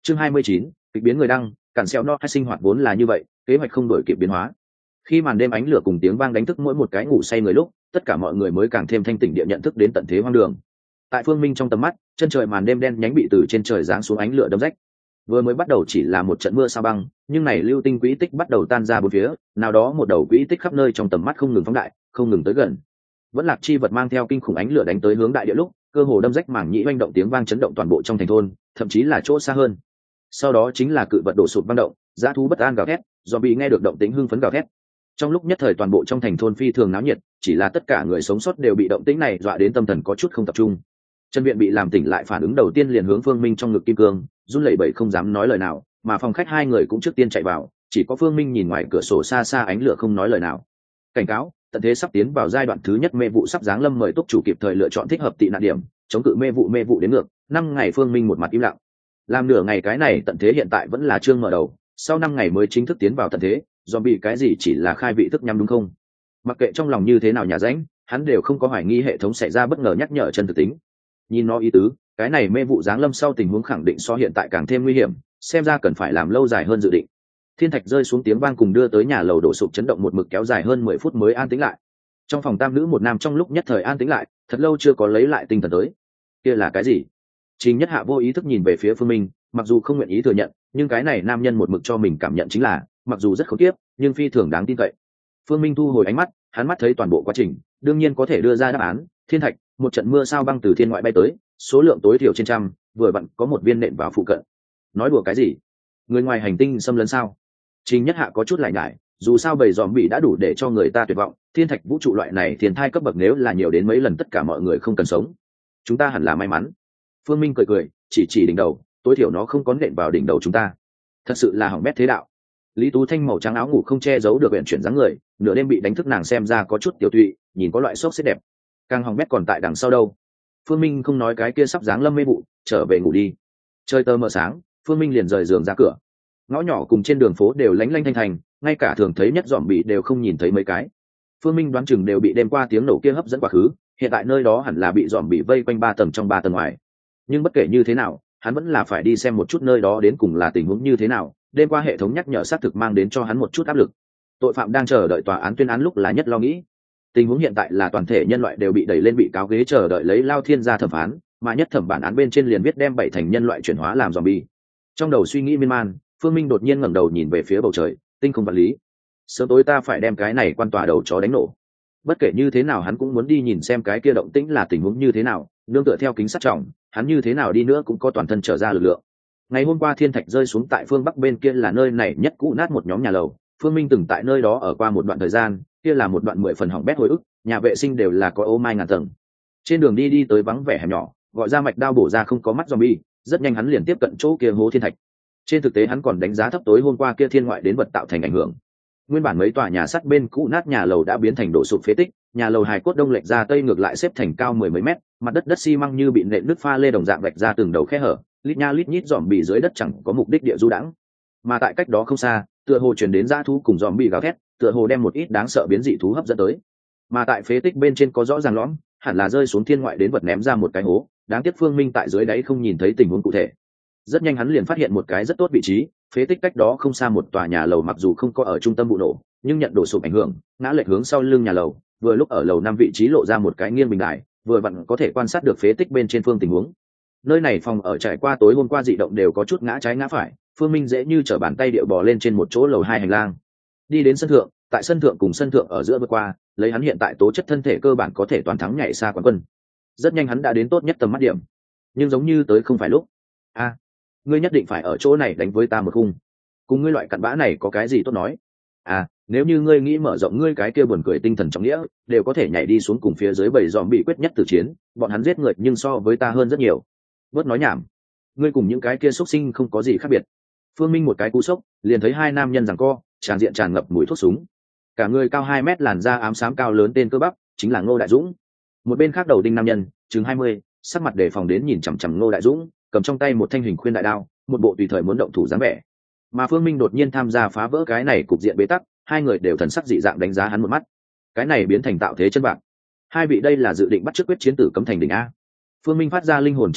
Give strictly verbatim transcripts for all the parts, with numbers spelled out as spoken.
Chương hai mươi chín, kịch biến người đăng, cản xeo no hay sinh hoạt vốn là như vậy, kế hoạch không đổi kịp biến hóa. Khi màn đêm ánh lửa cùng tiếng vang đánh thức mỗi một cái ngủ say người lúc, tất cả mọi người mới càng thêm thanh tỉnh địa nhận thức đến tận thế hoang đường. Tại Phương Minh trong tầm mắt, chân trời màn đêm đen nhánh bị từ trên trời giáng xuống ánh lửa đâm rách. Vừa mới bắt đầu chỉ là một trận mưa sao băng, nhưng này lưu tinh quỹ tích bắt đầu tan ra bốn phía, nào đó một đầu quỹ tích khắp nơi trong tầm mắt không ngừng phóng đại, không ngừng tới gần. Vẫn lạc chi vật mang theo kinh khủng ánh lửa đánh tới hướng đại địa lúc, cơ hồ đâm rách mảng nhĩ oanh động tiếng vang chấn động toàn bộ trong thành thôn, thậm chí là chỗ xa hơn. Sau đó chính là cự vật đổ sụp vang động, dã thú bất an gào thét, zombie nghe được động tĩnh hưng phấn gào thét. Trong lúc nhất thời toàn bộ trong thành thôn phi thường náo nhiệt, chỉ là tất cả người sống sót đều bị động tĩnh này dọa đến tâm thần có chút không tập trung. Trần Viện bị làm tỉnh lại phản ứng đầu tiên liền hướng Phương Minh trong ngực kim cương, run lẩy bẩy không dám nói lời nào, mà phòng khách hai người cũng trước tiên chạy vào, chỉ có Phương Minh nhìn ngoài cửa sổ xa xa ánh lửa không nói lời nào. Cảnh cáo, tận thế sắp tiến vào giai đoạn thứ nhất, mê vụ sắp giáng lâm, mời túc chủ kịp thời lựa chọn thích hợp tị nạn điểm, chống cự mê vụ mê vụ đến ngược. Năm ngày Phương Minh một mặt im lặng. Làm nửa ngày cái này tận thế hiện tại vẫn là chương mở đầu, sau năm ngày mới chính thức tiến vào tận thế, zombie cái gì chỉ là khai vị thức nhắm đúng không? Mặc kệ trong lòng như thế nào nhà rãnh, hắn đều không có hoài nghi hệ thống xảy ra bất ngờ nhắc nhở chân thực tính. Nhìn nó ý tứ, cái này mê vụ giáng lâm sau tình huống khẳng định so hiện tại càng thêm nguy hiểm, xem ra cần phải làm lâu dài hơn dự định. Thiên thạch rơi xuống tiếng vang cùng đưa tới nhà lầu đổ sụp chấn động một mực kéo dài hơn mười phút mới an tĩnh lại. Trong phòng tam nữ một nam trong lúc nhất thời an tĩnh lại, thật lâu chưa có lấy lại tinh thần tới. Kia là cái gì? Trình Nhất Hạ vô ý thức nhìn về phía Phương Minh, mặc dù không nguyện ý thừa nhận, nhưng cái này nam nhân một mực cho mình cảm nhận chính là, mặc dù rất khủng khiếp, nhưng phi thường đáng tin cậy. Phương Minh thu hồi ánh mắt, hắn mắt thấy toàn bộ quá trình, đương nhiên có thể đưa ra đáp án. Thiên thạch, một trận mưa sao băng từ thiên ngoại bay tới, số lượng tối thiểu trên trăm, vừa vặn có một viên nện vào phụ cận. Nói đùa cái gì? Người ngoài hành tinh xâm lấn sao? Trình Nhất Hạ có chút lại nhải, dù sao bầy zombie đã đủ để cho người ta tuyệt vọng, thiên thạch vũ trụ loại này thiên thai cấp bậc nếu là nhiều đến mấy lần tất cả mọi người không cần sống. Chúng ta hẳn là may mắn. Phương Minh cười cười, chỉ chỉ đỉnh đầu, tối thiểu nó không có nện vào đỉnh đầu chúng ta. Thật sự là hỏng bét thế đạo. Lý Tú Thanh màu trắng áo ngủ không che giấu được uyển chuyển dáng người, nửa đêm bị đánh thức nàng xem ra có chút tiểu tụy, nhìn có loại sốc xếp đẹp. Càng hỏng bét còn tại đằng sau đâu. Phương Minh không nói cái kia sắp dáng lâm mê vụ, trở về ngủ đi. Trời tờ mờ sáng, Phương Minh liền rời giường ra cửa. Ngõ nhỏ cùng trên đường phố đều lánh lanh thanh thành, ngay cả thường thấy nhất dòm bị đều không nhìn thấy mấy cái. Phương Minh đoán chừng đều bị đêm qua tiếng nổ kia hấp dẫn quá khứ, hiện tại nơi đó hẳn là bị dòm bị vây quanh ba tầng trong ba tầng ngoài. Nhưng bất kể như thế nào, hắn vẫn là phải đi xem một chút nơi đó đến cùng là tình huống như thế nào. Đêm qua hệ thống nhắc nhở xác thực mang đến cho hắn một chút áp lực. Tội phạm đang chờ đợi tòa án tuyên án lúc là nhất lo nghĩ. Tình huống hiện tại là toàn thể nhân loại đều bị đẩy lên bị cáo ghế chờ đợi lấy Lao Thiên ra thẩm phán, mà nhất thẩm bản án bên trên liền viết đem bảy thành nhân loại chuyển hóa làm zombie. Trong đầu suy nghĩ miên man, Phương Minh đột nhiên ngẩng đầu nhìn về phía bầu trời, tinh không vật lý. Sớm tối ta phải đem cái này quan tòa đầu chó đánh nổ. Bất kể như thế nào hắn cũng muốn đi nhìn xem cái kia động tĩnh là tình huống như thế nào, nương tựa theo kính sắt trọng, hắn như thế nào đi nữa cũng có toàn thân trở ra lực lượng. Ngày hôm qua thiên thạch rơi xuống tại phương bắc bên kia là nơi này nhất cũ nát một nhóm nhà lầu, Phương Minh từng tại nơi đó ở qua một đoạn thời gian, kia là một đoạn mười phần hỏng bét hồi ức, nhà vệ sinh đều là có ô mai ngàn tầng. Trên đường đi đi tới vắng vẻ hẻm nhỏ, gọi ra mạch đao bổ ra không có mắt zombie, rất nhanh hắn liền tiếp cận chỗ kia hố thiên thạch. Trên thực tế hắn còn đánh giá thấp tối hôm qua kia thiên ngoại đến vật tạo thành ảnh hưởng. Nguyên bản mấy tòa nhà sắt bên cũ nát nhà lầu đã biến thành đổ sụp phế tích, nhà lầu hài cốt đông lệch ra tây ngược lại xếp thành cao mười mấy mét, mặt đất đất xi măng như bị nện nứt pha lê đồng dạng vạch ra từng đầu khe hở, lít nha lít nhít dòm bị dưới đất chẳng có mục đích địa du đãng. Mà tại cách đó không xa, tựa hồ chuyển đến dã thú cùng dòm bị gào thét, tựa hồ đem một ít đáng sợ biến dị thú hấp dẫn tới. Mà tại phế tích bên trên có rõ ràng lõm, hẳn là rơi xuống thiên ngoại đến vật ném ra một cái hố, đáng tiếc Phương Minh tại dưới đáy không nhìn thấy tình huống cụ thể. Rất nhanh hắn liền phát hiện một cái rất tốt vị trí, phế tích cách đó không xa một tòa nhà lầu mặc dù không có ở trung tâm vụ nổ, nhưng nhận đổ sụp ảnh hưởng, ngã lệch hướng sau lưng nhà lầu, vừa lúc ở lầu năm vị trí lộ ra một cái nghiêng bình đài, vừa vặn có thể quan sát được phế tích bên trên phương tình huống. Nơi này phòng ở trải qua tối hôm qua dị động đều có chút ngã trái ngã phải, Phương Minh dễ như trở bàn tay điệu bò lên trên một chỗ lầu hai hành lang, đi đến sân thượng, tại sân thượng cùng sân thượng ở giữa vượt qua, lấy hắn hiện tại tố chất thân thể cơ bản có thể toàn thắng nhảy xa quán quân. Rất nhanh hắn đã đến tốt nhất tầm mắt điểm, nhưng giống như tới không phải lúc. A, à, ngươi nhất định phải ở chỗ này đánh với ta một khung. Cùng ngươi loại cặn bã này có cái gì tốt nói? À, nếu như ngươi nghĩ mở rộng ngươi cái kia buồn cười tinh thần trọng nghĩa, đều có thể nhảy đi xuống cùng phía dưới bầy dòm bị quyết nhất tử chiến, bọn hắn giết người nhưng so với ta hơn rất nhiều. Bớt nói nhảm, ngươi cùng những cái kia xuất sinh không có gì khác biệt. Phương Minh một cái cú sốc, liền thấy hai nam nhân giằng co, tràn diện tràn ngập mùi thuốc súng. Cả người cao hai mét, làn da ám xám cao lớn tên cơ bắp, chính là Ngô Đại Dũng. Một bên khác đầu đinh nam nhân, chừng hai mươi, sắc mặt đề phòng đến nhìn chằm chằm Ngô Đại Dũng, cầm trong tay một thanh hình khuyên đại đao, một bộ tùy thời muốn động thủ dáng vẻ. Mà Phương Minh đột nhiên tham gia phá vỡ cái này cục diện bế tắc, hai người đều thần sắc dị dạng đánh giá hắn một mắt. Cái này biến thành tạo thế chân bạc. Hai vị đây là dự định bắt chước quyết chiến tử cấm thành đỉnh a? Phương Minh phát ra linh hồn chất vấn,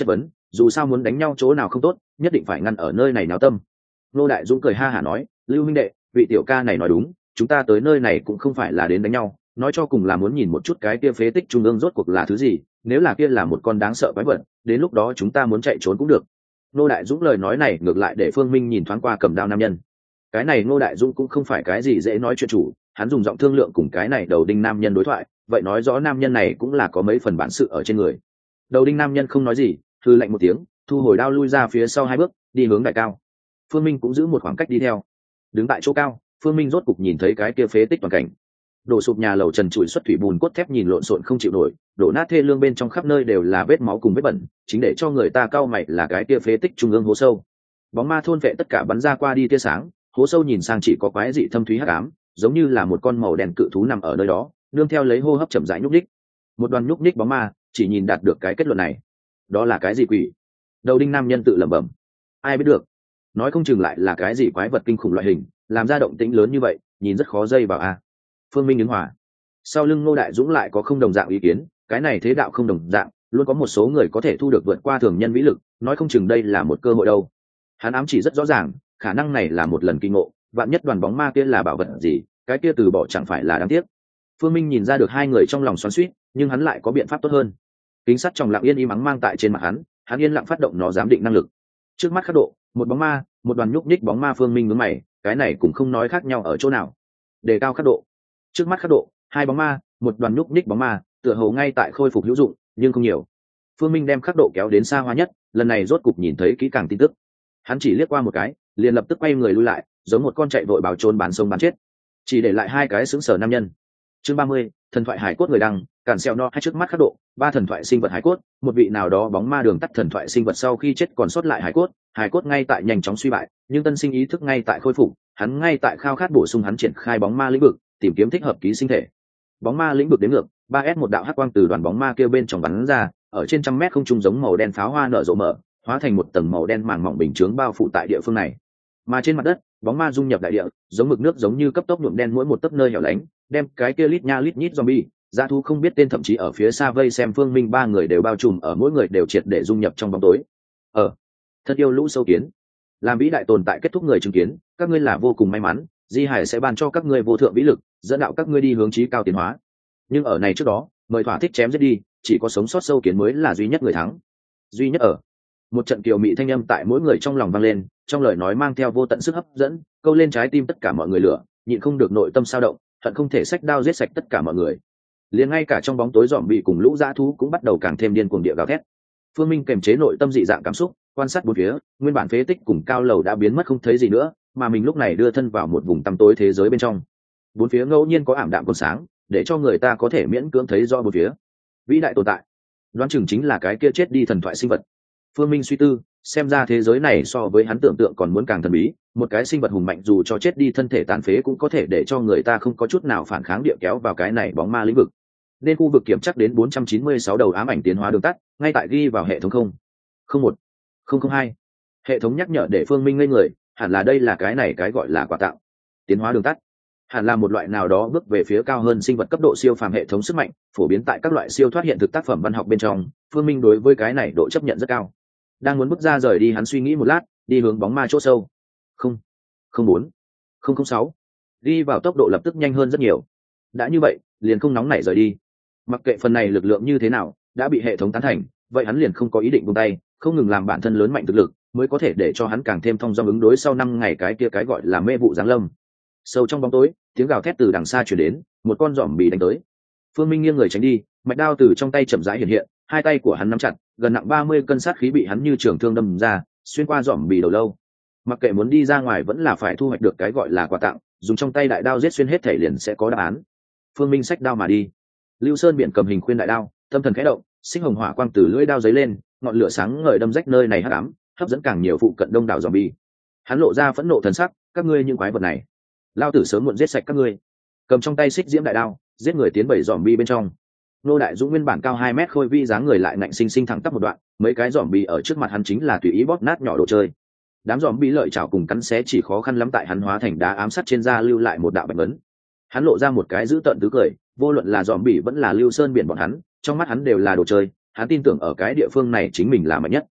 dù sao muốn đánh nhau chỗ nào không tốt, nhất định phải ngăn ở nơi này náo tâm. Ngô Đại Dũng cười ha hả nói, Lưu minh đệ, vị tiểu ca này nói đúng, chúng ta tới nơi này cũng không phải là đến đánh nhau, nói cho cùng là muốn nhìn một chút cái kia phế tích trung ương rốt cuộc là thứ gì, nếu là kia là một con đáng sợ quái vật, đến lúc đó chúng ta muốn chạy trốn cũng được. Ngô Đại Dũng lời nói này ngược lại để Phương Minh nhìn thoáng qua cầm đao nam nhân. Cái này Ngô Đại Dũng cũng không phải cái gì dễ nói chuyện chủ, hắn dùng giọng thương lượng cùng cái này đầu đinh nam nhân đối thoại, vậy nói rõ nam nhân này cũng là có mấy phần bản sự ở trên người. Đầu đinh nam nhân không nói gì, hư lạnh một tiếng, thu hồi đao lui ra phía sau hai bước, đi hướng đại cao. Phương Minh cũng giữ một khoảng cách đi theo. Đứng tại chỗ cao, Phương Minh rốt cục nhìn thấy cái kia phế tích toàn cảnh. Đổ sụp nhà lầu trần trụi xuất thủy bùn cốt thép nhìn lộn xộn không chịu nổi, đổ nát thê lương bên trong khắp nơi đều là vết máu cùng vết bẩn, chính để cho người ta cau mày là cái kia phế tích trung ương hố sâu. Bóng ma thôn vệ tất cả bắn ra qua đi tia sáng, hố sâu nhìn sang chỉ có quái dị thâm thúy hắc ám, giống như là một con màu đen cự thú nằm ở nơi đó, nương theo lấy hô hấp chậm rãi nhúc nhích. Một đoàn nhúc nhích bóng ma, chỉ nhìn đạt được cái kết luận này. Đó là cái gì quỷ? Đầu đinh nam nhân tự lẩm bẩm. Ai biết được? Nói không chừng lại là cái gì quái vật kinh khủng loại hình, làm ra động tĩnh lớn như vậy, nhìn rất khó dây vào a. À. Phương Minh ứng hòa. Sau lưng Ngô Đại Dũng lại có không đồng dạng ý kiến, cái này thế đạo không đồng dạng, luôn có một số người có thể thu được vượt qua thường nhân vĩ lực, nói không chừng đây là một cơ hội đâu. Hắn ám chỉ rất rõ ràng, khả năng này là một lần kinh ngộ, vạn nhất đoàn bóng ma kia là bảo vật gì, cái kia từ bỏ chẳng phải là đáng tiếc. Phương Minh nhìn ra được hai người trong lòng xoắn xuýt, nhưng hắn lại có biện pháp tốt hơn. Kính sắt trong lặng yên im ắng mang tại trên mặt hắn, hắn yên lặng phát động nó giám định năng lực. Trước mắt khắc độ, một bóng ma, một đoàn nhúc nhích bóng ma. Phương Minh nhướng mày, cái này cũng không nói khác nhau ở chỗ nào. Đề cao khắc độ. Trước mắt khắc độ, hai bóng ma, một đoàn nhúc nhích bóng ma, tựa hồ ngay tại khôi phục hữu dụng, nhưng không nhiều. Phương Minh đem khắc độ kéo đến xa hoa nhất, lần này rốt cục nhìn thấy kỹ càng tin tức. Hắn chỉ liếc qua một cái, liền lập tức quay người lui lại, giống một con chạy vội báo trốn bán sông bán chết, chỉ để lại hai cái xứng sở nam nhân. Chương ba mươi, thần thoại hải cốt người đăng, cản xeo no hai trước mắt khắc độ, ba thần thoại sinh vật hải cốt, một vị nào đó bóng ma đường tắt thần thoại sinh vật sau khi chết còn sót lại hải cốt, hải cốt ngay tại nhanh chóng suy bại, nhưng tân sinh ý thức ngay tại khôi phục, hắn ngay tại khao khát bổ sung, hắn triển khai bóng ma lĩnh vực, tìm kiếm thích hợp ký sinh thể. Bóng ma lĩnh vực đến ngược, ba S một đạo hắc quang từ đoàn bóng ma kia bên trong bắn ra, ở trên trăm mét không trung giống màu đen pháo hoa nở rộ mở, hóa thành một tầng màu đen màng mỏng bình chướng bao phủ tại địa phương này. Mà trên mặt đất, bóng ma dung nhập đại địa, giống mực nước giống như cấp tốc nhuộm đen mỗi một tấc nơi hẻo lánh, đem cái kia lít nha lít nhít zombie, dã thú không biết tên thậm chí ở phía xa vây xem Phương Minh ba người đều bao trùm ở, mỗi người đều triệt để dung nhập trong bóng tối. Ờ, thật yêu lũ sâu kiến, làm vĩ đại tồn tại kết thúc người chứng kiến, các ngươi là vô cùng may mắn, Di Hải sẽ ban cho các ngươi vô thượng vĩ lực, dẫn đạo các ngươi đi hướng chí cao tiến hóa. Nhưng ở này trước đó, mời thỏa thích chém giết đi, chỉ có sống sót sâu kiến mới là duy nhất người thắng. Duy nhất ở. Một trận kiều mị thanh âm tại mỗi người trong lòng vang lên, trong lời nói mang theo vô tận sức hấp dẫn, câu lên trái tim tất cả mọi người lửa, nhịn không được nội tâm sao động, hận không thể xách đao giết sạch tất cả mọi người. Liền ngay cả trong bóng tối dòm bị cùng lũ dã thú cũng bắt đầu càng thêm điên cuồng địa gào thét. Phương Minh kềm chế nội tâm dị dạng cảm xúc, quan sát bốn phía, nguyên bản phế tích cùng cao lầu đã biến mất không thấy gì nữa, mà mình lúc này đưa thân vào một vùng tăm tối thế giới bên trong. Bốn phía ngẫu nhiên có ảm đạm còn sáng, để cho người ta có thể miễn cưỡng thấy rõ bốn phía. Vĩ đại tồn tại, đoán chừng chính là cái kia chết đi thần thoại sinh vật. Phương Minh suy tư, xem ra thế giới này so với hắn tưởng tượng còn muốn càng thần bí, một cái sinh vật hùng mạnh dù cho chết đi thân thể tàn phế cũng có thể để cho người ta không có chút nào phản kháng địa kéo vào cái này bóng ma lĩnh vực. Nên khu vực kiểm chắc đến bốn trăm chín mươi sáu đầu ám ảnh tiến hóa đường tắt, ngay tại ghi vào hệ thống không không một không không hai. Hệ thống nhắc nhở để Phương Minh ngây người, hẳn là đây là cái này cái gọi là quà tặng. Tiến hóa đường tắt hẳn là một loại nào đó bước về phía cao hơn sinh vật cấp độ siêu phàm hệ thống sức mạnh, phổ biến tại các loại siêu thoát hiện thực tác phẩm văn học bên trong. Phương Minh đối với cái này độ chấp nhận rất cao. Đang muốn bước ra rời đi, hắn suy nghĩ một lát, đi hướng bóng ma chỗ sâu. Không, không bốn, không không sáu. Đi vào tốc độ lập tức nhanh hơn rất nhiều. Đã như vậy, liền không nóng nảy rời đi. Mặc kệ phần này lực lượng như thế nào, đã bị hệ thống tán thành, vậy hắn liền không có ý định buông tay, không ngừng làm bản thân lớn mạnh thực lực, mới có thể để cho hắn càng thêm thông dong ứng đối sau năm ngày cái kia cái gọi là mê vụ giáng lâm. Sâu trong bóng tối, tiếng gào thét từ đằng xa truyền đến, một con giòm bì đánh tới. Phương Minh nghiêng người tránh đi, mạch đao từ trong tay chậm rãi hiện hiện, hai tay của hắn nắm chặt, gần nặng ba mươi cân sát khí bị hắn như trường thương đâm ra, xuyên qua giòm bì đầu lâu. Mặc kệ muốn đi ra ngoài vẫn là phải thu hoạch được cái gọi là quà tặng, dùng trong tay đại đao giết xuyên hết thể liền sẽ có đáp án. Phương Minh xách đao mà đi. Lưu Sơn biển cầm hình khuyên đại đao, tâm thần khẽ động, sinh hồng hỏa quang từ lưỡi đao giấy lên, ngọn lửa sáng ngời đâm rách nơi này hắc ám, hấp dẫn càng nhiều phụ cận đông đảo zombie. Hắn lộ ra phẫn nộ thần sắc, các ngươi những quái vật này, lao tử sớm muộn giết sạch các ngươi. Cầm trong tay xích diễm đại đao, giết người tiến bảy zombie bên trong. Nô Đại Dũng nguyên bản cao hai mét khôi vi dáng người lại ngạnh sinh sinh thẳng tắp một đoạn, mấy cái zombie ở trước mặt hắn chính là tùy ý bóp nát nhỏ đồ chơi. Đám zombie lợi chảo cùng cắn xé chỉ khó khăn lắm tại hắn hóa thành đá ám sát trên da lưu lại một đạo bạch ấn. Hắn lộ ra một cái dữ tợn tứ cười, vô luận là zombie vẫn là Lưu Sơn biển bọn hắn, trong mắt hắn đều là đồ chơi, hắn tin tưởng ở cái địa phương này chính mình là mạnh nhất.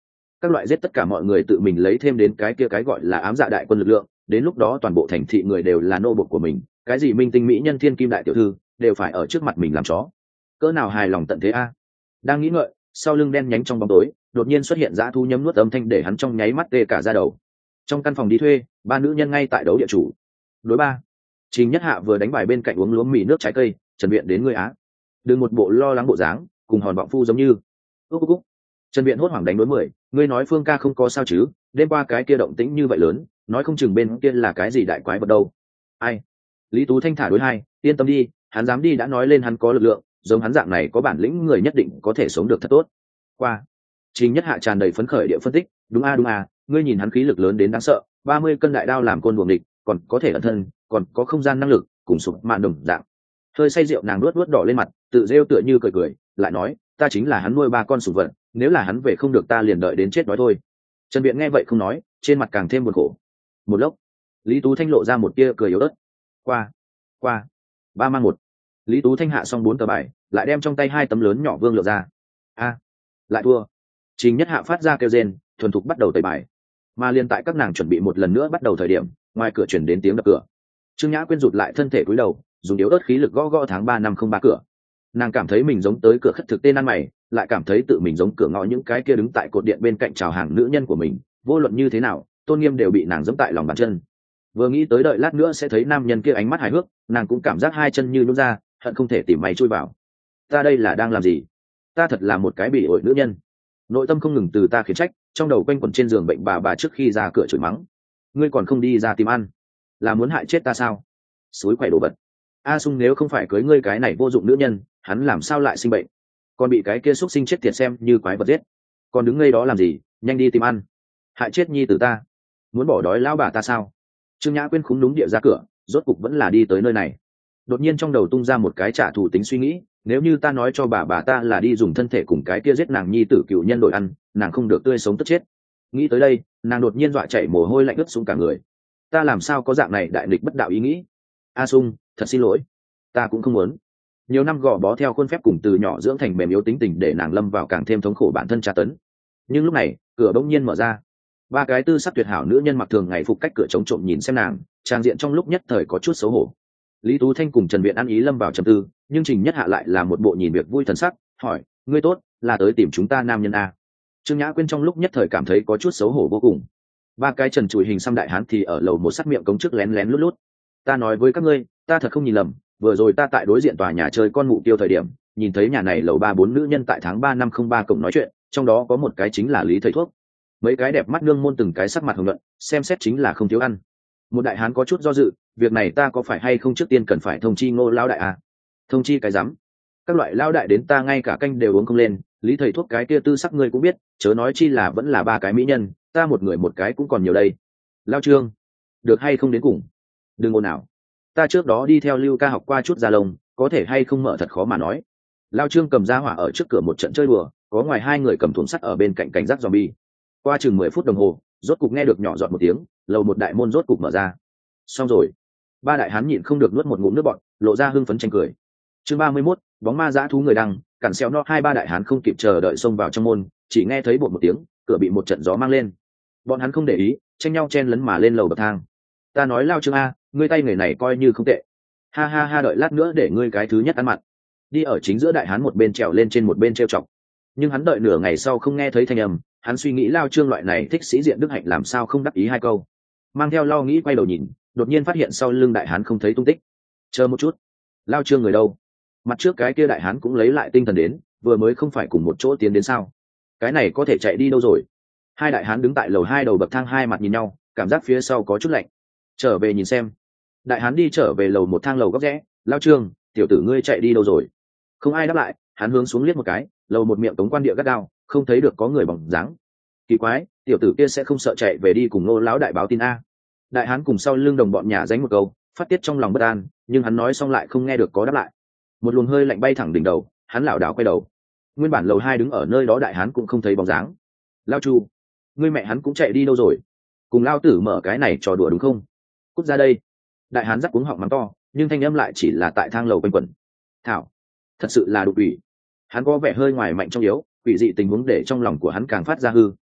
các loại giết tất cả mọi người tự mình lấy thêm đến cái kia cái gọi là ám dạ đại quân lực lượng, đến lúc đó toàn bộ thành thị người đều là nô bộc của mình, cái gì minh tinh mỹ nhân thiên kim đại tiểu thư đều phải ở trước mặt mình làm chó, cỡ nào hài lòng tận thế a. Đang nghĩ ngợi, sau lưng đen nhánh trong bóng tối đột nhiên xuất hiện dã thú nhấm nuốt âm thanh để hắn trong nháy mắt tê cả da đầu. Trong căn phòng đi thuê, ba nữ nhân ngay tại đấu địa chủ. Đối ba, Trình Nhất Hạ vừa đánh bài bên cạnh uống lúa mì nước trái cây, Trần Viện đến ngươi á. Đừng một bộ lo lắng bộ dáng, cùng hòn vọng phu giống như. Úc úc úc. Trần Viện hốt hoảng đánh đối mười, ngươi nói Phương ca không có sao chứ? Đêm qua cái kia động tĩnh như vậy lớn, nói không chừng bên kia là cái gì đại quái vật đâu. Ai? Lý Tú Thanh thả đối hai, yên tâm đi, hắn dám đi đã nói lên hắn có lực lượng, giống hắn dạng này có bản lĩnh người nhất định có thể sống được thật tốt. Qua. Trình Nhất Hạ tràn đầy phấn khởi địa phân tích, đúng a đúng a, ngươi nhìn hắn khí lực lớn đến đáng sợ, ba mươi cân đại đao làm côn buồng địch, còn có thể ẩn thân, còn có không gian năng lực, cùng sụp mạn đồng dạng. Hơi say rượu nàng nuốt nuốt đỏ lên mặt, tự rêu tựa như cười cười, lại nói, ta chính là hắn nuôi ba con sủng vật, nếu là hắn về không được ta liền đợi đến chết đói thôi. Trần Viện nghe vậy không nói, trên mặt càng thêm buồn khổ. Một lốc, Lý Tú Thanh lộ ra một tia cười yếu ớt. Qua, qua, ba mang một. Lý Tú Thanh hạ xong bốn tờ bài, lại đem trong tay hai tấm lớn nhỏ vương lược ra. A, lại thua. Trình Nhất Hạ phát ra kêu rên, thuần thục bắt đầu tẩy bài. Mà liên tại các nàng chuẩn bị một lần nữa bắt đầu thời điểm, ngoài cửa chuyển đến tiếng đập cửa. Trương Nhã Quyên rụt lại thân thể cúi đầu, dùng yếu ớt khí lực gõ gõ tháng ba năm không ba cửa. Nàng cảm thấy mình giống tới cửa khất thực tên ăn mày, lại cảm thấy tự mình giống cửa ngõ những cái kia đứng tại cột điện bên cạnh chào hàng nữ nhân của mình, vô luận như thế nào, tôn nghiêm đều bị nàng giẫm tại lòng bàn chân. Vừa nghĩ tới đợi lát nữa sẽ thấy nam nhân kia ánh mắt hài hước, nàng cũng cảm giác hai chân như nhũn ra, hận không thể tìm mày chui vào. Ta đây là đang làm gì? Ta thật là một cái bị ổi nữ nhân. Nội tâm không ngừng từ ta khiển trách, trong đầu quanh quẩn trên giường bệnh bà bà trước khi ra cửa chửi mắng. Ngươi còn không đi ra tìm ăn, là muốn hại chết ta sao? Suối quậy đồ vật. A Sung nếu không phải cưới ngươi cái này vô dụng nữ nhân, hắn làm sao lại sinh bệnh? Còn bị cái kia xúc sinh chết tiệt xem như quái vật giết. Còn đứng ngây đó làm gì, nhanh đi tìm ăn. Hại chết nhi tử ta, muốn bỏ đói lão bà ta sao? Trương Nhã Quyên khúng đúng địa ra cửa, rốt cục vẫn là đi tới nơi này. Đột nhiên trong đầu tung ra một cái trả thù tính suy nghĩ, nếu như ta nói cho bà bà ta là đi dùng thân thể cùng cái kia giết nàng nhi tử cựu nhân đổi ăn, nàng không được tươi sống tức chết. Nghĩ tới đây, nàng đột nhiên dọa chạy mồ hôi lạnh ướt xuống cả người. Ta làm sao có dạng này đại nghịch bất đạo ý nghĩ? A Sung, thật xin lỗi, ta cũng không muốn. Nhiều năm gò bó theo khuôn phép cùng từ nhỏ dưỡng thành mềm yếu tính tình để nàng lâm vào càng thêm thống khổ bản thân tra tấn. Nhưng lúc này, cửa bỗng nhiên mở ra. Ba cái tư sắc tuyệt hảo nữ nhân mặc thường ngày phục cách cửa chống trộm nhìn xem nàng, trang diện trong lúc nhất thời có chút xấu hổ. Lý Tú Thanh cùng Trần Viện ăn ý lâm vào trầm tư, nhưng Trình Nhất Hạ lại là một bộ nhìn việc vui thần sắc, hỏi, ngươi tốt, là tới tìm chúng ta nam nhân a? Trương Nhã Quyên trong lúc nhất thời cảm thấy có chút xấu hổ vô cùng. Ba cái trần trụi hình xăm đại hán thì ở lầu một sắt miệng cống trước lén lén lút lút. Ta nói với các ngươi, ta thật không nhìn lầm, vừa rồi ta tại đối diện tòa nhà chơi con mụ tiêu thời điểm, nhìn thấy nhà này lầu ba bốn nữ nhân tại tháng ba năm không ba cổng nói chuyện, trong đó có một cái chính là Lý thầy thuốc. Mấy cái đẹp mắt nương môn từng cái sắc mặt hồng nhuận, xem xét chính là không thiếu ăn. Một đại hán có chút do dự, việc này ta có phải hay không trước tiên cần phải thông chi Ngô lão đại à? Thông chi cái rắm, các loại lão đại đến ta ngay cả canh đều uống không lên. Lý thầy thuốc cái kia tư sắc ngươi cũng biết, chớ nói chi là vẫn là ba cái mỹ nhân, ta một người một cái cũng còn nhiều đây. Lao Trương, được hay không đến cùng? Đừng ồn ào, ta trước đó đi theo Lưu ca học qua chút da lông, có thể hay không mở thật khó mà nói. Lao Trương cầm ra hỏa ở trước cửa một trận chơi đùa, có ngoài hai người cầm thùng sắt ở bên cạnh cảnh giác zombie. Qua chừng mười phút đồng hồ, rốt cục nghe được nhỏ giọt một tiếng, lầu một đại môn rốt cục mở ra. Xong rồi. Ba đại hán nhịn không được nuốt một ngụm nước bọt, lộ ra hưng phấn tranh cười. Chương ba mươi mốt, bóng ma dã thú người đăng, cản xeo no hai ba đại hán không kịp chờ đợi xông vào trong môn, chỉ nghe thấy bột một tiếng, cửa bị một trận gió mang lên. Bọn hắn không để ý, tranh nhau chen lấn mà lên lầu bậc thang. Ta nói Lao Trương a, ngươi tay người này coi như không tệ. Ha ha ha, đợi lát nữa để ngươi cái thứ nhất ăn mặn. Đi ở chính giữa đại hán một bên trèo lên trên một bên trêu chọc. Nhưng hắn đợi nửa ngày sau không nghe thấy thanh âm, hắn suy nghĩ Lao Trương loại này thích sĩ diện đức hạnh làm sao không đắc ý hai câu. Mang theo lo nghĩ quay đầu nhìn, đột nhiên phát hiện sau lưng đại hán không thấy tung tích. Chờ một chút, Lao Trương người đâu? Mặt trước cái kia đại hán cũng lấy lại tinh thần đến, vừa mới không phải cùng một chỗ tiến đến sao? Cái này có thể chạy đi đâu rồi? Hai đại hán đứng tại lầu hai đầu bậc thang, hai mặt nhìn nhau, cảm giác phía sau có chút lạnh. Trở về nhìn xem. Đại hán đi trở về lầu một thang lầu góc rẽ. Lao Trương, tiểu tử ngươi chạy đi đâu rồi? Không ai đáp lại, hắn hướng xuống liếc một cái, lầu một miệng cống quan địa gắt gao, không thấy được có người bóng dáng. Kỳ quái, tiểu tử kia sẽ không sợ chạy về đi cùng Ngô lão đại báo tin a? Đại hán cùng sau lưng đồng bọn nhà dánh một câu, phát tiết trong lòng bất an, nhưng hắn nói xong lại không nghe được có đáp lại. Một luồng hơi lạnh bay thẳng đỉnh đầu, hắn lảo đảo quay đầu. Nguyên bản lầu hai đứng ở nơi đó đại hán cũng không thấy bóng dáng. Lao Chu, ngươi mẹ hắn cũng chạy đi đâu rồi? Cùng lao tử mở cái này trò đùa đúng không? Cút ra đây. Đại hán rắc cuống họng mắng to, nhưng thanh âm lại chỉ là tại thang lầu quanh quẩn. Thảo, thật sự là đục ủy. Hắn có vẻ hơi ngoài mạnh trong yếu, quỷ dị tình huống để trong lòng của hắn càng phát ra hư,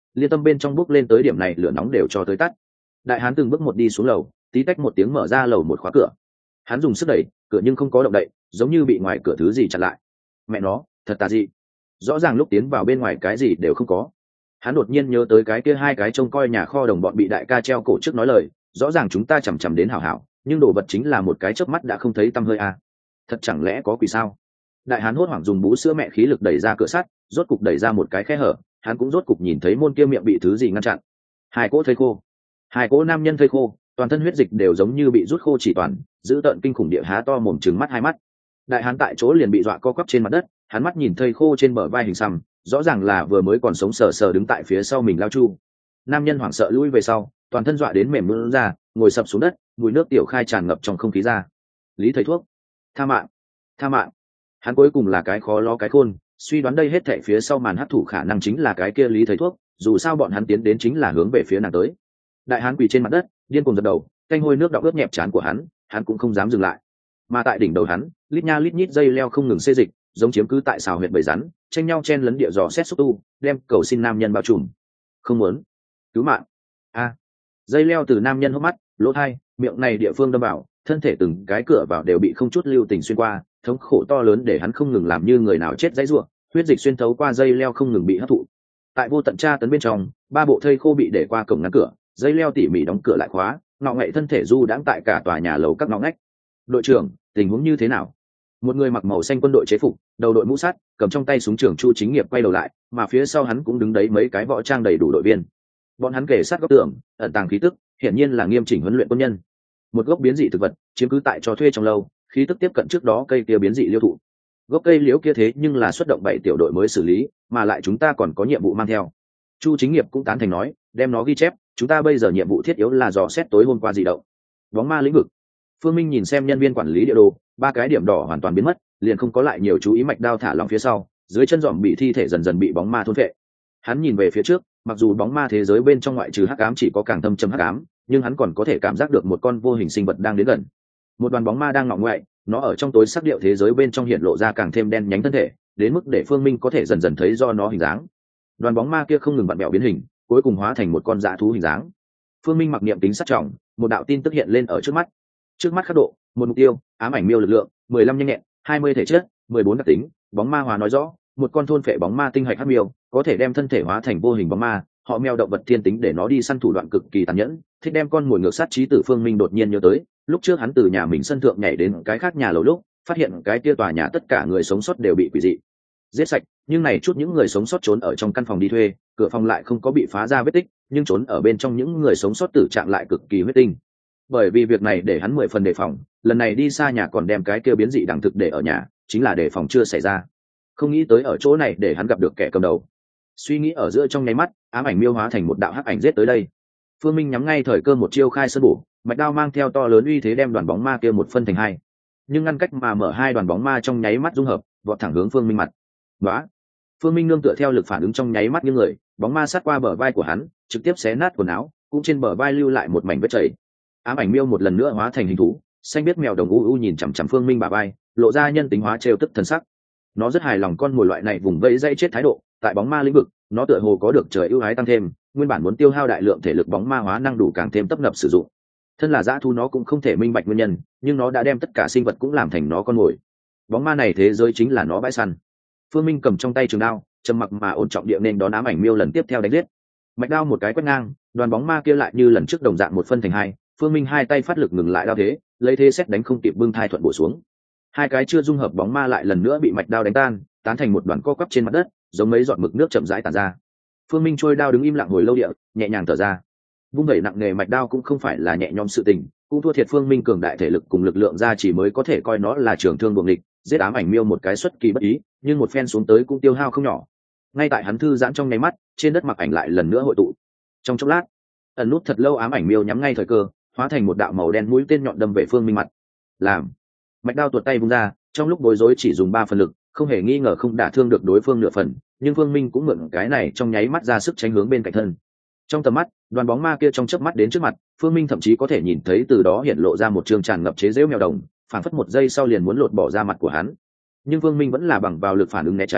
liên tâm bên trong bước lên tới điểm này lửa nóng đều cho tới tắt. Đại hán từng bước một đi xuống lầu, tí tách một tiếng mở ra lầu một khóa cửa. Hắn dùng sức đẩy cửa nhưng không có động đậy, giống như bị ngoài cửa thứ gì chặn lại. Mẹ nó, thật tà dị. Rõ ràng lúc tiến vào bên ngoài cái gì đều không có. Hắn đột nhiên nhớ tới cái kia hai cái trông coi nhà kho đồng bọn bị đại ca treo cổ trước nói lời, rõ ràng chúng ta chằm chằm đến hảo hảo, nhưng đồ vật chính là một cái chớp mắt đã không thấy tăm hơi a. Thật chẳng lẽ có quỷ sao? Đại hán hốt hoảng dùng bú sữa mẹ khí lực đẩy ra cửa sắt, rốt cục đẩy ra một cái khe hở, hắn cũng rốt cục nhìn thấy môn kia miệng bị thứ gì ngăn chặn. Hai cỗ thây khô, hai cỗ nam nhân thây khô, toàn thân huyết dịch đều giống như bị rút khô chỉ toàn, giữ tợn kinh khủng địa há to mồm trừng mắt hai mắt. Đại hán tại chỗ liền bị dọa co quắp trên mặt đất, hắn mắt nhìn thây khô trên bờ vai hình xăm, rõ ràng là vừa mới còn sống sờ sờ đứng tại phía sau mình lao chu. Nam nhân hoảng sợ lùi về sau, toàn thân dọa đến mềm nhũn ra, ngồi sập xuống đất, mùi nước tiểu khai tràn ngập trong không khí ra. Lý thầy thuốc, tha mạng, tha mạng. Hắn cuối cùng là cái khó lo cái khôn, suy đoán đây hết thảy phía sau màn hắc thủ khả năng chính là cái kia Lý thầy thuốc, dù sao bọn hắn tiến đến chính là hướng về phía nàng tới. Đại hán quỳ trên mặt đất, điên cuồng giật đầu, canh hôi nước đọng ướt nhẹp trán của hắn, hắn cũng không dám dừng lại. Mà tại đỉnh đầu hắn, lít nha lít nhít dây leo không ngừng xê dịch, giống chiếm cứ tại xào huyệt bầy rắn, tranh nhau chen lấn địa dò xét xúc tu, đem cầu xin nam nhân bao trùm. Không muốn, cứu mạng. A. Dây leo từ nam nhân hốc mắt, lỗ tai, miệng này địa phương đâm vào, thân thể từng cái cửa vào đều bị không chút lưu tình xuyên qua, thống khổ to lớn để hắn không ngừng làm như người nào chết dãy rủa, huyết dịch xuyên thấu qua dây leo không ngừng bị hấp thụ. Tại vô tận tra tấn bên trong, ba bộ thây khô bị để qua cổng ngăn cửa, dây leo tỉ mỉ đóng cửa lại khóa, ngọ ngậy thân thể du đãng tại cả tòa nhà lầu các ngõ ngách. Đội trưởng, tình huống như thế nào? Một người mặc màu xanh quân đội chế phục, đầu đội mũ sắt, cầm trong tay súng trường Chu Chính Nghiệp quay đầu lại, mà phía sau hắn cũng đứng đấy mấy cái võ trang đầy đủ đội viên. Bọn hắn kề sát góc tường, ẩn tàng khí tức, hiển nhiên là nghiêm chỉnh huấn luyện quân nhân. Một gốc biến dị thực vật chiếm cứ tại cho thuê trong lâu, khí tức tiếp cận trước đó cây kia biến dị liêu thụ. Gốc cây liễu kia thế nhưng là xuất động bảy tiểu đội mới xử lý, mà lại chúng ta còn có nhiệm vụ mang theo. Chu Chính Nghiệp cũng tán thành nói, đem nó ghi chép, chúng ta bây giờ nhiệm vụ thiết yếu là dò xét tối hôm qua dị động. Bóng ma lĩnh vực. Phương Minh nhìn xem nhân viên quản lý địa đồ, ba cái điểm đỏ hoàn toàn biến mất, liền không có lại nhiều chú ý mạch đao thả lỏng phía sau, dưới chân dòm bị thi thể dần dần bị bóng ma thôn phệ. Hắn nhìn về phía trước, mặc dù bóng ma thế giới bên trong ngoại trừ hắc ám chỉ có càng thâm trầm hắc ám, nhưng hắn còn có thể cảm giác được một con vô hình sinh vật đang đến gần. Một đoàn bóng ma đang ngọ ngoại, nó ở trong tối sắc điệu thế giới bên trong hiện lộ ra càng thêm đen nhánh thân thể, đến mức để Phương Minh có thể dần dần thấy do nó hình dáng. Đoàn bóng ma kia không ngừng vặn vẹo biến hình, cuối cùng hóa thành một con dã thú hình dáng. Phương Minh mặc niệm tính sát trọng, một đạo tin tức hiện lên ở trước mắt. Trước mắt khắc độ, một mục tiêu, ám ảnh miêu lực lượng, mười lăm nhanh nhẹn, hai mươi thể chất, mười bốn đặc tính, bóng ma hóa nói rõ, một con thôn phệ bóng ma tinh hạch hắc miêu, có thể đem thân thể hóa thành vô hình bóng ma, họ mèo động vật thiên tính để nó đi săn thủ đoạn cực kỳ tàn nhẫn, thích đem con mồi ngược sát trí tử. Phương Minh đột nhiên nhớ tới, lúc trước hắn từ nhà mình sân thượng nhảy đến cái khác nhà lầu lúc, phát hiện cái kia tòa nhà tất cả người sống sót đều bị quỷ dị giết sạch, nhưng này chút những người sống sót trốn ở trong căn phòng đi thuê, cửa phòng lại không có bị phá ra vết tích, nhưng trốn ở bên trong những người sống sót tử trạng lại cực kỳ huyết tinh. Bởi vì việc này để hắn mười phần đề phòng, lần này đi xa nhà còn đem cái kia biến dị đẳng thực để ở nhà, chính là đề phòng chưa xảy ra. Không nghĩ tới ở chỗ này để hắn gặp được kẻ cầm đầu. Suy nghĩ ở giữa trong nháy mắt, ám ảnh miêu hóa thành một đạo hắc ảnh giết tới đây. Phương Minh nhắm ngay thời cơ một chiêu khai sơn bổ, mạch đao mang theo to lớn uy thế đem đoàn bóng ma kia một phân thành hai, nhưng ngăn cách mà mở hai đoàn bóng ma trong nháy mắt dung hợp, vọt thẳng hướng Phương Minh mặt. Đó, Phương Minh nương tựa theo lực phản ứng trong nháy mắt như người, bóng ma sát qua bờ vai của hắn, trực tiếp xé nát quần áo, cũng trên bờ vai lưu lại một mảnh vết chảy. Ám ảnh miêu một lần nữa hóa thành hình thú, xanh biết mèo đồng u u nhìn chằm chằm Phương Minh bả vai, lộ ra nhân tính hóa trêu tức thần sắc. Nó rất hài lòng con mồi loại này vùng vẫy dây chết thái độ, tại bóng ma lĩnh vực, nó tựa hồ có được trời ưu ái tăng thêm, nguyên bản muốn tiêu hao đại lượng thể lực bóng ma hóa năng đủ càng thêm tấp nập sử dụng. Thân là dã thú nó cũng không thể minh bạch nguyên nhân, nhưng nó đã đem tất cả sinh vật cũng làm thành nó con mồi. Bóng ma này thế giới chính là nó bãi săn. Phương Minh cầm trong tay trường đao, trầm mặc mà ổn trọng địa nên đón ám ảnh miêu lần tiếp theo đánh giết. Mạch đao một cái quét ngang, đoàn bóng ma kia lại như lần trước đồng dạng một phân thành hai. Phương Minh hai tay phát lực ngừng lại đao thế, lấy thế xét đánh không kịp bưng thai thuận bổ xuống. Hai cái chưa dung hợp bóng ma lại lần nữa bị mạch đao đánh tan, tán thành một đoàn co quắp trên mặt đất, giống mấy giọt mực nước chậm rãi tản ra. Phương Minh trôi đao đứng im lặng hồi lâu địa, nhẹ nhàng thở ra. Vung đẩy nặng nghề mạch đao cũng không phải là nhẹ nhõm sự tình, cũng thua thiệt Phương Minh cường đại thể lực cùng lực lượng ra chỉ mới có thể coi nó là trường thương buồng địch, giết ám ảnh miêu một cái xuất kỳ bất ý, nhưng một phen xuống tới cũng tiêu hao không nhỏ. Ngay tại hắn thư giãn trong nháy mắt, trên đất mặc ảnh lại lần nữa hội tụ. Trong chốc lát, ẩn nút thật lâu ám ảnh miêu nhắm ngay thời cơ, hóa thành một đạo màu đen mũi tên nhọn đâm về Phương Minh mặt. Làm, mạch đao tuột tay vung ra, trong lúc bối rối chỉ dùng ba phần lực, không hề nghi ngờ không đả thương được đối phương nửa phần, nhưng Phương Minh cũng mượn cái này trong nháy mắt ra sức tránh hướng bên cạnh thân. Trong tầm mắt, đoàn bóng ma kia trong chớp mắt đến trước mặt, Phương Minh thậm chí có thể nhìn thấy từ đó hiện lộ ra một trường tràn ngập chế giễu mèo đồng, phản phất một giây sau liền muốn lột bỏ ra mặt của hắn. Nhưng Phương Minh vẫn là bằng vào lực phản ứng né tránh,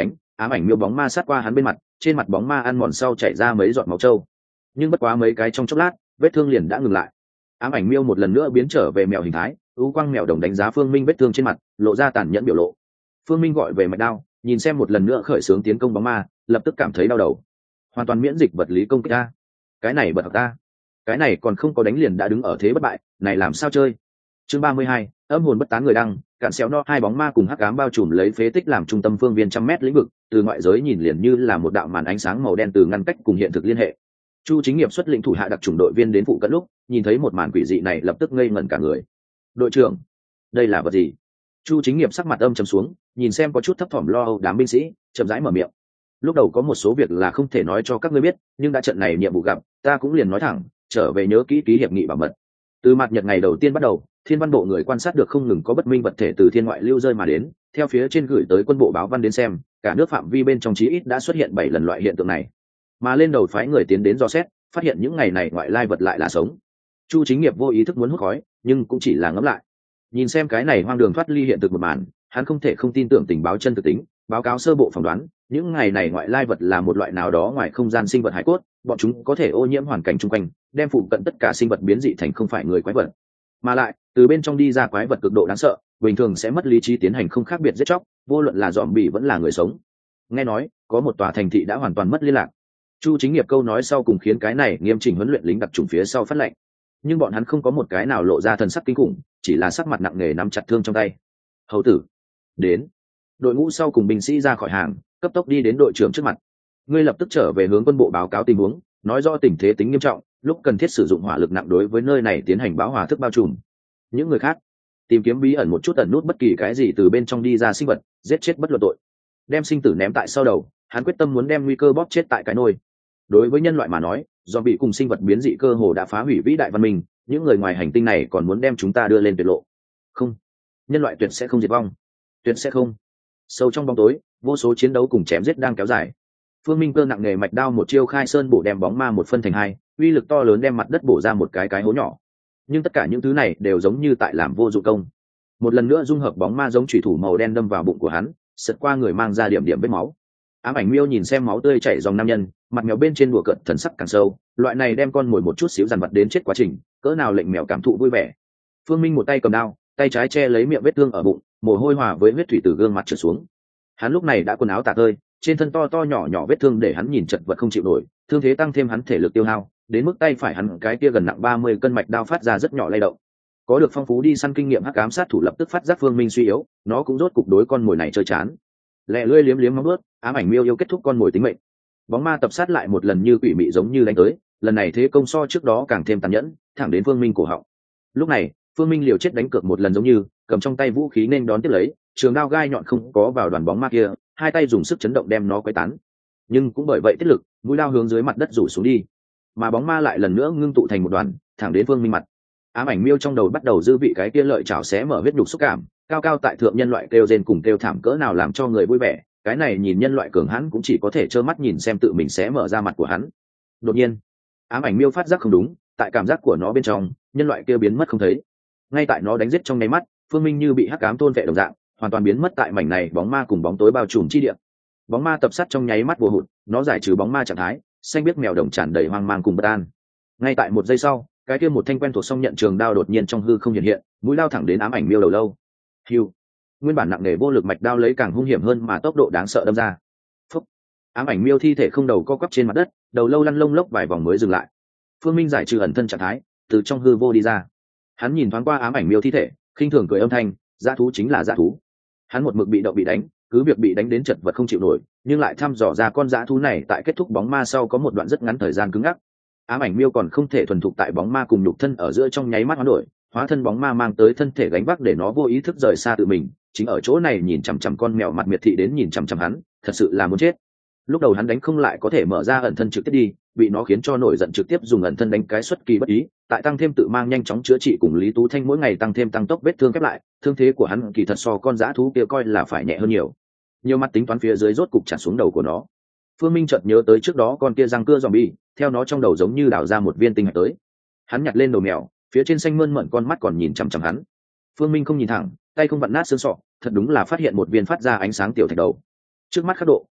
ám ảnh miêu bóng ma sát qua hắn bên mặt, trên mặt bóng ma ăn mòn sau chảy ra mấy giọt máu trâu, nhưng bất quá mấy cái trong chốc lát vết thương liền đã ngừng lại. Ám ảnh miêu một lần nữa biến trở về mèo hình thái, ưu quang mèo đồng đánh giá Phương Minh vết thương trên mặt, lộ ra tàn nhẫn biểu lộ. Phương Minh gọi về mạch đao, nhìn xem một lần nữa khởi xướng tiến công bóng ma, lập tức cảm thấy đau đầu. Hoàn toàn miễn dịch vật lý công kích ta, cái này bật học ta, cái này còn không có đánh liền đã đứng ở thế bất bại, này làm sao chơi. Chương ba mươi hai, âm hồn bất tán người đăng, cạn xéo no hai bóng ma cùng hắc ám bao trùm lấy phế tích làm trung tâm phương viên trăm mét lĩnh vực, từ ngoại giới nhìn liền như là một đạo màn ánh sáng màu đen từ ngăn cách cùng hiện thực liên hệ. Chu Chính Nghiệp xuất lĩnh thủ hạ đặc chủng đội viên đến phụ cận lúc, nhìn thấy một màn quỷ dị này lập tức ngây ngẩn cả người. Đội trưởng, đây là vật gì? Chu Chính Nghiệp sắc mặt âm trầm xuống, nhìn xem có chút thấp thỏm lo âu đám binh sĩ, chậm rãi mở miệng. Lúc đầu có một số việc là không thể nói cho các ngươi biết, nhưng đã trận này nhiệm vụ gặp, ta cũng liền nói thẳng, trở về nhớ kỹ ký hiệp nghị bảo mật. Từ mặt nhật ngày đầu tiên bắt đầu, Thiên Văn Bộ người quan sát được không ngừng có bất minh vật thể từ thiên ngoại lưu rơi mà đến, theo phía trên gửi tới quân bộ báo văn đến xem, cả nước phạm vi bên trong chí ít đã xuất hiện bảy lần loại hiện tượng này. Mà lên đầu phái người tiến đến dò xét, phát hiện những ngày này ngoại lai vật lại là sống. Chu Chính Nghiệp vô ý thức muốn hút khói, nhưng cũng chỉ là ngẫm lại. Nhìn xem cái này hoang đường thoát ly hiện thực một màn, hắn không thể không tin tưởng tình báo chân thực tính, báo cáo sơ bộ phỏng đoán, những ngày này ngoại lai vật là một loại nào đó ngoài không gian sinh vật hải cốt, bọn chúng có thể ô nhiễm hoàn cảnh xung quanh, đem phụ cận tất cả sinh vật biến dị thành không phải người quái vật. Mà lại, từ bên trong đi ra quái vật cực độ đáng sợ, bình thường sẽ mất lý trí tiến hành không khác biệt giết chóc, vô luận là zombie vẫn là người sống. Nghe nói, có một tòa thành thị đã hoàn toàn mất liên lạc. Chu Chính Nghiệp câu nói sau cùng khiến cái này nghiêm chỉnh huấn luyện lính đặc chủng phía sau phát lệnh, nhưng bọn hắn không có một cái nào lộ ra thần sắc kinh khủng, chỉ là sắc mặt nặng nề nắm chặt thương trong tay. Hầu tử, đến. Đội ngũ sau cùng binh sĩ ra khỏi hàng, cấp tốc đi đến đội trưởng trước mặt. Ngươi lập tức trở về hướng quân bộ báo cáo tình huống, nói rõ tình thế tính nghiêm trọng, lúc cần thiết sử dụng hỏa lực nặng đối với nơi này tiến hành báo hỏa thức bao trùm. Những người khác, tìm kiếm bí ẩn một chút ẩn nút bất kỳ cái gì từ bên trong đi ra sinh vật, giết chết bất luận tội. Đem sinh tử ném tại sau đầu, hắn quyết tâm muốn đem nguy cơ bóp chết tại cái nôi. Đối với nhân loại mà nói, do bị cùng sinh vật biến dị cơ hồ đã phá hủy vĩ đại văn minh, những người ngoài hành tinh này còn muốn đem chúng ta đưa lên tuyệt lộ. Không, nhân loại tuyệt sẽ không diệt vong, tuyệt sẽ không. Sâu trong bóng tối, vô số chiến đấu cùng chém giết đang kéo dài. Phương Minh cơ nặng nghề mạch đao một chiêu khai sơn bổ đem bóng ma một phân thành hai, uy lực to lớn đem mặt đất bổ ra một cái cái hố nhỏ. Nhưng tất cả những thứ này đều giống như tại làm vô dụng công. Một lần nữa dung hợp bóng ma giống chủy thủ màu đen đâm vào bụng của hắn, sượt qua người mang ra điểm điểm vết máu. Ám ảnh miêu nhìn xem máu tươi chảy dòng nam nhân, mặt mèo bên trên đùa cợt thần sắc càng sâu, loại này đem con mồi một chút xíu dằn vặt đến chết quá trình, cỡ nào lệnh mèo cảm thụ vui vẻ. Phương Minh một tay cầm đao, tay trái che lấy miệng vết thương ở bụng, mồ hôi hòa với huyết thủy từ gương mặt trượt xuống. Hắn lúc này đã quần áo tả tơi, trên thân to to nhỏ nhỏ vết thương để hắn nhìn chật vật không chịu nổi, thương thế tăng thêm hắn thể lực tiêu hao, đến mức tay phải hắn cái kia gần nặng ba mươi cân mạch đao phát ra rất nhỏ lay động. Có được phong phú đi săn kinh nghiệm hắc ám sát thủ lập tức phát giác Phương Minh suy yếu, nó cũng rốt cục đối con mồi này chơi chán. Lẹ lưỡi liếm liếm móng vuốt, ám ảnh miêu yêu kết thúc con mồi tính mệnh. Bóng ma tập sát lại một lần như quỷ mị giống như đánh tới, lần này thế công so trước đó càng thêm tàn nhẫn, thẳng đến Phương Minh cổ họng. Lúc này, Phương Minh liều chết đánh cược một lần giống như, cầm trong tay vũ khí nên đón tiếp lấy, trường đao gai nhọn không có vào đoàn bóng ma kia, hai tay dùng sức chấn động đem nó quấy tán. Nhưng cũng bởi vậy tiết lực, mũi đao hướng dưới mặt đất rủ xuống đi, mà bóng ma lại lần nữa ngưng tụ thành một đoàn, thẳng đến Phương Minh mặt. Ám ảnh miêu trong đầu bắt đầu dư vị cái kia lợi chảo xé mở huyết nhục xúc cảm, cao cao tại thượng nhân loại kêu rên cùng kêu thảm cỡ nào làm cho người vui vẻ, cái này nhìn nhân loại cường hãn cũng chỉ có thể trơ mắt nhìn xem tự mình xé mở ra mặt của hắn. Đột nhiên, ám ảnh miêu phát giác không đúng, tại cảm giác của nó bên trong, nhân loại kia biến mất không thấy. Ngay tại nó đánh giết trong nháy mắt, Phương Minh như bị hắc ám thôn vệ đồng dạng, hoàn toàn biến mất tại mảnh này bóng ma cùng bóng tối bao trùm chi địa. Bóng ma tập sát trong nháy mắt vô hụt, nó giải trừ bóng ma trạng thái, xanh biết mèo đồng tràn đầy hoang mang cùng bất an. Ngay tại một giây sau, cái kia một thanh quen thuộc song nhận trường đao đột nhiên trong hư không hiện hiện, mũi đao thẳng đến ám ảnh miêu đầu lâu. Hiu, nguyên bản nặng nề vô lực mạch đao lấy càng hung hiểm hơn mà tốc độ đáng sợ đâm ra. Phúc, ám ảnh miêu thi thể không đầu co quắp trên mặt đất, đầu lâu lăn lông lốc vài vòng mới dừng lại. Phương Minh giải trừ ẩn thân trạng thái, từ trong hư vô đi ra. Hắn nhìn thoáng qua ám ảnh miêu thi thể, khinh thường cười âm thanh, dã thú chính là dã thú. Hắn một mực bị động bị đánh, cứ việc bị đánh đến chật vật không chịu nổi, nhưng lại thăm dò ra con dã thú này tại kết thúc bóng ma sau có một đoạn rất ngắn thời gian cứng ngắc. Ám ảnh miêu còn không thể thuần thục tại bóng ma cùng nhục thân ở giữa trong nháy mắt hoán đổi, hóa thân bóng ma mang tới thân thể gánh vác để nó vô ý thức rời xa tự mình, chính ở chỗ này nhìn chằm chằm con mèo mặt miệt thị đến nhìn chằm chằm hắn, thật sự là muốn chết. Lúc đầu hắn đánh không lại có thể mở ra ẩn thân trực tiếp đi, bị nó khiến cho nổi giận trực tiếp dùng ẩn thân đánh cái xuất kỳ bất ý, tại tăng thêm tự mang nhanh chóng chữa trị cùng Lý Tú Thanh mỗi ngày tăng thêm tăng tốc vết thương khép lại, thương thế của hắn kỳ thật so con dã thú kia coi là phải nhẹ hơn nhiều. Nhiều mặt tính toán phía dưới rốt cục trả xuống đầu của nó. Phương Minh chợt nhớ tới trước đó con kia răng cưa zombie, theo nó trong đầu giống như đào ra một viên tinh hạch tới. Hắn nhặt lên đầu mèo, phía trên xanh mơn mởn con mắt còn nhìn chằm chằm hắn. Phương Minh không nhìn thẳng, tay không vặn nát xương sọ, thật đúng là phát hiện một viên phát ra ánh sáng tiểu thạch đầu. Trước mắt khắc độ,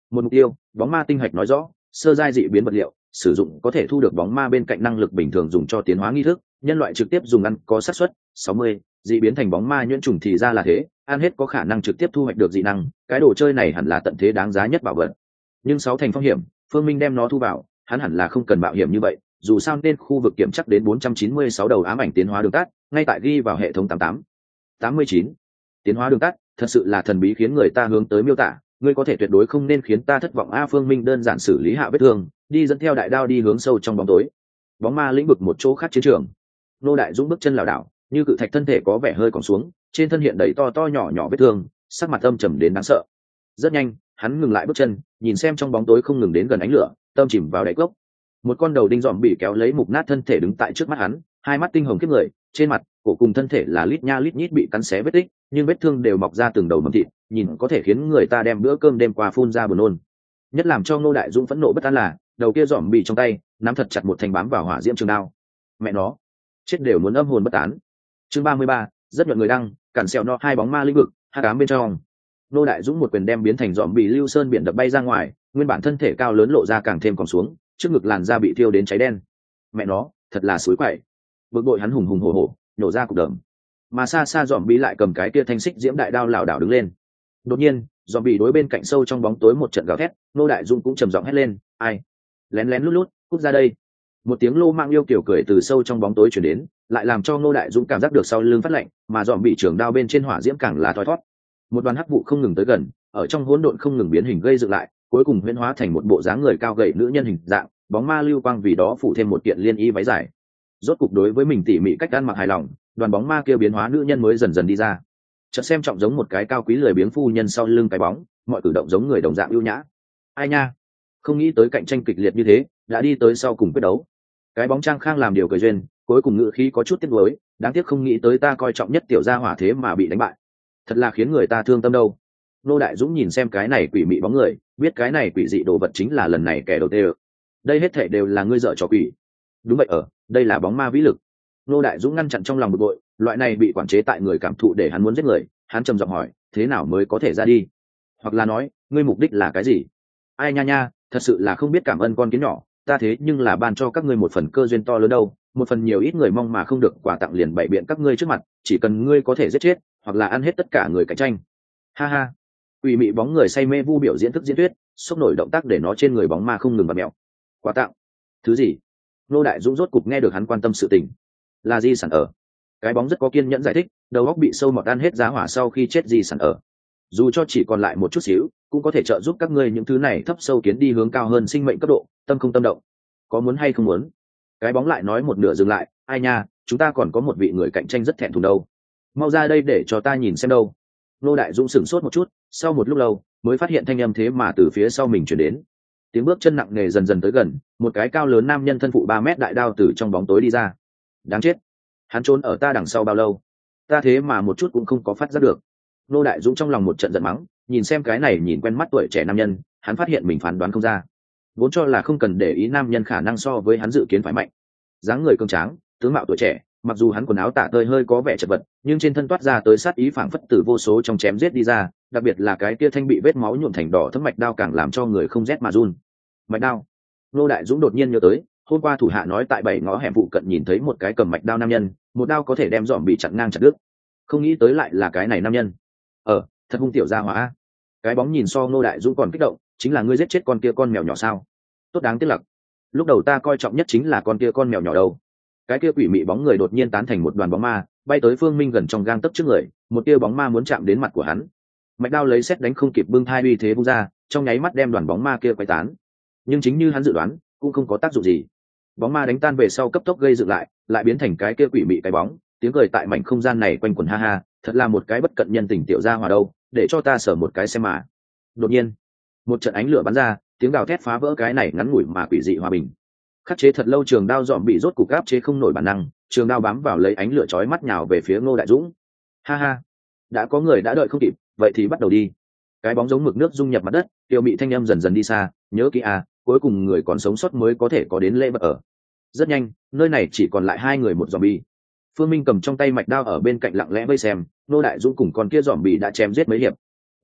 Một mục tiêu, bóng ma tinh hạch nói rõ, sơ giai dị biến vật liệu, sử dụng có thể thu được bóng ma bên cạnh năng lực bình thường dùng cho tiến hóa nghi thức, nhân loại trực tiếp dùng ăn có xác suất sáu mươi, dị biến thành bóng ma nhuyễn trùng thì ra là thế, ăn hết có khả năng trực tiếp thu hoạch được dị năng, cái đồ chơi này hẳn là tận thế đáng giá nhất bảo vật. Nhưng sáu thành phong hiểm, Phương Minh đem nó thu vào, hắn hẳn là không cần mạo hiểm như vậy, dù sao nên khu vực kiểm chắc đến bốn trăm chín mươi sáu đầu ám ảnh tiến hóa đường tắt, ngay tại ghi vào hệ thống tám tám tám mươi chín. Tiến hóa đường tắt, thật sự là thần bí khiến người ta hướng tới miêu tả, ngươi có thể tuyệt đối không nên khiến ta thất vọng a. Phương Minh đơn giản xử lý hạ vết thương, đi dẫn theo đại đao đi hướng sâu trong bóng tối. Bóng ma lĩnh vực một chỗ khác chiến trường. Nô Đại Dũng bước chân lảo đảo, như cự thạch thân thể có vẻ hơi còng xuống, trên thân hiện đầy to to nhỏ nhỏ vết thương, sắc mặt âm trầm đến đáng sợ. Rất nhanh, hắn ngừng lại bước chân, nhìn xem trong bóng tối không ngừng đến gần ánh lửa, tâm chìm vào đáy cốc. Một con đầu đinh dòm bị kéo lấy mục nát thân thể đứng tại trước mắt hắn, hai mắt tinh hồng kiếp người, trên mặt, cổ cùng thân thể là lít nha lít nhít bị cắn xé vết tích, nhưng vết thương đều mọc ra từng đầu mầm thịt, nhìn có thể khiến người ta đem bữa cơm đêm qua phun ra buồn nôn. Nhất làm cho Ngô Đại Dũng phẫn nộ bất an là, đầu kia dòm bị trong tay, nắm thật chặt một thanh bám vào hỏa diễm trường đao. Mẹ nó, chết đều muốn âm hồn bất tán. Chương ba mươi ba, rất nhuận người đăng, cản sẹo no hai bóng ma lĩnh vực, hắc ám bên trong. Ngô Đại Dũng một quyền đem biến thành dòm bị lưu sơn biển đập bay ra ngoài, nguyên bản thân thể cao lớn lộ ra càng thêm còn xuống, trước ngực làn da bị thiêu đến cháy đen. Mẹ nó, thật là suối quậy. Bực bội hắn hùng hùng hổ hổ, nhổ ra cục đờm. Mà xa xa dòm bị lại cầm cái kia thanh xích diễm đại đao lảo đảo đứng lên. Đột nhiên, dòm bị đối bên cạnh sâu trong bóng tối một trận gào thét, Ngô Đại Dũng cũng trầm giọng hét lên, ai? Lén lén lút lút, cút ra đây. Một tiếng lô mang yêu kiểu cười từ sâu trong bóng tối truyền đến, lại làm cho Ngô Đại Dũng cảm giác được sau lưng phát lạnh, mà dòm bị trường đao bên trên hỏa diễm càng là thoi thoát. Một đoàn hắc vụ không ngừng tới gần, ở trong hỗn độn không ngừng biến hình gây dựng lại, cuối cùng huyễn hóa thành một bộ dáng người cao gầy nữ nhân hình dạng, bóng ma lưu quang vì đó phủ thêm một kiện liên y váy dài. Rốt cục đối với mình tỉ mỉ cách ăn mặc hài lòng, đoàn bóng ma kia biến hóa nữ nhân mới dần dần đi ra. Chợt xem trọng giống một cái cao quý lười biếng phu nhân sau lưng cái bóng, mọi cử động giống người đồng dạng ưu nhã. Ai nha, không nghĩ tới cạnh tranh kịch liệt như thế, đã đi tới sau cùng quyết đấu. Cái bóng trang khang làm điều cười duyên, cuối cùng ngữ khí có chút tiếc nuối, đáng tiếc không nghĩ tới ta coi trọng nhất tiểu gia hỏa thế mà bị đánh bại. Thật là khiến người ta thương tâm đâu. Nô Đại Dũng nhìn xem cái này quỷ mị bóng người, biết cái này quỷ dị đồ vật chính là lần này kẻ đầu tiên. Đây hết thảy đều là ngươi dở trò quỷ. Đúng vậy ở, đây là bóng ma vĩ lực. Nô Đại Dũng ngăn chặn trong lòng bực bội, loại này bị quản chế tại người cảm thụ để hắn muốn giết người, hắn trầm giọng hỏi, thế nào mới có thể ra đi? Hoặc là nói, ngươi mục đích là cái gì? Ai nha nha, thật sự là không biết cảm ơn con kiến nhỏ, ta thế nhưng là ban cho các ngươi một phần cơ duyên to lớn đâu, một phần nhiều ít người mong mà không được quà tặng liền bày biện các ngươi trước mặt, chỉ cần ngươi có thể giết chết, hoặc là ăn hết tất cả người cạnh tranh. Ha ha. Quỷ mị bóng người say mê vu biểu diễn thức diễn thuyết, xốc nổi động tác để nó trên người bóng ma không ngừng bật mèo. Quà tặng? Thứ gì? Nô Đại Dũng rốt cục nghe được hắn quan tâm sự tình. Là di sản ở. Cái bóng rất có kiên nhẫn giải thích, đầu óc bị sâu mọt ăn hết giá hỏa sau khi chết di sản ở. Dù cho chỉ còn lại một chút xíu, cũng có thể trợ giúp các ngươi những thứ này thấp sâu kiến đi hướng cao hơn sinh mệnh cấp độ, tâm không tâm động. Có muốn hay không muốn? Cái bóng lại nói một nửa dừng lại, ai nha, chúng ta còn có một vị người cạnh tranh rất thẹn thùng đâu. Mau ra đây để cho ta nhìn xem đâu. Nô Đại Dũng sửng sốt một chút, sau một lúc lâu mới phát hiện thanh âm thế mà từ phía sau mình chuyển đến. Tiếng bước chân nặng nề dần dần tới gần, một cái cao lớn nam nhân thân phụ ba mét đại đao từ trong bóng tối đi ra. Đáng chết, hắn trốn ở ta đằng sau bao lâu, ta thế mà một chút cũng không có phát giác được. Nô Đại Dũng trong lòng một trận giận mắng, nhìn xem cái này nhìn quen mắt tuổi trẻ nam nhân, hắn phát hiện mình phán đoán không ra, vốn cho là không cần để ý nam nhân khả năng so với hắn dự kiến phải mạnh, dáng người cường tráng, tướng mạo tuổi trẻ, mặc dù hắn quần áo tả tơi hơi có vẻ chật vật, nhưng trên thân toát ra tới sát ý phảng phất từ vô số trong chém giết đi ra, đặc biệt là cái kia thanh bị vết máu nhuộm thành đỏ thấm mạch đao càng làm cho người không rét mà run. Mạch đao. Nô Đại Dũng đột nhiên nhớ tới, hôm qua thủ hạ nói tại bảy ngõ hẻm phụ cận nhìn thấy một cái cầm mạch đao nam nhân, một đao có thể đem dòm bị chặn ngang chặt đứt. Không nghĩ tới lại là cái này nam nhân. Ờ, thật hung tiểu gia hỏa. Cái bóng nhìn so Nô Đại Dũng còn kích động, chính là ngươi giết chết con kia con mèo nhỏ sao? Tốt đáng tiếc lặc. Lúc đầu ta coi trọng nhất chính là con kia con mèo nhỏ đâu. Cái kia quỷ mị bóng người đột nhiên tán thành một đoàn bóng ma, bay tới Phương Minh gần trong gang tấc trước người, một tia bóng ma muốn chạm đến mặt của hắn. Mạch đao lấy xét đánh không kịp bưng thai uy thế vung ra, trong nháy mắt đem đoàn bóng ma kia quay tán. Nhưng chính như hắn dự đoán, cũng không có tác dụng gì. Bóng ma đánh tan về sau cấp tốc gây dựng lại, lại biến thành cái kia quỷ mị cái bóng, tiếng cười tại mảnh không gian này quanh quẩn ha ha, thật là một cái bất cận nhân tình tiểu gia hòa đâu, để cho ta sở một cái xem mà. Đột nhiên, một trận ánh lửa bắn ra, tiếng gào thét phá vỡ cái này ngắn ngủi mà quỷ dị hòa bình. Khắc chế thật lâu trường đao dòm bị rốt cục áp chế không nổi bản năng, trường đao bám vào lấy ánh lửa chói mắt nhào về phía Ngô Đại Dũng. Ha ha, đã có người đã đợi không kịp, vậy thì bắt đầu đi. Cái bóng giống mực nước dung nhập mặt đất, tiêu mị thanh âm dần dần đi xa, nhớ kỹ à, cuối cùng người còn sống sót mới có thể có đến lễ vật ở. Rất nhanh, nơi này chỉ còn lại hai người một zombie. Phương Minh cầm trong tay mạch đao ở bên cạnh lặng lẽ vây xem, Ngô Đại Dũng cùng con kia zombie đã chém giết mấy hiệp.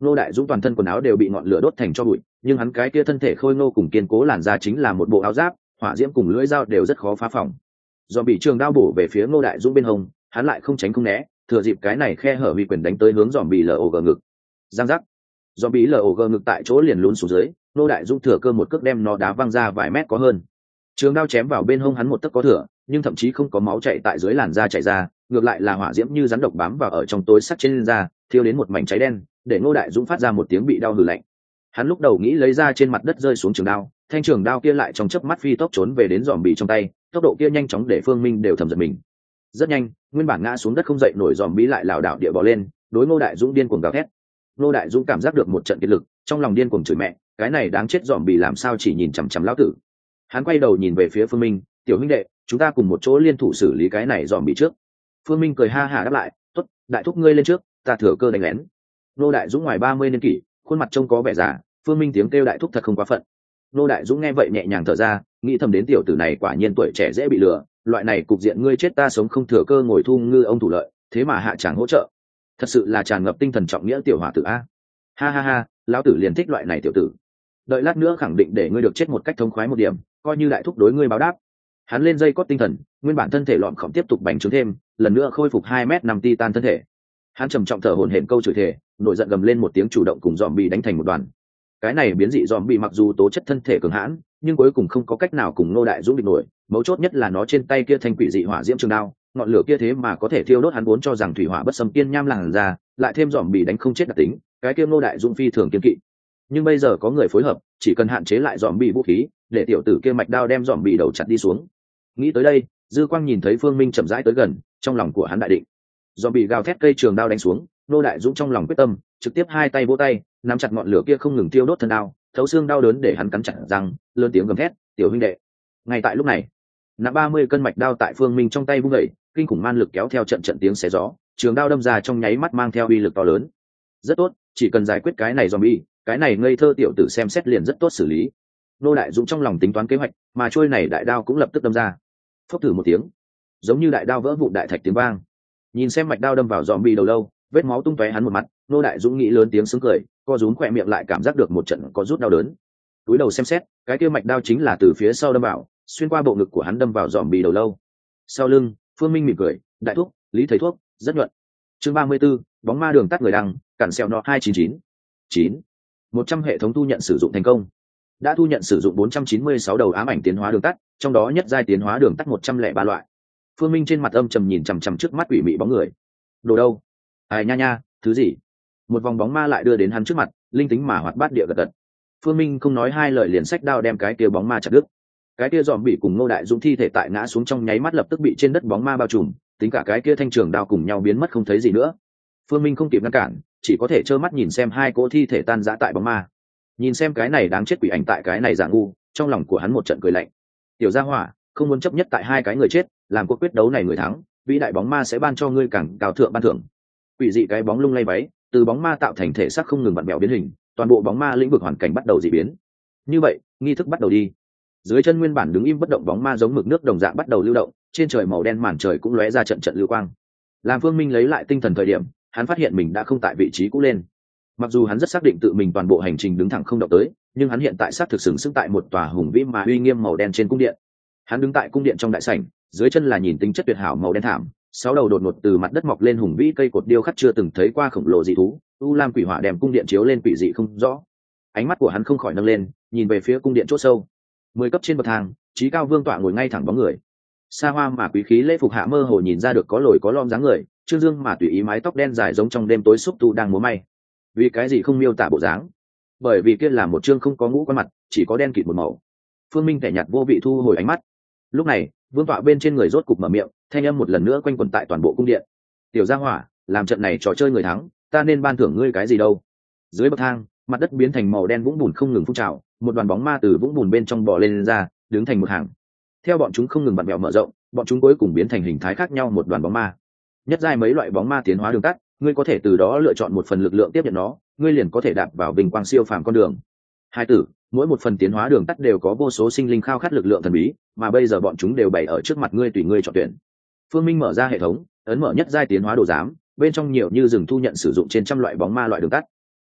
Ngô Đại Dũng toàn thân quần áo đều bị ngọn lửa đốt thành tro bụi, nhưng hắn cái kia thân thể khôi ngô cùng kiên cố làn da chính là một bộ áo giáp, hỏa diễm cùng lưỡi dao đều rất khó phá phòng. Do bị trường đao bổ về phía Ngô Đại Dũng bên hông, hắn lại không tránh không né, thừa dịp cái này khe hở huy quyền đánh tới hướng dòm bị lờ ổ gờ ngực. Giang giác. Dòm bị lờ ổ gờ ngực tại chỗ liền lún xuống dưới, Ngô Đại Dũng thừa cơ một cước đem nó đá văng ra vài mét có hơn. Trường đao chém vào bên hông hắn một tấc có thừa, nhưng thậm chí không có máu chảy tại dưới làn da chảy ra, ngược lại là hỏa diễm như rắn độc bám vào ở trong tối sắt trên da, thiêu đến một mảnh cháy đen, để Ngô Đại Dũng phát ra một tiếng bị đau hừ lạnh. Hắn lúc đầu nghĩ lấy ra trên mặt đất rơi xuống trường đao, thanh trường đao kia lại trong chớp mắt phi tốc trốn về đến dòm bị trong tay, tốc độ kia nhanh chóng để Phương Minh đều thầm giật mình. Rất nhanh, nguyên bản ngã xuống đất không dậy nổi dòm bị lại lảo đảo địa bò lên, đối Ngô Đại Dũng điên cuồng gào thét. Ngô Đại Dũng cảm giác được một trận kiệt lực, trong lòng điên cuồng chửi mẹ, cái này đáng chết dòm bị làm sao chỉ nhìn chằm chằm lão tử. Hắn quay đầu nhìn về phía Phương Minh, tiểu huynh đệ, chúng ta cùng một chỗ liên thủ xử lý cái này dòm bị trước. Phương Minh cười ha hả đáp lại, tốt, đại thúc ngươi lên trước, ta thừa cơ đánh lén. Ngô Đại Dũng ngoài ba mươi niên kỷ, khuôn mặt trông có vẻ già, Phương Minh tiếng kêu đại thúc thật không quá phận. Ngô Đại Dũng nghe vậy nhẹ nhàng thở ra, nghĩ thầm đến tiểu tử này quả nhiên tuổi trẻ dễ bị lừa, loại này cục diện ngươi chết ta sống không thừa cơ ngồi thu ngư ông thủ lợi, thế mà hạ tràng hỗ trợ, thật sự là tràn ngập tinh thần trọng nghĩa tiểu hòa tử a. Ha ha ha, lão tử liền thích loại này tiểu tử. Đợi lát nữa khẳng định để ngươi được chết một cách thống khoái một điểm, coi như đại thúc đối ngươi báo đáp. Hắn lên dây cót tinh thần, nguyên bản thân thể lọn khổng tiếp tục bành trướng thêm, lần nữa khôi phục hai mét năm titan thân thể. Hắn trầm trọng thở hổn hển câu chửi thề, nổi giận gầm lên một tiếng chủ động cùng dòm bị đánh thành một đoàn. Cái này biến dị dòm bị mặc dù tố chất thân thể cường hãn, nhưng cuối cùng không có cách nào cùng Ngô Đại Dũng địch nổi, mấu chốt nhất là nó trên tay kia thanh quỷ dị hỏa diễm trường đao, ngọn lửa kia thế mà có thể thiêu đốt hắn vốn cho rằng thủy hỏa bất xâm kiên nham làn ra, lại thêm dòm bị đánh không chết đặc tính, cái kia Ngô Đại Dũng phi thường kiên kỵ. Nhưng bây giờ có người phối hợp, chỉ cần hạn chế lại dòm bị vũ khí, để tiểu tử kia mạch đao đem dòm bị đầu chặt đi xuống. Nghĩ tới đây, Dư Quang nhìn thấy Phương Minh chậm rãi tới gần, trong lòng của hắn đại định. Dòm bị gào thét cây trường đao đánh xuống, Ngô Đại Dũng trong lòng quyết tâm, trực tiếp hai tay vỗ tay, nắm chặt ngọn lửa kia không ngừng thiêu đốt thân đao, thấu xương đau đớn để hắn cắn chặt răng, lớn tiếng gầm thét, "Tiểu huynh đệ!" Ngay tại lúc này, nặng ba mươi cân mạch đao tại Phương Minh trong tay vung dậy, kinh khủng man lực kéo theo trận trận tiếng xé gió, trường đao đâm ra trong nháy mắt mang theo uy lực to lớn. Rất tốt, chỉ cần giải quyết cái này zombie, cái này ngây thơ tiểu tử xem xét liền rất tốt xử lý. Ngô Đại Dũng trong lòng tính toán kế hoạch, mà trôi này đại đao cũng lập tức đâm ra. Phốc thử một tiếng, giống như đại đao vỡ vụn đại thạch tiếng vang. Nhìn xem mạch đao đâm vào zombie đầu lâu, vết máu tung tóe hắn một mặt, Ngô Đại Dũng nghĩ lớn tiếng sướng cười, co rúm khỏe miệng lại cảm giác được một trận có rút đau đớn. Túi đầu xem xét, cái kia mạch đao chính là từ phía sau đâm vào, xuyên qua bộ ngực của hắn đâm vào zombie đầu lâu. Sau lưng, Phương Minh mỉm cười, đại thúc, Lý thầy thuốc, rất nhuận. Chương ba mươi 34, bóng ma đường tắt người đăng, cản xèo nọ hai chín chín chín một trăm hệ thống thu nhận sử dụng thành công. Đã thu nhận sử dụng bốn trăm chín mươi sáu đầu ám ảnh tiến hóa đường tắt, trong đó nhất giai tiến hóa đường tắt một trăm lẻ ba loại. Phương Minh trên mặt âm trầm nhìn chằm chằm trước mắt quỷ mị bóng người. Đồ đâu? Ai nha nha, thứ gì? Một vòng bóng ma lại đưa đến hắn trước mặt, linh tính mà hoạt bát địa gật gật. Phương Minh không nói hai lời liền xách đao đem cái kia bóng ma chặt đứt. Cái kia dòm bị cùng Ngô Đại Dũng thi thể tại ngã xuống trong nháy mắt lập tức bị trên đất bóng ma bao trùm, tính cả cái kia thanh trường đao cùng nhau biến mất không thấy gì nữa. Phương Minh không kịp ngăn cản, chỉ có thể trơ mắt nhìn xem hai cỗ thi thể tan rã tại bóng ma. Nhìn xem cái này đáng chết quỷ ảnh tại cái này giả ngu, trong lòng của hắn một trận cười lạnh. Tiểu gia hỏa, không muốn chấp nhất tại hai cái người chết, làm cuộc quyết đấu này người thắng, vĩ đại bóng ma sẽ ban cho ngươi càng cao thượng ban thưởng. Quỷ dị cái bóng lung lay váy, từ bóng ma tạo thành thể xác không ngừng vặn vẹo biến hình, toàn bộ bóng ma lĩnh vực hoàn cảnh bắt đầu dị biến. Như vậy, nghi thức bắt đầu đi. Dưới chân nguyên bản đứng im bất động bóng ma giống mực nước đồng dạng bắt đầu lưu động, trên trời màu đen màn trời cũng lóe ra trận trận lưu quang. Làm Phương Minh lấy lại tinh thần thời điểm, hắn phát hiện mình đã không tại vị trí cũ lên. Mặc dù hắn rất xác định tự mình toàn bộ hành trình đứng thẳng không động tới, nhưng hắn hiện tại xác thực sừng sững tại một tòa hùng vĩ mà uy nghiêm màu đen trên cung điện. Hắn đứng tại cung điện trong đại sảnh, dưới chân là nhìn tính chất tuyệt hảo màu đen thảm, sáu đầu đột ngột từ mặt đất mọc lên hùng vĩ cây cột điêu khắc chưa từng thấy qua khổng lồ dị thú, u lam quỷ hỏa đem cung điện chiếu lên quỷ dị không rõ. Ánh mắt của hắn không khỏi nâng lên, nhìn về phía cung điện chỗ sâu. Mười cấp trên bậc thang, Chí Cao Vương tọa ngồi ngay thẳng bóng người. Xa hoa mà quý khí lễ phục hạ mơ hồ nhìn ra được có lồi có lõm dáng người, trương dương mà tùy ý mái tóc đen dài giống trong đêm tối xúc tu đang múa may. Vì cái gì không miêu tả bộ dáng? Bởi vì kia là một trương không có ngũ quan mặt, chỉ có đen kịt một màu. Phương Minh kẻ nhạt vô vị thu hồi ánh mắt. Lúc này, vương tọa bên trên người rốt cục mở miệng, thanh âm một lần nữa quanh quẩn tại toàn bộ cung điện. Tiểu gia hỏa, làm trận này trò chơi người thắng, ta nên ban thưởng ngươi cái gì đâu? Dưới bậc thang, mặt đất biến thành màu đen vũng bùn không ngừng phun trào, một đoàn bóng ma từ vũng bùn bên trong bò lên, lên ra, đứng thành một hàng. Theo bọn chúng không ngừng vặn vẹo mở rộng, bọn chúng cuối cùng biến thành hình thái khác nhau một đoàn bóng ma. Nhất giai mấy loại bóng ma tiến hóa đường tắt, ngươi có thể từ đó lựa chọn một phần lực lượng tiếp nhận nó, ngươi liền có thể đạp vào vinh quang siêu phàm con đường. Hai tử, mỗi một phần tiến hóa đường tắt đều có vô số sinh linh khao khát lực lượng thần bí, mà bây giờ bọn chúng đều bày ở trước mặt ngươi tùy ngươi chọn tuyển. Phương Minh mở ra hệ thống, ấn mở nhất giai tiến hóa đồ giám, bên trong nhiều như rừng thu nhận sử dụng trên trăm loại bóng ma loại đường tắt.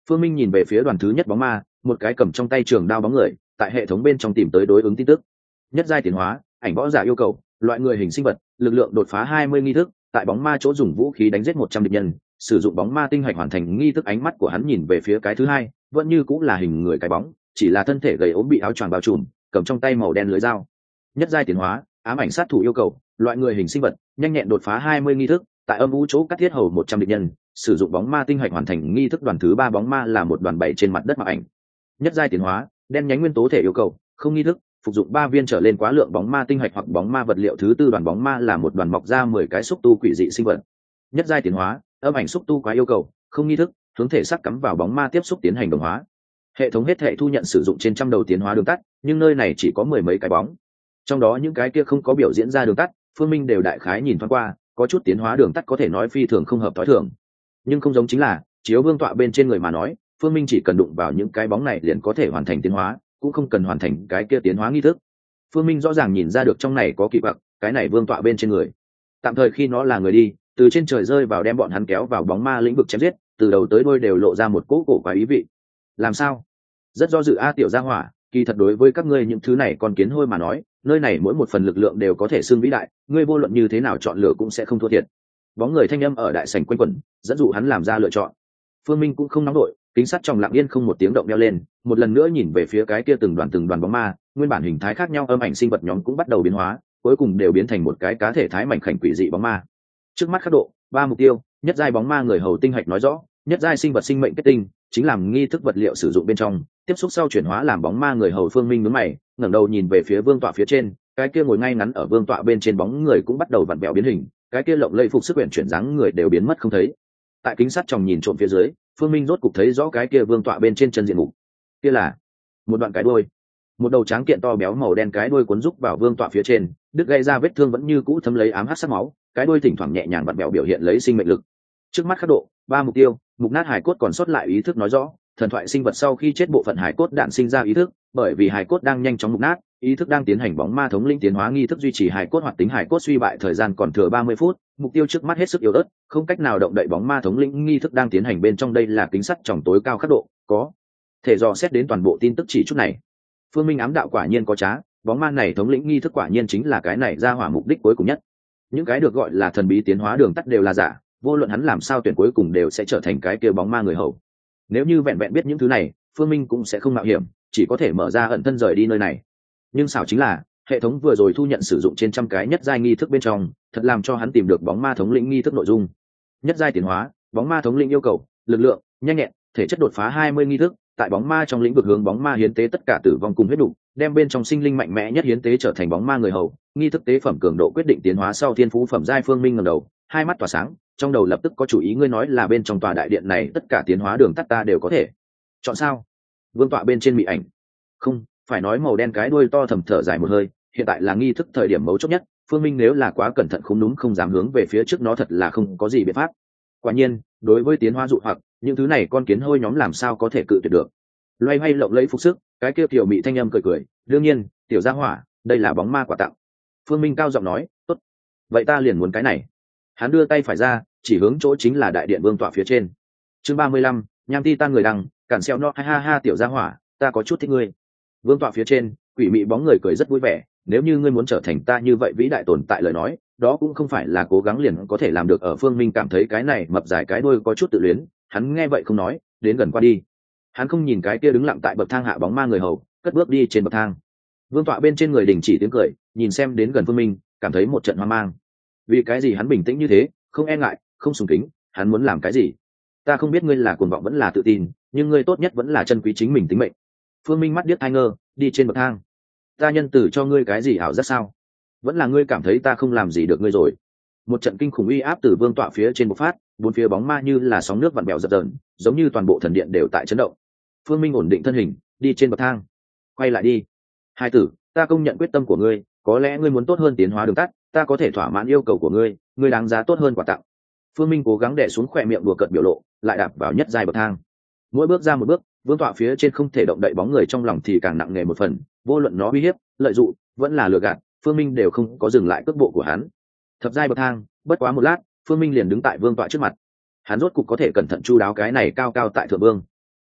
Phương Minh nhìn về phía đoàn thứ nhất bóng ma, một cái cầm trong tay trường đao bóng người tại hệ thống bên trong tìm tới đối ứng tin tức. Nhất giai tiến hóa, ảnh võ giả yêu cầu, loại người hình sinh vật, lực lượng đột phá hai mươi nghi thức, tại bóng ma chỗ dùng vũ khí đánh giết một trăm địch nhân, sử dụng bóng ma tinh hạch hoàn thành nghi thức. Ánh mắt của hắn nhìn về phía cái thứ hai, vẫn như cũng là hình người cái bóng, chỉ là thân thể gầy ốm bị áo choàng bao trùm, cầm trong tay màu đen lưỡi dao. Nhất giai tiến hóa, ám ảnh sát thủ yêu cầu, loại người hình sinh vật, nhanh nhẹn đột phá hai mươi nghi thức, tại âm u chỗ cắt thiết hầu một trăm địch nhân, sử dụng bóng ma tinh hạch hoàn thành nghi thức. Đoàn thứ ba bóng ma là một đoàn bảy trên mặt đất mặc ảnh. Nhất giai tiến hóa, đen nhánh nguyên tố thể yêu cầu, không nghi thức, phục dụng ba viên trở lên quá lượng bóng ma tinh hạch hoặc bóng ma vật liệu. Thứ tư đoàn bóng ma là một đoàn mọc ra mười cái xúc tu quỷ dị sinh vật. Nhất giai tiến hóa, âm ảnh xúc tu quá yêu cầu, không nghi thức, hướng thể sắc cắm vào bóng ma tiếp xúc tiến hành đồng hóa. Hệ thống hết thể thu nhận sử dụng trên trăm đầu tiến hóa đường tắt, nhưng nơi này chỉ có mười mấy cái bóng, trong đó những cái kia không có biểu diễn ra đường tắt, Phương Minh đều đại khái nhìn thoáng qua, có chút tiến hóa đường tắt có thể nói phi thường không hợp thói thường, nhưng không giống chính là chiếu vương tọa bên trên người mà nói, Phương Minh chỉ cần đụng vào những cái bóng này liền có thể hoàn thành tiến hóa, cũng không cần hoàn thành cái kia tiến hóa nghi thức. Phương Minh rõ ràng nhìn ra được trong này có kỳ vọng, cái này vương tọa bên trên người tạm thời khi nó là người đi từ trên trời rơi vào đem bọn hắn kéo vào bóng ma lĩnh vực chém giết, từ đầu tới đuôi đều lộ ra một cỗ cổ quái ý vị. Làm sao? Rất do dự a tiểu gia hỏa, kỳ thật đối với các ngươi những thứ này còn kiến hôi mà nói, nơi này mỗi một phần lực lượng đều có thể xưng vĩ đại, ngươi vô luận như thế nào chọn lựa cũng sẽ không thua thiệt. Bóng người thanh âm ở đại sảnh quanh quẩn, dẫn dụ hắn làm ra lựa chọn. Phương Minh cũng không nóng đội, kính sắt trong lặng yên không một tiếng động đeo lên, một lần nữa nhìn về phía cái kia từng đoàn từng đoàn bóng ma, nguyên bản hình thái khác nhau âm ảnh sinh vật nhóm cũng bắt đầu biến hóa, cuối cùng đều biến thành một cái cá thể thái mảnh khảnh quỷ dị bóng ma. Trước mắt khắc độ, ba mục tiêu, nhất giai bóng ma người hầu tinh hạch nói rõ, nhất giai sinh vật sinh mệnh kết tinh, chính làm nghi thức vật liệu sử dụng bên trong, tiếp xúc sau chuyển hóa làm bóng ma người hầu. Phương Minh nhướng mày, ngẩng đầu nhìn về phía vương tọa phía trên, cái kia ngồi ngay ngắn ở vương tọa bên trên bóng người cũng bắt đầu vặn vẹo biến hình, cái kia lộng lẫy phục sức quyển chuyển dáng người đều biến mất không thấy. Tại kính sắt tròng nhìn trộm phía dưới, Phương Minh rốt cục thấy rõ cái kia vương tọa bên trên chân diện mục. Kia là một đoạn cái đuôi, một đầu tráng kiện to béo màu đen cái đuôi cuốn rúc vào vương tọa phía trên, đứt gây ra vết thương vẫn như cũ thấm lấy ám hắc sắc máu, cái đuôi thỉnh thoảng nhẹ nhàng vặn vẹo biểu hiện lấy sinh mệnh lực. Trước mắt khắc độ, ba mục tiêu, mục nát hài cốt còn sót lại ý thức nói rõ, thần thoại sinh vật sau khi chết bộ phận hài cốt đạn sinh ra ý thức, bởi vì hài cốt đang nhanh chóng mục nát, ý thức đang tiến hành bóng ma thống lĩnh tiến hóa nghi thức duy trì hài cốt hoạt tính hài cốt suy bại thời gian còn thừa ba mươi phút, mục tiêu trước mắt hết sức yếu ớt, không cách nào động đậy bóng ma thống lĩnh nghi thức đang tiến hành bên trong. Đây là kính sắt tròng tối cao khắc độ, có thể dò xét đến toàn bộ tin tức chỉ chút này. Phương Minh ám đạo quả nhiên có trá, bóng ma này thống lĩnh nghi thức quả nhiên chính là cái này ra hỏa mục đích cuối cùng nhất. Những cái được gọi là thần bí tiến hóa đường tắt đều là giả, vô luận hắn làm sao tuyển cuối cùng đều sẽ trở thành cái kia bóng ma người hầu. Nếu như vẹn vẹn biết những thứ này, Phương Minh cũng sẽ không mạo hiểm, chỉ có thể mở ra ẩn thân rời đi nơi này. Nhưng xảo chính là hệ thống vừa rồi thu nhận sử dụng trên trăm cái nhất giai nghi thức bên trong, thật làm cho hắn tìm được bóng ma thống lĩnh nghi thức nội dung. Nhất giai tiến hóa, bóng ma thống lĩnh yêu cầu, lực lượng, nhanh nhẹn, thể chất đột phá hai mươi nghi thức, tại bóng ma trong lĩnh vực hướng bóng ma hiến tế tất cả tử vong cùng huyết đủ, đem bên trong sinh linh mạnh mẽ nhất hiến tế trở thành bóng ma người hầu. Nghi thức tế phẩm cường độ quyết định tiến hóa sau thiên phú phẩm giai. Phương Minh ngẩng đầu, hai mắt tỏa sáng, trong đầu lập tức có chủ ý. Ngươi nói là bên trong tòa đại điện này tất cả tiến hóa đường tắt ta đều có thể chọn sao? Vương tọa bên trên mị ảnh, không phải nói màu đen cái đuôi to thầm thở dài một hơi, hiện tại là nghi thức thời điểm mấu chốt nhất, Phương Minh nếu là quá cẩn thận không đúng không dám hướng về phía trước nó thật là không có gì biện pháp. Quả nhiên đối với tiến hóa dụ hoặc, những thứ này con kiến hôi nhóm làm sao có thể cự tuyệt được. Loay hoay lộng lẫy phục sức, cái kia tiểu mị thanh âm cười cười, đương nhiên tiểu gia hỏa, đây là bóng ma quà tặng. Phương Minh cao giọng nói, tốt, vậy ta liền muốn cái này. Hắn đưa tay phải ra, chỉ hướng chỗ chính là đại điện vương tọa phía trên. Chương ba mươi lăm, nham ti tan người đằng, cản xeo no, ha ha ha tiểu gia hỏa, ta có chút thích ngươi. Vương tọa phía trên, quỷ mị bóng người cười rất vui vẻ, nếu như ngươi muốn trở thành ta như vậy vĩ đại tồn tại lời nói, đó cũng không phải là cố gắng liền có thể làm được. Ở Phương Minh cảm thấy cái này mập dài cái đuôi có chút tự luyến, hắn nghe vậy không nói, đến gần qua đi. Hắn không nhìn cái kia đứng lặng tại bậc thang hạ bóng ma người hầu, cất bước đi trên bậc thang. Vương tọa bên trên người đình chỉ tiếng cười, nhìn xem đến gần Phương Minh, cảm thấy một trận hoang mang. Vì cái gì hắn bình tĩnh như thế, không e ngại, không sùng kính, hắn muốn làm cái gì? Ta không biết ngươi là cuồng vọng vẫn là tự tin, nhưng ngươi tốt nhất vẫn là chân quý chính mình tính mệnh. Phương Minh mắt điếc tai ngơ, đi trên bậc thang. Ta nhân tử cho ngươi cái gì ảo giác sao? Vẫn là ngươi cảm thấy ta không làm gì được ngươi rồi? Một trận kinh khủng uy áp từ vương tọa phía trên bộc phát, bốn phía bóng ma như là sóng nước vặn bèo dập dờn, giống như toàn bộ thần điện đều tại chấn động. Phương Minh ổn định thân hình, đi trên bậc thang. Quay lại đi, hai tử, ta công nhận quyết tâm của ngươi, có lẽ ngươi muốn tốt hơn tiến hóa đường tắt, ta có thể thỏa mãn yêu cầu của ngươi, ngươi đáng giá tốt hơn quà tặng. Phương Minh cố gắng đè xuống khỏe miệng đùa cợt biểu lộ, lại đạp vào nhất giai bậc thang. Mỗi bước ra một bước, vương tọa phía trên không thể động đậy bóng người trong lòng thì càng nặng nề một phần, vô luận nó uy hiếp, lợi dụng, vẫn là lừa gạt, Phương Minh đều không có dừng lại cước bộ của hắn. Thập giai bậc thang, bất quá một lát, Phương Minh liền đứng tại vương tọa trước mặt. Hắn rốt cục có thể cẩn thận chu đáo cái này cao cao tại thượng vương.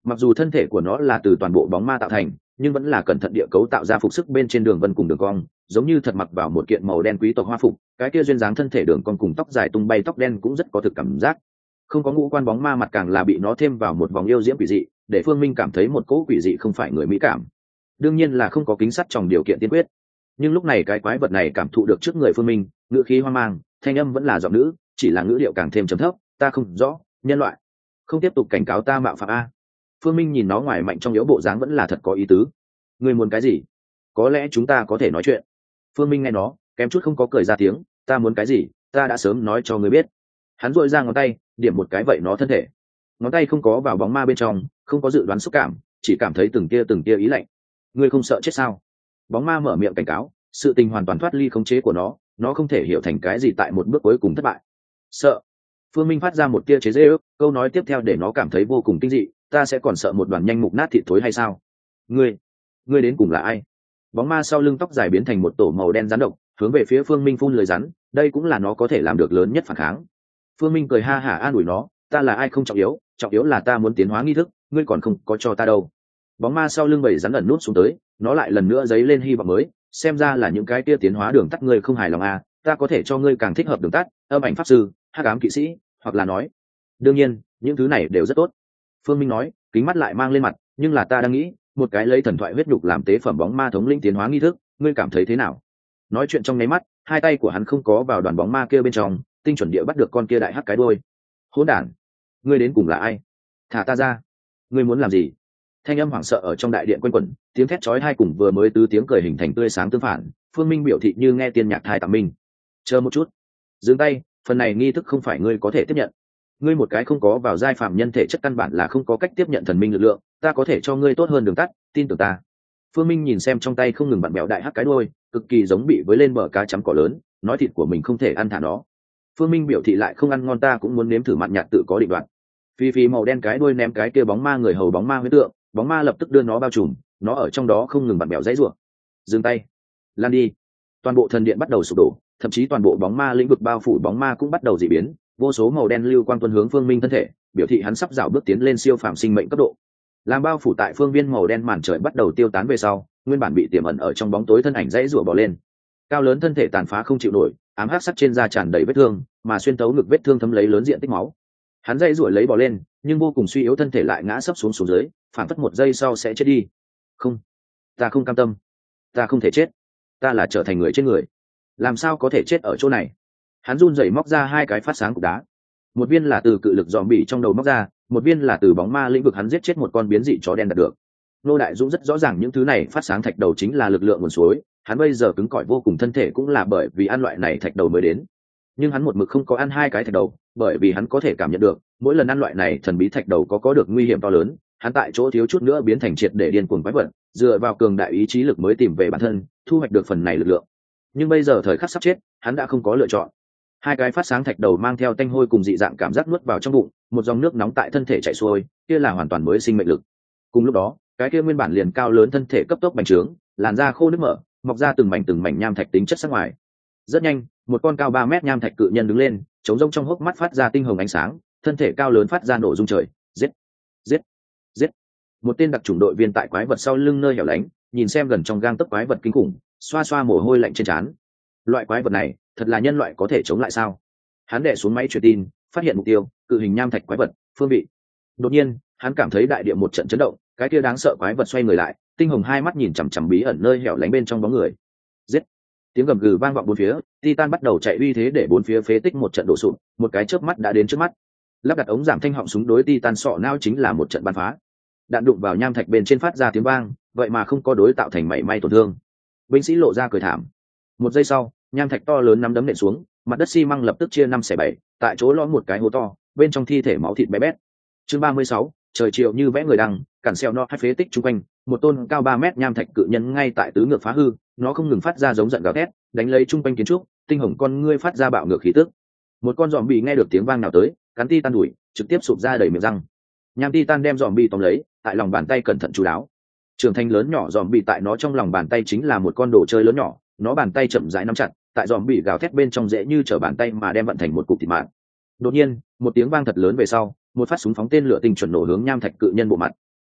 Mặc dù thân thể của nó là từ toàn bộ bóng ma tạo thành, nhưng vẫn là cẩn thận địa cấu tạo ra phục sức bên trên đường vân cùng đường cong, giống như thật mặc vào một kiện màu đen quý tộc hoa phục. Cái kia duyên dáng thân thể đường cong cùng tóc dài tung bay tóc đen cũng rất có thực cảm giác. Không có ngũ quan bóng ma mặt càng là bị nó thêm vào một vòng yêu diễm quỷ dị, để Phương Minh cảm thấy một cỗ quỷ dị không phải người mỹ cảm. Đương nhiên là không có kính sắt trong điều kiện tiên quyết. Nhưng lúc này cái quái vật này cảm thụ được trước người Phương Minh, ngữ khí hoang mang, thanh âm vẫn là giọng nữ, chỉ là ngữ điệu càng thêm trầm thấp, ta không rõ, nhân loại, không tiếp tục cảnh cáo ta mạo phạm a. Phương Minh nhìn nó ngoài mạnh trong yếu bộ dáng vẫn là thật có ý tứ. Ngươi muốn cái gì? Có lẽ chúng ta có thể nói chuyện. Phương Minh nghe nó, kém chút không có cười ra tiếng, ta muốn cái gì, ta đã sớm nói cho ngươi biết. Hắn duỗi ra ngón tay, điểm một cái vậy nó thân thể. Ngón tay không có vào bóng ma bên trong, không có dự đoán xúc cảm, chỉ cảm thấy từng tia từng tia ý lạnh. Ngươi không sợ chết sao? Bóng ma mở miệng cảnh cáo, sự tình hoàn toàn thoát ly khống chế của nó, nó không thể hiểu thành cái gì tại một bước cuối cùng thất bại. Sợ? Phương Minh phát ra một tia chế giễu, câu nói tiếp theo để nó cảm thấy vô cùng kinh dị, ta sẽ còn sợ một đoàn nhanh mục nát thịt thối hay sao? Ngươi, ngươi đến cùng là ai? Bóng ma sau lưng tóc dài biến thành một tổ màu đen rắn độc, hướng về phía Phương Minh phun lời rắn, đây cũng là nó có thể làm được lớn nhất phản kháng. Phương Minh cười ha hả an ủi nó, ta là ai không trọng yếu, trọng yếu là ta muốn tiến hóa nghi thức, ngươi còn không có cho ta đâu. Bóng ma sau lưng bầy rắn ẩn nút xuống tới, nó lại lần nữa dấy lên hy vọng mới, xem ra là những cái kia tiến hóa đường tắt ngươi không hài lòng à, ta có thể cho ngươi càng thích hợp đường tắt, âm ảnh pháp sư, hắc ám kỵ sĩ, hoặc là nói, đương nhiên, những thứ này đều rất tốt. Phương Minh nói, kính mắt lại mang lên mặt, nhưng là ta đang nghĩ, một cái lấy thần thoại huyết nhục làm tế phẩm bóng ma thống lĩnh tiến hóa nghi thức, ngươi cảm thấy thế nào? Nói chuyện trong nháy mắt, hai tay của hắn không có vào đoàn bóng ma kia bên trong, tinh chuẩn địa bắt được con kia đại hắc cái đuôi. Hỗn đản, ngươi đến cùng là ai? Thả ta ra! Ngươi muốn làm gì? Thanh âm hoảng sợ ở trong đại điện quanh quẩn, tiếng thét chói tai cùng vừa mới tứ tiếng cười hình thành tươi sáng tương phản. Phương Minh biểu thị như nghe tiên nhạc thai tạm minh. Chờ một chút, dừng tay, phần này nghi thức không phải ngươi có thể tiếp nhận. Ngươi một cái không có vào giai phạm nhân thể chất căn bản là không có cách tiếp nhận thần minh lực lượng, ta có thể cho ngươi tốt hơn đường tắt, tin tưởng ta. Phương Minh nhìn xem trong tay không ngừng bạn bèo đại hắc cái đuôi, cực kỳ giống bị với lên bờ cá chấm cỏ lớn, nói thịt của mình không thể ăn thả nó. Phương Minh biểu thị lại không ăn ngon ta cũng muốn nếm thử mặn nhạt tự có định đoạn. Phi phi màu đen cái đuôi ném cái kia bóng ma người hầu bóng ma huyết tượng, bóng ma lập tức đưa nó bao trùm, nó ở trong đó không ngừng bạn bèo dãy rủa. Dừng tay, lan đi. Toàn bộ thần điện bắt đầu sụp đổ, thậm chí toàn bộ bóng ma lĩnh vực bao phủ bóng ma cũng bắt đầu dị biến, vô số màu đen lưu quang tuôn hướng Phương Minh thân thể, biểu thị hắn sắp rảo bước tiến lên siêu phàm sinh mệnh cấp độ. Làm bao phủ tại phương viên màu đen màn trời bắt đầu tiêu tán về sau, nguyên bản bị tiềm ẩn ở trong bóng tối thân ảnh dãy rủa bỏ lên. Cao lớn thân thể tàn phá không chịu nổi, ám hắc sắc trên da tràn đầy vết thương, mà xuyên tấu ngực vết thương thấm lấy lớn diện tích máu. Hắn dãy rủa lấy bỏ lên, nhưng vô cùng suy yếu thân thể lại ngã sấp xuống xuống dưới, phản phất một giây sau sẽ chết đi. Không, ta không cam tâm, ta không thể chết, ta là trở thành người trên người, làm sao có thể chết ở chỗ này? Hắn run rẩy móc ra hai cái phát sáng cục đá, một viên là từ cự lực dòm bỉ trong đầu móc ra, một viên là từ bóng ma lĩnh vực hắn giết chết một con biến dị chó đen đạt được. Nô Đại Dũng rất rõ ràng những thứ này phát sáng thạch đầu chính là lực lượng nguồn suối, hắn bây giờ cứng cỏi vô cùng thân thể cũng là bởi vì ăn loại này thạch đầu mới đến. Nhưng hắn một mực không có ăn hai cái thạch đầu, bởi vì hắn có thể cảm nhận được, mỗi lần ăn loại này thần bí thạch đầu có có được nguy hiểm to lớn, hắn tại chỗ thiếu chút nữa biến thành triệt để điên cuồng quái vật, dựa vào cường đại ý chí lực mới tìm về bản thân, thu hoạch được phần này lực lượng. Nhưng bây giờ thời khắc sắp chết, hắn đã không có lựa chọn. Hai cái phát sáng thạch đầu mang theo tanh hôi cùng dị dạng cảm giác nuốt vào trong bụng, một dòng nước nóng tại thân thể chảy xuôi, kia là hoàn toàn mới sinh mệnh lực. Cùng lúc đó, cái kia nguyên bản liền cao lớn thân thể cấp tốc bành trướng, làn da khô nứt mở, mọc ra từng mảnh từng mảnh nham thạch tính chất sắc ngoài. Rất nhanh, một con cao ba mét nham thạch cự nhân đứng lên, chống rông trong hốc mắt phát ra tinh hồng ánh sáng, thân thể cao lớn phát ra nổ rung trời, giết, giết, giết. Một tên đặc chủng đội viên tại quái vật sau lưng nơi hẻo lánh, nhìn xem gần trong gang tấc quái vật kinh khủng, xoa xoa mồ hôi lạnh trên trán. Loại quái vật này, thật là nhân loại có thể chống lại sao? Hắn đè xuống máy truyền tin, phát hiện mục tiêu, cự hình nham thạch quái vật, phương vị. Đột nhiên, hắn cảm thấy đại địa một trận chấn động, cái kia đáng sợ quái vật xoay người lại, tinh hồng hai mắt nhìn chằm chằm bí ẩn nơi hẻo lánh bên trong bóng người. Giết! Tiếng gầm gừ vang vọng bốn phía, Titan bắt đầu chạy uy thế để bốn phía phế tích một trận đổ sụp, một cái chớp mắt đã đến trước mắt. Lắp đặt ống giảm thanh họng súng đối Titan sọ não chính là một trận bắn phá. Đạn đụng vào nham thạch bên trên phát ra tiếng vang, vậy mà không có đối tạo thành mảy may tổn thương. Binh sĩ lộ ra cười thảm. Một giây sau, nham thạch to lớn nắm đấm nện xuống, mặt đất xi măng lập tức chia năm xẻ bảy, tại chỗ lõm một cái hố to, bên trong thi thể máu thịt bé bét. Chương ba mươi sáu, trời chiều như vẽ người đăng, cản xeo no hai phế tích chung quanh, một tôn cao ba mét nham thạch cự nhân ngay tại tứ ngược phá hư, nó không ngừng phát ra giống giận gào thét, đánh lấy chung quanh kiến trúc, tinh hồng con ngươi phát ra bạo ngược khí tức. Một con giòm bị nghe được tiếng vang nào tới, cắn Titan đuổi, trực tiếp sụp ra đầy miệng răng. Nham Titan đem giòm bị tóm lấy, tại lòng bàn tay cẩn thận chú đáo. Trưởng thành lớn nhỏ giòm bị tại nó trong lòng bàn tay chính là một con đồ chơi lớn nhỏ, nó bàn tay chậm rãi nắm chặt, tại giòm bị gào thét bên trong dễ như trở bàn tay mà đem vận thành một cục thịt mạn. Đột nhiên, một tiếng vang thật lớn về sau, một phát súng phóng tên lửa tinh chuẩn nổ hướng nham thạch cự nhân bộ mặt.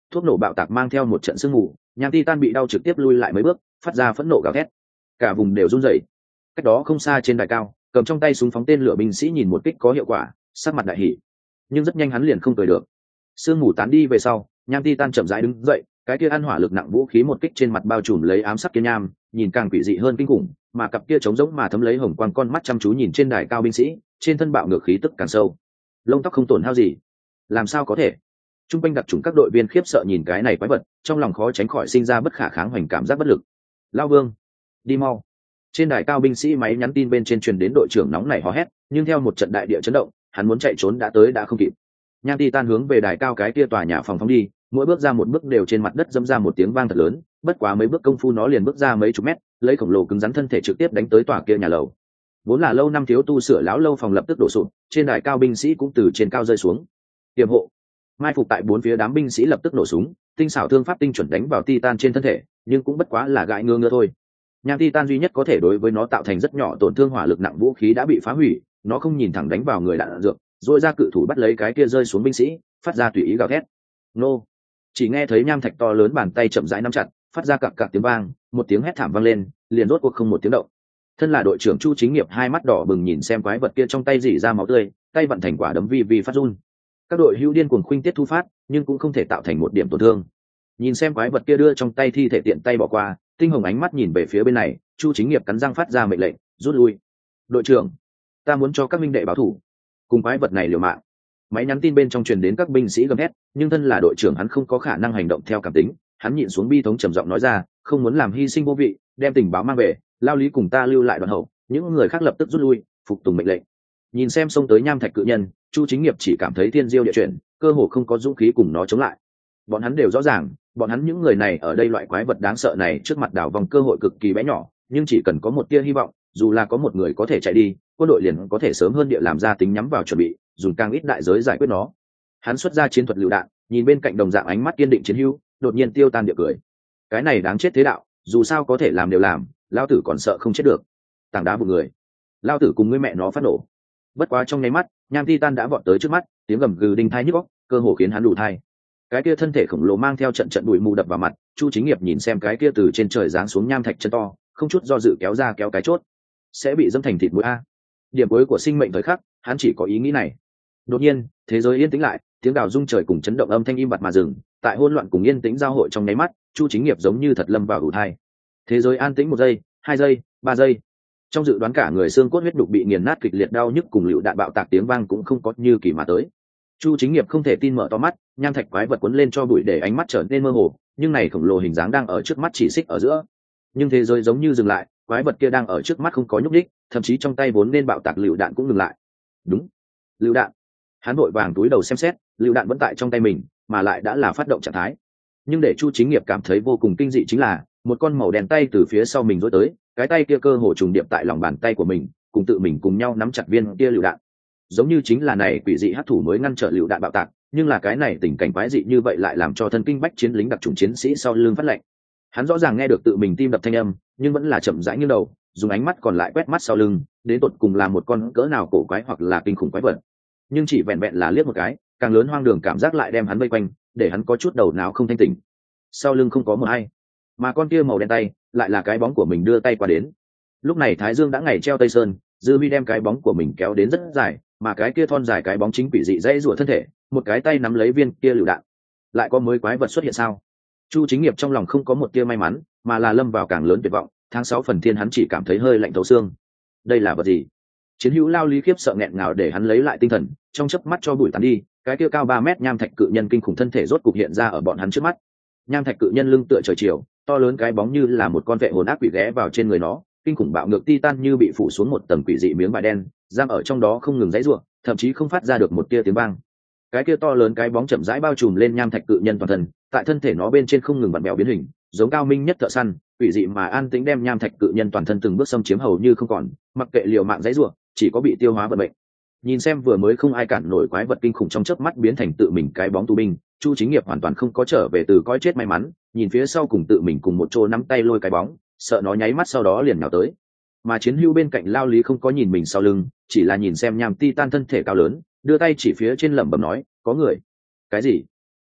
thuốc nổ bạo tạc mang theo một trận sương mù, nham titan bị đau trực tiếp lui lại mấy bước, phát ra phẫn nộ gào thét, cả vùng đều run rẩy. Cách đó không xa trên đài cao, cầm trong tay súng phóng tên lửa binh sĩ nhìn một kích có hiệu quả, sắc mặt đại hỉ. Nhưng rất nhanh hắn liền không cười được. Sương mù tán đi về sau, nham titan chậm rãi đứng dậy, cái kia ăn hỏa lực nặng vũ khí một kích trên mặt bao trùm lấy ám sắc kiên nham, nhìn càng quỷ dị hơn kinh khủng, mà cặp kia trống rỗng mà thấm lấy hồng quang con mắt chăm chú nhìn trên đài cao binh sĩ, trên thân bạo ngược khí tức càng sâu. Lông tóc không tổn hao gì, làm sao có thể? Trung quanh đặc chủng các đội viên khiếp sợ nhìn cái này quái vật, trong lòng khó tránh khỏi sinh ra bất khả kháng hoành cảm giác bất lực. Lao Vương, đi mau! Trên đài cao binh sĩ máy nhắn tin bên trên truyền đến đội trưởng nóng nảy hò hét, nhưng theo một trận đại địa chấn động, hắn muốn chạy trốn đã tới đã không kịp. Nham Titan hướng về đài cao cái kia tòa nhà phòng phóng đi, mỗi bước ra một bước đều trên mặt đất dẫm ra một tiếng vang thật lớn, bất quá mấy bước công phu nó liền bước ra mấy chục mét, lấy khổng lồ cứng rắn thân thể trực tiếp đánh tới tòa kia nhà lầu. Vốn là lâu năm thiếu tu sửa lão lâu phòng lập tức đổ sụp, trên đài cao binh sĩ cũng từ trên cao rơi xuống. Tiềm hộ, mai phục tại bốn phía đám binh sĩ lập tức nổ súng, tinh xảo thương pháp tinh chuẩn đánh vào Titan trên thân thể, nhưng cũng bất quá là gãi ngứa ngứa thôi. Nham Titan duy nhất có thể đối với nó tạo thành rất nhỏ tổn thương hỏa lực nặng vũ khí đã bị phá hủy, nó không nhìn thẳng đánh vào người đạn dược, rồi ra cự thủ bắt lấy cái kia rơi xuống binh sĩ, phát ra tùy ý gào thét. Nô! Chỉ nghe thấy nham thạch to lớn bàn tay chậm rãi nắm chặt, phát ra cặc cặc tiếng vang, một tiếng hét thảm vang lên, liền rốt cuộc không một tiếng động. Thân là đội trưởng Chu Chính Nghiệp hai mắt đỏ bừng nhìn xem quái vật kia trong tay rỉ ra máu tươi, tay vận thành quả đấm vi vi phát run. Các đội hữu điên cuồng khuynh tiết thu phát, nhưng cũng không thể tạo thành một điểm tổn thương. Nhìn xem quái vật kia đưa trong tay thi thể tiện tay bỏ qua, tinh hồng ánh mắt nhìn về phía bên này, Chu Chính Nghiệp cắn răng phát ra mệnh lệnh, rút lui. Đội trưởng, ta muốn cho các minh đệ báo thủ, cùng quái vật này liều mạng. Máy nhắn tin bên trong truyền đến các binh sĩ gầm hét, nhưng thân là đội trưởng hắn không có khả năng hành động theo cảm tính, hắn nhịn xuống bi thống trầm giọng nói ra, không muốn làm hy sinh vô vị, đem tình báo mang về, Lao Lý cùng ta lưu lại đoàn hậu, những người khác lập tức rút lui, phục tùng mệnh lệnh. Nhìn xem xông tới nham thạch cự nhân, Chu Chính Nghiệp chỉ cảm thấy thiên diêu địa chuyển, cơ hồ không có dũng khí cùng nó chống lại. Bọn hắn đều rõ ràng, bọn hắn những người này ở đây loại quái vật đáng sợ này trước mặt đảo vòng cơ hội cực kỳ bé nhỏ, nhưng chỉ cần có một tia hy vọng, dù là có một người có thể chạy đi, quân đội liền có thể sớm hơn địa làm ra tính nhắm vào chuẩn bị, dùng càng ít đại giới giải quyết nó. Hắn xuất ra chiến thuật lựu đạn, nhìn bên cạnh đồng dạng ánh mắt kiên định chiến hữu, đột nhiên tiêu tan địa cười. Cái này đáng chết thế đạo, dù sao có thể làm đều làm, lao tử còn sợ không chết được. Tảng đá vụ người, lao tử cùng ngươi mẹ nó phát nổ. Bất quá trong nháy mắt, nham titan đã vọt tới trước mắt, tiếng gầm gừ đinh thai nhức óc, cơ hồ khiến hắn đủ thai. Cái kia thân thể khổng lồ mang theo trận trận bụi mù đập vào mặt, Chu Chính Nghiệp nhìn xem cái kia từ trên trời giáng xuống nham thạch chân to, không chút do dự kéo ra kéo cái chốt, sẽ bị dẫm thành thịt mũi a. Điểm cuối của sinh mệnh thời khắc, hắn chỉ có ý nghĩ này. Đột nhiên, thế giới yên tĩnh lại, tiếng gào rung trời cùng chấn động âm thanh im bặt mà dừng, tại hỗn loạn cùng yên tĩnh giao hội trong nháy mắt, Chu Chính Nghiệp giống như thật lâm vào ủ thai. Thế giới an tĩnh một giây, hai giây, ba giây. Trong dự đoán cả người xương cốt huyết đục bị nghiền nát kịch liệt đau nhức cùng lựu đạn bạo tạc tiếng vang cũng không có như kỳ mà tới. Chu Chính Nghiệp không thể tin mở to mắt, nham thạch quái vật cuốn lên cho bụi để ánh mắt trở nên mơ hồ, nhưng này khổng lồ hình dáng đang ở trước mắt chỉ xích ở giữa. Nhưng thế giới giống như dừng lại, quái vật kia đang ở trước mắt không có nhúc nhích, thậm chí trong tay vốn nên bạo tạc lựu đạn cũng ngừng lại. Đúng, lựu đạn. Hắn vội vàng túi đầu xem xét, lựu đạn vẫn tại trong tay mình, mà lại đã là phát động trạng thái. Nhưng để Chu Chính Nghiệp cảm thấy vô cùng kinh dị chính là, một con màu đen tay từ phía sau mình rối tới, cái tay kia cơ hồ trùng điệp tại lòng bàn tay của mình, cùng tự mình cùng nhau nắm chặt viên kia lựu đạn. Giống như chính là này quỷ dị hắc thủ mới ngăn trở lựu đạn bạo tạc, nhưng là cái này tình cảnh quái dị như vậy lại làm cho thân kinh bách chiến lính đặc chủng chiến sĩ sau lưng phát lệnh. Hắn rõ ràng nghe được tự mình tim đập thanh âm, nhưng vẫn là chậm rãi nghiêng đầu, dùng ánh mắt còn lại quét mắt sau lưng, đến tột cùng là một con cỡ nào cổ quái hoặc là kinh khủng quái vật. Nhưng chỉ vẹn vẹn là liếc một cái, càng lớn hoang đường cảm giác lại đem hắn vây quanh, để hắn có chút đầu não không thanh tỉnh. Sau lưng không có một ai, mà con kia màu đen tay lại là cái bóng của mình đưa tay qua đến. Lúc này Thái Dương đã ngày treo Tây Sơn, Dư Vi đem cái bóng của mình kéo đến rất dài, mà cái kia thon dài cái bóng chính quỷ dị dãy rủa thân thể, một cái tay nắm lấy viên kia lựu đạn. Lại có mới quái vật xuất hiện sao? Chu Chính Nghiệp trong lòng không có một tia may mắn, mà là lâm vào càng lớn tuyệt vọng. Tháng sáu phần thiên hắn chỉ cảm thấy hơi lạnh thấu xương. Đây là vật gì? Chiến hữu Lao Lý khiếp sợ nghẹn ngào để hắn lấy lại tinh thần, trong chớp mắt cho bụi tàn đi, cái kia cao ba mét nham thạch cự nhân kinh khủng thân thể rốt cục hiện ra ở bọn hắn trước mắt. Nham thạch cự nhân lưng tựa trời chiều, to lớn cái bóng như là một con vệ hồn ác quỷ ghé vào trên người nó, kinh khủng bạo ngược titan như bị phủ xuống một tầng quỷ dị miếng vải đen, giam ở trong đó không ngừng giãy giụa, thậm chí không phát ra được một tia tiếng vang. Cái kia to lớn cái bóng chậm rãi bao trùm lên nham thạch cự nhân toàn thân, tại thân thể nó bên trên không ngừng vặn vẹo biến hình, giống cao minh nhất thợ săn, quỷ dị mà an tĩnh đem nham thạch cự nhân toàn thân từng bước xâm chiếm hầu như không còn, mặc kệ liều mạng giãy giụa, chỉ có bị tiêu hóa vận mệnh. Nhìn xem vừa mới không ai cản nổi quái vật kinh khủng trong chớp mắt biến thành tự mình cái bóng tù binh, Chu Chính Nghiệp hoàn toàn không có trở về từ coi chết may mắn, nhìn phía sau cùng tự mình cùng một chỗ nắm tay lôi cái bóng, sợ nó nháy mắt sau đó liền nhào tới. Mà chiến hữu bên cạnh Lao Lý không có nhìn mình sau lưng, chỉ là nhìn xem nham titan thân thể cao lớn, đưa tay chỉ phía trên lẩm bẩm nói, có người. Cái gì?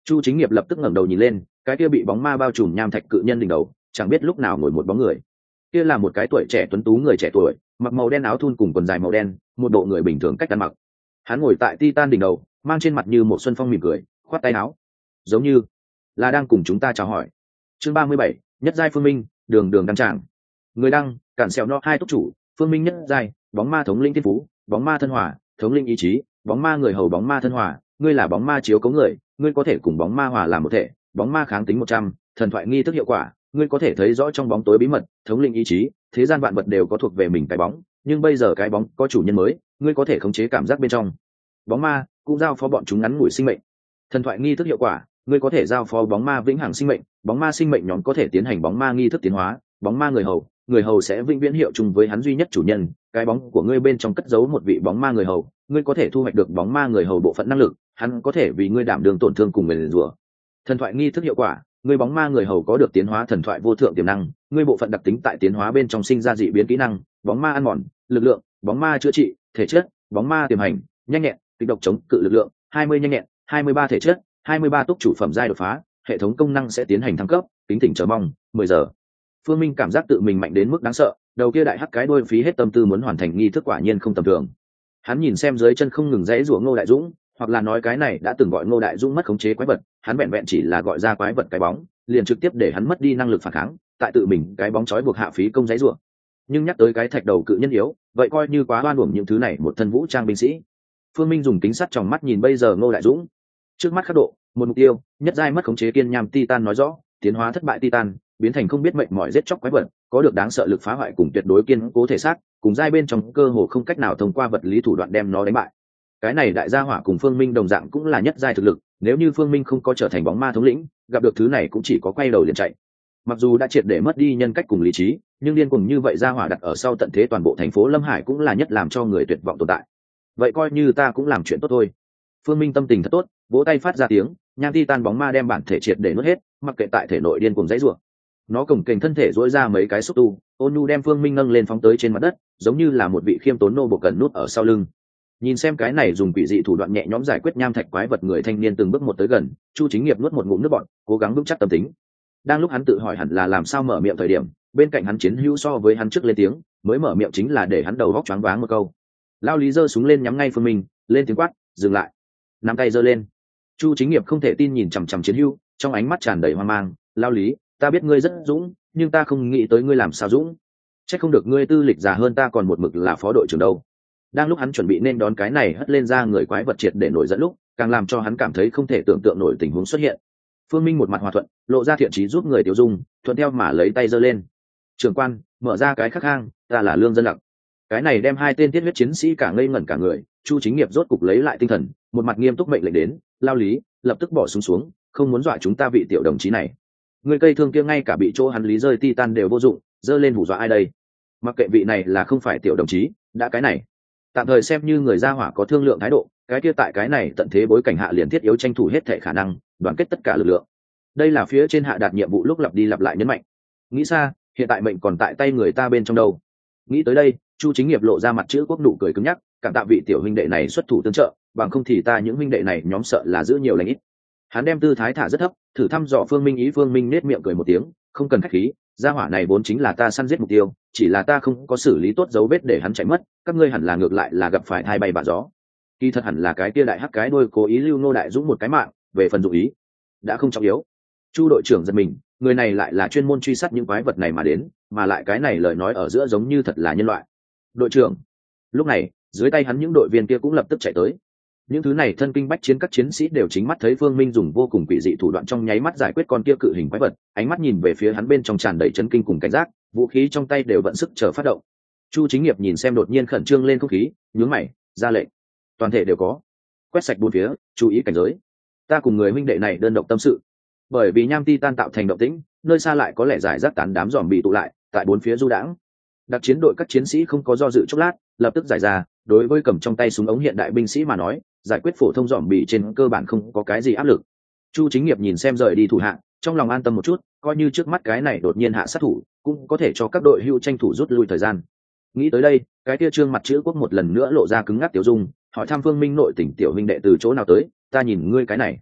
Chu Chính Nghiệp lập tức ngẩng đầu nhìn lên, cái kia bị bóng ma bao trùm nham thạch cự nhân đỉnh đầu, chẳng biết lúc nào ngồi một bóng người. Kia là một cái tuổi trẻ tuấn tú người trẻ tuổi, mặc màu đen áo thun cùng quần dài màu đen, một bộ người bình thường cách ăn mặc. Hắn ngồi tại Titan đỉnh đầu, mang trên mặt như một xuân phong mỉm cười, khoát tay áo, giống như là đang cùng chúng ta chào hỏi. Chương ba mươi bảy, nhất giai Phương Minh, đường đường đăng tràng. Người đăng, cản sẹo no hai túc chủ, Phương Minh nhất giai, bóng ma thống lĩnh thiên phú, bóng ma thân hỏa, thống lĩnh ý chí, bóng ma người hầu bóng ma thân hỏa, ngươi là bóng ma chiếu cấu người, ngươi có thể cùng bóng ma hòa làm một thể, bóng ma kháng tính một trăm, thần thoại nghi thức hiệu quả, ngươi có thể thấy rõ trong bóng tối bí mật, thống lĩnh ý chí, thế gian vạn vật đều có thuộc về mình cái bóng, nhưng bây giờ cái bóng có chủ nhân mới, ngươi có thể khống chế cảm giác bên trong. Bóng ma cũng giao phó bọn chúng ngắn ngủi sinh mệnh. Thần thoại nghi thức hiệu quả, ngươi có thể giao phó bóng ma vĩnh hằng sinh mệnh, bóng ma sinh mệnh nhóm có thể tiến hành bóng ma nghi thức tiến hóa, bóng ma người hầu, người hầu sẽ vĩnh viễn hiệu chung với hắn duy nhất chủ nhân, cái bóng của ngươi bên trong cất giấu một vị bóng ma người hầu, ngươi có thể thu hoạch được bóng ma người hầu bộ phận năng lực, hắn có thể vì ngươi đảm đương tổn thương cùng người rủa. Thần thoại nghi thức hiệu quả, ngươi bóng ma người hầu có được tiến hóa thần thoại vô thượng tiềm năng, ngươi bộ phận đặc tính tại tiến hóa bên trong sinh ra dị biến kỹ năng, bóng ma ăn mòn, lực lượng, bóng ma chữa trị, thể chất, bóng ma tiềm hành, nhanh nhẹn, kịch độc chống cự lực lượng, hai mươi nhanh nhẹn, hai mươi ba thể chất, hai mươi ba túc chủ phẩm giai đột phá, hệ thống công năng sẽ tiến hành thăng cấp, tính tỉnh chờ mong, mười giờ. Phương Minh cảm giác tự mình mạnh đến mức đáng sợ, đầu kia đại hắc cái đuôi phí hết tâm tư muốn hoàn thành nghi thức quả nhiên không tầm thường. Hắn nhìn xem dưới chân không ngừng rẽ rủa Ngô Đại Dũng, hoặc là nói cái này đã từng gọi Ngô Đại Dũng mất khống chế quái vật, hắn vẹn vẹn chỉ là gọi ra quái vật cái bóng, liền trực tiếp để hắn mất đi năng lực phản kháng, tại tự mình cái bóng chói buộc hạ phí công rẽ rủa. Nhưng nhắc tới cái thạch đầu cự nhân yếu, vậy coi như quá oan uổng những thứ này một thân vũ trang binh sĩ. Phương Minh dùng kính sắt tròng mắt nhìn bây giờ Ngô Đại Dũng. Trước mắt khắc độ, một mục tiêu, nhất giai mất khống chế kiên nham Titan nói rõ, tiến hóa thất bại Titan, biến thành không biết mệnh mỏi giết chóc quái vật, có được đáng sợ lực phá hoại cùng tuyệt đối kiên cố thể xác, cùng giai bên trong cơ hồ không cách nào thông qua vật lý thủ đoạn đem nó đánh bại. Cái này đại gia hỏa cùng Phương Minh đồng dạng cũng là nhất giai thực lực, nếu như Phương Minh không có trở thành bóng ma thống lĩnh, gặp được thứ này cũng chỉ có quay đầu liền chạy. Mặc dù đã triệt để mất đi nhân cách cùng lý trí, nhưng điên cuồng như vậy gia hỏa đặt ở sau tận thế toàn bộ thành phố Lâm Hải cũng là nhất làm cho người tuyệt vọng tồn tại. Vậy coi như ta cũng làm chuyện tốt thôi. Phương Minh tâm tình thật tốt, vỗ tay phát ra tiếng, nham Titan bóng ma đem bản thể triệt để nuốt hết, mặc kệ tại thể nội điên cuồng dãy rủa. Nó cồng kềnh thân thể duỗi ra mấy cái xúc tu, ôn nhu đem Phương Minh nâng lên phóng tới trên mặt đất, giống như là một vị khiêm tốn nô bộc cần nút ở sau lưng. Nhìn xem cái này dùng quỷ dị thủ đoạn nhẹ nhõm giải quyết nham thạch quái vật người thanh niên từng bước một tới gần, Chu Chính Nghiệp nuốt một ngụm nước bọt, cố gắng vững chắc tâm tính. Đang lúc hắn tự hỏi hẳn là làm sao mở miệng thời điểm, bên cạnh hắn chiến hữu so với hắn trước lên tiếng, mới mở miệng chính là để hắn đầu góc choáng váng một câu. Lao Lý giơ súng lên nhắm ngay Phương Minh, lên tiếng quát, dừng lại. Nắm tay giơ lên. Chu Chính Nghiệp không thể tin nhìn chằm chằm chiến hữu, trong ánh mắt tràn đầy hoang mang. Lao Lý, ta biết ngươi rất dũng, nhưng ta không nghĩ tới ngươi làm sao dũng. Chắc không được ngươi tư lịch già hơn ta còn một mực là phó đội trưởng đâu. Đang lúc hắn chuẩn bị nên đón cái này hất lên ra người quái vật triệt để nổi giận lúc, càng làm cho hắn cảm thấy không thể tưởng tượng nổi tình huống xuất hiện. Phương Minh một mặt hòa thuận, lộ ra thiện chí giúp người tiêu dung, thuận theo mà lấy tay giơ lên. Trưởng quan, mở ra cái khắc hang, ta là Lương Dân Lặc. Cái này đem hai tên tiết huyết chiến sĩ cả ngây ngẩn cả người. Chu Chính Nghiệp rốt cục lấy lại tinh thần, một mặt nghiêm túc mệnh lệnh đến, Lao Lý, lập tức bỏ súng xuống, xuống, không muốn dọa chúng ta vị tiểu đồng chí này. Người cây thương kia ngay cả bị chỗ hắn lý rơi Titan đều vô dụng, giơ lên hù dọa ai đây? Mặc kệ vị này là không phải tiểu đồng chí, đã cái này, tạm thời xem như người ra hỏa có thương lượng thái độ, cái kia tại cái này tận thế bối cảnh hạ liền thiết yếu tranh thủ hết thể khả năng, đoàn kết tất cả lực lượng. Đây là phía trên hạ đạt nhiệm vụ lúc lặp đi lặp lại nhấn mạnh. Nghĩ xa, hiện tại mệnh còn tại tay người ta bên trong đâu. Nghĩ tới đây, Chu Chính Nghiệp lộ ra mặt chữ quốc nụ cười cứng nhắc, cảm tạ vị tiểu huynh đệ này xuất thủ tương trợ, bằng không thì ta những huynh đệ này nhóm sợ là giữ nhiều lành ít. Hắn đem tư thái thả rất thấp, thử thăm dò Phương Minh ý. Phương Minh nết miệng cười một tiếng, không cần khách khí, gia hỏa này vốn chính là ta săn giết mục tiêu, chỉ là ta không có xử lý tốt dấu vết để hắn chạy mất, các ngươi hẳn là ngược lại là gặp phải hai bay bạ gió. Kỳ thật hẳn là cái kia đại hắc cái đuôi cố ý lưu Ngô Đại Dũng một cái mạng, về phần dụ ý đã không trọng yếu. Chu đội trưởng giật mình, người này lại là chuyên môn truy sát những quái vật này mà đến, mà lại cái này lời nói ở giữa giống như thật là nhân loại. Đội trưởng. Lúc này, dưới tay hắn những đội viên kia cũng lập tức chạy tới. Những thứ này thân kinh bách chiến các chiến sĩ đều chính mắt thấy Phương Minh dùng vô cùng quỷ dị thủ đoạn trong nháy mắt giải quyết con kia cự hình quái vật, ánh mắt nhìn về phía hắn bên trong tràn đầy chấn kinh cùng cảnh giác, vũ khí trong tay đều vận sức chờ phát động. Chu Chính Nghiệp nhìn xem đột nhiên khẩn trương lên không khí, nhướng mày, ra lệnh. Toàn thể đều có. Quét sạch bốn phía, chú ý cảnh giới. Ta cùng người huynh đệ này đơn độc tâm sự. Bởi vì nham Titan tạo thành động tĩnh, nơi xa lại có lẽ giải rác tán đám giòm bị tụ lại, tại bốn phía du đãng. Đặc chiến đội các chiến sĩ không có do dự chốc lát, lập tức giải ra, đối với cầm trong tay súng ống hiện đại binh sĩ mà nói, giải quyết phổ thông giòm bị trên cơ bản không có cái gì áp lực. Chu Chính Nghiệp nhìn xem rời đi thủ hạ, trong lòng an tâm một chút, coi như trước mắt cái này đột nhiên hạ sát thủ, cũng có thể cho các đội hưu tranh thủ rút lui thời gian. Nghĩ tới đây, cái kia trương mặt chữ quốc một lần nữa lộ ra cứng ngắc tiểu dung, hỏi thăm Phương Minh nội tỉnh tiểu huynh đệ từ chỗ nào tới, ta nhìn ngươi cái này.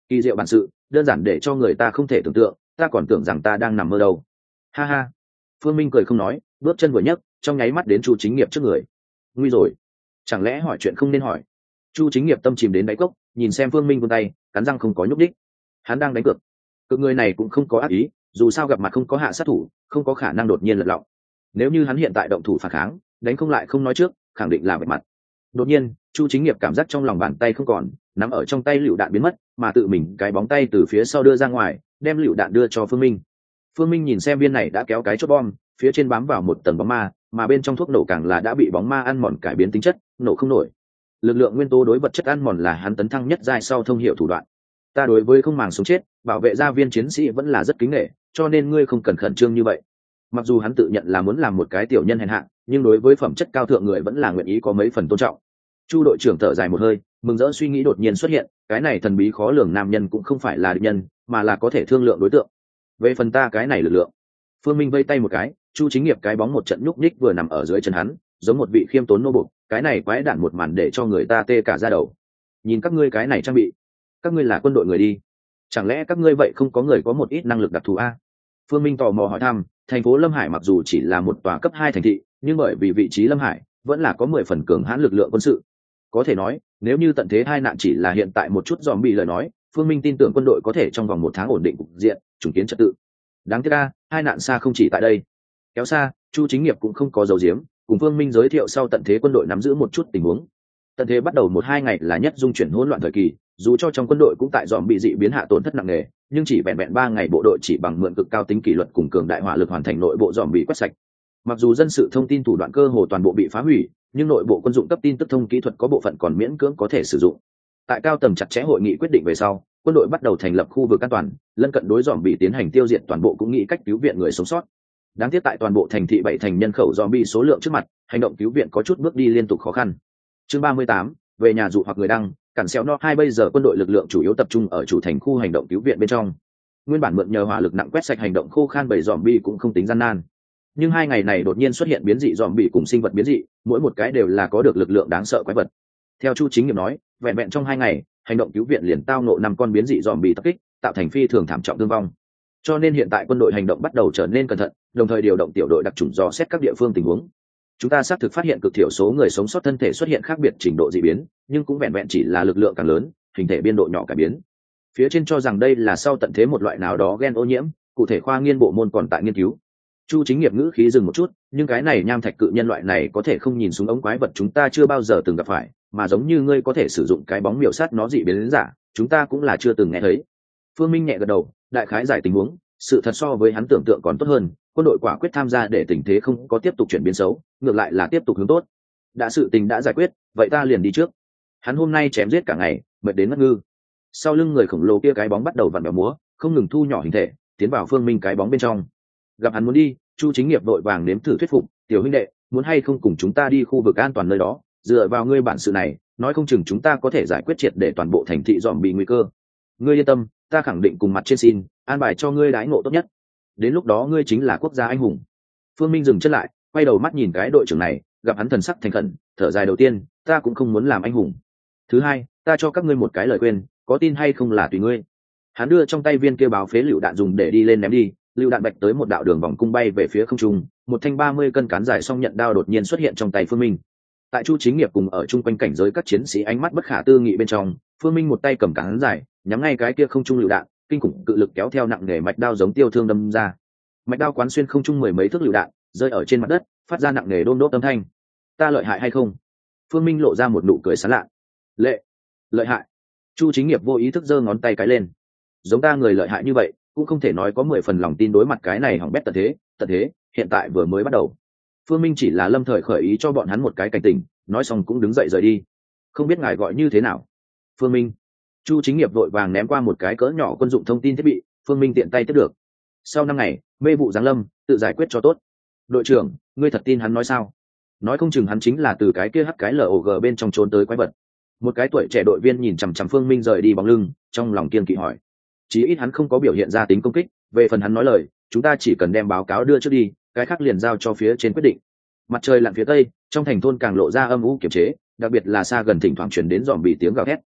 Kỳ diệu bản sự đơn giản để cho người ta không thể tưởng tượng, ta còn tưởng rằng ta đang nằm mơ đâu. Ha ha. Phương Minh cười không nói, bước chân vừa nhấc trong nháy mắt đến Chu Chính Nghiệp trước người. Nguy rồi, chẳng lẽ hỏi chuyện không nên hỏi? Chu Chính Nghiệp tâm chìm đến đáy cốc, nhìn xem Phương Minh vươn tay, cắn răng không có nhúc đích. Hắn đang đánh cược. Cược người này cũng không có ác ý, dù sao gặp mặt không có hạ sát thủ, không có khả năng đột nhiên lật lọng. Nếu như hắn hiện tại động thủ phản kháng, đánh không lại không nói trước, khẳng định là vạch mặt. Đột nhiên, Chu Chính Nghiệp cảm giác trong lòng bàn tay không còn, nắm ở trong tay lựu đạn biến mất, mà tự mình cái bóng tay từ phía sau đưa ra ngoài, đem lựu đạn đưa cho Phương Minh. Phương Minh nhìn xem viên này đã kéo cái chốt bom, phía trên bám vào một tầng bóng ma, mà bên trong thuốc nổ càng là đã bị bóng ma ăn mòn cải biến tính chất, nổ không nổi. Lực lượng nguyên tố đối vật chất ăn mòn là hắn tấn thăng nhất giai sau thông hiệu thủ đoạn. Ta đối với không màng sống chết, bảo vệ gia viên chiến sĩ vẫn là rất kính nể, cho nên ngươi không cần khẩn trương như vậy. Mặc dù hắn tự nhận là muốn làm một cái tiểu nhân hèn hạ, nhưng đối với phẩm chất cao thượng người vẫn là nguyện ý có mấy phần tôn trọng. Chu đội trưởng thở dài một hơi, mừng rỡ suy nghĩ đột nhiên xuất hiện, cái này thần bí khó lường nam nhân cũng không phải là địch nhân, mà là có thể thương lượng đối tượng. Về phần ta cái này lực lượng. Phương Minh vây tay một cái, Chu Chính Nghiệp cái bóng một trận nhúc nhích vừa nằm ở dưới chân hắn, giống một vị khiêm tốn nô bộc, cái này quái đản một màn để cho người ta tê cả da đầu. Nhìn các ngươi cái này trang bị, các ngươi là quân đội người đi, chẳng lẽ các ngươi vậy không có người có một ít năng lực đặc thù a? Phương Minh tò mò hỏi thăm. Thành phố Lâm Hải mặc dù chỉ là một tòa cấp hai thành thị, nhưng bởi vì vị trí Lâm Hải vẫn là có mười phần cường hãn lực lượng quân sự. Có thể nói, nếu như tận thế hai nạn chỉ là hiện tại một chút zombie lời nói, Phương Minh tin tưởng quân đội có thể trong vòng một tháng ổn định cục diện, trùng kiến trật tự. Đáng tiếc a, hai nạn xa không chỉ tại đây. Kéo xa, Chu Chính Nghiệp cũng không có dấu diếm, cùng Phương Minh giới thiệu sau tận thế quân đội nắm giữ một chút tình huống. Tận thế bắt đầu một hai ngày là nhất dung chuyển hỗn loạn thời kỳ, dù cho trong quân đội cũng tại dòm bị dị biến hạ tổn thất nặng nề, nhưng chỉ vẹn vẹn ba ngày bộ đội chỉ bằng mượn cực cao tính kỷ luật cùng cường đại hỏa lực hoàn thành nội bộ dòm bị quét sạch. Mặc dù dân sự thông tin thủ đoạn cơ hồ toàn bộ bị phá hủy, nhưng nội bộ quân dụng cấp tin tức thông kỹ thuật có bộ phận còn miễn cưỡng có thể sử dụng. Tại cao tầng chặt chẽ hội nghị quyết định về sau, quân đội bắt đầu thành lập khu vực an toàn, lân cận đối dòm bị tiến hành tiêu diệt toàn bộ, cũng nghĩ cách cứu viện người sống sót. Đáng tiếc tại toàn bộ thành thị bảy thành nhân khẩu dòm bị số lượng trước mặt, hành động cứu viện có chút bước đi liên tục khó khăn. Chương ba mươi tám, về nhà dụ hoặc người đăng. Cản xéo no hai bây giờ quân đội lực lượng chủ yếu tập trung ở chủ thành khu hành động cứu viện bên trong. Nguyên bản mượn nhờ hỏa lực nặng quét sạch hành động khô khan bảy dòm bi cũng không tính gian nan, nhưng hai ngày này đột nhiên xuất hiện biến dị dòm bi cùng sinh vật biến dị, mỗi một cái đều là có được lực lượng đáng sợ quái vật. Theo Chu Chính Nghiệp nói, vẹn vẹn trong hai ngày, hành động cứu viện liền tao ngộ năm con biến dị dòm bi tập kích, tạo thành phi thường thảm trọng thương vong. Cho nên hiện tại quân đội hành động bắt đầu trở nên cẩn thận, đồng thời điều động tiểu đội đặc chủng dò xét các địa phương tình huống. Chúng ta xác thực phát hiện cực thiểu số người sống sót thân thể xuất hiện khác biệt trình độ dị biến, nhưng cũng vẹn vẹn chỉ là lực lượng càng lớn, hình thể biên độ nhỏ cải biến. Phía trên cho rằng đây là sau tận thế một loại nào đó gen ô nhiễm, cụ thể khoa nghiên bộ môn còn tại nghiên cứu. Chu Chính Nghiệp ngữ khí dừng một chút, nhưng cái này nham thạch cự nhân loại này có thể không nhìn xuống ống quái vật chúng ta chưa bao giờ từng gặp phải, mà giống như ngươi có thể sử dụng cái bóng miểu sát nó dị biến đến giả, chúng ta cũng là chưa từng nghe thấy. Phương Minh nhẹ gật đầu, đại khái giải tình huống, sự thật so với hắn tưởng tượng còn tốt hơn, quân đội quả quyết tham gia để tình thế không có tiếp tục chuyển biến xấu, ngược lại là tiếp tục hướng tốt. Đã sự tình đã giải quyết, vậy ta liền đi trước. Hắn hôm nay chém giết cả ngày, mệt đến ngất ngư. Sau lưng người khổng lồ kia cái bóng bắt đầu vặn vẹo múa, không ngừng thu nhỏ hình thể, tiến vào Phương Minh cái bóng bên trong. Gặp hắn muốn đi, Chu Chính Nghiệp vội vàng nếm thử thuyết phục, tiểu huynh đệ, muốn hay không cùng chúng ta đi khu vực an toàn nơi đó, dựa vào ngươi bản sự này, nói không chừng chúng ta có thể giải quyết triệt để toàn bộ thành thị dòm bị nguy cơ. Ngươi yên tâm, ta khẳng định cùng mặt trên xin, an bài cho ngươi đãi ngộ tốt nhất. Đến lúc đó ngươi chính là quốc gia anh hùng. Phương Minh dừng chân lại, quay đầu mắt nhìn cái đội trưởng này, gặp hắn thần sắc thành khẩn, thở dài đầu tiên, ta cũng không muốn làm anh hùng. Thứ hai, ta cho các ngươi một cái lời khuyên, có tin hay không là tùy ngươi. Hắn đưa trong tay viên kia báo phế lựu đạn dùng để đi lên ném đi, lựu đạn bạch tới một đạo đường vòng cung bay về phía không trung, một thanh ba mươi cân cán dài song nhận đao đột nhiên xuất hiện trong tay Phương Minh. Tại Chu Chính Nghiệp cùng ở chung quanh cảnh giới các chiến sĩ ánh mắt bất khả tư nghị bên trong, Phương Minh một tay cầm cán dài, nhắm ngay cái kia không trung lựu đạn, kinh khủng cự lực kéo theo nặng nề mạch đao giống tiêu thương đâm ra. Mạch đao quán xuyên không trung mười mấy thước lựu đạn, rơi ở trên mặt đất, phát ra nặng nề đôm đốp âm thanh. Ta lợi hại hay không? Phương Minh lộ ra một nụ cười sán lạ. Lệ, lợi hại. Chu Chính Nghiệp vô ý thức giơ ngón tay cái lên. Giống ta người lợi hại như vậy, cũng không thể nói có mười phần lòng tin đối mặt cái này hỏng bét tận thế, tận thế hiện tại vừa mới bắt đầu. Phương Minh chỉ là lâm thời khởi ý cho bọn hắn một cái cảnh tỉnh, nói xong cũng đứng dậy rời đi. Không biết ngài gọi như thế nào? Phương Minh. Chu Chính Nghiệp vội vàng ném qua một cái cỡ nhỏ quân dụng thông tin thiết bị, Phương Minh tiện tay tiếp được. Sau năm ngày, mê vụ giáng lâm, tự giải quyết cho tốt. Đội trưởng, ngươi thật tin hắn nói sao? Nói không chừng hắn chính là từ cái kia hắc cái log bên trong trốn tới quái vật. Một cái tuổi trẻ đội viên nhìn chằm chằm Phương Minh rời đi bóng lưng, trong lòng kiên kỵ hỏi. Chí ít hắn không có biểu hiện ra tính công kích, về phần hắn nói lời, chúng ta chỉ cần đem báo cáo đưa trước đi, cái khác liền giao cho phía trên quyết định. Mặt trời lặn phía tây, trong thành thôn càng lộ ra âm u kiềm chế, đặc biệt là xa gần thỉnh thoảng truyền đến dòm bị tiếng gào thét.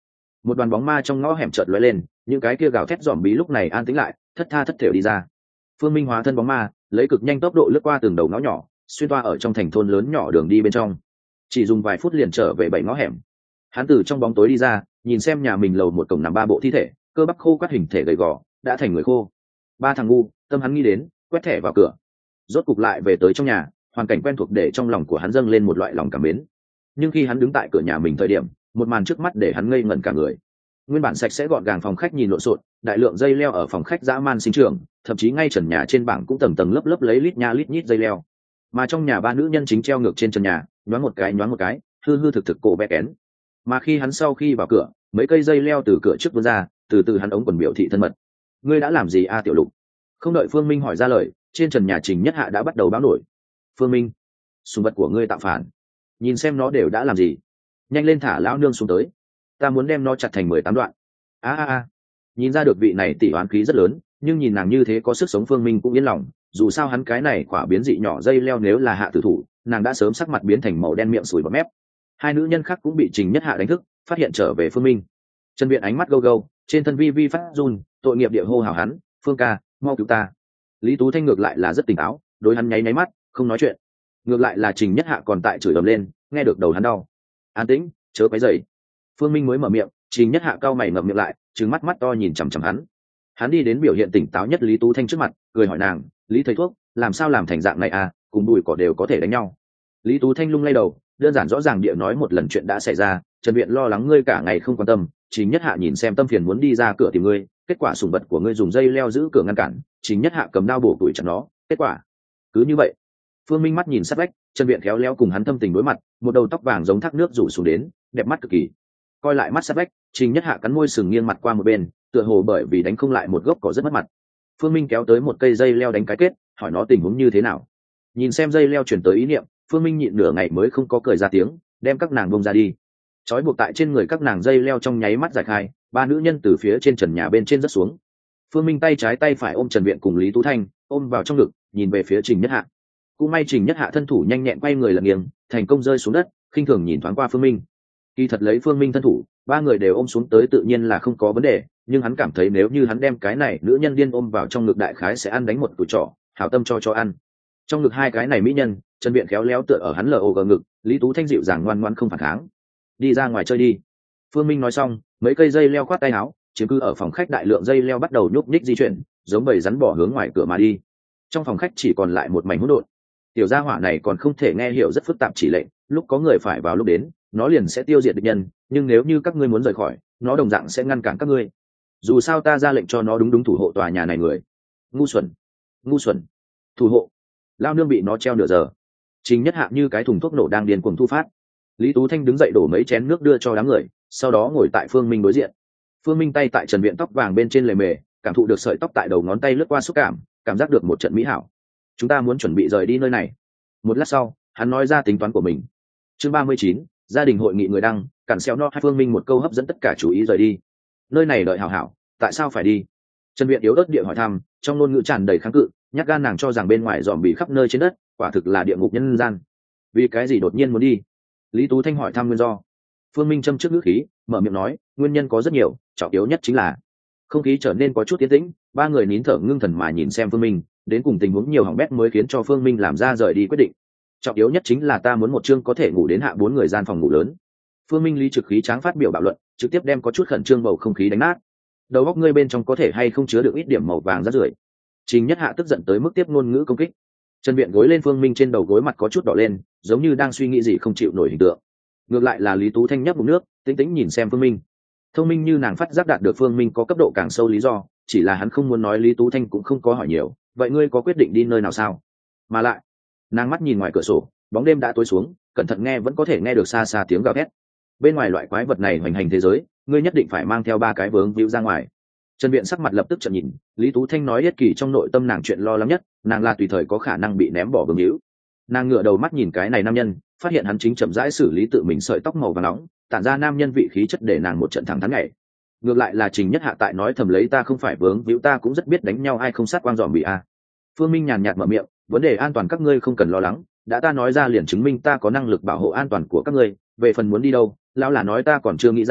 một đoàn bóng ma trong ngõ hẻm chợt lóe lên, những cái kia gào thét dòm bí lúc này an tĩnh lại, thất tha thất thểu đi ra. Phương Minh hóa thân bóng ma, lấy cực nhanh tốc độ lướt qua từng đầu ngõ nhỏ, xuyên toa ở trong thành thôn lớn nhỏ đường đi bên trong, chỉ dùng vài phút liền trở về bảy ngõ hẻm. Hắn từ trong bóng tối đi ra, nhìn xem nhà mình lầu một cổng nằm ba bộ thi thể, cơ bắp khô quắt hình thể gầy gò, đã thành người khô. Ba thằng ngu, tâm hắn nghĩ đến, quét thẻ vào cửa. Rốt cục lại về tới trong nhà, hoàn cảnh quen thuộc để trong lòng của hắn dâng lên một loại lòng cảm mến. Nhưng khi hắn đứng tại cửa nhà mình thời điểm, một màn trước mắt để hắn ngây ngẩn cả người. Nguyên bản sạch sẽ gọn gàng phòng khách nhìn lộn xộn, đại lượng dây leo ở phòng khách dã man sinh trưởng, thậm chí ngay trần nhà trên bảng cũng tầng tầng lớp lớp lấy lít nha lít nhít dây leo. Mà trong nhà ba nữ nhân chính treo ngược trên trần nhà, nhoáng một cái nhoáng một cái, hư hư thực thực cổ bé kén. Mà khi hắn sau khi vào cửa, mấy cây dây leo từ cửa trước vươn ra, từ từ hắn ống quần biểu thị thân mật. Ngươi đã làm gì a Tiểu Lục? Không đợi Phương Minh hỏi ra lời, trên trần nhà Trình Nhất Hạ đã bắt đầu báo nổi. Phương Minh, sùng vật của ngươi tạo phản, nhìn xem nó đều đã làm gì, nhanh lên thả lão nương xuống tới, ta muốn đem nó chặt thành mười tám đoạn. a a a nhìn ra được vị này tỷ oán khí rất lớn, nhưng nhìn nàng như thế có sức sống Phương Minh cũng yên lòng, dù sao hắn cái này quả biến dị nhỏ dây leo nếu là hạ tử thủ, nàng đã sớm sắc mặt biến thành màu đen miệng sùi bọt mép. Hai nữ nhân khác cũng bị Trình Nhất Hạ đánh thức, phát hiện trở về Phương Minh. Trần Viện ánh mắt gâu gâu, trên thân vi vi phát run, tội nghiệp địa hô hào hắn, Phương ca, mau cứu ta. Lý Tú Thanh ngược lại là rất tỉnh táo, đối hắn nháy nháy mắt, không nói chuyện. Ngược lại là Trình Nhất Hạ còn tại chửi ầm lên, nghe được đầu hắn đau. An tĩnh, chớ quấy rầy. Phương Minh mới mở miệng, Trình Nhất Hạ cau mày ngậm miệng lại, trừng mắt mắt to nhìn chằm chằm hắn. Hắn đi đến biểu hiện tỉnh táo nhất Lý Tú Thanh trước mặt, cười hỏi nàng, Lý thầy thuốc, làm sao làm thành dạng này à, cùng bụi cỏ đều có thể đánh nhau. Lý Tú Thanh lung lay đầu, đơn giản rõ ràng địa nói một lần chuyện đã xảy ra. Trần Viện lo lắng ngươi cả ngày không quan tâm, Trình Nhất Hạ nhìn xem tâm phiền muốn đi ra cửa tìm ngươi, kết quả sủng vật của ngươi dùng dây leo giữ cửa ngăn cản, Trình Nhất Hạ cầm đao bổ tuổi chặt nó, kết quả cứ như vậy. Phương Minh mắt nhìn sát vách, Trần Viện khéo léo cùng hắn thâm tình đối mặt, một đầu tóc vàng giống thác nước rủ xuống đến, đẹp mắt cực kỳ. Coi lại mắt sát vách, Trình Nhất Hạ cắn môi sừng nghiêng mặt qua một bên, tựa hồ bởi vì đánh không lại một gốc cỏ rất mất mặt. Phương Minh kéo tới một cây dây leo đánh cái kết, hỏi nó tình huống như thế nào. Nhìn xem dây leo chuyển tới ý niệm, Phương Minh nhịn nửa ngày mới không có cười ra tiếng, đem các nàng bông ra đi. Trói buộc tại trên người các nàng dây leo trong nháy mắt giải khai, ba nữ nhân từ phía trên trần nhà bên trên rớt xuống. Phương Minh tay trái tay phải ôm Trần Viện cùng Lý Tú Thanh, ôm vào trong ngực, nhìn về phía Trình Nhất Hạ. Cũng may Trình Nhất Hạ thân thủ nhanh nhẹn quay người lật nghiêng, thành công rơi xuống đất, khinh thường nhìn thoáng qua Phương Minh. Kỳ thật lấy Phương Minh thân thủ, ba người đều ôm xuống tới tự nhiên là không có vấn đề, nhưng hắn cảm thấy nếu như hắn đem cái này nữ nhân điên ôm vào trong ngực đại khái sẽ ăn đánh một tủi trỏ, hảo tâm cho cho ăn. Trong ngực hai cái này mỹ nhân, Trần Viện khéo léo tựa ở hắn lờ ô gờ ngực, Lý Tú Thanh dịu dàng ngoan ngoãn không phản kháng. Đi ra ngoài chơi đi. Phương Minh nói xong, mấy cây dây leo khoát tay áo, chiếm cứ ở phòng khách đại lượng dây leo bắt đầu nhúc nhích di chuyển, giống bầy rắn bỏ hướng ngoài cửa mà đi. Trong phòng khách chỉ còn lại một mảnh hỗn độn. Tiểu gia hỏa này còn không thể nghe hiểu rất phức tạp chỉ lệnh, lúc có người phải vào lúc đến, nó liền sẽ tiêu diệt địch nhân, nhưng nếu như các ngươi muốn rời khỏi, nó đồng dạng sẽ ngăn cản các ngươi. Dù sao ta ra lệnh cho nó đúng đúng thủ hộ tòa nhà này người. Ngu xuẩn, ngu xuẩn. Thủ hộ. Lao nương bị nó treo nửa giờ. Trình Nhất Hạ như cái thùng thuốc nổ đang điên cuồng thu phát. Lý Tú Thanh đứng dậy đổ mấy chén nước đưa cho đám người, sau đó ngồi tại Phương Minh đối diện. Phương Minh tay tại Trần Viện tóc vàng bên trên lề mề, cảm thụ được sợi tóc tại đầu ngón tay lướt qua xúc cảm, cảm giác được một trận mỹ hảo. Chúng ta muốn chuẩn bị rời đi nơi này. Một lát sau, hắn nói ra tính toán của mình. Chương ba mươi chín, gia đình hội nghị người đăng, cản xeo no hai. Phương Minh một câu hấp dẫn tất cả chú ý rời đi. Nơi này đợi hảo hảo, tại sao phải đi? Trần Viện yếu ớt địa hỏi thăm, trong ngôn ngữ tràn đầy kháng cự, nhát gan nàng cho rằng bên ngoài dòm bị khắp nơi trên đất, quả thực là địa ngục nhân gian. Vì cái gì đột nhiên muốn đi? Lý Tú Thanh hỏi thăm nguyên do. Phương Minh châm trước ngữ khí, mở miệng nói, nguyên nhân có rất nhiều, trọng yếu nhất chính là không khí trở nên có chút tiến tĩnh, ba người nín thở ngưng thần mà nhìn xem Phương Minh, đến cùng tình huống nhiều hỏng bét mới khiến cho Phương Minh làm ra rời đi quyết định. Trọng yếu nhất chính là ta muốn một chương có thể ngủ đến hạ bốn người gian phòng ngủ lớn. Phương Minh lý trực khí tráng phát biểu bạo luận, trực tiếp đem có chút khẩn trương bầu không khí đánh nát. Đầu óc ngươi bên trong có thể hay không chứa được ít điểm màu vàng rát rưởi. Trình Nhất Hạ tức giận tới mức tiếp ngôn ngữ công kích. Trần Viện gối lên Phương Minh trên đầu gối, mặt có chút đỏ lên, giống như đang suy nghĩ gì không chịu nổi hình tượng. Ngược lại là Lý Tú Thanh nhấp bụng nước, tĩnh tĩnh nhìn xem Phương Minh. Thông minh như nàng phát giác đạt được Phương Minh có cấp độ càng sâu lý do, chỉ là hắn không muốn nói, Lý Tú Thanh cũng không có hỏi nhiều. Vậy ngươi có quyết định đi nơi nào sao? Mà lại, nàng mắt nhìn ngoài cửa sổ, bóng đêm đã tối xuống, cẩn thận nghe vẫn có thể nghe được xa xa tiếng gào thét. Bên ngoài loại quái vật này hoành hành thế giới, ngươi nhất định phải mang theo ba cái vướng víu ra ngoài. Trần Viện sắc mặt lập tức trợn nhìn, Lý Tú Thanh nói yết kỳ trong nội tâm nàng chuyện lo lắng nhất, nàng là tùy thời có khả năng bị ném bỏ vướng víu. Nàng ngửa đầu mắt nhìn cái này nam nhân, phát hiện hắn chính chậm rãi xử lý tự mình sợi tóc màu vàng nóng, tản ra nam nhân vị khí chất để nàng một trận thẳng thắn nhảy. Ngược lại là Trình Nhất Hạ tại nói thầm lấy, ta không phải vướng víu, ta cũng rất biết đánh nhau, ai không sát quang dòm bị a. Phương Minh nhàn nhạt mở miệng, vấn đề an toàn các ngươi không cần lo lắng, đã ta nói ra liền chứng minh ta có năng lực bảo hộ an toàn của các ngươi, về phần muốn đi đâu, lão là nói ta còn chưa nghĩ ra,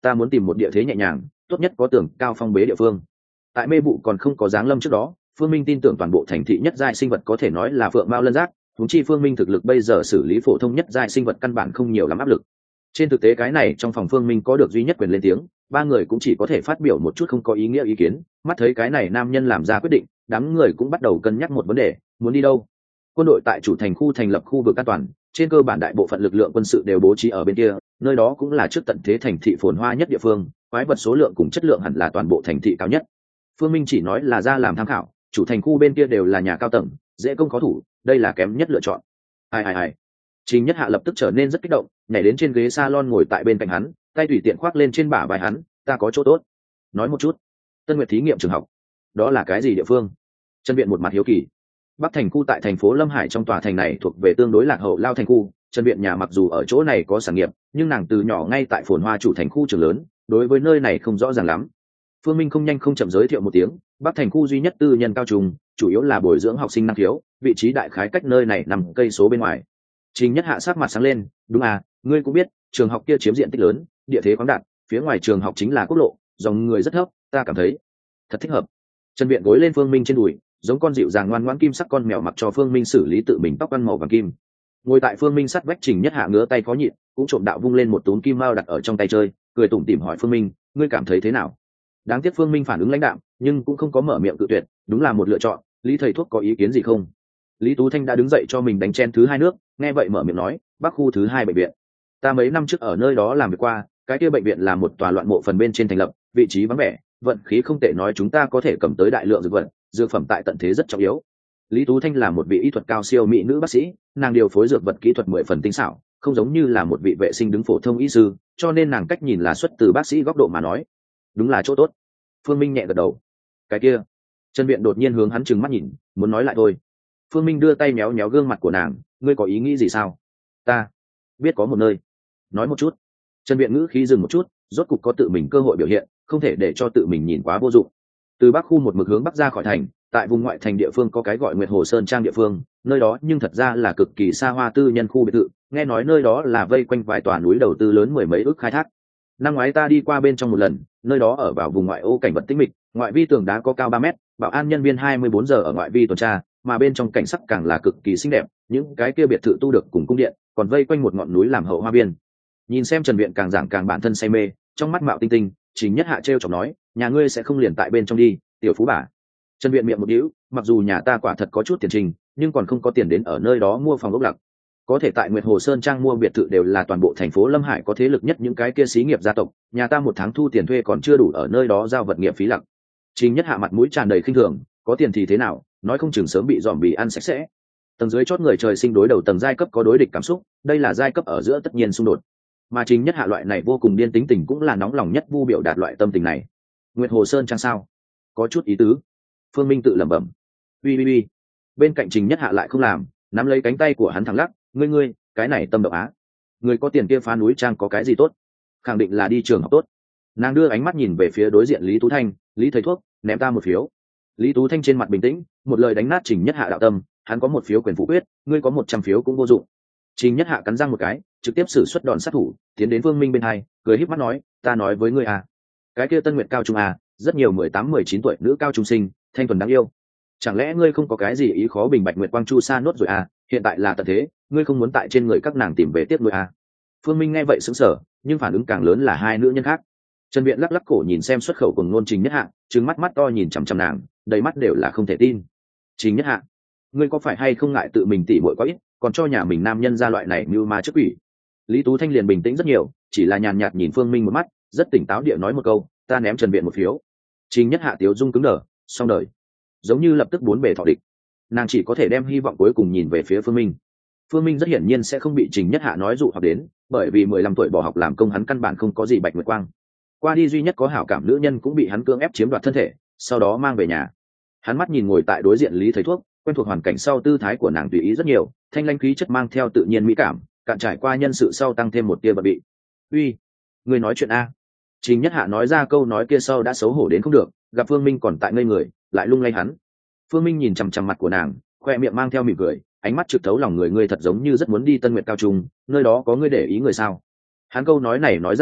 ta muốn tìm một địa thế nhẹ nhàng, tốt nhất có tường cao phong bế địa phương. Tại mê vụ còn không có giáng lâm trước đó, Phương Minh tin tưởng toàn bộ thành thị nhất giai sinh vật có thể nói là phượng mao lân giác, huống chi Phương Minh thực lực bây giờ xử lý phổ thông nhất giai sinh vật căn bản không nhiều lắm áp lực. Trên thực tế cái này trong phòng Phương Minh có được duy nhất quyền lên tiếng, ba người cũng chỉ có thể phát biểu một chút không có ý nghĩa ý kiến. Mắt thấy cái này nam nhân làm ra quyết định, đám người cũng bắt đầu cân nhắc một vấn đề, muốn đi đâu. Quân đội tại chủ thành khu thành lập khu vực an toàn, trên cơ bản đại bộ phận lực lượng quân sự đều bố trí ở bên kia, nơi đó cũng là trước tận thế thành thị phồn hoa nhất địa phương, quái vật số lượng cùng chất lượng hẳn là toàn bộ thành thị cao nhất. Phương Minh chỉ nói là ra làm tham khảo, chủ thành khu bên kia đều là nhà cao tầng, dễ công khó thủ, đây là kém nhất lựa chọn. Ai ai ai. Trình Nhất Hạ lập tức trở nên rất kích động, nhảy đến trên ghế salon ngồi tại bên cạnh hắn, tay tùy tiện khoác lên trên bả vai hắn, ta có chỗ tốt. Nói một chút. Tân Nguyệt thí nghiệm trường học. Đó là cái gì địa phương? Trần Viện một mặt hiếu kỳ. Bắc thành khu tại thành phố Lâm Hải trong tòa thành này thuộc về tương đối lạc hậu lao thành khu, Trần Viện nhà mặc dù ở chỗ này có sản nghiệp, nhưng nàng từ nhỏ ngay tại phồn hoa chủ thành khu trường lớn, đối với nơi này không rõ ràng lắm. Phương Minh không nhanh không chậm giới thiệu một tiếng, Bắc thành khu duy nhất tư nhân cao trung, chủ yếu là bồi dưỡng học sinh năng khiếu, vị trí đại khái cách nơi này nằm cây số bên ngoài. Trình Nhất Hạ sắc mặt sáng lên, đúng à, ngươi cũng biết, trường học kia chiếm diện tích lớn, địa thế khoáng đạt, phía ngoài trường học chính là quốc lộ, dòng người rất thấp, ta cảm thấy thật thích hợp. Trần Viện gối lên Phương Minh trên đùi, giống con dịu dàng ngoan ngoãn kim sắc con mèo, mặc cho Phương Minh xử lý tự mình tóc ăn màu vàng kim. Ngồi tại Phương Minh sát vách, Trình Nhất Hạ ngứa tay khó nhịn, cũng trộm đạo vung lên một túm kim mao đặt ở trong tay chơi, cười tủm tỉm hỏi Phương Minh, ngươi cảm thấy thế nào? Đáng tiếc Phương Minh phản ứng lãnh đạm, nhưng cũng không có mở miệng cự tuyệt, đúng là một lựa chọn. Lý thầy thuốc có ý kiến gì không? Lý Tú Thanh đã đứng dậy cho mình đánh chen thứ hai nước, nghe vậy mở miệng nói, Bắc khu thứ hai bệnh viện, ta mấy năm trước ở nơi đó làm việc qua, cái kia bệnh viện là một tòa loạn mộ phần bên trên thành lập, vị trí vắng vẻ, vận khí không tệ, nói chúng ta có thể cầm tới đại lượng dược vật, dược phẩm tại tận thế rất trọng yếu. Lý Tú Thanh là một vị y thuật cao siêu mỹ nữ bác sĩ, nàng điều phối dược vật kỹ thuật mười phần tinh xảo, không giống như là một vị vệ sinh đứng phổ thông y sư, cho nên nàng cách nhìn là xuất từ bác sĩ góc độ mà nói, đúng là chỗ tốt. Phương Minh nhẹ gật đầu. Cái kia, Trần Viện đột nhiên hướng hắn trừng mắt nhìn, muốn nói lại thôi. Phương Minh đưa tay méo méo gương mặt của nàng, ngươi có ý nghĩ gì sao? Ta biết có một nơi. Nói một chút. Trần Viện ngữ khí dừng một chút, rốt cục có tự mình cơ hội biểu hiện, không thể để cho tự mình nhìn quá vô dụng. Từ bắc khu một mực hướng bắc ra khỏi thành, tại vùng ngoại thành địa phương có cái gọi Nguyệt Hồ Sơn Trang địa phương, nơi đó nhưng thật ra là cực kỳ xa hoa tư nhân khu biệt thự, nghe nói nơi đó là vây quanh vài tòa núi đầu tư lớn mười mấy ước khai thác. Năm ngoái ta đi qua bên trong một lần, nơi đó ở vào vùng ngoại ô cảnh vật tĩnh mịch, ngoại vi tường đá có cao ba mét, bảo an nhân viên hai mươi bốn giờ ở ngoại vi tuần tra, mà bên trong cảnh sắc càng là cực kỳ xinh đẹp, những cái kia biệt thự tu được cùng cung điện, còn vây quanh một ngọn núi làm hậu hoa biên. Nhìn xem Trần Viện càng giảng càng bản thân say mê, trong mắt mạo tinh tinh, Trình Nhất Hạ trêu chọc nói, nhà ngươi sẽ không liền tại bên trong đi, tiểu phú bà. Trần Viện miệng một điếu, mặc dù nhà ta quả thật có chút tiền trình, nhưng còn không có tiền đến ở nơi đó mua phòng ốc lặc. Có thể tại Nguyệt Hồ Sơn Trang mua biệt thự đều là toàn bộ thành phố Lâm Hải có thế lực nhất những cái kia xí nghiệp gia tộc, nhà ta một tháng thu tiền thuê còn chưa đủ ở nơi đó giao vật nghiệp phí lặc. Trình Nhất Hạ mặt mũi tràn đầy khinh thường, có tiền thì thế nào, nói không chừng sớm bị dòm bì ăn sạch sẽ. Tầng dưới chót người trời sinh đối đầu tầng giai cấp có đối địch cảm xúc, đây là giai cấp ở giữa tất nhiên xung đột. Mà Trình Nhất Hạ loại này vô cùng điên tính tình cũng là nóng lòng nhất vu biểu đạt loại tâm tình này. Nguyệt Hồ Sơn Trang sao? Có chút ý tứ. Phương Minh tự lẩm bẩm. Ui ui ui. Bên cạnh Trình Nhất Hạ lại không làm, nắm lấy cánh tay của hắn thẳng lắc, ngươi ngươi, cái này tâm động á. Người có tiền kia phá núi trang có cái gì tốt? Khẳng định là đi trường học tốt. Nàng đưa ánh mắt nhìn về phía đối diện Lý Tú Thanh, Lý thầy thuốc, ném ta một phiếu. Lý Tú Thanh trên mặt bình tĩnh, một lời đánh nát Trình Nhất Hạ đạo tâm, hắn có một phiếu quyền phủ quyết, ngươi có một trăm phiếu cũng vô dụng. Trình Nhất Hạ cắn răng một cái, trực tiếp sử xuất đòn sát thủ, tiến đến Phương Minh bên hai, cười híp mắt nói, ta nói với ngươi à, cái kia Tân Nguyệt cao trung à, rất nhiều mười tám mười chín tuổi nữ cao trung sinh, thanh thuần đáng yêu. Chẳng lẽ ngươi không có cái gì ý khó bình Bạch Nguyệt Quang Chu Sa nốt rồi à, hiện tại là tận thế, ngươi không muốn tại trên người các nàng tìm về tiếp nuôi à? Phương Minh nghe vậy sững sờ, nhưng phản ứng càng lớn là hai nữ nhân khác. Trần Viện lắc lắc cổ nhìn xem xuất khẩu cùng ngôn Trình Nhất Hạ, trừng mắt mắt to nhìn chằm chằm nàng, đầy mắt đều là không thể tin. Trình Nhất Hạ, ngươi có phải hay không ngại tự mình tỉ muội quá ít, còn cho nhà mình nam nhân ra loại này mưu ma trước quỷ? Lý Tú Thanh liền bình tĩnh rất nhiều, chỉ là nhàn nhạt nhìn Phương Minh một mắt, rất tỉnh táo địa nói một câu, ta ném Trần Viện một phiếu. Trình Nhất Hạ tiếu dung cứng đờ, xong đời, giống như lập tức bốn bề thọ địch. Nàng chỉ có thể đem hy vọng cuối cùng nhìn về phía Phương Minh. Phương Minh rất hiển nhiên sẽ không bị Trình Nhất Hạ nói dụ hoặc đến, bởi vì mười lăm tuổi bỏ học làm công hắn căn bản không có gì Bạch Nguyệt Quang. Qua đi duy nhất có hảo cảm nữ nhân cũng bị hắn cưỡng ép chiếm đoạt thân thể, sau đó mang về nhà. Hắn mắt nhìn ngồi tại đối diện Lý thầy thuốc, quen thuộc hoàn cảnh sau tư thái của nàng tùy ý rất nhiều, thanh lãnh khí chất mang theo tự nhiên mỹ cảm, cạn trải qua nhân sự sau tăng thêm một tia bận bị. Uy, người nói chuyện a? Trình Nhất Hạ nói ra câu nói kia sau đã xấu hổ đến không được, gặp Phương Minh còn tại ngây người, lại lung lay hắn. Phương Minh nhìn chằm chằm mặt của nàng, khoe miệng mang theo mỉm cười, ánh mắt trực thấu lòng người, ngươi thật giống như rất muốn đi Tân Nguyệt cao trung, nơi đó có ngươi để ý người sao? Hắn câu nói này nói ra miệng,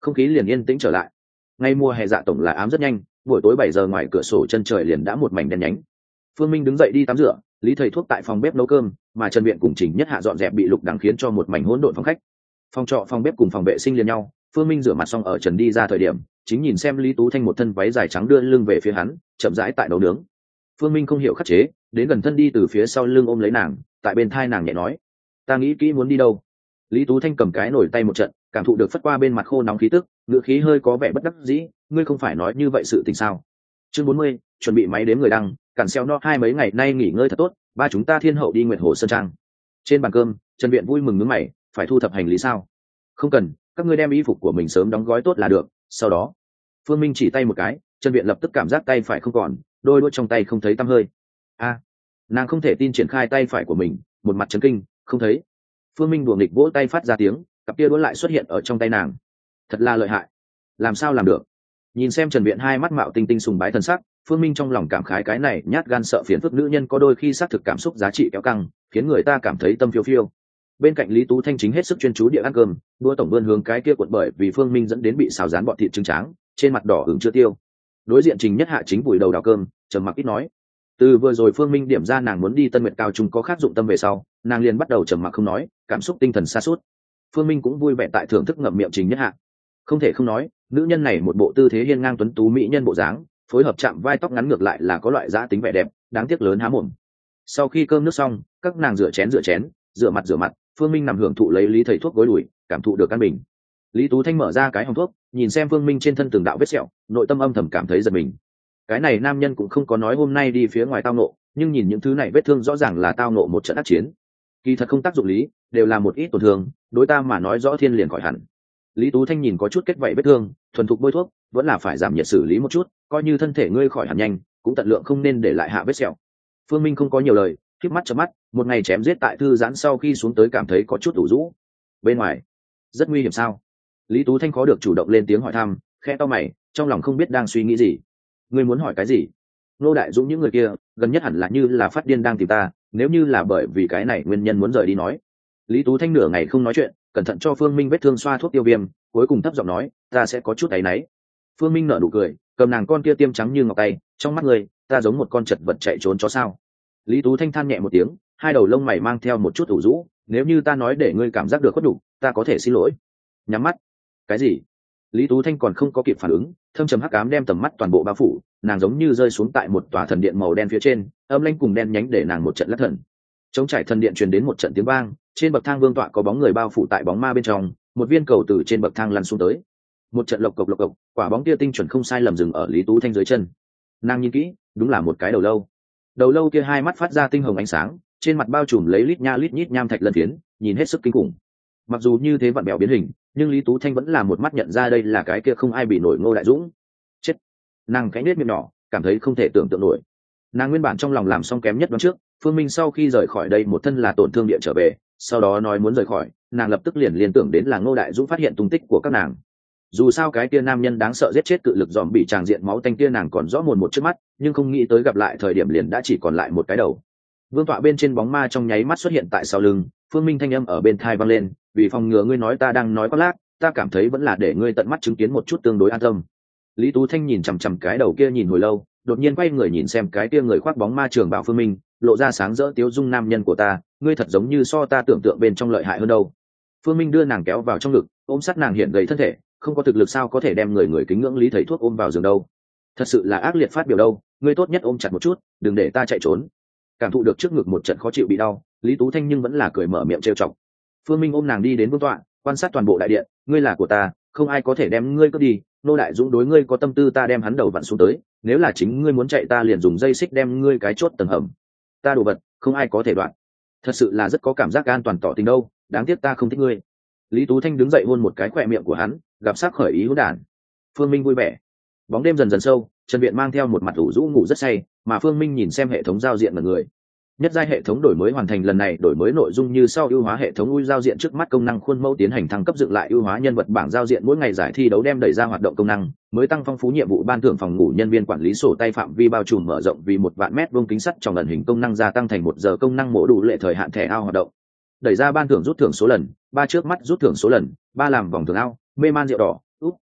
không khí liền yên tĩnh trở lại. Ngay mùa hè dạ tổng là ám rất nhanh, buổi tối bảy giờ ngoài cửa sổ chân trời liền đã một mảnh đen nhánh. Phương Minh đứng dậy đi tắm rửa, Lý thầy thuốc tại phòng bếp nấu cơm, mà Trần Viện cùng Trình Nhất Hạ dọn dẹp bị Lục Đằng khiến cho một mảnh hỗn độn phòng khách. Phòng trọ phòng bếp cùng phòng vệ sinh liền nhau. Phương Minh rửa mặt xong ở trần đi ra thời điểm, chính nhìn xem Lý Tú Thanh một thân váy dài trắng đưa lưng về phía hắn, chậm rãi tại nấu nướng. Phương Minh không hiểu khắc chế, đến gần thân đi từ phía sau lưng ôm lấy nàng, tại bên thai nàng nhẹ nói: "Ta nghĩ kỹ muốn đi đâu." Lý Tú Thanh cầm cái nổi tay một trận, cảm thụ được phất qua bên mặt khô nóng khí tức, ngựa khí hơi có vẻ bất đắc dĩ: "Ngươi không phải nói như vậy sự tình sao?" Chương bốn mươi, chuẩn bị máy đếm người đăng, cản xeo no hai mấy ngày nay nghỉ ngơi thật tốt, ba chúng ta thiên hậu đi Nguyệt Hồ Sơn Trang. Trên bàn cơm, Trần Viện vui mừng nhướng mày: "Phải thu thập hành lý sao?" "Không cần, các ngươi đem y phục của mình sớm đóng gói tốt là được." Sau đó, Phương Minh chỉ tay một cái, Trần Viện lập tức cảm giác tay phải không còn, đôi đũa trong tay không thấy tăm hơi. A, nàng không thể tin triển khai tay phải của mình, một mặt chấn kinh: "Không thấy." Phương Minh đùa nghịch vỗ tay phát ra tiếng, cặp kia đũa lại xuất hiện ở trong tay nàng. Thật là lợi hại, làm sao làm được? Nhìn xem Trần Viện hai mắt mạo tinh tinh sùng bái thần sắc, Phương Minh trong lòng cảm khái cái này nhát gan sợ phiền phức nữ nhân có đôi khi xác thực cảm xúc giá trị kéo căng, khiến người ta cảm thấy tâm phiêu phiêu. Bên cạnh Lý Tú Thanh chính hết sức chuyên chú địa ăn cơm, đua tổng vươn hướng cái kia cuộn bởi vì Phương Minh dẫn đến bị xào rán bọt thịt trứng tráng, trên mặt đỏ ửng chưa tiêu. Đối diện Trình Nhất Hạ chính vùi đầu đào cơm, trầm mặc ít nói. Từ vừa rồi Phương Minh điểm ra nàng muốn đi Tân Nguyệt cao trung có khác dụng tâm về sau, nàng liền bắt đầu trầm mặc không nói, cảm xúc tinh thần sa sút. Phương Minh cũng vui vẻ tại thưởng thức ngậm miệng Trình Nhất Hạ. Không thể không nói, nữ nhân này một bộ tư thế hiên ngang tuấn tú mỹ nhân bộ dáng, phối hợp chạm vai tóc ngắn ngược lại là có loại giã tính vẻ đẹp, đáng tiếc lớn há mồm. Sau khi cơm nước xong, các nàng rửa chén rửa chén, rửa mặt rửa mặt, Phương Minh nằm hưởng thụ lấy Lý thầy thuốc gối đùi, cảm thụ được căn bình. Lý Tú Thanh mở ra cái hòm thuốc, nhìn xem Phương Minh trên thân từng đạo vết sẹo, nội tâm âm thầm cảm thấy giật mình. Cái này nam nhân cũng không có nói hôm nay đi phía ngoài tao nộ, nhưng nhìn những thứ này vết thương rõ ràng là tao nộ một trận ác chiến. Kỳ thật không tác dụng lý, đều là một ít tổn thương, đối ta mà nói rõ thiên liền khỏi hẳn. Lý Tú Thanh nhìn có chút kết vảy vết thương, thuần thục bôi thuốc, vẫn là phải giảm nhiệt xử lý một chút, coi như thân thể ngươi khỏi hẳn nhanh, cũng tận lượng không nên để lại hạ vết sẹo. Phương Minh không có nhiều lời, khép mắt chớp mắt, một ngày chém giết tại thư giãn sau khi xuống tới cảm thấy có chút ủ rũ. Bên ngoài, rất nguy hiểm sao? Lý Tú Thanh khó được chủ động lên tiếng hỏi thăm, khẽ to mày, trong lòng không biết đang suy nghĩ gì. Ngươi muốn hỏi cái gì? Nô Đại Dũng những người kia, gần nhất hẳn là như là phát điên đang tìm ta, nếu như là bởi vì cái này nguyên nhân muốn rời đi nói. Lý Tú Thanh nửa ngày không nói chuyện, cẩn thận cho Phương Minh vết thương xoa thuốc tiêu viêm, cuối cùng thấp giọng nói, ta sẽ có chút áy náy. Phương Minh nở nụ cười, cầm nàng con kia tiêm trắng như ngọc tay, trong mắt người, ta giống một con chật vật chạy trốn chó sao? Lý Tú Thanh than nhẹ một tiếng, hai đầu lông mày mang theo một chút ủ rũ, nếu như ta nói để ngươi cảm giác được khuất nhục, ta có thể xin lỗi. Nhắm mắt. Cái gì? Lý Tú Thanh còn không có kịp phản ứng, thâm trầm hắc ám đem tầm mắt toàn bộ bao phủ, nàng giống như rơi xuống tại một tòa thần điện màu đen phía trên, âm lãnh cùng đen nhánh để nàng một trận lắc thần. Trống trải thần điện truyền đến một trận tiếng vang, trên bậc thang vương tọa có bóng người bao phủ tại bóng ma bên trong, một viên cầu từ trên bậc thang lăn xuống tới. Một trận lộc cộc lộc cộc, quả bóng kia tinh chuẩn không sai lầm dừng ở Lý Tú Thanh dưới chân. Nàng nhìn kỹ, đúng là một cái đầu lâu. Đầu lâu kia hai mắt phát ra tinh hồng ánh sáng, trên mặt bao trùm lấy lít nha lít nhít nham thạch lân phiến, nhìn hết sức kinh khủng. Mặc dù như thế vặn bèo biến hình, nhưng Lý Tú Thanh vẫn là một mắt nhận ra đây là cái kia không ai bị nổi Ngô Đại Dũng. Chết! Nàng cánh nết miệng nhỏ, cảm thấy không thể tưởng tượng nổi. Nàng nguyên bản trong lòng làm xong kém nhất đoán trước, Phương Minh sau khi rời khỏi đây một thân là tổn thương địa trở về, sau đó nói muốn rời khỏi, nàng lập tức liền liên tưởng đến là Ngô Đại Dũng phát hiện tung tích của các nàng. Dù sao cái kia nam nhân đáng sợ giết chết cự lực dòm bị tràng diện máu tanh kia nàng còn rõ mồn một trước mắt, nhưng không nghĩ tới gặp lại thời điểm liền đã chỉ còn lại một cái đầu. Vương tọa bên trên bóng ma trong nháy mắt xuất hiện tại sau lưng, Phương Minh thanh âm ở bên thai vang lên, vì phòng ngừa ngươi nói ta đang nói có lác, ta cảm thấy vẫn là để ngươi tận mắt chứng kiến một chút tương đối an tâm. Lý Tú Thanh nhìn chằm chằm cái đầu kia nhìn hồi lâu, đột nhiên quay người nhìn xem cái kia người khoác bóng ma trường bảo Phương Minh, lộ ra sáng rỡ tiếu dung nam nhân của ta, ngươi thật giống như so ta tưởng tượng bên trong lợi hại hơn đâu. Phương Minh đưa nàng kéo vào trong ngực, ôm sát nàng hiện gầy thân thể, không có thực lực sao có thể đem người người kính ngưỡng Lý thầy thuốc ôm vào giường đâu. Thật sự là ác liệt phát biểu đâu, ngươi tốt nhất ôm chặt một chút, đừng để ta chạy trốn. Cảm thụ được trước ngực một trận khó chịu bị đau, Lý Tú Thanh nhưng vẫn là cười mở miệng trêu chọc. Phương Minh ôm nàng đi đến vương tọa, quan sát toàn bộ đại điện, ngươi là của ta, không ai có thể đem ngươi cướp đi, Nô Đại Dũng đối ngươi có tâm tư ta đem hắn đầu vặn xuống tới, nếu là chính ngươi muốn chạy ta liền dùng dây xích đem ngươi cái chốt tầng hầm. Ta đồ vật, không ai có thể đoạn. Thật sự là rất có cảm giác an toàn tỏ tình đâu, đáng tiếc ta không thích ngươi. Lý Tú Thanh đứng dậy hôn một cái khỏe miệng của hắn, gặp sắc khởi ý hỗn đản. Phương Minh vui vẻ. Bóng đêm dần dần sâu, Trần Viện mang theo một mặt ủ rũ ngủ rất say, mà Phương Minh nhìn xem hệ thống giao diện mọi người. Nhất giai hệ thống đổi mới hoàn thành, lần này đổi mới nội dung như sau: ưu hóa hệ thống ui giao diện trước mắt công năng khuôn mẫu tiến hành thăng cấp, dựng lại ưu hóa nhân vật bảng giao diện, mỗi ngày giải thi đấu đem đẩy ra hoạt động công năng mới, tăng phong phú nhiệm vụ ban thưởng, phòng ngủ nhân viên quản lý sổ tay phạm vi bao trùm mở rộng vì một vạn mét vuông kính sắt trong ẩn hình công năng gia tăng thành một giờ công năng mổ đủ lệ thời hạn thẻ ao hoạt động, đẩy ra ban thưởng rút thưởng số lần ba, trước mắt rút thưởng số lần ba, làm vòng thưởng ao mê man rượu đỏ úp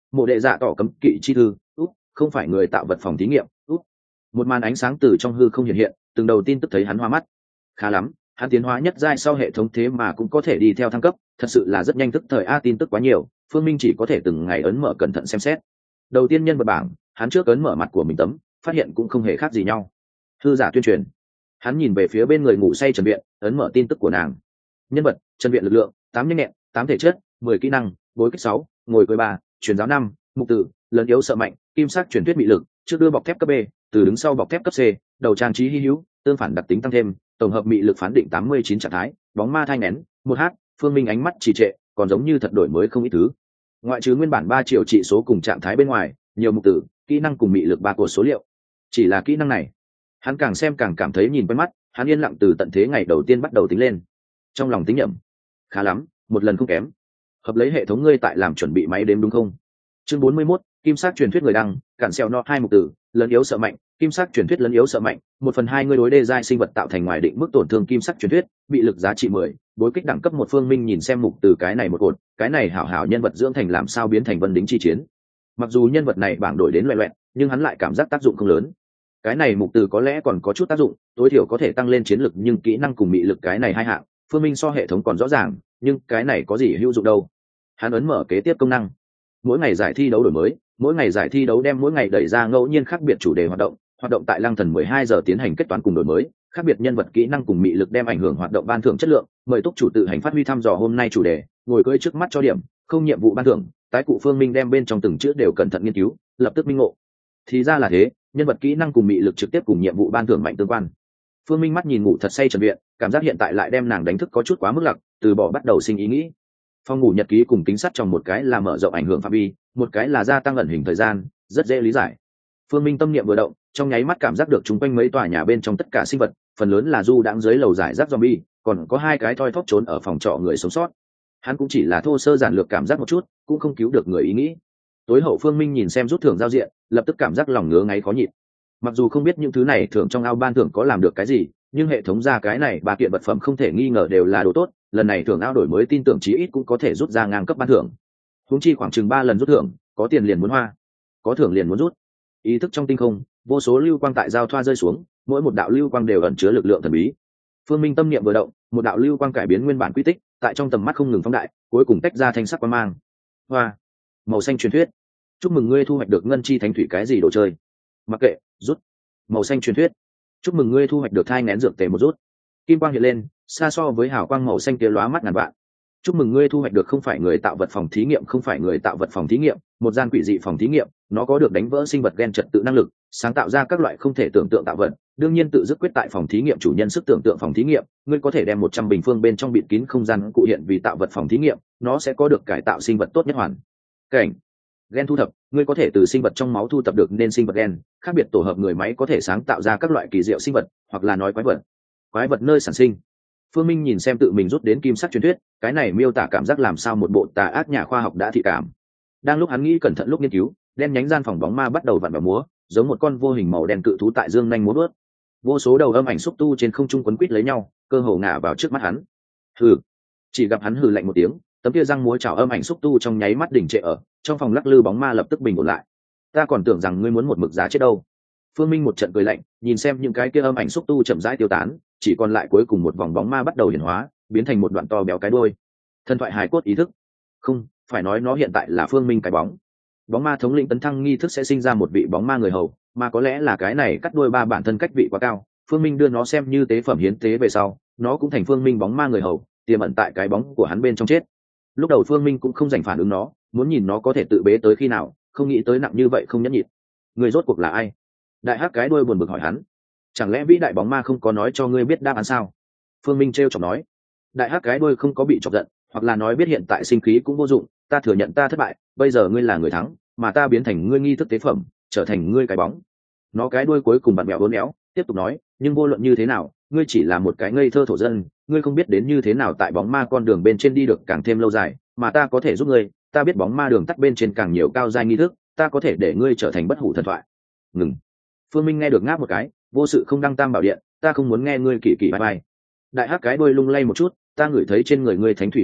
mộ đệ dạ tỏ cấm kỵ chi thư úp không phải người tạo vật phòng thí nghiệm úp một màn ánh sáng từ trong hư không hiện hiện, từng đầu tin tức thấy hắn hoa mắt. Khá lắm, hắn tiến hóa nhất giai sau hệ thống thế mà cũng có thể đi theo thăng cấp, thật sự là rất nhanh. Tức thời a tin tức quá nhiều, Phương Minh chỉ có thể từng ngày ấn mở cẩn thận xem xét. Đầu tiên nhân vật bảng, hắn trước ấn mở mặt của mình tấm, phát hiện cũng không hề khác gì nhau. Hư giả tuyên truyền. Hắn nhìn về phía bên người ngủ say Trần Viện, ấn mở tin tức của nàng. Nhân vật: Trần Viện lực lượng tám nhanh nhẹn, tám thể chất, mười kỹ năng, bối kích sáu, ngồi cưỡi ba, truyền giáo năm, mục tử, lớn yếu sợ mạnh, kim sắc truyền thuyết mị lực, trước đưa bọc thép cấp B, từ đứng sau bọc thép cấp C, đầu trang trí hy hữu, tương phản đặc tính tăng thêm, tổng hợp mị lực phán định tám mươi chín trạng thái, bóng ma thai nén, một h. Phương Minh ánh mắt trì trệ, còn giống như thật đổi mới không ít thứ. Ngoại trừ nguyên bản ba triệu trị số cùng trạng thái bên ngoài, nhiều mục tử, kỹ năng cùng mị lực ba của số liệu. Chỉ là kỹ năng này, hắn càng xem càng cảm thấy nhìn quen mắt, hắn yên lặng từ tận thế ngày đầu tiên bắt đầu tính lên. Trong lòng tính nhẩm, khá lắm, một lần không kém. Hợp lấy hệ thống ngươi tại làm chuẩn bị máy đếm đúng không? Chương bốn mươi mốt, kim sắc truyền thuyết người đăng, cản xeo no hai mục tử, lớn yếu sợ mạnh, kim sắc truyền thuyết lớn yếu sợ mạnh, một phần hai ngươi đối đê giai sinh vật tạo thành ngoài định mức tổn thương kim sắc truyền thuyết, bị lực giá trị mười, bối kích đẳng cấp một. Phương Minh nhìn xem mục từ cái này một cột, cái này hảo hảo nhân vật dưỡng thành làm sao biến thành vân đính chi chiến. Mặc dù nhân vật này bảng đổi đến loẹ loẹt, nhưng hắn lại cảm giác tác dụng không lớn. Cái này mục từ có lẽ còn có chút tác dụng, tối thiểu có thể tăng lên chiến lực, nhưng kỹ năng cùng mị lực cái này hai hạng, Phương Minh so hệ thống còn rõ ràng, nhưng cái này có gì hữu dụng đâu. Hắn ấn mở kế tiếp công năng. Mỗi ngày giải thi đấu đổi mới, mỗi ngày giải thi đấu đem mỗi ngày đẩy ra ngẫu nhiên khác biệt chủ đề hoạt động, hoạt động tại Lăng Thần mười hai giờ tiến hành kết toán cùng đổi mới, khác biệt nhân vật kỹ năng cùng mị lực đem ảnh hưởng hoạt động ban thưởng chất lượng, mời túc chủ tự hành phát huy thăm dò hôm nay chủ đề, ngồi cưỡi trước mắt cho điểm, không nhiệm vụ ban thưởng, tái cụ. Phương Minh đem bên trong từng chữ đều cẩn thận nghiên cứu, lập tức minh ngộ. Thì ra là thế, nhân vật kỹ năng cùng mị lực trực tiếp cùng nhiệm vụ ban thưởng mạnh tương quan. Phương Minh mắt nhìn ngủ thật say Trần Viện, cảm giác hiện tại lại đem nàng đánh thức có chút quá mức lặc, từ bỏ bắt đầu sinh ý nghĩ. Phòng ngủ nhật ký cùng kính sắt trong một cái là mở rộng ảnh hưởng phạm vi, một cái là gia tăng ẩn hình thời gian, rất dễ lý giải. Phương Minh tâm niệm vừa động, trong nháy mắt cảm giác được chúng quanh mấy tòa nhà bên trong tất cả sinh vật, phần lớn là du đãng dưới lầu giải rác zombie, còn có hai cái thoi thóp trốn ở phòng trọ người sống sót. Hắn cũng chỉ là thô sơ giản lược cảm giác một chút, cũng không cứu được người ý nghĩ. Tối hậu Phương Minh nhìn xem rút thưởng giao diện, lập tức cảm giác lòng ngứa ngáy khó nhịn. Mặc dù không biết những thứ này thưởng trong ao ban thưởng có làm được cái gì, nhưng hệ thống ra cái này ba kiện vật phẩm không thể nghi ngờ đều là đồ tốt, lần này thưởng ao đổi mới tin tưởng chí ít cũng có thể rút ra ngang cấp ban thưởng. Huống chi khoảng chừng ba lần rút thưởng, có tiền liền muốn hoa, có thưởng liền muốn rút. Ý thức trong tinh không, vô số lưu quang tại giao thoa rơi xuống, mỗi một đạo lưu quang đều ẩn chứa lực lượng thần bí. Phương Minh tâm niệm vừa động, một đạo lưu quang cải biến nguyên bản quy tích, tại trong tầm mắt không ngừng phóng đại, cuối cùng tách ra thanh sắc quang mang. Hoa, màu xanh truyền thuyết. Chúc mừng ngươi thu hoạch được ngân chi thánh thủy cái gì đồ chơi. Mặc kệ, rút. Màu xanh truyền thuyết. Chúc mừng ngươi thu hoạch được thai nén dược tề một rút. Kim quang hiện lên, xa so với hào quang màu xanh kia lóa mắt ngàn vạn. Chúc mừng ngươi thu hoạch được không phải người tạo vật phòng thí nghiệm, không phải người tạo vật phòng thí nghiệm, một gian quỷ dị phòng thí nghiệm, nó có được đánh vỡ sinh vật gen trật tự năng lực, sáng tạo ra các loại không thể tưởng tượng tạo vật, đương nhiên tự dứt quyết tại phòng thí nghiệm chủ nhân sức tưởng tượng phòng thí nghiệm, ngươi có thể đem một trăm bình phương bên trong bịt kín không gian cụ hiện vì tạo vật phòng thí nghiệm, nó sẽ có được cải tạo sinh vật tốt nhất hoàn cảnh. Gen thu thập, ngươi có thể từ sinh vật trong máu thu thập được nên sinh vật gen, khác biệt tổ hợp người máy có thể sáng tạo ra các loại kỳ diệu sinh vật, hoặc là nói quái vật. Quái vật nơi sản sinh. Phương Minh nhìn xem tự mình rút đến kim sắc truyền thuyết, cái này miêu tả cảm giác làm sao một bộ tà ác nhà khoa học đã thị cảm. Đang lúc hắn nghĩ cẩn thận lúc nghiên cứu, đen nhánh gian phòng bóng ma bắt đầu vặn vẹo múa, giống một con vô hình màu đen cự thú tại dương nhanh múa vớt. Vô số đầu âm ảnh xúc tu trên không trung quấn quít lấy nhau, cơ hồ ngả vào trước mắt hắn. Hừ. Chỉ gặp hắn hừ lạnh một tiếng, tấm kia răng múa chảo âm ảnh xúc tu trong nháy mắt đỉnh trệ ở, trong phòng lắc lư bóng ma lập tức bình ổn lại. Ta còn tưởng rằng ngươi muốn một mực giá chết đâu. Phương Minh một trận cười lạnh, nhìn xem những cái kia âm ảnh xúc tu chậm rãi tiêu tán, chỉ còn lại cuối cùng một vòng bóng ma bắt đầu hiển hóa, biến thành một đoạn to béo cái đuôi. Thần thoại hài cốt ý thức. Không, phải nói nó hiện tại là Phương Minh cái bóng. Bóng ma thống lĩnh tấn thăng nghi thức sẽ sinh ra một vị bóng ma người hầu, mà có lẽ là cái này cắt đuôi ba bản thân cách vị quá cao, Phương Minh đưa nó xem như tế phẩm hiến tế về sau, nó cũng thành Phương Minh bóng ma người hầu, tiềm ẩn tại cái bóng của hắn bên trong chết. Lúc đầu Phương Minh cũng không dành phản ứng nó, muốn nhìn nó có thể tự bế tới khi nào, không nghĩ tới nặng như vậy không nhẫn nhịn. Người rốt cuộc là ai? Đại hắc cái đuôi buồn bực hỏi hắn. Chẳng lẽ vĩ đại bóng ma không có nói cho ngươi biết đáp án sao? Phương Minh trêu chọc nói. Đại hắc cái đuôi không có bị chọc giận, hoặc là nói biết hiện tại sinh khí cũng vô dụng, ta thừa nhận ta thất bại, bây giờ ngươi là người thắng, mà ta biến thành ngươi nghi thức tế phẩm, trở thành ngươi cái bóng. Nó cái đuôi cuối cùng bặm mèo uốn éo, tiếp tục nói, nhưng vô luận như thế nào, ngươi chỉ là một cái ngây thơ thổ dân, ngươi không biết đến như thế nào tại bóng ma con đường bên trên đi được càng thêm lâu dài, mà ta có thể giúp ngươi, ta biết bóng ma đường tắt bên trên càng nhiều cao giai nghi thức, ta có thể để ngươi trở thành bất hủ thần thoại. Ngừng. Phương Minh nghe được ngáp một cái, vô sự không đăng tam bảo điện, ta không muốn nghe ngươi kỳ kỳ bye bye. Đại hắc cái đuôi lung lay một chút, ta ngửi thấy trên người ngươi thánh thủy hương vị,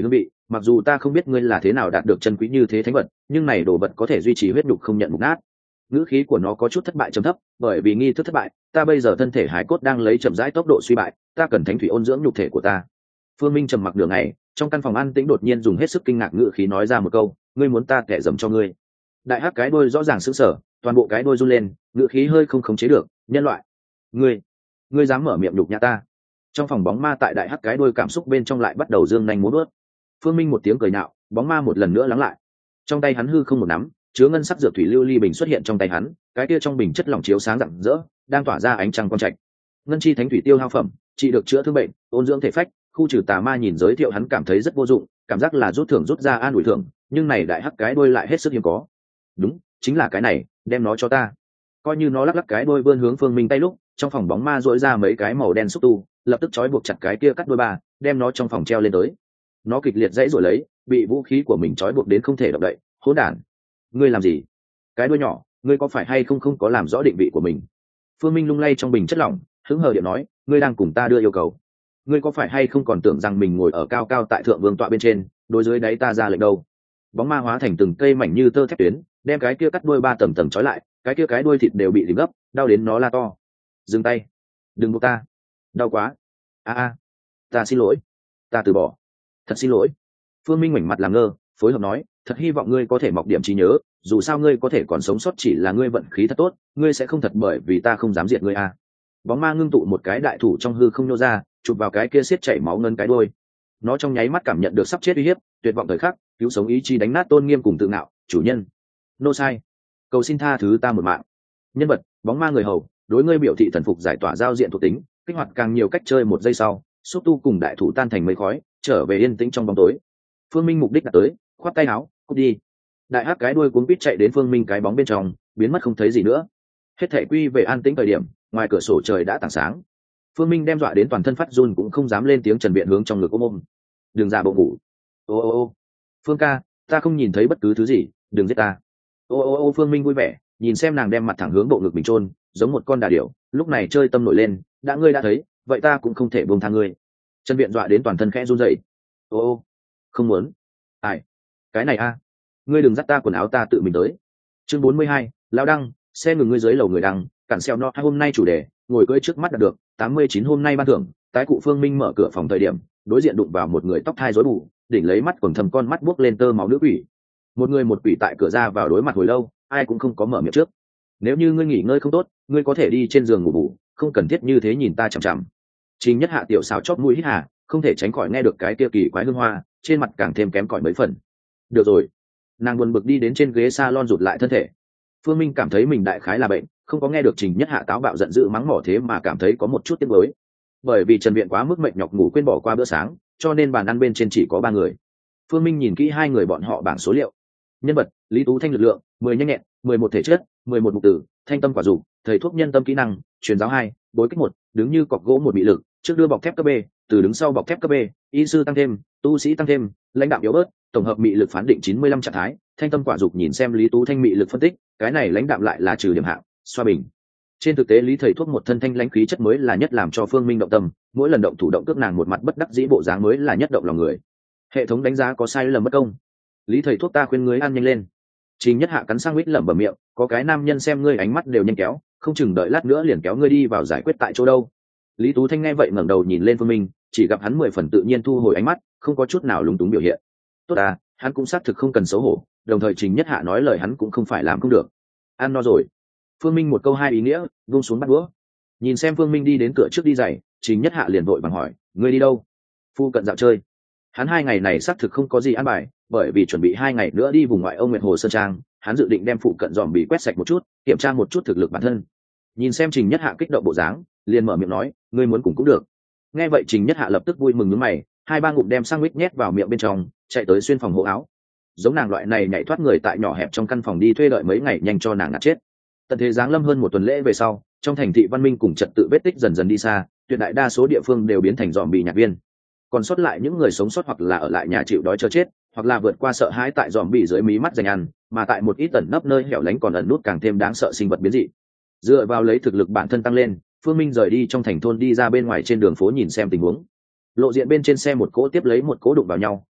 mặc dù ta không biết ngươi là thế nào đạt được chân quý như thế thánh vật, nhưng này đồ vật có thể duy trì huyết nhục không nhận mục nát. Ngữ khí của nó có chút thất bại trầm thấp, bởi vì nghi thức thất bại, ta bây giờ thân thể hải cốt đang lấy chậm rãi tốc độ suy bại, ta cần thánh thủy ôn dưỡng nhục thể của ta. Phương Minh trầm mặc nửa ngày, trong căn phòng an tĩnh đột nhiên dùng hết sức kinh ngạc ngữ khí nói ra một câu, ngươi muốn ta kẻ dầm cho ngươi. Đại hắc cái đuôi rõ ràng sững sờ, toàn bộ cái đuôi run lên, ngữ khí hơi không khống chế được, nhân loại, ngươi, ngươi dám mở miệng nhục nhã ta? Trong phòng bóng ma tại đại hắc cái đuôi cảm xúc bên trong lại bắt đầu dương nhanh múa vuốt. Phương Minh một tiếng cười nhạo, bóng ma một lần nữa lắng lại. Trong tay hắn hư không một nắm, chứa ngân sắc dược thủy lưu ly bình xuất hiện trong tay hắn, cái kia trong bình chất lỏng chiếu sáng rạng rỡ, đang tỏa ra ánh trăng quang trạch. Ngân chi thánh thủy tiêu hao phẩm, trị được chữa thương bệnh, ôn dưỡng thể phách, khu trừ tà ma. Nhìn giới thiệu hắn cảm thấy rất vô dụng, cảm giác là rút thưởng rút ra an ủi thưởng, nhưng này đại hắc cái đuôi lại hết sức hiếm có. Đúng, chính là cái này, đem nó cho ta. Coi như nó lắc lắc cái đuôi vươn hướng Phương Minh tay lúc, trong phòng bóng ma duỗi ra mấy cái màu đen xúc tu, lập tức trói buộc chặt cái kia cắt đuôi ba, đem nó trong phòng treo lên tới. Nó kịch liệt dãy rồi lấy, bị vũ khí của mình trói buộc đến không thể động đậy. Hỗn đản, ngươi làm gì? Cái đuôi nhỏ, ngươi có phải hay không không có làm rõ định vị của mình? Phương Minh lung lay trong bình chất lỏng, hứng hờ điện nói, ngươi đang cùng ta đưa yêu cầu. Ngươi có phải hay không còn tưởng rằng mình ngồi ở cao cao tại thượng vương tọa bên trên, đối dưới đáy ta ra lệnh đâu? Bóng ma hóa thành từng cây mảnh như tơ thép tuyến, đem cái kia cắt đuôi ba tầng tầng trói lại, cái kia cái đuôi thịt đều bị rìm gấp, đau đến nó la to. Dừng tay, đừng buộc ta, đau quá. A a, ta xin lỗi, ta từ bỏ, thật xin lỗi. Phương Minh ngoảnh mặt làm ngơ, phối hợp nói, thật hy vọng ngươi có thể mọc điểm trí nhớ, dù sao ngươi có thể còn sống sót chỉ là ngươi vận khí thật tốt, ngươi sẽ không thật bởi vì ta không dám diệt ngươi a. Bóng ma ngưng tụ một cái đại thủ trong hư không nhô ra, chụp vào cái kia xiết chảy máu ngân cái đuôi. Nó trong nháy mắt cảm nhận được sắp chết uy hiếp, tuyệt vọng thời khắc, cứu sống ý chí đánh nát tôn nghiêm cùng tự ngạo. Chủ nhân, nô sai, cầu xin tha thứ ta một mạng. Nhân vật, bóng ma người hầu, đối ngươi biểu thị thần phục, giải tỏa giao diện thuộc tính, kích hoạt càng nhiều cách chơi. Một giây sau, xúc tu cùng đại thủ tan thành mây khói, trở về yên tĩnh trong bóng tối. Phương Minh mục đích đã tới, khoát tay áo, cút đi. Đại hắc cái đuôi cuống quýt chạy đến Phương Minh cái bóng bên trong, biến mất không thấy gì nữa. Hết thảy quy về an tĩnh thời điểm, ngoài cửa sổ trời đã tảng sáng. Phương Minh đem dọa đến toàn thân phát run cũng không dám lên tiếng, Trần Biện hướng trong ngực ôm ôm. Đừng giả bộ ngủ. Ô ô ô, Phương ca, ta không nhìn thấy bất cứ thứ gì, đừng giết ta. Ô ô ô, Phương Minh vui vẻ, nhìn xem nàng đem mặt thẳng hướng bộ ngực mình chôn, giống một con đà điểu. Lúc này chơi tâm nổi lên, đã ngươi đã thấy, vậy ta cũng không thể buông tha ngươi. Trần Biện dọa đến toàn thân khẽ run rẩy. Ô ô, không muốn. Ai, cái này a, ngươi đừng dắt ta quần áo, ta tự mình tới. Chương bốn mươi hai, lão đăng, xe ngừng ngươi dưới lầu người đăng, cản xeo no. Hôm nay chủ đề, ngồi cưỡi trước mắt đạt được tám mươi chín. Hôm nay ban thưởng, tái cụ. Phương Minh mở cửa phòng thời điểm, đối diện đụng vào một người tóc thai rối bù, đỉnh lấy mắt quầng thâm, con mắt buốc lên tơ máu nữ quỷ. Một người một quỷ tại cửa ra vào đối mặt hồi lâu, ai cũng không có mở miệng trước. Nếu như ngươi nghỉ ngơi không tốt, ngươi có thể đi trên giường ngủ bù, không cần thiết như thế nhìn ta chằm chằm. Trình Nhất Hạ tiểu xào chót mũi hít hà, không thể tránh khỏi nghe được cái kia kỳ quái hương hoa, trên mặt càng thêm kém cỏi mấy phần. Được rồi. Nàng buồn bực đi đến trên ghế salon rụt lại thân thể. Phương Minh cảm thấy mình đại khái là bệnh, không có nghe được Trình Nhất Hạ táo bạo giận dữ mắng mỏ, thế mà cảm thấy có một chút tiếc nuối. Bởi vì Trần Viện quá mức mệt nhọc ngủ quên bỏ qua bữa sáng, cho nên bàn ăn bên trên chỉ có ba người. Phương Minh nhìn kỹ hai người bọn họ bảng số liệu. Nhân vật: Lý Tú Thanh, lực lượng mười, nhanh nhẹn mười một, thể chất mười một, mục tử thanh tâm quả dục, thầy thuốc nhân tâm, kỹ năng truyền giáo hai, bối kích một, đứng như cọc gỗ một, bị lực trước đưa bọc thép cấp B, từ đứng sau bọc thép cấp B, y sư tăng thêm, tu sĩ tăng thêm, lãnh đạo yếu bớt, tổng hợp mị lực phán định chín mươi lăm. Trạng thái thanh tâm quả dục. Nhìn xem Lý Tú Thanh mị lực phân tích, cái này lãnh đạm lại là trừ điểm hạng, xoa bình. Trên thực tế Lý thầy thuốc một thân thanh lãnh khí chất mới là nhất làm cho Phương Minh động tâm, mỗi lần động thủ động cước nàng một mặt bất đắc dĩ bộ dáng mới là nhất động lòng người. Hệ thống đánh giá có sai lầm mất công. Lý thầy thuốc, ta khuyên ngươi ăn nhanh lên. Trình Nhất Hạ cắn sang mít lẩm bẩm miệng, có cái nam nhân xem ngươi ánh mắt đều nhanh kéo, không chừng đợi lát nữa liền kéo ngươi đi vào giải quyết tại chỗ đâu. Lý Tú Thanh nghe vậy ngẩng đầu nhìn lên Phương Minh, chỉ gặp hắn mười phần tự nhiên thu hồi ánh mắt, không có chút nào lúng túng biểu hiện. Tốt à, hắn cũng xác thực không cần xấu hổ, đồng thời Trình Nhất Hạ nói lời hắn cũng không phải làm không được. Ăn no rồi. Phương Minh một câu hai ý nghĩa, vung xuống bắt đũa. Nhìn xem Phương Minh đi đến cửa trước đi giày, Trình Nhất Hạ liền vội vàng hỏi, ngươi đi đâu? Phu cận dạo chơi. Hắn hai ngày này xác thực không có gì ăn bài, bởi vì chuẩn bị hai ngày nữa đi vùng ngoại ô Nguyệt Hồ Sơn Trang, hắn dự định đem phụ cận dòm bị quét sạch một chút, kiểm tra một chút thực lực bản thân. Nhìn xem Trình Nhất Hạ kích động bộ dáng, liền mở miệng nói, ngươi muốn cùng cũng được. Nghe vậy Trình Nhất Hạ lập tức vui mừng nhướng mày, hai ba ngụm đem sandwich nhét vào miệng bên trong, chạy tới xuyên phòng hộ áo. Giống nàng loại này nhảy thoát người tại nhỏ hẹp trong căn phòng đi thuê đợi mấy ngày nhanh cho nàng ngạt chết. Tận thế giáng lâm hơn một tuần lễ về sau, trong thành thị văn minh cùng trật tự vết tích dần dần đi xa, tuyệt đại đa số địa phương đều biến thành dòm bị nhạc viên. Còn sót lại những người sống sót hoặc là ở lại nhà chịu đói chờ chết, hoặc là vượt qua sợ hãi tại dòm bị dưới mí mắt dành ăn, mà tại một ít tẩn nấp nơi hẻo lánh còn ẩn nút càng thêm đáng sợ sinh vật biến dị. Dựa vào lấy thực lực bản thân tăng lên, Phương Minh rời đi trong thành thôn đi ra bên ngoài trên đường phố nhìn xem tình huống. Lộ diện bên trên xe một cỗ tiếp lấy một cỗ đụng vào nhau,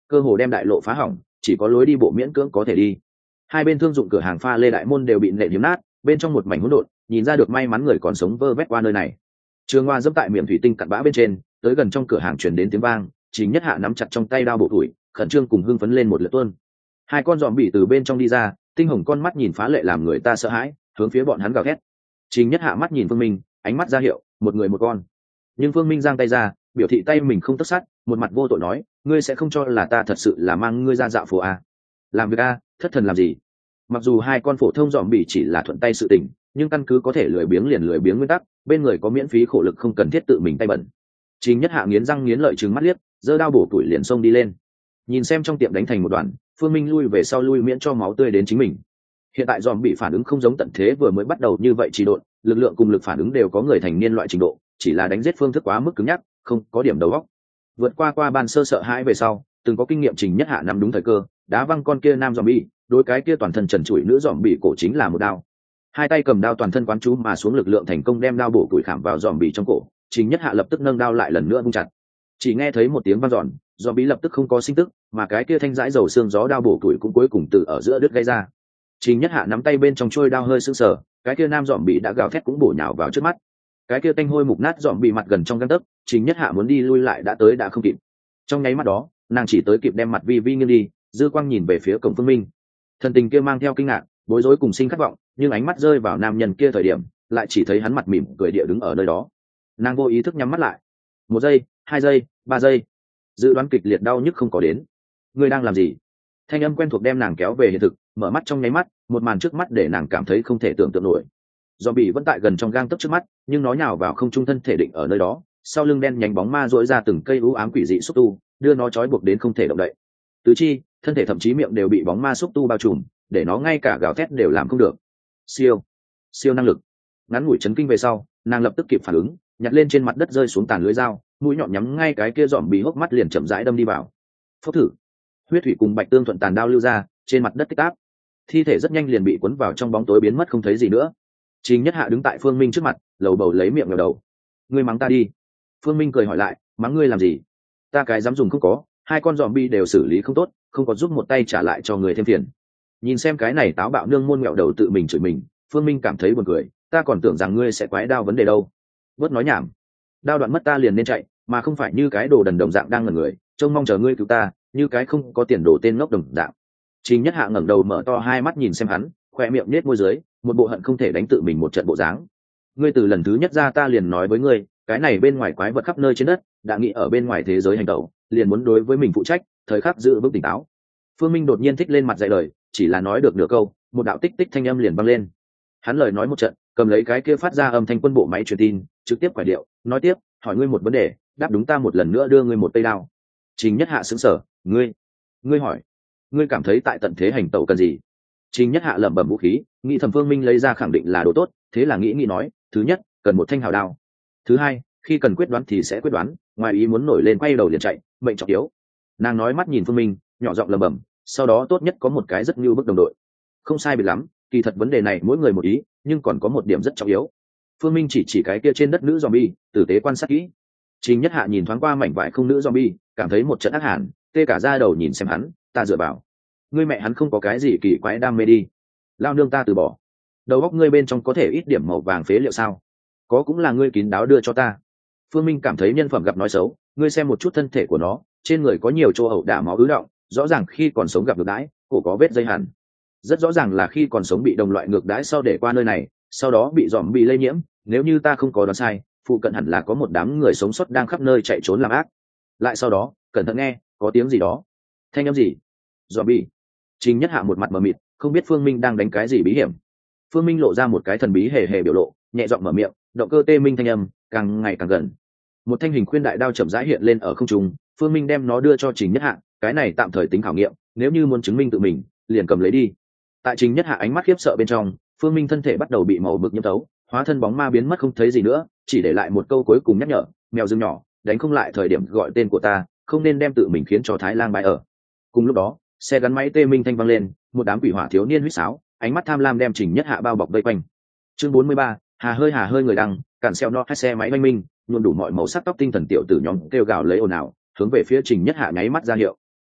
cơ hồ đem đại lộ phá hỏng, chỉ có lối đi bộ miễn cưỡng có thể đi. Hai bên thương dụng cửa hàng pha lê đại môn đều bị nện hiếm nát, bên trong một mảnh hỗn độn, nhìn ra được may mắn người còn sống vơ vét qua nơi này. Trường Hoa dẫm tại miệng thủy tinh cặn bã bên trên, tới gần trong cửa hàng truyền đến tiếng vang, Trình Nhất Hạ nắm chặt trong tay đao bộ tuổi, khẩn trương cùng hưng phấn lên một lượt tuôn. Hai con giòm bỉ từ bên trong đi ra, tinh hồng con mắt nhìn phá lệ làm người ta sợ hãi, hướng phía bọn hắn gào thét. Trình Nhất Hạ mắt nhìn Phương Minh, ánh mắt ra hiệu, một người một con. Nhưng Phương Minh giang tay ra, biểu thị tay mình không tất sát, một mặt vô tội nói, ngươi sẽ không cho là ta thật sự là mang ngươi ra dạo phố à? Làm việc a, thất thần làm gì? Mặc dù hai con phổ thông giòm bỉ chỉ là thuận tay sự tình, nhưng căn cứ có thể lười biếng liền lười biếng nguyên tắc, bên người có miễn phí khổ lực không cần thiết tự mình tay bẩn. Trình Nhất Hạ nghiến răng nghiến lợi trừng mắt liếc, giơ đao bổ tuổi liền xông đi lên. Nhìn xem trong tiệm đánh thành một đoàn, Phương Minh lui về sau lui miễn cho máu tươi đến chính mình. Hiện tại giòm bị phản ứng không giống tận thế vừa mới bắt đầu như vậy trì độn, lực lượng cùng lực phản ứng đều có người thành niên loại trình độ, chỉ là đánh giết phương thức quá mức cứng nhắc, không có điểm đầu óc. Vượt qua qua ban sơ sợ hãi về sau, từng có kinh nghiệm Trình Nhất Hạ nắm đúng thời cơ, đá văng con kia nam zombie, đối cái kia toàn thân trần trụi nữ zombie cổ chính là một đao. Hai tay cầm đao toàn thân quán chú mà xuống lực lượng thành công đem đao bổ tuổi khảm vào zombie trong cổ, Trình Nhất Hạ lập tức nâng đao lại lần nữa vung chặt. Chỉ nghe thấy một tiếng vang dọn, zombie lập tức không có sinh tức, mà cái kia thanh dãi dầu xương gió đao bổ tuổi cũng cuối cùng từ ở giữa đứt gây ra. Trình Nhất Hạ nắm tay bên trong trôi đao hơi sưng sờ, cái kia nam zombie đã gào thét cũng bổ nhào vào trước mắt. Cái kia tanh hôi mục nát zombie mặt gần trong gang tấc, Trình Nhất Hạ muốn đi lui lại đã tới đã không kịp. Trong nháy mắt đó, nàng chỉ tới kịp đem mặt vi vi nghiêng đi, dư quang nhìn về phía cổng Phương Minh. Thần tình kia mang theo kinh ngạc, bối rối cùng sinh khát vọng, nhưng ánh mắt rơi vào nam nhân kia thời điểm, lại chỉ thấy hắn mặt mỉm cười địa đứng ở nơi đó. Nàng vô ý thức nhắm mắt lại. Một giây, hai giây, ba giây, dự đoán kịch liệt đau nhức không có đến. Ngươi đang làm gì? Thanh âm quen thuộc đem nàng kéo về hiện thực, mở mắt trong nháy mắt, một màn trước mắt để nàng cảm thấy không thể tưởng tượng nổi. Zombie vẫn tại gần trong gang tấc trước mắt, nhưng nó nhào vào không trung thân thể định ở nơi đó, sau lưng đen nhánh bóng ma rỗi ra từng cây u ám quỷ dị xúc tu, đưa nó trói buộc đến không thể động đậy. Tứ chi, thân thể thậm chí miệng đều bị bóng ma xúc tu bao trùm, để nó ngay cả gào thét đều làm không được. Siêu, siêu năng lực. Ngắn ngủi chấn kinh về sau, nàng lập tức kịp phản ứng, nhặt lên trên mặt đất rơi xuống tàn lưới dao, mũi nhọn nhắm ngay cái kia zombie hốc mắt liền chậm rãi đâm đi vào. Phốc thử, huyết thủy cùng bạch tương thuận tàn đao lưu ra, trên mặt đất tích táp. Thi thể rất nhanh liền bị cuốn vào trong bóng tối biến mất không thấy gì nữa. Trình Nhất Hạ đứng tại Phương Minh trước mặt, lầu bầu lấy miệng ngẩng đầu. Ngươi mắng ta đi. Phương Minh cười hỏi lại, mắng ngươi làm gì? Ta cái dám dùng không có, hai con zombie đều xử lý không tốt, không có giúp một tay trả lại cho người thêm phiền. Nhìn xem cái này táo bạo nương môn mẹo đầu tự mình chửi mình, Phương Minh cảm thấy buồn cười, ta còn tưởng rằng ngươi sẽ quái đao vấn đề đâu. Bớt nói nhảm. Đao đoạn mất ta liền nên chạy, mà không phải như cái đồ đần đồng dạng đang ngẩn người, trông mong chờ ngươi cứu ta, như cái không có tiền đồ tên ngốc đồng dạng. Trình Nhất Hạ ngẩng đầu mở to hai mắt nhìn xem hắn, khoe miệng nết môi dưới, một bộ hận không thể đánh tự mình một trận bộ dáng. Ngươi từ lần thứ nhất ra ta liền nói với ngươi, cái này bên ngoài quái vật khắp nơi trên đất, đã nghĩ ở bên ngoài thế giới hành tẩu, liền muốn đối với mình phụ trách, thời khắc giữ vững tỉnh táo. Phương Minh đột nhiên thích lên mặt dạy lời, chỉ là nói được nửa câu, một đạo tích tích thanh âm liền vang lên. Hắn lời nói một trận, cầm lấy cái kia phát ra âm thanh quân bộ máy truyền tin, trực tiếp quải điệu, nói tiếp, hỏi ngươi một vấn đề, đáp đúng ta một lần nữa đưa ngươi một cây đao. Trình Nhất Hạ sững sờ, ngươi, ngươi hỏi, ngươi cảm thấy tại tận thế hành tẩu cần gì? Trình Nhất Hạ lẩm bẩm vũ khí, nghĩ thầm Phương Minh lấy ra khẳng định là đồ tốt, thế là nghĩ nghĩ nói, thứ nhất, cần một thanh hào đao. Thứ hai, khi cần quyết đoán thì sẽ quyết đoán, ngoài ý muốn nổi lên quay đầu liền chạy, mệnh trọng yếu. Nàng nói mắt nhìn Phương Minh, nhỏ giọng lẩm bẩm, sau đó tốt nhất có một cái rất như bức đồng đội. Không sai biệt lắm, kỳ thật vấn đề này mỗi người một ý, nhưng còn có một điểm rất trọng yếu. Phương Minh chỉ chỉ cái kia trên đất nữ zombie, tử tế quan sát kỹ. Trình Nhất Hạ nhìn thoáng qua mảnh vải không nữ zombie, cảm thấy một trận ác hàn, tê cả da đầu nhìn xem hắn, ta dựa vào. Ngươi mẹ hắn không có cái gì kỳ quái đam mê đi. Lao nương ta từ bỏ. Đầu óc ngươi bên trong có thể ít điểm màu vàng phế liệu sao? Có cũng là ngươi kín đáo đưa cho ta. Phương Minh cảm thấy nhân phẩm gặp nói xấu, ngươi xem một chút thân thể của nó, trên người có nhiều chỗ ẩu đả máu ứ động, rõ ràng khi còn sống gặp ngược đãi, cổ có vết dây hẳn. Rất rõ ràng là khi còn sống bị đồng loại ngược đãi sau để qua nơi này, sau đó bị dòm bị lây nhiễm, nếu như ta không có đoán sai, phụ cận hẳn là có một đám người sống sót đang khắp nơi chạy trốn làm ác. Lại sau đó, cẩn thận nghe, có tiếng gì đó. Thanh âm gì? Dòm bị. Trình Nhất Hạ một mặt mờ mịt, không biết Phương Minh đang đánh cái gì bí hiểm. Phương Minh lộ ra một cái thần bí hề hề biểu lộ, nhẹ giọng mở miệng, động cơ tê minh thanh âm càng ngày càng gần. Một thanh hình khuyên đại đao chậm rãi hiện lên ở không trung, Phương Minh đem nó đưa cho Trình Nhất Hạ, cái này tạm thời tính khảo nghiệm, nếu như muốn chứng minh tự mình, liền cầm lấy đi. Tại Trình Nhất Hạ ánh mắt khiếp sợ bên trong, Phương Minh thân thể bắt đầu bị màu bực nhiễm tấu, hóa thân bóng ma biến mất không thấy gì nữa, chỉ để lại một câu cuối cùng nhắc nhở, mèo rừng nhỏ, đánh không lại thời điểm gọi tên của ta, không nên đem tự mình khiến cho Thái Lang bại ở. Cùng lúc đó, xe gắn máy tê minh thanh vang lên, một đám quỷ hỏa thiếu niên huýt sáo, ánh mắt tham lam đem Trình Nhất Hạ bao bọc vây quanh. Chương bốn mươi ba, hà hơi hà hơi người đăng, cản xeo no hai xe máy oanh minh, luôn đủ mọi màu sắc tóc tinh thần tiểu tử nhóm kêu gào lấy ồn ào, hướng về phía Trình Nhất Hạ nháy mắt ra hiệu.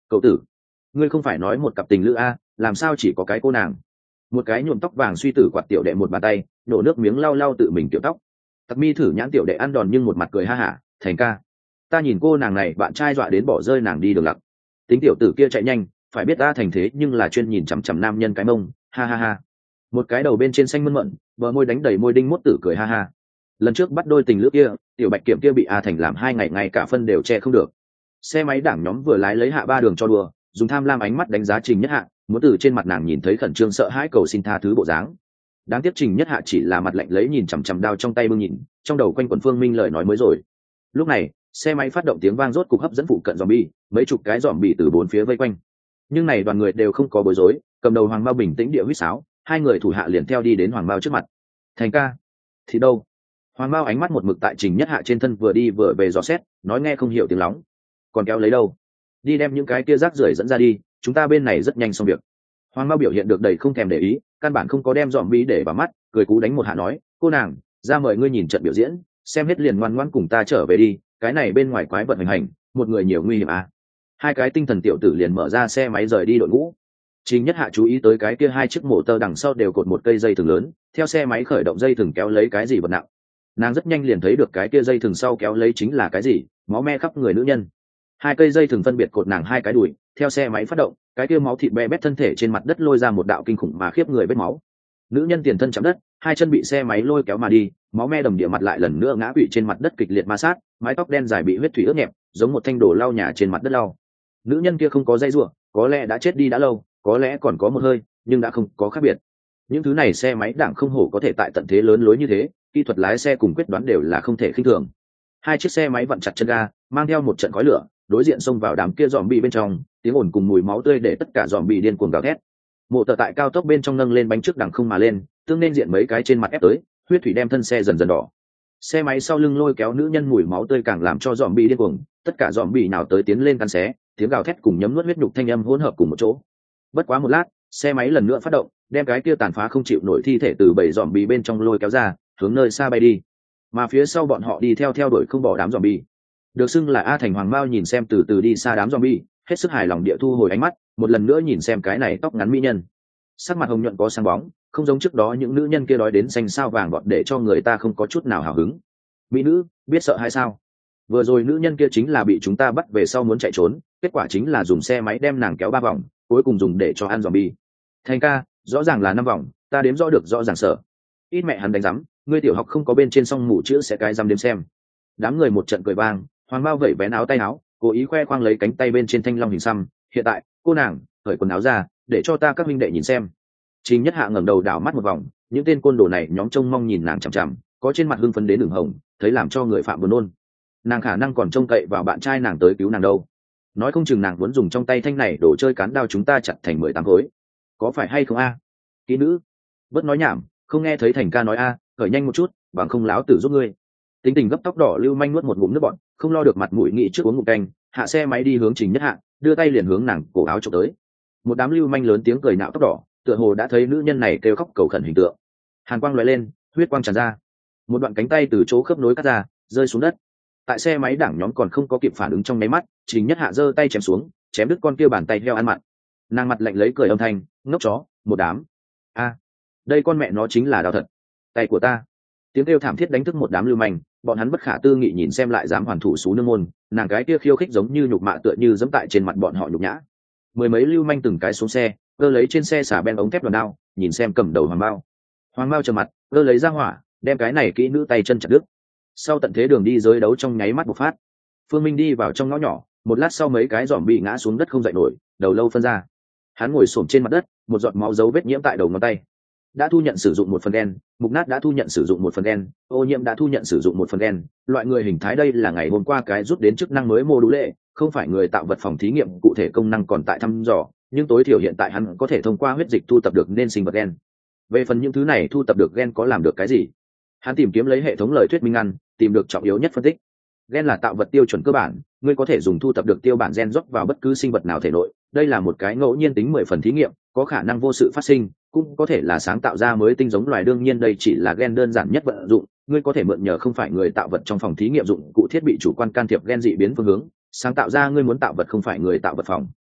Cậu tử, ngươi không phải nói một cặp tình lữ a, làm sao chỉ có cái cô nàng? Một cái nhuộm tóc vàng suy tử quạt tiểu đệ một bàn tay, nổ nước miếng lau lau tự mình tiểu tóc. Tặc Mi thử nhãn tiểu đệ ăn đòn nhưng một mặt cười ha hả, Thành ca, ta nhìn cô nàng này bạn trai dọa đến bỏ rơi nàng đi đường lặc. Tính tiểu tử kia chạy nhanh, phải biết ta Thành thế nhưng là chuyên nhìn chằm chằm nam nhân cái mông, ha ha ha. Một cái đầu bên trên xanh mơn mận, bờ môi đánh đầy môi đinh mốt tử cười ha ha. Lần trước bắt đôi tình lữ kia, tiểu bạch kiểm kia bị A Thành làm hai ngày ngay cả phân đều che không được. Xe máy đảng nhóm vừa lái lấy hạ ba đường cho đùa, dùng tham lam ánh mắt đánh giá Trình Nhất Hạ, muốn từ trên mặt nàng nhìn thấy khẩn trương sợ hãi cầu xin tha thứ bộ dáng. Đáng tiếc Trình Nhất Hạ chỉ là mặt lạnh lấy nhìn chằm chằm đao trong tay bưng nhìn, trong đầu quanh quẩn Phương Minh lời nói mới rồi. Lúc này, xe máy phát động tiếng vang rốt cục hấp dẫn phụ cận zombie, mấy chục cái zombie từ bốn phía vây quanh. Nhưng này đoàn người đều không có bối rối, cầm đầu Hoàng Mao bình tĩnh địa huýt sáo, hai người thủ hạ liền theo đi đến Hoàng Mao trước mặt. Thành ca, thì đâu? Hoàng Mao ánh mắt một mực tại Trình Nhất Hạ trên thân vừa đi vừa về dò xét, nói nghe không hiểu tiếng lóng. Còn kéo lấy đâu? Đi đem những cái kia rác rưởi dẫn ra đi, chúng ta bên này rất nhanh xong việc. Hoàng Mao biểu hiện được đầy không thèm để ý, căn bản không có đem dòm bi để vào mắt, cười cú đánh một hạ nói, cô nàng, ra mời ngươi nhìn trận biểu diễn, xem hết liền ngoan ngoãn cùng ta trở về đi, cái này bên ngoài quái vật hành hành, một người nhiều nguy hiểm à. Hai cái tinh thần tiểu tử liền mở ra xe máy rời đi đội ngũ. Trình Nhất Hạ chú ý tới cái kia hai chiếc mổ tơ đằng sau đều cột một cây dây thừng lớn, theo xe máy khởi động dây thừng kéo lấy cái gì vật nặng. Nàng rất nhanh liền thấy được cái kia dây thừng sau kéo lấy chính là cái gì, máu me khắp người nữ nhân. Hai cây dây thừng phân biệt cột nàng hai cái đùi, theo xe máy phát động, cái kia máu thịt be bét thân thể trên mặt đất lôi ra một đạo kinh khủng mà khiếp người vết máu. Nữ nhân tiền thân chạm đất, hai chân bị xe máy lôi kéo mà đi, máu me đầm địa mặt lại lần nữa ngã quỵ trên mặt đất kịch liệt ma sát, mái tóc đen dài bị huyết thủy ướt nhẹp, giống một thanh đồ lau nhà trên mặt đất lau. Nữ nhân kia không có dây rủa, có lẽ đã chết đi đã lâu, có lẽ còn có một hơi, nhưng đã không có khác biệt. Những thứ này xe máy đảng không hổ có thể tại tận thế lớn lối như thế, kỹ thuật lái xe cùng quyết đoán đều là không thể khinh thường. Hai chiếc xe máy vặn chặt chân ga, mang theo một trận khói lửa, đối diện xông vào đám kia dòm bị bên trong, tiếng ồn cùng mùi máu tươi để tất cả dòm bị điên cuồng gào thét. Mộ tờ tại cao tốc bên trong nâng lên bánh trước đằng không mà lên, tương nên diện mấy cái trên mặt ép tới, huyết thủy đem thân xe dần dần đỏ. Xe máy sau lưng lôi kéo nữ nhân mùi máu tươi càng làm cho dòm bị điên cuồng, tất cả dòm bị nào tới tiến lên cắn xé, tiếng gào thét cùng nhấm nuốt huyết nhục thanh âm hỗn hợp cùng một chỗ. Bất quá một lát, xe máy lần nữa phát động, đem cái kia tàn phá không chịu nổi thi thể từ bảy dòm bị bên trong lôi kéo ra, hướng nơi xa bay đi. Mà phía sau bọn họ đi theo theo đuổi không bỏ đám dòm bị. Được xưng là A Thành Hoàng Mao nhìn xem từ từ đi xa đám dòm bị, hết sức hài lòng địa thu hồi ánh mắt, một lần nữa nhìn xem cái này tóc ngắn mỹ nhân. Sắc mặt hồng nhuận có sáng bóng, không giống trước đó những nữ nhân kia đói đến xanh sao vàng gọt để cho người ta không có chút nào hào hứng. Mỹ nữ, biết sợ hay sao? Vừa rồi nữ nhân kia chính là bị chúng ta bắt về sau muốn chạy trốn, kết quả chính là dùng xe máy đem nàng kéo ba vòng, cuối cùng dùng để cho ăn zombie. Thành ca, rõ ràng là năm vòng, ta đếm rõ được rõ ràng sợ. Ít mẹ hắn đánh rắm, ngươi tiểu học không có bên trên song mù chữ sẽ cái răm đếm xem. Đám người một trận cười vang, Hoàng Mao vẩy vén áo tay áo, cố ý khoe khoang lấy cánh tay bên trên thanh long hình xăm. Hiện tại, cô nàng, cởi quần áo ra, để cho ta các minh đệ nhìn xem. Trình Nhất Hạ ngẩng đầu đảo mắt một vòng, những tên côn đồ này nhóm trông mong nhìn nàng chằm chằm, có trên mặt hưng phấn đến đường hồng, thấy làm cho người phạm buồn nôn. Nàng khả năng còn trông cậy vào bạn trai nàng tới cứu nàng đâu. Nói không chừng nàng muốn dùng trong tay thanh này đổ chơi cán đao chúng ta chặt thành mười tám khối, có phải hay không a? À? Kỹ nữ, bớt nói nhảm, không nghe thấy Thành ca nói a, à, khởi nhanh một chút, bằng không láo tử giúp ngươi. Tính tình gấp tóc đỏ lưu manh nuốt một ngụm nước bọt, không lo được mặt mũi nghị trước uống ngụm canh, hạ xe máy đi hướng Trình Nhất Hạ, đưa tay liền hướng nàng cổ áo chụp tới. Một đám lưu manh lớn tiếng cười nạo tóc đỏ, tựa hồ đã thấy nữ nhân này kêu khóc cầu khẩn hình tượng. Hàn quang lóe lên, huyết quang tràn ra, một đoạn cánh tay từ chỗ khớp nối cắt ra, rơi xuống đất. Tại xe máy đảng nhóm còn không có kịp phản ứng trong nháy mắt, Trình Nhất Hạ giơ tay chém xuống, chém đứt con kia bàn tay heo ăn mặn. Nàng mặt lạnh lấy cười âm thanh, ngốc chó, một đám. A, đây con mẹ nó chính là đau thật. Tay của ta. Tiếng kêu thảm thiết đánh thức một đám lưu manh, bọn hắn bất khả tư nghị nhìn xem lại dám hoàn thủ sú nương môn, nàng cái kia khiêu khích giống như nhục mạ tựa như giẫm tại trên mặt bọn họ nhục nhã. Mười mấy lưu manh từng cái xuống xe, cơ lấy trên xe xả ben ống thép đoàn đao, nhìn xem cầm đầu Hoàng Mao. Hoàng Mao trầm mặt, cơ lấy ra hỏa, đem cái này kỹ nữ tay chân chặt đứt. Sau tận thế đường đi giới đấu trong nháy mắt bộc phát. Phương Minh đi vào trong ngõ nhỏ, một lát sau mấy cái giòm bị ngã xuống đất không dậy nổi, đầu lâu phân ra. Hắn ngồi xổm trên mặt đất, một giọt máu dấu vết nhiễm tại đầu ngón tay. Đã thu nhận sử dụng một phần gen, Mục Nát đã thu nhận sử dụng một phần gen, Ô Nhiễm đã thu nhận sử dụng một phần gen. Loại người hình thái đây là ngày hôm qua cái rút đến chức năng mới mô đũ lệ, không phải người tạo vật phòng thí nghiệm cụ thể công năng còn tại thăm dò, nhưng tối thiểu hiện tại hắn có thể thông qua huyết dịch thu tập được nên sinh vật gen. Về phần những thứ này thu tập được gen có làm được cái gì? Hắn tìm kiếm lấy hệ thống lời thuyết minh ăn, tìm được trọng yếu nhất phân tích. Gen là tạo vật tiêu chuẩn cơ bản, ngươi có thể dùng thu thập được tiêu bản gen rót vào bất cứ sinh vật nào thể nội. Đây là một cái ngẫu nhiên tính mười phần thí nghiệm, có khả năng vô sự phát sinh, cũng có thể là sáng tạo ra mới tinh giống loài. Đương nhiên đây chỉ là gen đơn giản nhất vận dụng, ngươi có thể mượn nhờ không phải người tạo vật trong phòng thí nghiệm dụng cụ thiết bị chủ quan can thiệp gen dị biến phương hướng, sáng tạo ra ngươi muốn tạo vật không phải người tạo vật phòng.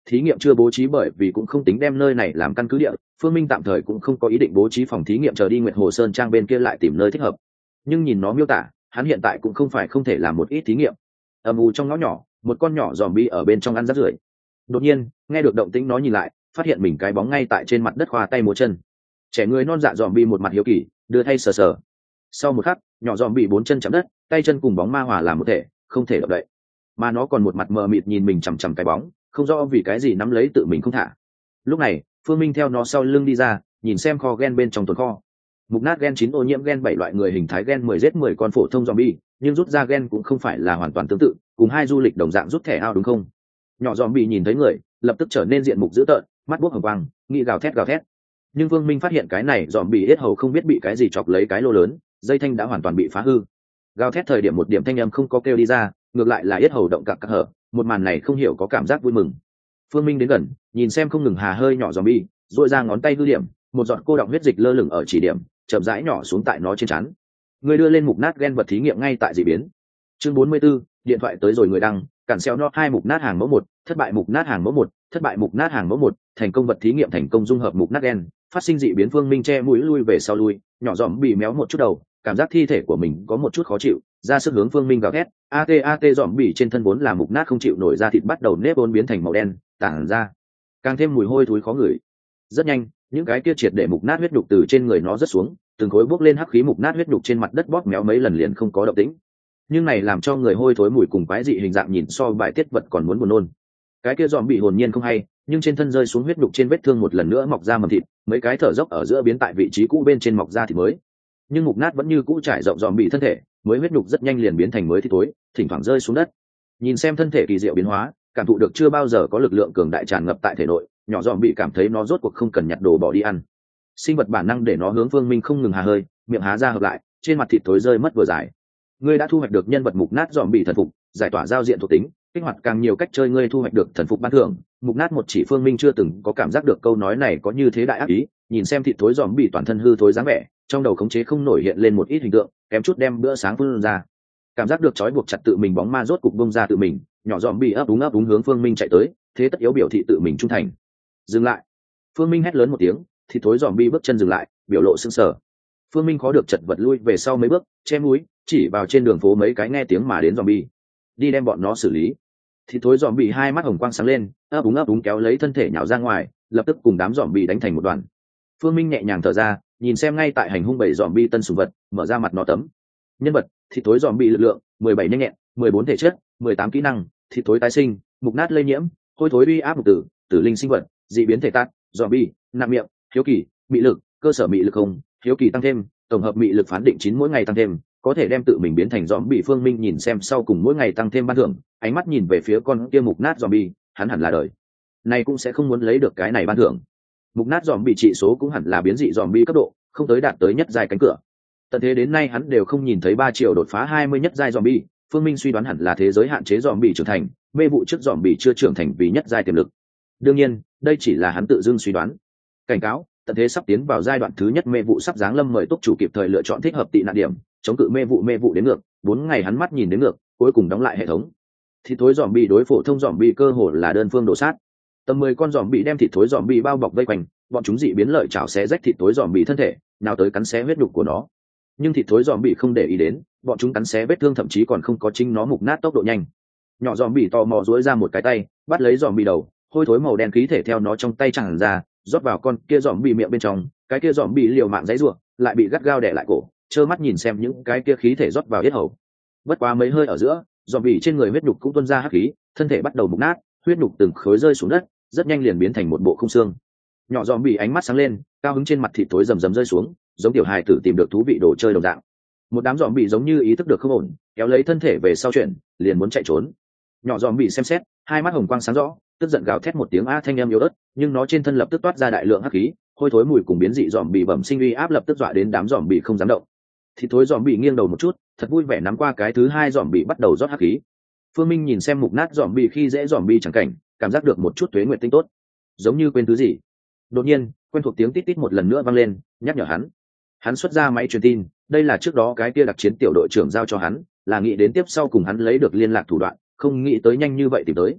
thí nghiệm chưa bố trí bởi vì cũng không tính đem nơi này làm căn cứ địa, Phương Minh tạm thời cũng không có ý định bố trí phòng thí nghiệm chờ đi Nguyệt Hồ Sơn Trang bên kia lại tìm nơi thích hợp. Nhưng nhìn nó miêu tả, hắn hiện tại cũng không phải không thể làm một ít thí nghiệm. Âm u trong ngõ nhỏ, một con nhỏ zombie ở bên trong ăn rác rưởi. Đột nhiên, nghe được động tĩnh nó nhìn lại, phát hiện mình cái bóng ngay tại trên mặt đất khoa tay múa chân. Trẻ người non dạ zombie một mặt hiếu kỳ, đưa thay sờ sờ. Sau một khắc, nhỏ zombie bốn chân chạm đất, tay chân cùng bóng ma hòa làm một thể, không thể động đậy. Mà nó còn một mặt mờ mịt nhìn mình chằm chằm cái bóng, không rõ vì cái gì nắm lấy tự mình không thả. Lúc này, Phương Minh theo nó sau lưng đi ra, nhìn xem kho gen bên trong tồn kho. Mục nát gen chín ô nhiễm gen bảy loại người hình thái gen mười giết mười con phổ thông zombie, nhưng rút ra gen cũng không phải là hoàn toàn tương tự, cùng hai du lịch đồng dạng rút thẻ ao đúng không? Nhỏ zombie nhìn thấy người, lập tức trở nên diện mục dữ tợn, mắt buốc hồng quang, nghĩ gào thét gào thét. Nhưng Vương Minh phát hiện cái này zombie yết hầu không biết bị cái gì chọc lấy cái lô lớn, dây thanh đã hoàn toàn bị phá hư. Gào thét thời điểm một điểm thanh âm không có kêu đi ra, ngược lại là yết hầu động cặc cặc hở, một màn này không hiểu có cảm giác vui mừng. Phương Minh đến gần, nhìn xem không ngừng hà hơi nhỏ zombie, duỗi ra ngón tay hư điểm, một giọt cô đọng huyết dịch lơ lửng ở chỉ điểm, chậm rãi nhỏ xuống tại nó trên trán. Người đưa lên mục nát gen vật thí nghiệm ngay tại dị biến. Chương bốn mươi 44, điện thoại tới rồi người đăng, cản xeo nó hai mục nát hàng mẫu một, thất bại mục nát hàng mẫu một, thất bại mục nát hàng mẫu một, thành công vật thí nghiệm thành công dung hợp mục nát gen, phát sinh dị biến. Phương Minh che mũi lui về sau lui, nhỏ giòm bị méo một chút đầu, cảm giác thi thể của mình có một chút khó chịu, ra sức hướng Phương Minh gào thét. At at giòm bị trên thân vốn là mục nát không chịu nổi ra thịt bắt đầu nếp vốn biến thành màu đen, tản ra càng thêm mùi hôi thối khó ngửi. Rất nhanh, những cái kia triệt để mục nát huyết nhục từ trên người nó rớt xuống, từng khối bốc lên hắc khí mục nát huyết nhục trên mặt đất bóp méo mấy lần liền không có động tĩnh. Nhưng này làm cho người hôi thối mùi cùng quái dị hình dạng nhìn so bài tiết vật còn muốn buồn nôn. Cái kia giòm bị hồn nhiên không hay, nhưng trên thân rơi xuống huyết nhục trên vết thương một lần nữa mọc ra mầm thịt, mấy cái thở dốc ở giữa biến tại vị trí cũ bên trên mọc ra thịt mới. Nhưng mục nát vẫn như cũ trải rộng giòm bị thân thể, mới huyết nhục rất nhanh liền biến thành mới thịt tối, thỉnh thoảng rơi xuống đất. Nhìn xem thân thể kỳ diệu biến hóa, cảm thụ được chưa bao giờ có lực lượng cường đại tràn ngập tại thể nội, nhỏ giòm bị cảm thấy nó rốt cuộc không cần nhặt đồ bỏ đi ăn. Sinh vật bản năng để nó hướng Phương Minh không ngừng hà hơi, miệng há ra hợp lại, trên mặt thịt tối rơi mất vừa dài. Ngươi đã thu hoạch được nhân vật mục nát giòm bị thần phục, giải tỏa giao diện thuộc tính, kích hoạt càng nhiều cách chơi. Ngươi thu hoạch được thần phục ban thưởng. Mục nát một chỉ. Phương Minh chưa từng có cảm giác được câu nói này có như thế đại ác ý, nhìn xem thịt thối giòm bị toàn thân hư thối dáng vẻ, trong đầu khống chế không nổi hiện lên một ít hình tượng, kém chút đem bữa sáng phun ra. Cảm giác được trói buộc chặt tự mình bóng ma rốt cục bung ra tự mình, nhỏ giòm bị ấp úng ấp úng hướng Phương Minh chạy tới, thế tất yếu biểu thị tự mình trung thành. Dừng lại! Phương Minh hét lớn một tiếng, thịt thối giòm bị bước chân dừng lại, biểu lộ sững sờ. Phương Minh khó được chật vật lui về sau mấy bước, che mũi, chỉ vào trên đường phố mấy cái nghe tiếng mà đến zombie, đi đem bọn nó xử lý. Thịt thối zombie hai mắt hồng quang sáng lên, ấp úng ấp úng kéo lấy thân thể nhào ra ngoài, lập tức cùng đám zombie đánh thành một đoàn. Phương Minh nhẹ nhàng thở ra, nhìn xem ngay tại hành hung bảy zombie tân sủng vật, mở ra mặt nó tấm. Nhân vật: thịt thối zombie lực lượng mười bảy nhanh nhẹn, mười bốn thể chất, mười tám kỹ năng, thịt thối tái sinh, mục nát lây nhiễm, hôi thối uy áp mục tử, tử linh sinh vật, dị biến thể tát, zombie, nặng miệng, hiếu kỳ, mị lực, cơ sở mị lực không, hiếu kỳ tăng thêm, tổng hợp mị lực phán định chín mỗi ngày tăng thêm, có thể đem tự mình biến thành zombie. Phương Minh nhìn xem sau cùng mỗi ngày tăng thêm ban thưởng, ánh mắt nhìn về phía con kia mục nát zombie, hắn hẳn là đời này cũng sẽ không muốn lấy được cái này ban thưởng. Mục nát zombie trị số cũng hẳn là biến dị zombie cấp độ, không tới đạt tới nhất giai cánh cửa. Tận thế đến nay hắn đều không nhìn thấy ba triệu đột phá hai mươi nhất giai zombie, Phương Minh suy đoán hẳn là thế giới hạn chế zombie trưởng thành, mê vụ trước zombie chưa trưởng thành vì nhất giai tiềm lực. Đương nhiên, đây chỉ là hắn tự dưng suy đoán. Cảnh cáo: tận thế sắp tiến vào giai đoạn thứ nhất, mê vụ sắp giáng lâm, mời túc chủ kịp thời lựa chọn thích hợp tị nạn điểm, chống cự mê vụ. Mê vụ đến ngược bốn ngày, hắn mắt nhìn đến ngược, cuối cùng đóng lại hệ thống. Thịt thối zombie đối phổ thông zombie cơ hồ là đơn phương đổ sát. Tầm mười con zombie đem thịt thối zombie bao bọc vây quanh, bọn chúng dị biến lợi chảo xé rách thịt thối zombie thân thể, nào tới cắn xé huyết nhục của nó. Nhưng thịt thối zombie không để ý đến, bọn chúng cắn xé vết thương thậm chí còn không có chính nó mục nát tốc độ nhanh. Nhỏ zombie tò mò duỗi ra một cái tay, bắt lấy zombie đầu, hôi thối màu đen khí thể theo nó trong tay tràn ra, rót vào con kia zombie miệng bên trong. Cái kia zombie liều mạng giãy giụa, lại bị gắt gao đè lại cổ, trơ mắt nhìn xem những cái kia khí thể rót vào yết hầu. Bất quá mấy hơi ở giữa, zombie trên người huyết nhục cũng tuôn ra hắc khí, thân thể bắt đầu mục nát, huyết nhục từng khối rơi xuống đất, rất nhanh liền biến thành một bộ không xương. Nhỏ zombie ánh mắt sáng lên, cao hứng trên mặt thịt tối rầm rầm rơi xuống, giống tiểu hài tử tìm được thú vị đồ chơi đồng dạng. Một đám zombie giống như ý thức được không ổn, kéo lấy thân thể về sau chuyển, liền muốn chạy trốn. Nhỏ zombie xem xét, hai mắt hồng quang sáng rõ, tức giận gào thét một tiếng a thanh em yếu ớt, nhưng nó trên thân lập tức toát ra đại lượng hắc khí, hôi thối mùi cùng biến dị zombie bẩm sinh uy áp lập tức dọa đến đám zombie không dám động. Thịt thối zombie nghiêng đầu một chút, thật vui vẻ nắm qua cái thứ hai zombie bắt đầu rót hắc khí. Phương Minh nhìn xem mục nát zombie khi dễ zombie chẳng cảnh, cảm giác được một chút tuế nguyệt tinh tốt, giống như quên thứ gì. Đột nhiên, quen thuộc tiếng tít tít một lần nữa vang lên, nhắc nhở hắn. Hắn xuất ra máy truyền tin, đây là trước đó cái kia đặc chiến tiểu đội trưởng giao cho hắn, là nghĩ đến tiếp sau cùng hắn lấy được liên lạc thủ đoạn, không nghĩ tới nhanh như vậy tìm tới.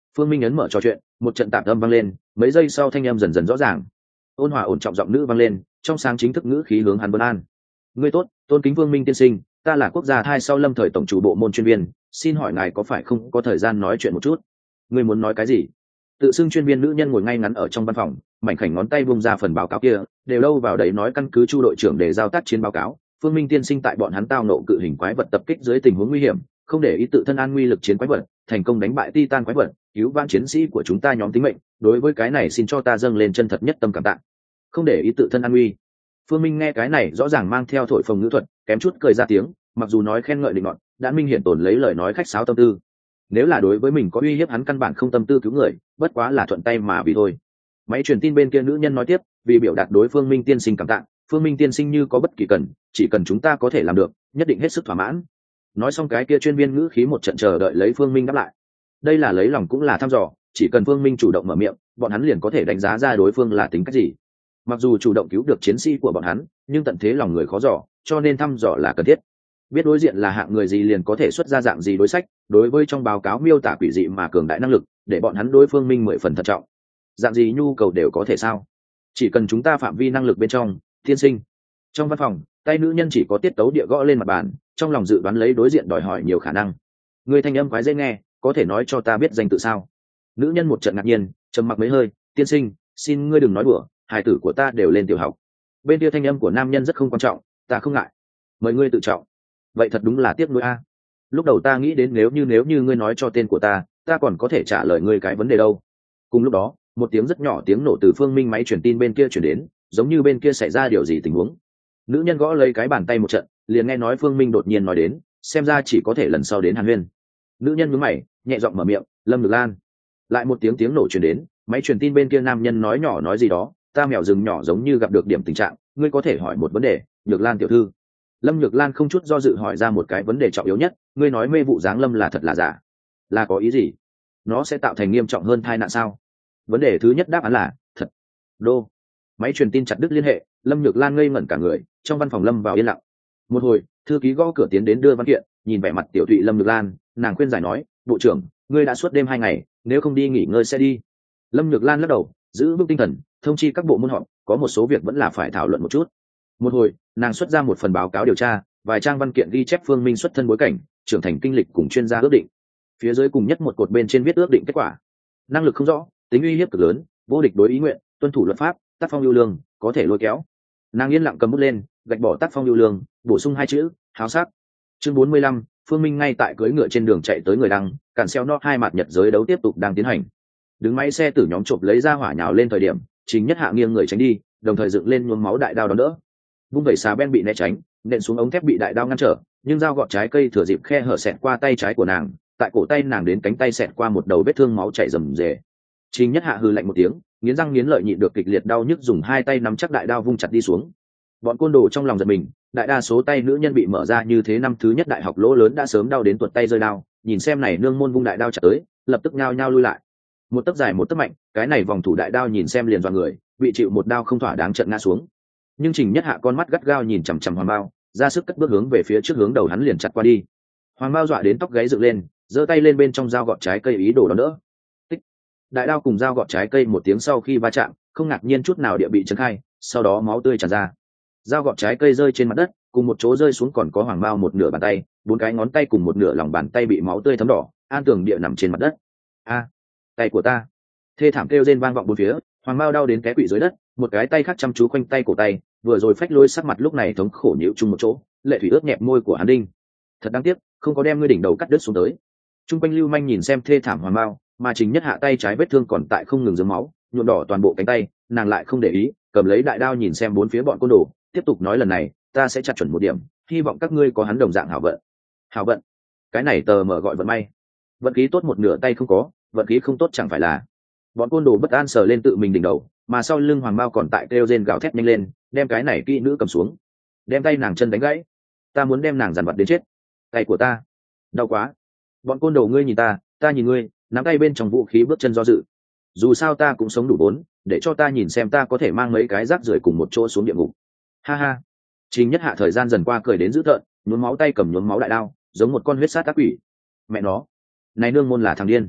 Phương Minh ấn mở trò chuyện, một trận tạm âm vang lên, mấy giây sau thanh âm dần dần rõ ràng. Ôn hòa ổn trọng giọng nữ vang lên, trong sáng chính thức ngữ khí hướng hắn vấn an. Ngươi tốt, tôn kính Vương Minh tiên sinh, ta là quốc gia thai sau lâm thời tổng chủ bộ môn chuyên viên, xin hỏi ngài có phải không có thời gian nói chuyện một chút? Ngươi muốn nói cái gì? Tự xưng chuyên viên nữ nhân ngồi ngay ngắn ở trong văn phòng, mảnh khảnh ngón tay bung ra phần báo cáo kia, đều đâu vào đấy nói căn cứ Chu đội trưởng để giao tác chiến báo cáo, Phương Minh tiên sinh tại bọn hắn tao nộ cự hình quái vật tập kích dưới tình huống nguy hiểm, không để ý tự thân an nguy lực chiến quái vật, thành công đánh bại Titan quái vật, cứu vãn chiến sĩ của chúng ta nhóm tính mệnh, đối với cái này xin cho ta dâng lên chân thật nhất tâm cảm tạ. Không để ý tự thân an nguy. Phương Minh nghe cái này rõ ràng mang theo thổi phồng ngữ thuật, kém chút cười ra tiếng, mặc dù nói khen ngợi định ngọn, đã minh hiện tổn lấy lời nói khách sáo tâm tư. Nếu là đối với mình có uy hiếp hắn căn bản không tâm tư cứu người, bất quá là thuận tay mà vì thôi. Máy truyền tin bên kia nữ nhân nói tiếp, vì biểu đạt đối Phương Minh tiên sinh cảm tạ, Phương Minh tiên sinh như có bất kỳ cần, chỉ cần chúng ta có thể làm được, nhất định hết sức thỏa mãn. Nói xong cái kia chuyên viên ngữ khí một trận chờ đợi lấy Phương Minh đáp lại. Đây là lấy lòng cũng là thăm dò, chỉ cần Phương Minh chủ động mở miệng, bọn hắn liền có thể đánh giá ra đối phương là tính cách gì. Mặc dù chủ động cứu được chiến sĩ của bọn hắn, nhưng tận thế lòng người khó dò, cho nên thăm dò là cần thiết. Biết đối diện là hạng người gì liền có thể xuất ra dạng gì đối sách, đối với trong báo cáo miêu tả quỷ dị mà cường đại năng lực, để bọn hắn đối Phương Minh mười phần thận trọng. Dạng gì nhu cầu đều có thể sao? Chỉ cần chúng ta phạm vi năng lực bên trong, thiên sinh. Trong văn phòng, tay nữ nhân chỉ có tiết tấu địa gõ lên mặt bàn, trong lòng dự đoán lấy đối diện đòi hỏi nhiều khả năng. Người thanh âm quái dễ nghe, có thể nói cho ta biết danh tự sao? Nữ nhân một trận ngạc nhiên, trầm mặc mấy hơi, tiên sinh, xin ngươi đừng nói đùa, hài tử của ta đều lên tiểu học. Bên kia thanh âm của nam nhân rất không quan trọng, ta không ngại. Mời ngươi tự trọng. Vậy thật đúng là tiếc nuối a. Lúc đầu ta nghĩ đến nếu như nếu như ngươi nói cho tên của ta, ta còn có thể trả lời ngươi cái vấn đề đâu. Cùng lúc đó, một tiếng rất nhỏ tiếng nổ từ Phương Minh máy truyền tin bên kia truyền đến, giống như bên kia xảy ra điều gì tình huống. Nữ nhân gõ lấy cái bàn tay một trận, liền nghe nói Phương Minh đột nhiên nói đến, xem ra chỉ có thể lần sau đến Hàn Huyên. Nữ nhân nhướng mày, nhẹ giọng mở miệng, Lâm Nhược Lan. Lại một tiếng tiếng nổ truyền đến, máy truyền tin bên kia nam nhân nói nhỏ nói gì đó, ta mèo rừng nhỏ giống như gặp được điểm tình trạng, ngươi có thể hỏi một vấn đề, Nhược Lan tiểu thư. Lâm Nhược Lan không chút do dự hỏi ra một cái vấn đề trọng yếu nhất, ngươi nói mê vụ giáng lâm là thật là giả? Là có ý gì? Nó sẽ tạo thành nghiêm trọng hơn tai nạn sao? Vấn đề thứ nhất đáp án là thật. Đô. Máy truyền tin chặt đứt liên hệ, Lâm Nhược Lan ngây ngẩn cả người, trong văn phòng lâm vào yên lặng. Một hồi, thư ký gõ cửa tiến đến đưa văn kiện, nhìn vẻ mặt tiểu thụy Lâm Nhược Lan, nàng khuyên giải nói, bộ trưởng, ngươi đã suốt đêm hai ngày, nếu không đi nghỉ ngơi sẽ đi. Lâm Nhược Lan lắc đầu, giữ vững tinh thần, thông chi các bộ môn họp, có một số việc vẫn là phải thảo luận một chút. Một hồi, nàng xuất ra một phần báo cáo điều tra, vài trang văn kiện ghi chép Phương Minh xuất thân bối cảnh, trưởng thành kinh lịch cùng chuyên gia ước định. Phía dưới cùng nhất một cột bên trên viết ước định kết quả. Năng lực không rõ, tính uy hiếp cực lớn, vô địch đối ý nguyện, tuân thủ luật pháp, tác phong yêu lương, có thể lôi kéo. Nàng yên lặng cầm bút lên, gạch bỏ tác phong yêu lương, bổ sung hai chữ, háo sắc. Chương bốn mươi lăm, Phương Minh ngay tại cưỡi ngựa trên đường chạy tới người đăng, cản xeo nó hai mặt nhật giới đấu tiếp tục đang tiến hành. Đứng máy xe tử nhóm chộp lấy ra hỏa nhào lên thời điểm, chính nhất hạ nghiêng người tránh đi, đồng thời dựng lên nhuốm máu đại đao đón đỡ. Vung vẩy xà ben bị né tránh, nện xuống ống thép bị đại đao ngăn trở, nhưng dao gọt trái cây thừa dịp khe hở xẹt qua tay trái của nàng, tại cổ tay nàng đến cánh tay xẹt qua một đầu vết thương máu chảy rầm rề. Trình Nhất Hạ hừ lạnh một tiếng, nghiến răng nghiến lợi nhịn được kịch liệt đau nhức dùng hai tay nắm chắc đại đao vung chặt đi xuống. Bọn côn đồ trong lòng giật mình, đại đa số tay nữ nhân bị mở ra như thế năm thứ nhất đại học lỗ lớn đã sớm đau đến tuột tay rơi đao, nhìn xem này nương môn vung đại đao chặt tới, lập tức nhao nhao lui lại. Một tấc dài một tấc mạnh, cái này vòng thủ đại đao nhìn xem liền dọa người, bị chịu một đao không thỏa đáng trận ngã xuống. Nhưng Trình Nhất Hạ con mắt gắt gao nhìn chằm chằm Hoàng Bao, ra sức cất bước hướng về phía trước hướng đầu hắn liền chặt qua đi. Hoàng Bao dọa đến tóc gáy dựng lên, giơ tay lên bên trong dao gọt trái cây ý đồ đón đỡ. Tích. Đại đao cùng dao gọt trái cây một tiếng sau khi va chạm, không ngạc nhiên chút nào địa bị chấn khai, sau đó máu tươi tràn ra. Dao gọt trái cây rơi trên mặt đất, cùng một chỗ rơi xuống còn có Hoàng Bao một nửa bàn tay, bốn cái ngón tay cùng một nửa lòng bàn tay bị máu tươi thấm đỏ, an tường địa nằm trên mặt đất. A, tay của ta! Thê thảm kêu rên vang vọng bốn phía, Hoàng Bao đau đến té quỵ dưới đất, một cái tay khác chăm chú quanh tay cổ tay, vừa rồi phách lôi sắc mặt lúc này thống khổ nhịu chung một chỗ, lệ thủy ướt nhẹp môi của hắn đinh. Thật đáng tiếc, không có đem ngươi đỉnh đầu cắt đứt xuống tới. Trung quanh Lưu Manh nhìn xem thê thảm Hoàng Bao, mà Trình Nhất Hạ tay trái vết thương còn tại không ngừng rớm máu, nhuộm đỏ toàn bộ cánh tay, nàng lại không để ý, cầm lấy đại đao nhìn xem bốn phía bọn côn đồ, tiếp tục nói lần này, ta sẽ chặt chuẩn một điểm, hy vọng các ngươi có hắn đồng dạng hảo vận. Hảo vận? Cái này tờ mở gọi vận may. Vận khí tốt một nửa tay không có, vận khí không tốt chẳng phải là. Bọn côn đồ bất an sờ lên tự mình đỉnh đầu, mà sau lưng Hoàng Bao còn tại kêu rên gào thét nhanh lên, đem cái này kỹ nữ cầm xuống, đem tay nàng chân đánh gãy, ta muốn đem nàng dằn vặt đến chết. Tay của ta đau quá. Bọn côn đồ ngươi nhìn ta, ta nhìn ngươi, nắm tay bên trong vũ khí bước chân do dự. Dù sao ta cũng sống đủ bốn, để cho ta nhìn xem ta có thể mang mấy cái rác rưởi cùng một chỗ xuống địa ngục. Ha ha. Trình Nhất Hạ thời gian dần qua cười đến dữ tợn, nhuốm máu tay cầm nhuốm máu đại đao, giống một con huyết sát ác quỷ. Mẹ nó, này nương môn là thằng điên.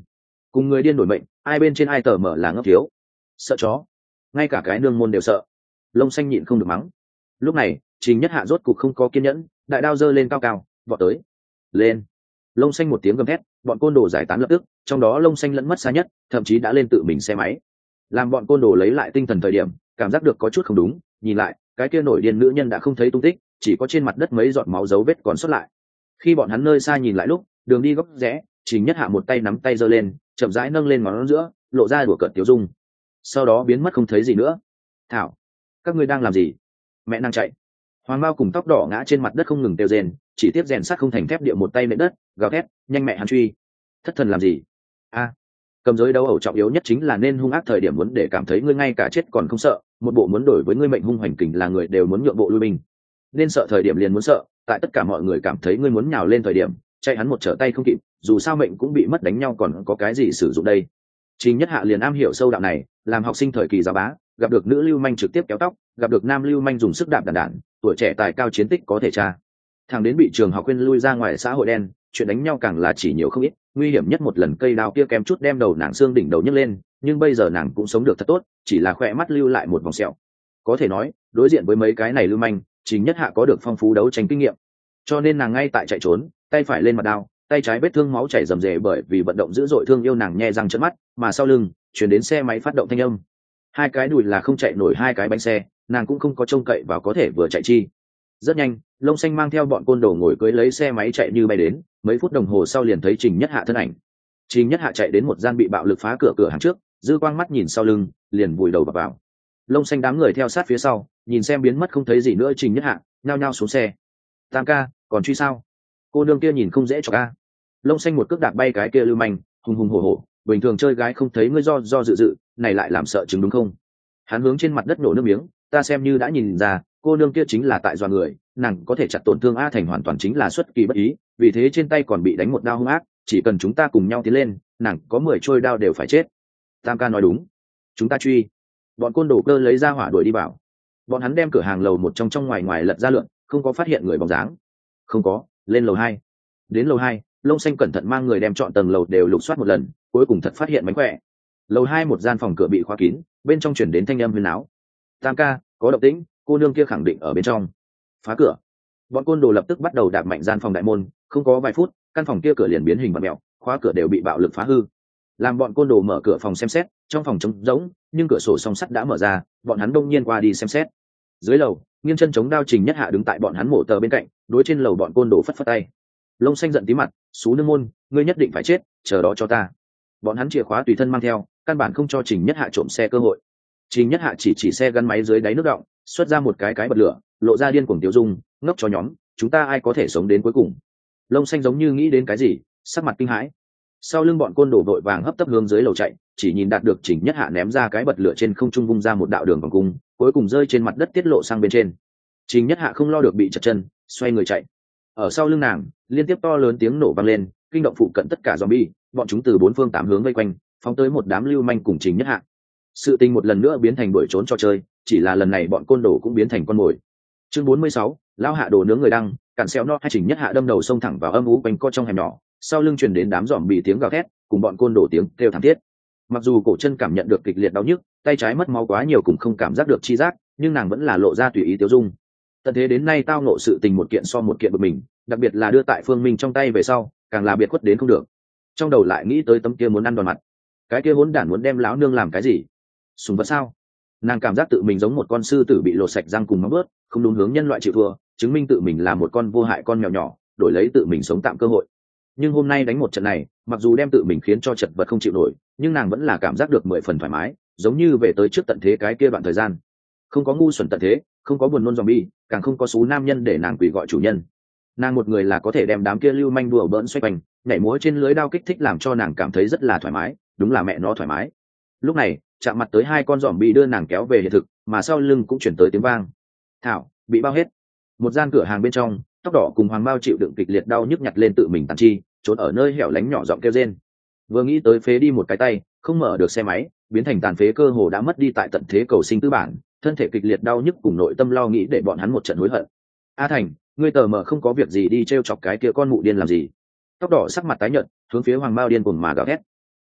cùng người điên đổi mệnh, ai bên trên ai tờ mở là ngốc thiếu. Sợ chó, ngay cả cái nương môn đều sợ. Lông xanh nhịn không được mắng. Lúc này Trình Nhất Hạ rốt cục không có kiên nhẫn, đại đao giơ lên cao cao, vọt tới. Lên. Lông xanh một tiếng gầm thét, bọn côn đồ giải tán lập tức, trong đó Lông xanh lẫn mất xa nhất, thậm chí đã lên tự mình xe máy. Làm bọn côn đồ lấy lại tinh thần thời điểm, cảm giác được có chút không đúng, nhìn lại, cái kia nổi điên nữ nhân đã không thấy tung tích, chỉ có trên mặt đất mấy giọt máu dấu vết còn sót lại. Khi bọn hắn nơi xa nhìn lại lúc, đường đi góc rẽ, Trình Nhất Hạ một tay nắm tay giơ lên, chậm rãi nâng lên ngón giữa, lộ ra đùa cợt tiêu dung. Sau đó biến mất không thấy gì nữa. Thảo, các ngươi đang làm gì? Mẹ nàng chạy. Hoàng Mao cùng tóc đỏ ngã trên mặt đất không ngừng kêu rên, chỉ tiếp rèn sắt không thành thép địa một tay nện đất, gào thét, nhanh mẹ hắn truy. Thất thần làm gì? A, cầm giới đấu ẩu trọng yếu nhất chính là nên hung ác thời điểm muốn để cảm thấy ngươi ngay cả chết còn không sợ, một bộ muốn đổi với ngươi mệnh hung hoành kình là người đều muốn nhượng bộ lui binh. Nên sợ thời điểm liền muốn sợ, tại tất cả mọi người cảm thấy ngươi muốn nhào lên thời điểm, chạy hắn một trở tay không kịp, dù sao mệnh cũng bị mất đánh nhau còn có cái gì sử dụng đây. Trình Nhất Hạ liền am hiểu sâu đạo này, làm học sinh thời kỳ giáo bá, gặp được nữ lưu manh trực tiếp kéo tóc, gặp được nam lưu manh dùng sức đạp đàn đản, tuổi trẻ tài cao chiến tích có thể tra. Thằng đến bị trường học khuyên lui ra ngoài xã hội đen, chuyện đánh nhau càng là chỉ nhiều không ít, nguy hiểm nhất một lần cây đao kia kém chút đem đầu nàng xương đỉnh đầu nhấc lên, nhưng bây giờ nàng cũng sống được thật tốt, chỉ là khỏe mắt lưu lại một vòng sẹo. Có thể nói, đối diện với mấy cái này lưu manh, Trình Nhất Hạ có được phong phú đấu tranh kinh nghiệm, cho nên nàng ngay tại chạy trốn, tay phải lên mặt đao, tay trái vết thương máu chảy rầm rề bởi vì vận động dữ dội thương yêu nàng nhe răng trợn mắt, mà sau lưng chuyển đến xe máy phát động thanh âm. Hai cái đùi là không chạy nổi hai cái bánh xe, nàng cũng không có trông cậy vào có thể vừa chạy chi. Rất nhanh, Lông Xanh mang theo bọn côn đồ ngồi cưới lấy xe máy chạy như bay đến, mấy phút đồng hồ sau liền thấy Trình Nhất Hạ thân ảnh. Trình Nhất Hạ chạy đến một gian bị bạo lực phá cửa cửa hàng trước, dư quang mắt nhìn sau lưng, liền vùi đầu vào, vào. Lông Xanh đám người theo sát phía sau, nhìn xem biến mất không thấy gì nữa Trình Nhất Hạ, nhao nhao xuống xe. Tam ca, còn truy sao? Cô nương kia nhìn không dễ cho ca. Lông Xanh một cước đạp bay cái kia lưu manh, hùng hùng hổ hổ, bình thường chơi gái không thấy ngươi do do dự dự, này lại làm sợ chứng đúng không? Hắn hướng trên mặt đất nổ nước miếng, ta xem như đã nhìn ra, cô nương kia chính là tại doa người, nàng có thể chặt tổn thương A Thành hoàn toàn chính là xuất kỳ bất ý, vì thế trên tay còn bị đánh một đao hung ác, chỉ cần chúng ta cùng nhau tiến lên, nàng có mười trôi đao đều phải chết. Tam ca nói đúng, chúng ta truy. Bọn côn đồ cơ lấy ra hỏa đuổi đi bảo. Bọn hắn đem cửa hàng lầu một trong trong ngoài ngoài lật ra lượn, không có phát hiện người bóng dáng. Không có, lên lầu hai. Đến lầu hai, Lông Xanh cẩn thận mang người đem chọn tầng lầu đều lục soát một lần, cuối cùng thật phát hiện mánh khỏe. Lầu hai một gian phòng cửa bị khóa kín, bên trong chuyển đến thanh âm huyền áo. Tam ca, có động tĩnh, cô nương kia khẳng định ở bên trong. Phá cửa. Bọn côn đồ lập tức bắt đầu đạp mạnh gian phòng đại môn, không có vài phút, căn phòng kia cửa liền biến hình vặn mèo, khóa cửa đều bị bạo lực phá hư. Làm bọn côn đồ mở cửa phòng xem xét, trong phòng trống rỗng, nhưng cửa sổ song sắt đã mở ra, bọn hắn đông nhiên qua đi xem xét. Dưới lầu, nghiêng chân chống đao Trình Nhất Hạ đứng tại bọn hắn mổ tờ bên cạnh, đối trên lầu bọn côn đồ phất phất tay. Lông Xanh giận tí mặt, xú nương môn, ngươi nhất định phải chết, chờ đó cho ta. Bọn hắn chìa khóa tùy thân mang theo, căn bản không cho Trình Nhất Hạ trộm xe cơ hội. Trình Nhất Hạ chỉ chỉ xe gắn máy dưới đáy nước đọng, xuất ra một cái cái bật lửa, lộ ra điên cuồng tiêu dung, ngốc cho nhóm, chúng ta ai có thể sống đến cuối cùng. Lông Xanh giống như nghĩ đến cái gì, sắc mặt kinh hãi. Sau lưng bọn côn đồ vội vàng hấp tấp hướng dưới lầu chạy, chỉ nhìn đạt được Trình Nhất Hạ ném ra cái bật lửa trên không trung vung ra một đạo đường vòng cung, cuối cùng rơi trên mặt đất tiết lộ sang bên trên. Trình Nhất Hạ không lo được bị chật chân, xoay người chạy. Ở sau lưng nàng, liên tiếp to lớn tiếng nổ vang lên, kinh động phụ cận tất cả zombie, bọn chúng từ bốn phương tám hướng vây quanh, phóng tới một đám lưu manh cùng Trình Nhất Hạ. Sự tình một lần nữa biến thành đuổi trốn trò chơi, chỉ là lần này bọn côn đồ cũng biến thành con mồi. Chương bốn mươi sáu, lão hạ đồ nướng người đăng, cản xéo no hai Trình Nhất Hạ đâm đầu xông thẳng vào âm u quanh co trong hẻm nhỏ, sau lưng truyền đến đám zombie tiếng gào thét, cùng bọn côn đồ tiếng kêu thảm thiết. Mặc dù cổ chân cảm nhận được kịch liệt đau nhức, tay trái mất máu quá nhiều cũng không cảm giác được chi giác, nhưng nàng vẫn là lộ ra tùy ý tiêu dung. Tận thế đến nay tao ngộ sự tình một kiện so một kiện bực mình, đặc biệt là đưa tại Phương Minh trong tay về sau, càng là biệt khuất đến không được. Trong đầu lại nghĩ tới tấm kia muốn ăn đòn mặt, cái kia hỗn đản muốn đem lão nương làm cái gì? Sùng vật sao? Nàng cảm giác tự mình giống một con sư tử bị lột sạch răng cùng móng bớt, không đúng hướng nhân loại chịu thua, chứng minh tự mình là một con vô hại con mèo nhỏ, đổi lấy tự mình sống tạm cơ hội. Nhưng hôm nay đánh một trận này, mặc dù đem tự mình khiến cho chật vật không chịu nổi, nhưng nàng vẫn là cảm giác được mười phần thoải mái, giống như về tới trước tận thế cái kia đoạn thời gian. Không có ngu xuẩn tận thế, không có buồn nôn zombie, càng không có số nam nhân để nàng quỳ gọi chủ nhân. Nàng một người là có thể đem đám kia lưu manh đùa bỡn xoay quanh, nhảy múa trên lưới đao kích thích làm cho nàng cảm thấy rất là thoải mái, đúng là mẹ nó thoải mái. Lúc này, chạm mặt tới hai con zombie đưa nàng kéo về hiện thực, mà sau lưng cũng chuyển tới tiếng vang. Thảo, bị bao hết. Một gian cửa hàng bên trong, tóc đỏ cùng hoàng bao chịu đựng kịch liệt đau nhức nhặt lên tự mình tàn chi, trốn ở nơi hẻo lánh nhỏ giọng kêu rên. Vừa nghĩ tới phế đi một cái tay, không mở được xe máy, biến thành tàn phế cơ hồ đã mất đi tại tận thế cầu sinh tư bản, thân thể kịch liệt đau nhức cùng nội tâm lo nghĩ để bọn hắn một trận hối hận. A Thành, ngươi tờ mờ không có việc gì đi trêu chọc cái kia con mụ điên làm gì? Tóc đỏ sắc mặt tái nhợt, hướng phía hoàng bao điên cuồng mà gào thét.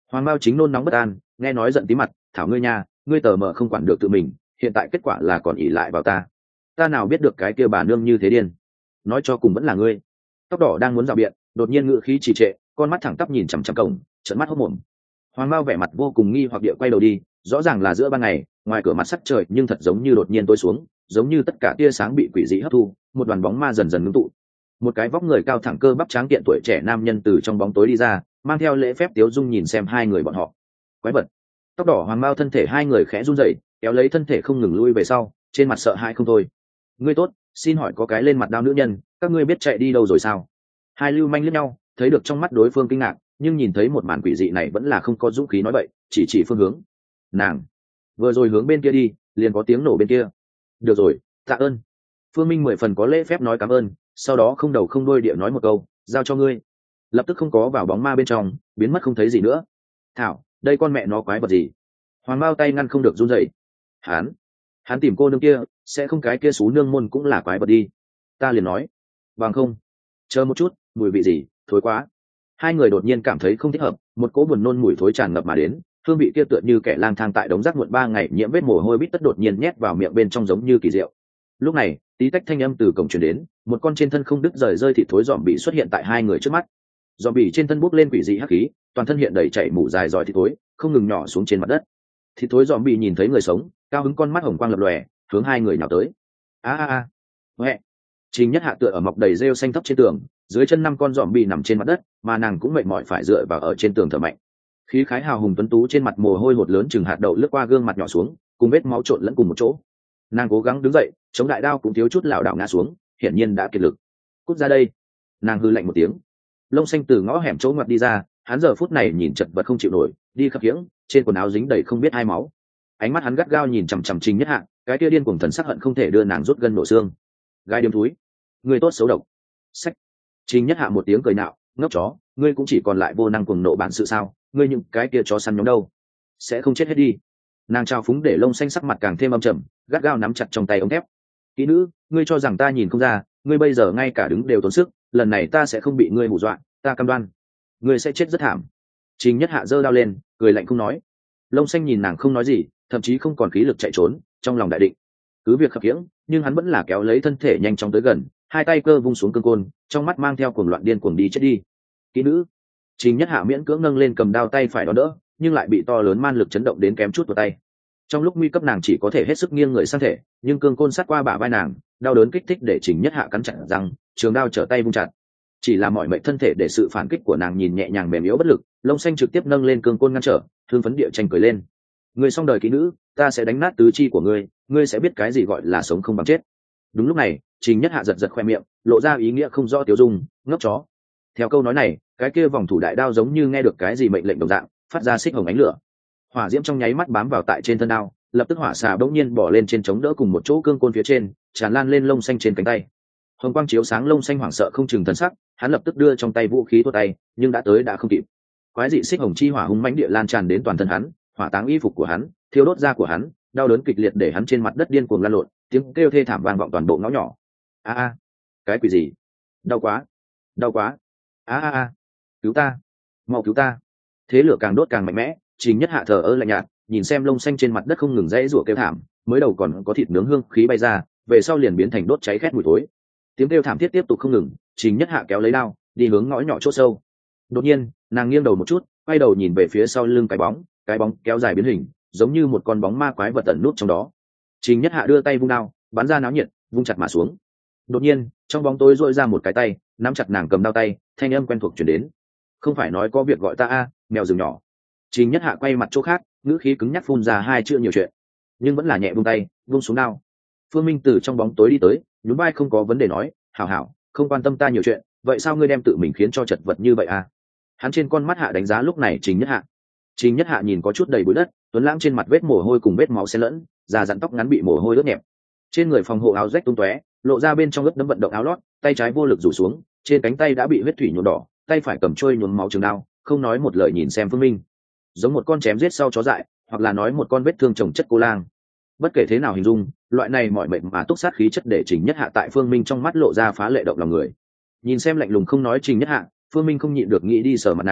Hoàng Mao chính nôn nóng bất an, nghe nói giận tí mặt, thảo ngươi nha, ngươi tờ mờ không quản được tự mình, hiện tại kết quả là còn ỉ lại vào ta. Ta nào biết được cái kia bà nương như thế điên. Nói cho cùng vẫn là ngươi. Tóc đỏ đang muốn rào biện, đột nhiên ngự khí trì trệ, con mắt thẳng tắp nhìn chằm chằm cổng, trợn mắt hốt mồm. Hoàng Mao vẻ mặt vô cùng nghi hoặc địa quay đầu đi, rõ ràng là giữa ban ngày, ngoài cửa mặt sắc trời nhưng thật giống như đột nhiên tối xuống, giống như tất cả tia sáng bị quỷ dị hấp thu, một đoàn bóng ma dần dần ngưng tụ. Một cái vóc người cao thẳng cơ bắp tráng kiện tuổi trẻ nam nhân từ trong bóng tối đi ra, mang theo lễ phép tiếu dung nhìn xem hai người bọn họ. Quái vật. Tóc đỏ Hoàng Mao thân thể hai người khẽ run rẩy, kéo lấy thân thể không ngừng lui về sau, trên mặt sợ hãi không thôi. Ngươi tốt, xin hỏi có cái lên mặt đao nữ nhân, các ngươi biết chạy đi đâu rồi sao? Hai lưu manh liếc nhau, thấy được trong mắt đối phương kinh ngạc, nhưng nhìn thấy một màn quỷ dị này vẫn là không có dũng khí nói bậy, chỉ chỉ phương hướng. Nàng vừa rồi hướng bên kia đi, liền có tiếng nổ bên kia. Được rồi, tạ ơn. Phương Minh mười phần có lễ phép nói cảm ơn, sau đó không đầu không đuôi địa nói một câu, giao cho ngươi. Lập tức không có vào bóng ma bên trong, biến mất không thấy gì nữa. Thảo, đây con mẹ nó quái vật gì? Hoàng Mao tay ngăn không được run rẩy. Hắn, hắn tìm cô nương kia, sẽ không cái kia xú nương môn cũng là quái vật đi. Ta liền nói, bằng không. Chờ một chút, mùi vị gì, thối quá. Hai người đột nhiên cảm thấy không thích hợp, một cỗ buồn nôn mùi thối tràn ngập mà đến, hương vị kia tựa như kẻ lang thang tại đống rác muộn ba ngày nhiễm vết mồ hôi bít tất đột nhiên nhét vào miệng bên trong giống như kỳ diệu. Lúc này, tí tách thanh âm từ cổng truyền đến, một con trên thân không đứt rời rơi thịt thối dòm bị xuất hiện tại hai người trước mắt. Dòm bị trên thân bốc lên quỷ dị hắc khí, toàn thân hiện đầy chảy mủ dài dòi thịt thối, không ngừng nhỏ xuống trên mặt đất. Thịt thối dòm bị nhìn thấy người sống, cao hứng con mắt hồng quang lập lòe, hướng hai người nhào tới. A a a. Huệ. Trình Nhất Hạ tựa ở mọc đầy rêu xanh thấp trên tường, dưới chân năm con dòm bị nằm trên mặt đất, mà nàng cũng mệt mỏi phải dựa vào ở trên tường thở mạnh. Khí khái hào hùng tuấn tú trên mặt mồ hôi hột lớn chừng hạt đậu lướt qua gương mặt nhỏ xuống, cùng vết máu trộn lẫn cùng một chỗ. Nàng cố gắng đứng dậy, chống đại đao cũng thiếu chút lảo đảo ngã xuống, hiển nhiên đã kiệt lực. Cút ra đây. Nàng hư lạnh một tiếng. Lông xanh từ ngõ hẻm chỗ ngoặt đi ra, hắn giờ phút này nhìn chật vật không chịu nổi, đi khập khiễng, trên quần áo dính đầy không biết hai máu. Ánh mắt hắn gắt gao nhìn chằm chằm Trình Nhất Hạ, cái kia điên cuồng thần sắc hận không thể đưa nàng rút gân nổ xương. Gai điếm túi, người tốt xấu độc. Sách. Trình Nhất Hạ một tiếng cười nạo, ngốc chó, ngươi cũng chỉ còn lại vô năng cuồng nộ bản sự sao? Ngươi những cái kia chó săn nhóm đâu? Sẽ không chết hết đi. Nàng trao phúng để lông xanh sắc mặt càng thêm âm trầm, gắt gao nắm chặt trong tay ống thép. Kỹ nữ, ngươi cho rằng ta nhìn không ra, ngươi bây giờ ngay cả đứng đều tốn sức, lần này ta sẽ không bị ngươi hù dọa, ta cam đoan. Ngươi sẽ chết rất thảm. Trình Nhất Hạ giơ đao lên, cười lạnh không nói. Lông xanh nhìn nàng không nói gì, thậm chí không còn khí lực chạy trốn, trong lòng đại định. Cứ việc khập khiễng, nhưng hắn vẫn là kéo lấy thân thể nhanh chóng tới gần, hai tay cơ vung xuống cương côn, trong mắt mang theo cuồng loạn điên cuồng đi chết đi. Kỹ nữ. Trình Nhất Hạ miễn cưỡng nâng lên cầm đao tay phải đón đỡ, nhưng lại bị to lớn man lực chấn động đến kém chút vào tay. Trong lúc nguy cấp nàng chỉ có thể hết sức nghiêng người sang thể, nhưng cương côn sát qua bả vai nàng, đau đớn kích thích để Trình Nhất Hạ cắn chặt răng, trường đao trở tay vung chặt. Chỉ là mọi mệnh thân thể để sự phản kích của nàng nhìn nhẹ nhàng mềm yếu bất lực, lông xanh trực tiếp nâng lên cương côn ngăn trở, thương phấn địa tranh cười lên. Ngươi xong đời kỹ nữ, ta sẽ đánh nát tứ chi của ngươi, ngươi sẽ biết cái gì gọi là sống không bằng chết. Đúng lúc này, Trình Nhất Hạ giật giật khoe miệng, lộ ra ý nghĩa không rõ tiêu dung, ngốc chó. Theo câu nói này, cái kia vòng thủ đại đao giống như nghe được cái gì mệnh lệnh đồng dạng, phát ra xích hồng ánh lửa. Hỏa diễm trong nháy mắt bám vào tại trên thân đao, lập tức hỏa xà bỗng nhiên bỏ lên trên chống đỡ cùng một chỗ cương côn phía trên, tràn lan lên lông xanh trên cánh tay. Hồng quang chiếu sáng lông xanh hoảng sợ không chừng thần sắc, hắn lập tức đưa trong tay vũ khí thô tay, nhưng đã tới đã không kịp. Quái dị xích hồng chi hỏa hung mãnh địa lan tràn đến toàn thân hắn, hỏa táng y phục của hắn, thiêu đốt da của hắn, đau đớn kịch liệt để hắn trên mặt đất điên cuồng lăn lộn, tiếng kêu thê thảm vang vọng toàn bộ ngõ nhỏ. A a, cái quỷ gì? Đau quá, đau quá. A a a, cứu ta, mau cứu ta. Thế lửa càng đốt càng mạnh mẽ, Trình Nhất Hạ thờ ơ lạnh nhạt, nhìn xem lông xanh trên mặt đất không ngừng rẽ rủa kêu thảm, mới đầu còn có thịt nướng hương khí bay ra, về sau liền biến thành đốt cháy khét mùi thối. Tiếng kêu thảm thiết tiếp tục không ngừng, Trình Nhất Hạ kéo lấy đao, đi hướng ngõ nhỏ chỗ sâu. Đột nhiên, nàng nghiêng đầu một chút, quay đầu nhìn về phía sau lưng cái bóng, cái bóng kéo dài biến hình, giống như một con bóng ma quái vật ẩn nút trong đó. Trình Nhất Hạ đưa tay vung đao, bắn ra náo nhiệt, vung chặt mà xuống. Đột nhiên, trong bóng tối rỗi ra một cái tay, nắm chặt nàng cầm đao tay, thanh âm quen thuộc truyền đến. Không phải nói có việc gọi ta a, mèo rừng nhỏ. Trình Nhất Hạ quay mặt chỗ khác, ngữ khí cứng nhắc phun ra hai chữ nhiều chuyện, nhưng vẫn là nhẹ vung tay, vung xuống đao. Phương Minh từ trong bóng tối đi tới, nhún vai không có vấn đề nói, hảo hảo, không quan tâm ta nhiều chuyện, vậy sao ngươi đem tự mình khiến cho chật vật như vậy à? Hắn trên con mắt hạ đánh giá lúc này Trình Nhất Hạ. Trình Nhất Hạ nhìn có chút đầy bụi đất, tuấn lãng trên mặt vết mồ hôi cùng vết máu xen lẫn, già dặn tóc ngắn bị mồ hôi ướt nhẹp. Trên người phòng hộ áo rách tung tóe, lộ ra bên trong ướt đẫm vận động áo lót, tay trái vô lực rủ xuống, trên cánh tay đã bị huyết thủy nhuộm đỏ, tay phải cầm trôi nhuốm máu trường đao, không nói một lời nhìn xem Phương Minh, giống một con chém giết sau chó dại, hoặc là nói một con vết thương chồng chất cô lang. Bất kể thế nào hình dung, loại này mọi mệnh mà túc sát khí chất để Trình Nhất Hạ tại Phương Minh trong mắt lộ ra phá lệ động lòng người. Nhìn xem lạnh lùng không nói Trình Nhất Hạ, Phương Minh không nhịn được nghĩ đi sờ mặt nàng,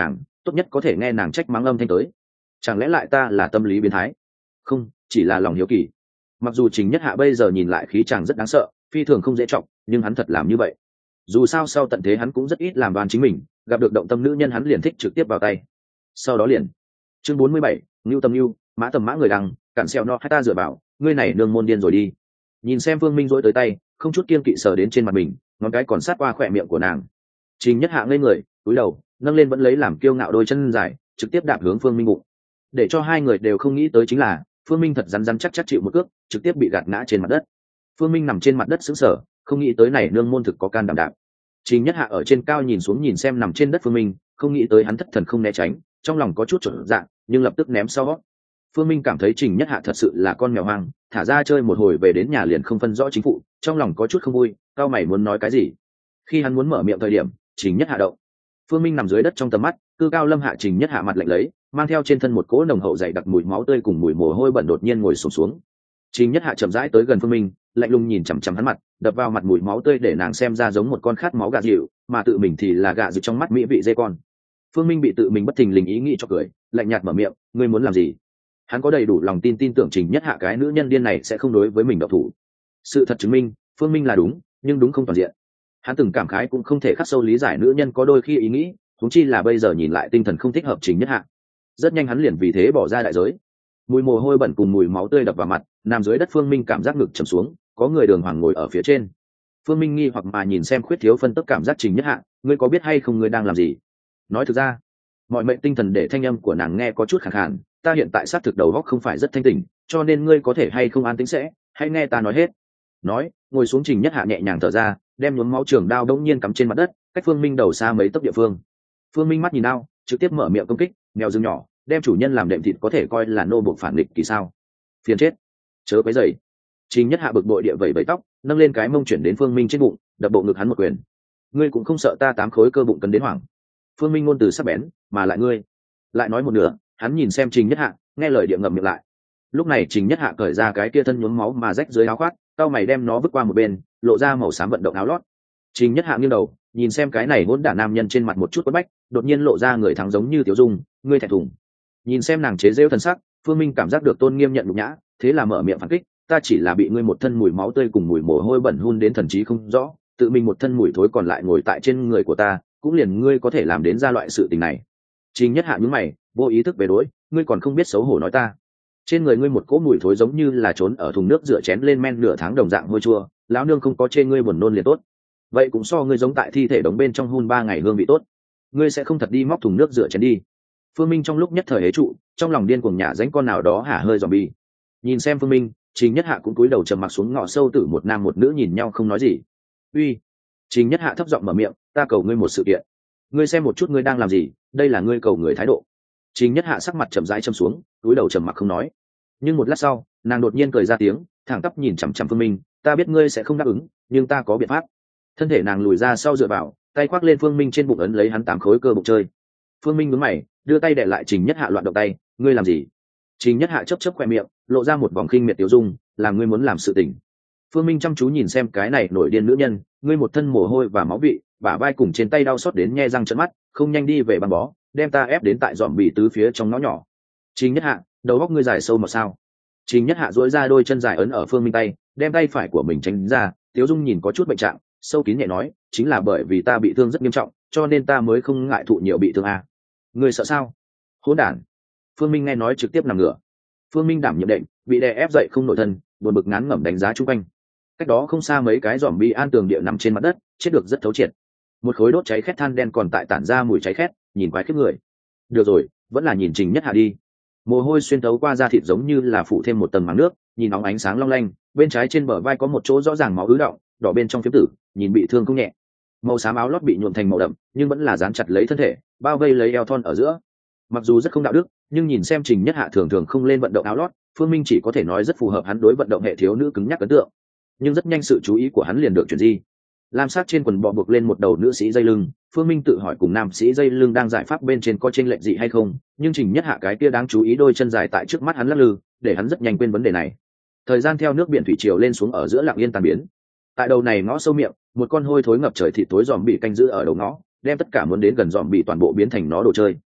tốt nhất có thể nghe nàng trách mắng âm thanh tới. Chẳng lẽ lại ta là tâm lý biến thái? Không, chỉ là lòng hiếu kỳ. Mặc dù Trình Nhất Hạ bây giờ nhìn lại khí chàng rất đáng sợ, phi thường không dễ trọng, nhưng hắn thật làm như vậy. Dù sao sau tận thế hắn cũng rất ít làm đoan chính mình, gặp được động tâm nữ nhân hắn liền thích trực tiếp vào tay. Sau đó liền chương bốn mươi bảy, Nưu Tâm Nưu, Mã Tầm Mã người đằng, cản xeo no hay ta dựa vào, ngươi này nương môn điên rồi đi. Nhìn xem Phương Minh dỗi tới tay, không chút kiên kỵ sờ đến trên mặt mình, ngón cái còn sát qua khỏe miệng của nàng. Trình Nhất Hạ ngây người, cúi đầu, nâng lên vẫn lấy làm kiêu ngạo đôi chân dài, trực tiếp đạp hướng Phương Minh bụng. Để cho hai người đều không nghĩ tới chính là, Phương Minh thật rắn rắn chắc chắc chịu một cước, trực tiếp bị gạt ngã trên mặt đất. Phương Minh nằm trên mặt đất sững sờ, không nghĩ tới này nương môn thực có can đảm đạp. Trình Nhất Hạ ở trên cao nhìn xuống nhìn xem nằm trên đất Phương Minh, không nghĩ tới hắn thất thần không né tránh, trong lòng có chút chột dạ, nhưng lập tức ném sau. Phương Minh cảm thấy Trình Nhất Hạ thật sự là con mèo hoang, thả ra chơi một hồi về đến nhà liền không phân rõ chính phụ, trong lòng có chút không vui, cao mày muốn nói cái gì. Khi hắn muốn mở miệng thời điểm, Trình Nhất Hạ động. Phương Minh nằm dưới đất trong tầm mắt, cư cao lâm hạ Trình Nhất Hạ mặt lạnh lấy, mang theo trên thân một cỗ nồng hậu dày đặc mùi máu tươi cùng mùi mồ hôi bẩn đột nhiên ngồi xổm xuống, xuống. Trình Nhất Hạ chậm rãi tới gần Phương Minh, lạnh lùng nhìn chằm chằm hắn mặt, đập vào mặt mùi máu tươi để nàng xem ra giống một con khát máu gà dịu, mà tự mình thì là gà dịu trong mắt mỹ vị dê con. Phương Minh bị tự mình bất thình lình ý nghĩ cho cười, lạnh nhạt mở miệng, ngươi muốn làm gì? Hắn có đầy đủ lòng tin tin tưởng Trình Nhất Hạ cái nữ nhân điên này sẽ không đối với mình độc thủ. Sự thật chứng minh, Phương Minh là đúng, nhưng đúng không toàn diện. Hắn từng cảm khái cũng không thể khắc sâu lý giải nữ nhân có đôi khi ý nghĩ, huống chi là bây giờ nhìn lại tinh thần không thích hợp Trình Nhất Hạ. Rất nhanh hắn liền vì thế bỏ ra đại giới. Mùi mồ hôi bẩn cùng mùi máu tươi đập vào mặt, nằm dưới đất Phương Minh cảm giác ngực trầm xuống, có người đường hoàng ngồi ở phía trên. Phương Minh nghi hoặc mà nhìn xem khuyết thiếu phân tức cảm giác Trình Nhất Hạ, ngươi có biết hay không ngươi đang làm gì? Nói thực ra, mọi mệnh tinh thần để thanh âm của nàng nghe có chút khàn khàn, ta hiện tại xác thực đầu óc không phải rất thanh tỉnh, cho nên ngươi có thể hay không an tĩnh sẽ, hãy nghe ta nói hết. Nói, ngồi xuống Trình Nhất Hạ nhẹ nhàng thở ra, đem nhuốm máu trường đao đống nhiên cắm trên mặt đất, cách Phương Minh đầu xa mấy tấc địa phương. Phương Minh mắt nhìn đao, trực tiếp mở miệng công kích, mèo rừng nhỏ, đem chủ nhân làm đệm thịt có thể coi là nô buộc phản nghịch kỳ sao? Phiền chết, chớ quấy rầy. Trình Nhất Hạ bực bội địa vẩy vẩy tóc, nâng lên cái mông chuyển đến Phương Minh trên bụng, đập bộ ngực hắn một quyền. Ngươi cũng không sợ ta tám khối cơ bụng cấn đến hoảng? Phương Minh ngôn từ sắc bén, mà lại ngươi, lại nói một nửa, hắn nhìn xem Trình Nhất Hạ, nghe lời địa ngậm miệng lại. Lúc này Trình Nhất Hạ cởi ra cái kia thân nhuốm máu mà rách dưới áo khoác, cao mày đem nó vứt qua một bên, lộ ra màu xám vận động áo lót. Trình Nhất Hạ nghiêng đầu, nhìn xem cái này hỗn đản nam nhân trên mặt một chút quất bách, đột nhiên lộ ra người thắng giống như Tiểu Dung, ngươi thẹn thùng. Nhìn xem nàng chế giễu thần sắc, Phương Minh cảm giác được tôn nghiêm nhận nhục nhã, thế là mở miệng phản kích, ta chỉ là bị ngươi một thân mùi máu tươi cùng mùi mồ hôi bẩn hun đến thần trí không rõ, tự mình một thân mùi thối còn lại ngồi tại trên người của ta, cũng liền ngươi có thể làm đến ra loại sự tình này. Trình Nhất Hạ nhướng mày, vô ý thức về đối, ngươi còn không biết xấu hổ nói ta. Trên người ngươi một cỗ mùi thối giống như là trốn ở thùng nước rửa chén lên men nửa tháng đồng dạng hôi chua, lão nương không có chê ngươi buồn nôn liền tốt. Vậy cũng so ngươi giống tại thi thể đống bên trong hun ba ngày hương vị tốt. Ngươi sẽ không thật đi móc thùng nước rửa chén đi. Phương Minh trong lúc nhất thời hế trụ, trong lòng điên cuồng nhả dánh con nào đó hả hơi zombie. Nhìn xem Phương Minh, Trình Nhất Hạ cũng cúi đầu trầm mặc xuống, ngọ sâu tử một nam một nữ nhìn nhau không nói gì. Uy, Trình Nhất Hạ thấp giọng mở miệng, ta cầu ngươi một sự kiện. Ngươi xem một chút ngươi đang làm gì, đây là ngươi cầu người thái độ. Trình Nhất Hạ sắc mặt chậm rãi châm xuống, cúi đầu trầm mặc không nói. Nhưng một lát sau, nàng đột nhiên cười ra tiếng, thẳng tắp nhìn chằm chằm Phương Minh, ta biết ngươi sẽ không đáp ứng, nhưng ta có biện pháp. Thân thể nàng lùi ra sau dựa vào, tay khoác lên Phương Minh trên bụng ấn lấy hắn tám khối cơ bụng chơi. Phương Minh nhướng mày, đưa tay đè lại Trình Nhất Hạ loạn động tay, ngươi làm gì? Trình Nhất Hạ chớp chớp khoe miệng, lộ ra một vòng khinh miệt tiêu dung, là ngươi muốn làm sự tình. Phương Minh chăm chú nhìn xem cái này nổi điên nữ nhân, ngươi một thân mồ hôi và máu vị, bả vai cùng trên tay đau xót đến nhe răng trợn mắt, không nhanh đi về băng bó, đem ta ép đến tại dòm bị tứ phía trong ngõ nhỏ. Trình Nhất Hạ, đầu óc ngươi dài sâu mà sao? Trình Nhất Hạ duỗi ra đôi chân dài ấn ở Phương Minh tay, đem tay phải của mình tránh ra, Tiếu Dung nhìn có chút bệnh trạng, sâu kín nhẹ nói, chính là bởi vì ta bị thương rất nghiêm trọng, cho nên ta mới không ngại thụ nhiều bị thương à. Ngươi sợ sao? Hỗn đản. Phương Minh nghe nói trực tiếp nằm ngửa. Phương Minh đảm nhiệm đệm, bị đè ép dậy không nổi thân, buồn bực ngán ngẩm đánh giá chung quanh. Cách đó không xa mấy cái giòm bi an tường địa nằm trên mặt đất, chết được rất thấu triệt. Một khối đốt cháy khét than đen còn tại tản ra mùi cháy khét, nhìn quái khiếp người. Được rồi, vẫn là nhìn Trình Nhất Hạ đi. Mồ hôi xuyên thấu qua da thịt giống như là phủ thêm một tầng màng nước, nhìn óng ánh sáng long lanh, bên trái trên bờ vai có một chỗ rõ ràng máu ứ đọng, đỏ bên trong phiếm tử, nhìn bị thương không nhẹ. Màu xám áo lót bị nhuộm thành màu đậm, nhưng vẫn là dán chặt lấy thân thể, bao vây lấy eo thon ở giữa. Mặc dù rất không đạo đức, nhưng nhìn xem Trình Nhất Hạ thường thường không lên vận động áo lót, Phương Minh chỉ có thể nói rất phù hợp hắn đối vận động hệ thiếu nữ cứng nhắc ấn tượng. Nhưng rất nhanh sự chú ý của hắn liền được chuyển di. Lam sát trên quần bò buộc lên một đầu nữ sĩ dây lưng, Phương Minh tự hỏi cùng nam sĩ dây lưng đang giải pháp bên trên có chênh lệch gì hay không, nhưng Trình Nhất Hạ cái kia đáng chú ý đôi chân dài tại trước mắt hắn lắc lư, để hắn rất nhanh quên vấn đề này. Thời gian theo nước biển thủy triều lên xuống ở giữa lặng yên tan biến. Tại đầu này ngõ sâu miệng, một con hôi thối ngập trời thịt tối giòm bị canh giữ ở đầu ngõ, đem tất cả muốn đến gần giòm bị toàn bộ biến thành nó đồ chơi.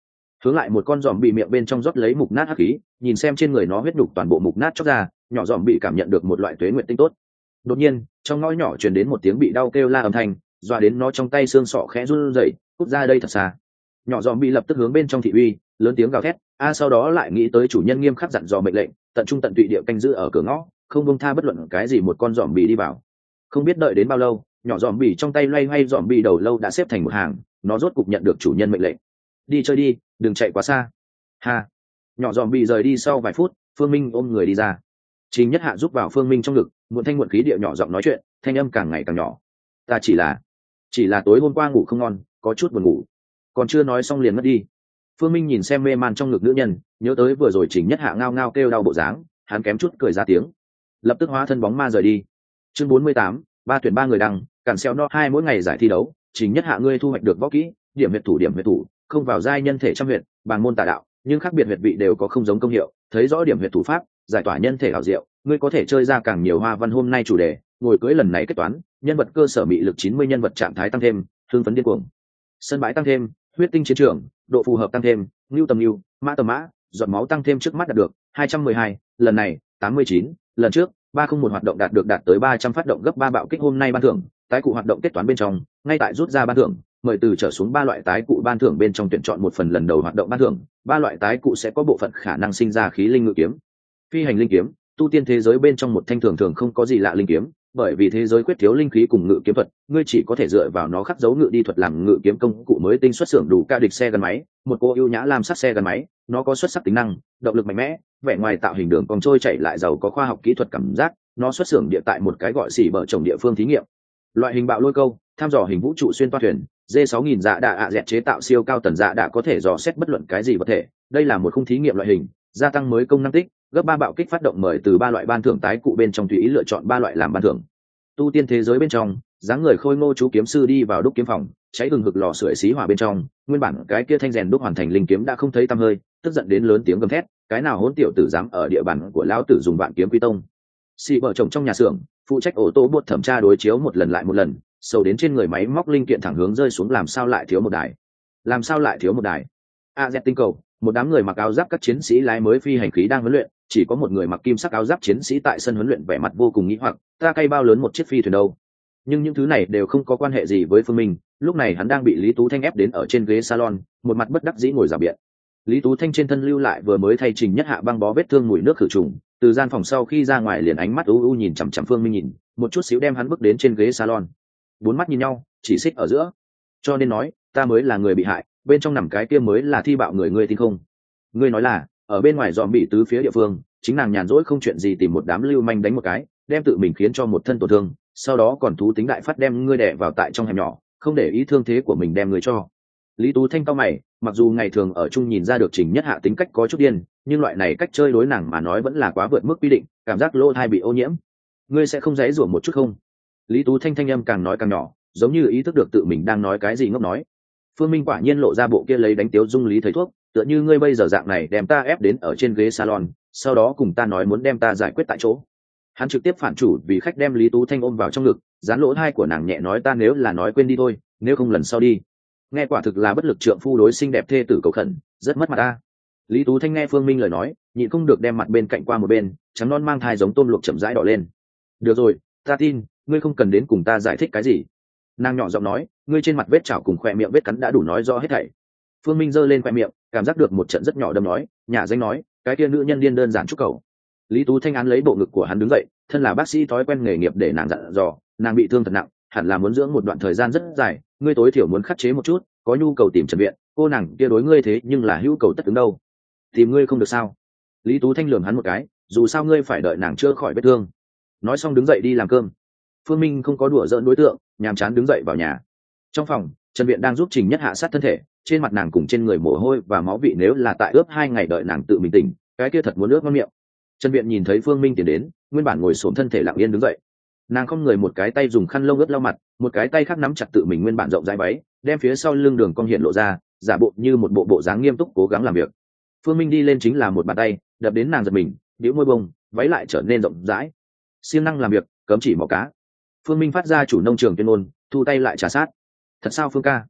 hướng lại một con giòm bị miệng bên trong rót lấy mục nát hắc khí, nhìn xem trên người nó huyết nhục toàn bộ mục nát chóc ra, nhỏ giòm bị cảm nhận được một loại tuế nguyện tinh tốt. Đột nhiên trong ngõ nhỏ truyền đến một tiếng bị đau kêu la âm thanh, dọa đến nó trong tay xương sọ khẽ run rẩy, cút ra đây thật xa. Nhỏ giòm bị lập tức hướng bên trong thị uy, lớn tiếng gào thét, a sau đó lại nghĩ tới chủ nhân nghiêm khắc dặn dò mệnh lệnh, tận trung tận tụy địa canh giữ ở cửa ngõ, không buông tha bất luận cái gì một con giòm bị đi vào. Không biết đợi đến bao lâu, nhỏ giòm bị trong tay loay hoay giòm bị đầu lâu đã xếp thành một hàng, nó rốt cục nhận được chủ nhân mệnh lệnh. Đi chơi đi, đừng chạy quá xa. Ha. Nhỏ giòm bị rời đi sau vài phút, Phương Minh ôm người đi ra. Trình Nhất Hạ giúp vào Phương Minh trong ngực, muộn thanh muộn khí địa nhỏ giọng nói chuyện, thanh âm càng ngày càng nhỏ. Ta chỉ là, chỉ là tối hôm qua ngủ không ngon, có chút buồn ngủ. Còn chưa nói xong liền mất đi. Phương Minh nhìn xem mê man trong ngực nữ nhân, nhớ tới vừa rồi Trình Nhất Hạ ngao ngao kêu đau bộ dáng, hắn kém chút cười ra tiếng. Lập tức hóa thân bóng ma rời đi. Chương bốn mươi tám, ba tuyển ba người đăng, cản xeo no hai mỗi ngày giải thi đấu, Trình Nhất Hạ ngươi thu hoạch được võ kỹ, điểm huyệt thủ điểm huyệt thủ, không vào giai nhân thể trăm huyệt, bằng môn tà đạo, nhưng khác biệt huyệt vị đều có không giống công hiệu, thấy rõ điểm huyệt thủ pháp, giải tỏa nhân thể hảo diệu, ngươi có thể chơi ra càng nhiều hoa văn. Hôm nay chủ đề, ngồi cưới lần này kết toán, nhân vật cơ sở mị lực chín mươi, nhân vật trạng thái tăng thêm, hưng phấn điên cuồng. Sân bãi tăng thêm, huyết tinh chiến trường, độ phù hợp tăng thêm, nưu tầm nưu, mã tầm mã, giọt máu tăng thêm trước mắt đạt được hai trăm mười hai, lần này tám mươi chín, lần trước ba không một hoạt động đạt được đạt tới ba trăm phát động gấp ba bạo kích. Hôm nay ban thưởng, tái cụ hoạt động kết toán bên trong, ngay tại rút ra ban thưởng, mời từ trở xuống ba loại tái cụ ban thưởng bên trong tuyển chọn một phần lần đầu hoạt động ban thưởng, ba loại tái cụ sẽ có bộ phận khả năng sinh ra khí linh ngự kiếm, phi hành linh kiếm, tu tiên thế giới bên trong một thanh thường thường không có gì lạ linh kiếm, bởi vì thế giới quyết thiếu linh khí cùng ngự kiếm thuật, ngươi chỉ có thể dựa vào nó khắc dấu ngự đi thuật làm ngự kiếm công cụ mới tinh xuất xưởng đủ ca địch xe gắn máy, một cô ưu nhã làm sắc xe gắn máy, nó có xuất sắc tính năng, động lực mạnh mẽ, vẻ ngoài tạo hình đường cong trôi chảy lại giàu có khoa học kỹ thuật cảm giác, nó xuất xưởng địa tại một cái gọi xỉ bờ trồng địa phương thí nghiệm. Loại hình bạo lôi câu, tham dò hình vũ trụ xuyên toa thuyền, D sáu nghìn dạ đạ ạ dẹt chế tạo siêu cao tần dạ đạ có thể dò xét bất luận cái gì vật thể, đây là một khung thí nghiệm loại hình, gia tăng mới công năng tích, gấp ba bạo kích phát động mời từ ba loại ban thưởng tái cụ bên trong tùy ý lựa chọn ba loại làm ban thưởng. Tu tiên thế giới bên trong, dáng người khôi ngô chú kiếm sư đi vào đúc kiếm phòng, cháy hừng hực lò sưởi xí hỏa bên trong, nguyên bản cái kia thanh rèn đúc hoàn thành linh kiếm đã không thấy tăm hơi, tức giận đến lớn tiếng gầm thét, cái nào hỗn tiểu tử dám ở địa bàn của lão tử dùng vạn kiếm quy tông. Xì vợ chồng trong nhà xưởng, phụ trách ô tô buộc thẩm tra đối chiếu một lần lại một lần, sâu đến trên người máy móc linh kiện thẳng hướng rơi xuống. Làm sao lại thiếu một đài? Làm sao lại thiếu một đài? A Z tinh cầu, một đám người mặc áo giáp các chiến sĩ lái mới phi hành khí đang huấn luyện, chỉ có một người mặc kim sắc áo giáp chiến sĩ tại sân huấn luyện vẻ mặt vô cùng nghĩ hoặc, ta cay bao lớn một chiếc phi thuyền đâu? Nhưng những thứ này đều không có quan hệ gì với Phương Minh, lúc này hắn đang bị Lý Tú Thanh ép đến ở trên ghế salon, một mặt bất đắc dĩ ngồi rào biện. Lý Tú Thanh trên thân lưu lại vừa mới thay Trình Nhất Hạ băng bó vết thương mùi nước khử trùng, từ gian phòng sau khi ra ngoài liền ánh mắt u u nhìn chằm chằm Phương Minh nhìn, một chút xíu đem hắn bước đến trên ghế salon. Bốn mắt nhìn nhau, chỉ xích ở giữa. Cho nên nói, ta mới là người bị hại, bên trong nằm cái kia mới là thi bạo người, ngươi tin không? Ngươi nói là, ở bên ngoài dòm bị tứ phía địa phương, chính nàng nhàn rỗi không chuyện gì tìm một đám lưu manh đánh một cái, đem tự mình khiến cho một thân tổn thương, sau đó còn thú tính đại phát đem ngươi đè vào tại trong hẻm nhỏ, không để ý thương thế của mình đem người cho. Lý Tú Thanh cao mày, mặc dù ngày thường ở chung nhìn ra được Trình Nhất Hạ tính cách có chút điên, nhưng loại này cách chơi đối nàng mà nói vẫn là quá vượt mức quy định, cảm giác lỗ tai bị ô nhiễm. Ngươi sẽ không dễ rủa một chút không? Lý Tú Thanh thanh âm càng nói càng nhỏ, giống như ý thức được tự mình đang nói cái gì ngốc nói. Phương Minh quả nhiên lộ ra bộ kia lấy đánh tiếu dung lý thầy thuốc, tựa như ngươi bây giờ dạng này đem ta ép đến ở trên ghế salon, sau đó cùng ta nói muốn đem ta giải quyết tại chỗ. Hắn trực tiếp phản chủ vì khách đem Lý Tú Thanh ôm vào trong ngực, dán lỗ tai của nàng nhẹ nói, ta nếu là nói quên đi thôi, nếu không lần sau đi. Nghe quả thực là bất lực trượng phu đối xinh đẹp thê tử cầu khẩn, rất mất mặt ta. Lý Tú Thanh nghe Phương Minh lời nói, nhịn không được đem mặt bên cạnh qua một bên, trắng non mang thai giống tôm luộc chậm rãi đỏ lên. Được rồi, ta tin, ngươi không cần đến cùng ta giải thích cái gì. Nàng nhỏ giọng nói, ngươi trên mặt vết chảo cùng khoe miệng vết cắn đã đủ nói rõ hết thảy. Phương Minh giơ lên khoe miệng, cảm giác được một trận rất nhỏ đâm nói, nhà danh nói, cái kia nữ nhân điên đơn giản chúc cầu. Lý Tú Thanh án lấy bộ ngực của hắn đứng dậy, thân là bác sĩ thói quen nghề nghiệp để nàng dặn dò, nàng bị thương thật nặng, hẳn là muốn dưỡng một đoạn thời gian rất dài, ngươi tối thiểu muốn khắc chế một chút, có nhu cầu tìm trần viện, cô nàng kia đối ngươi thế nhưng là hữu cầu tất ứng đâu. Tìm ngươi không được sao? Lý Tú Thanh lườm hắn một cái, dù sao ngươi phải đợi nàng chữa khỏi vết thương. Nói xong đứng dậy đi làm cơm. Phương Minh không có đùa giỡn đối tượng, nhàm chán đứng dậy vào nhà. Trong phòng, Trần Viện đang giúp Trình Nhất Hạ sát thân thể, trên mặt nàng cùng trên người mồ hôi và máu vị, nếu là tại ướp hai ngày đợi nàng tự mình tỉnh, cái kia thật muốn ướp ngon miệng. Trần Viện nhìn thấy Phương Minh tiến đến, nguyên bản ngồi xổm thân thể lặng yên đứng dậy. Nàng không người một cái tay dùng khăn lông ướt lau mặt, một cái tay khác nắm chặt tự mình nguyên bản rộng rãi váy, đem phía sau lưng đường cong hiện lộ ra, giả bộ như một bộ bộ dáng nghiêm túc cố gắng làm việc. Phương Minh đi lên chính là một bàn tay, đập đến nàng giật mình, bĩu môi bông, váy lại trở nên rộng rãi. Siêng năng làm việc, cấm chỉ mò cá. Phương Minh phát ra chủ nông trường tuyên ngôn, thu tay lại trả sát. Thật sao Phương ca?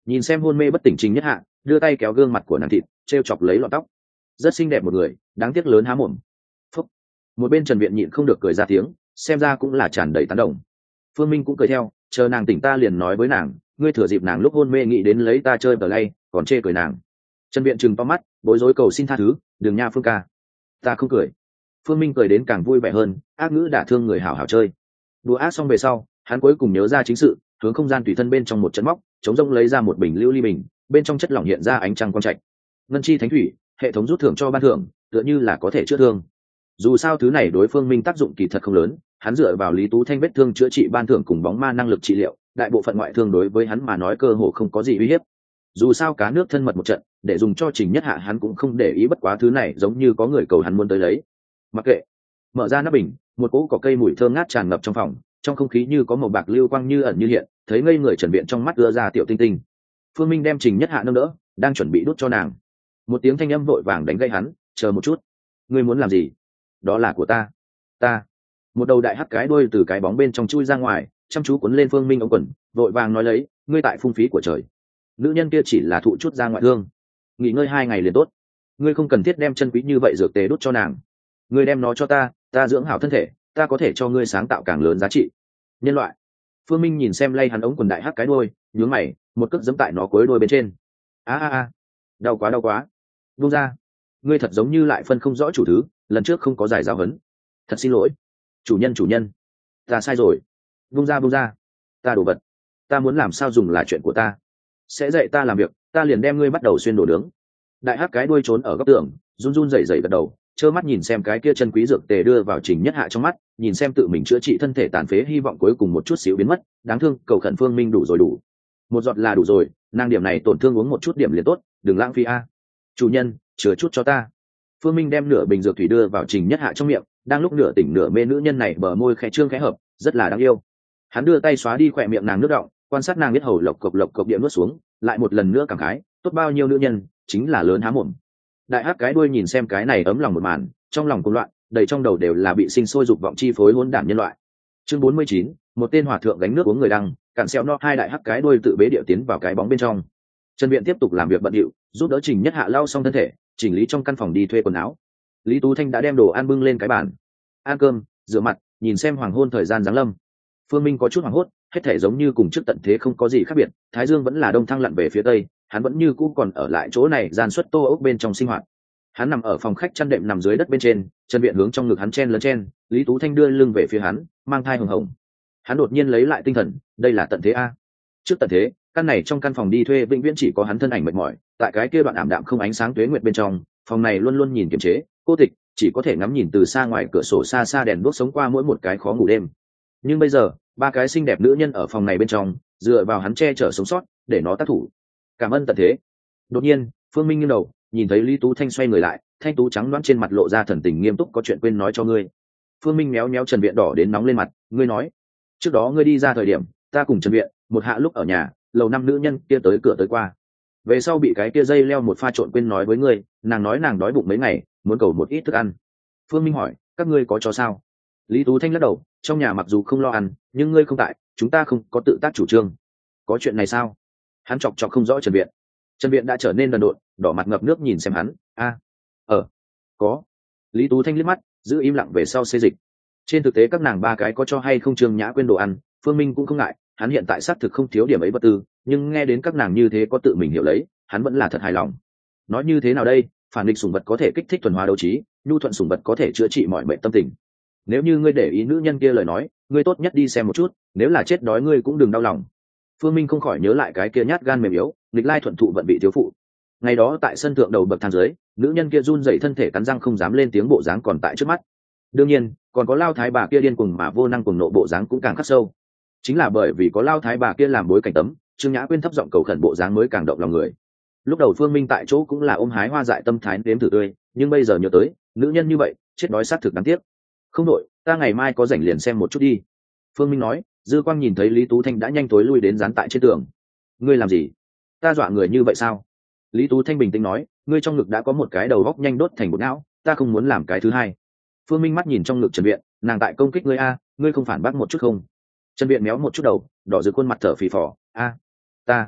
nhìn xem hôn mê bất tỉnh Trình Nhất Hạ, đưa tay kéo gương mặt của nàng thịt, treo chọc lấy lọn tóc. Rất xinh đẹp một người, đáng tiếc lớn há mồm. Phúc. Một bên Trần Viện nhịn không được cười ra tiếng, xem ra cũng là tràn đầy tán đồng. Phương Minh cũng cười theo, chờ nàng tỉnh ta liền nói với nàng, ngươi thừa dịp nàng lúc hôn mê nghĩ đến lấy ta chơi tờ lay, còn chê cười nàng. Trần Viện trừng to mắt, bối rối cầu xin tha thứ, đừng nha Phương ca. Ta không cười. Phương Minh cười đến càng vui vẻ hơn, ác ngữ đả thương người hảo hảo chơi. Đùa ác xong về sau, hắn cuối cùng nhớ ra chính sự, hướng không gian tùy thân bên trong một chân móc, chống rông lấy ra một bình lưu ly bình, bên trong chất lỏng hiện ra ánh trăng quang trạch. Ngân chi thánh thủy, hệ thống rút thưởng cho ban thưởng, tựa như là có thể chữa thương. Dù sao thứ này đối Phương Minh tác dụng kỳ thật không lớn, hắn dựa vào Lý Tú Thanh vết thương chữa trị ban thưởng cùng bóng ma năng lực trị liệu, đại bộ phận ngoại thương đối với hắn mà nói cơ hồ không có gì uy hiếp. Dù sao cá nước thân mật một trận, để dùng cho Trình Nhất Hạ hắn cũng không để ý, bất quá thứ này giống như có người cầu hắn muốn tới lấy. Mặc kệ. Mở ra nắp bình, một cỗ cỏ cây mùi thơm ngát tràn ngập trong phòng, trong không khí như có màu bạc lưu quang như ẩn như hiện, thấy ngây người Trần Viện trong mắt đưa ra tiểu tinh tinh. Phương Minh đem Trình Nhất Hạ nâng đỡ, đang chuẩn bị đút cho nàng. Một tiếng thanh âm vội vàng đánh gây hắn, chờ một chút, ngươi muốn làm gì? Đó là của ta. Ta. Một đầu đại hắc cái đuôi từ cái bóng bên trong chui ra ngoài, chăm chú cuốn lên Phương Minh ống quần, vội vàng nói lấy, ngươi tại phung phí của trời. Nữ nhân kia chỉ là thụ chút ra ngoại thương, nghỉ ngơi hai ngày liền tốt. Ngươi không cần thiết đem chân quý như vậy dược tề đút cho nàng. Ngươi đem nó cho ta, ta dưỡng hảo thân thể, ta có thể cho ngươi sáng tạo càng lớn giá trị. Nhân loại. Phương Minh nhìn xem lay hắn ống quần đại hắc cái đuôi, nhướng mày, một cước giẫm tại nó cuối đuôi bên trên. A a a, đau quá đau quá. Buông ra. Ngươi thật giống như lại phân không rõ chủ thứ, lần trước không có giải giáo huấn. Thật xin lỗi. Chủ nhân chủ nhân, ta sai rồi. Buông ra buông ra. Ta đồ vật. Ta muốn làm sao dùng là chuyện của ta. Sẽ dạy ta làm việc, ta liền đem ngươi bắt đầu xuyên đồ nướng. Đại hắc cái đuôi trốn ở góc tường, run run rẩy rẩy gật đầu, trơ mắt nhìn xem cái kia chân quý dược tề đưa vào Trình Nhất Hạ trong mắt, nhìn xem tự mình chữa trị thân thể tàn phế hy vọng cuối cùng một chút xíu biến mất, đáng thương, cầu khẩn Phương Minh đủ rồi đủ. Một giọt là đủ rồi, nàng điểm này tổn thương uống một chút điểm liền tốt, đừng lãng phí a. Chủ nhân, chứa chút cho ta. Phương Minh đem nửa bình dược thủy đưa vào Trình Nhất Hạ trong miệng, đang lúc nửa tỉnh nửa mê nữ nhân này bờ môi khẽ trương khẽ hợp, rất là đáng yêu. Hắn đưa tay xóa đi khỏe miệng nàng nước đọng, quan sát nàng biết hầu lộc cộc lộc cộc địa nuốt xuống, lại một lần nữa cảm khái, tốt bao nhiêu nữ nhân, chính là lớn há mồm. Đại hắc cái đuôi nhìn xem cái này ấm lòng một màn, trong lòng cuồng loạn, đầy trong đầu đều là bị sinh sôi dục vọng chi phối hỗn đản nhân loại. Chương bốn mươi chín, một tên hòa thượng gánh nước uống người đăng, cạn xẹo no hai đại hắc cái đuôi tự bế điệu tiến vào cái bóng bên trong. Trần Viện tiếp tục làm việc bận rộn, giúp đỡ Trình Nhất Hạ lau xong thân thể, chỉnh lý trong căn phòng đi thuê quần áo. Lý Tú Thanh đã đem đồ ăn bưng lên cái bàn. Ăn cơm, rửa mặt, nhìn xem hoàng hôn thời gian giáng lâm. Phương Minh có chút hoảng hốt, hết thể giống như cùng trước tận thế không có gì khác biệt, thái dương vẫn là đông thăng lặn về phía tây, hắn vẫn như cũ còn ở lại chỗ này gian xuất tô ốc bên trong sinh hoạt. Hắn nằm ở phòng khách chăn đệm nằm dưới đất bên trên, Trần Viện hướng trong ngực hắn chen lấn chen, Lý Tú Thanh đưa lưng về phía hắn, mang thai hồng hồng. Hắn đột nhiên lấy lại tinh thần, đây là tận thế a. Trước tận thế, căn này trong căn phòng đi thuê vĩnh viễn chỉ có hắn thân ảnh mệt mỏi, tại cái kia đoạn ảm đạm không ánh sáng tuế nguyệt bên trong, phòng này luôn luôn nhìn kiềm chế, cô tịch, chỉ có thể ngắm nhìn từ xa ngoài cửa sổ xa xa đèn đuốc sống qua mỗi một cái khó ngủ đêm. Nhưng bây giờ, ba cái xinh đẹp nữ nhân ở phòng này bên trong, dựa vào hắn che chở sống sót, để nó tác thủ. Cảm ơn tận thế. Đột nhiên, Phương Minh nghiêng đầu, nhìn thấy Lý Tú Thanh xoay người lại, thanh tú trắng đoán trên mặt lộ ra thần tình nghiêm túc, có chuyện quên nói cho ngươi. Phương Minh méo méo Trần Viện đỏ đến nóng lên mặt, ngươi nói, trước đó ngươi đi ra thời điểm, ta cùng Trần Viện, một hạ lúc ở nhà, lầu năm nữ nhân kia tới cửa tới qua. Về sau bị cái kia dây leo một pha trộn quên nói với ngươi, nàng nói nàng đói bụng mấy ngày, muốn cầu một ít thức ăn. Phương Minh hỏi, các ngươi có cho sao? Lý Tú Thanh lắc đầu, trong nhà mặc dù không lo ăn, nhưng ngươi không tại, chúng ta không có tự tác chủ trương. Có chuyện này sao? Hắn chọc chọc không rõ Trần Viện. Trần Viện đã trở nên đần độn, đỏ mặt ngập nước nhìn xem hắn. A, ờ, có. Lý Tú Thanh liếc mắt, giữ im lặng về sau xê dịch. Trên thực tế các nàng ba cái có cho hay không Trương Nhã quên đồ ăn, Phương Minh cũng không ngại, hắn hiện tại xác thực không thiếu điểm ấy vật tư, nhưng nghe đến các nàng như thế có tự mình hiểu lấy, hắn vẫn là thật hài lòng. Nói như thế nào đây, phản nghịch sủng vật có thể kích thích thuần hóa đấu trí, nhu thuận sủng vật có thể chữa trị mọi bệnh tâm tình. Nếu như ngươi để ý nữ nhân kia lời nói, ngươi tốt nhất đi xem một chút, nếu là chết đói ngươi cũng đừng đau lòng. Phương Minh không khỏi nhớ lại cái kia nhát gan mềm yếu, nghịch lai thuận thụ vận bị thiếu phụ. Ngày đó tại sân thượng đầu bậc thang dưới, nữ nhân kia run rẩy thân thể cắn răng không dám lên tiếng bộ dáng còn tại trước mắt. Đương nhiên, còn có lao thái bà kia điên cuồng mà vô năng cuồng nộ bộ dáng cũng càng khắc sâu. Chính là bởi vì có lao thái bà kia làm bối cảnh tấm, Trương Nhã Quyên thấp giọng cầu khẩn bộ dáng mới càng động lòng người. Lúc đầu Phương Minh tại chỗ cũng là ôm hái hoa dại tâm thái đếm thử tươi, nhưng bây giờ nhớ tới, nữ nhân như vậy, chết đói xác thực đáng tiếc. Không đội, ta ngày mai có rảnh liền xem một chút đi. Phương Minh nói, dư quang nhìn thấy Lý Tú Thanh đã nhanh tối lui đến dán tại trên tường. Ngươi làm gì? Ta dọa người như vậy sao? Lý Tú Thanh bình tĩnh nói, ngươi trong ngực đã có một cái đầu góc nhanh đốt thành bột não, ta không muốn làm cái thứ hai. Phương Minh mắt nhìn trong ngực Trần Viện, nàng tại công kích ngươi a, ngươi không phản bác một chút không? Trần Viện méo một chút đầu, đỏ rực khuôn mặt thở phì phò, a, ta,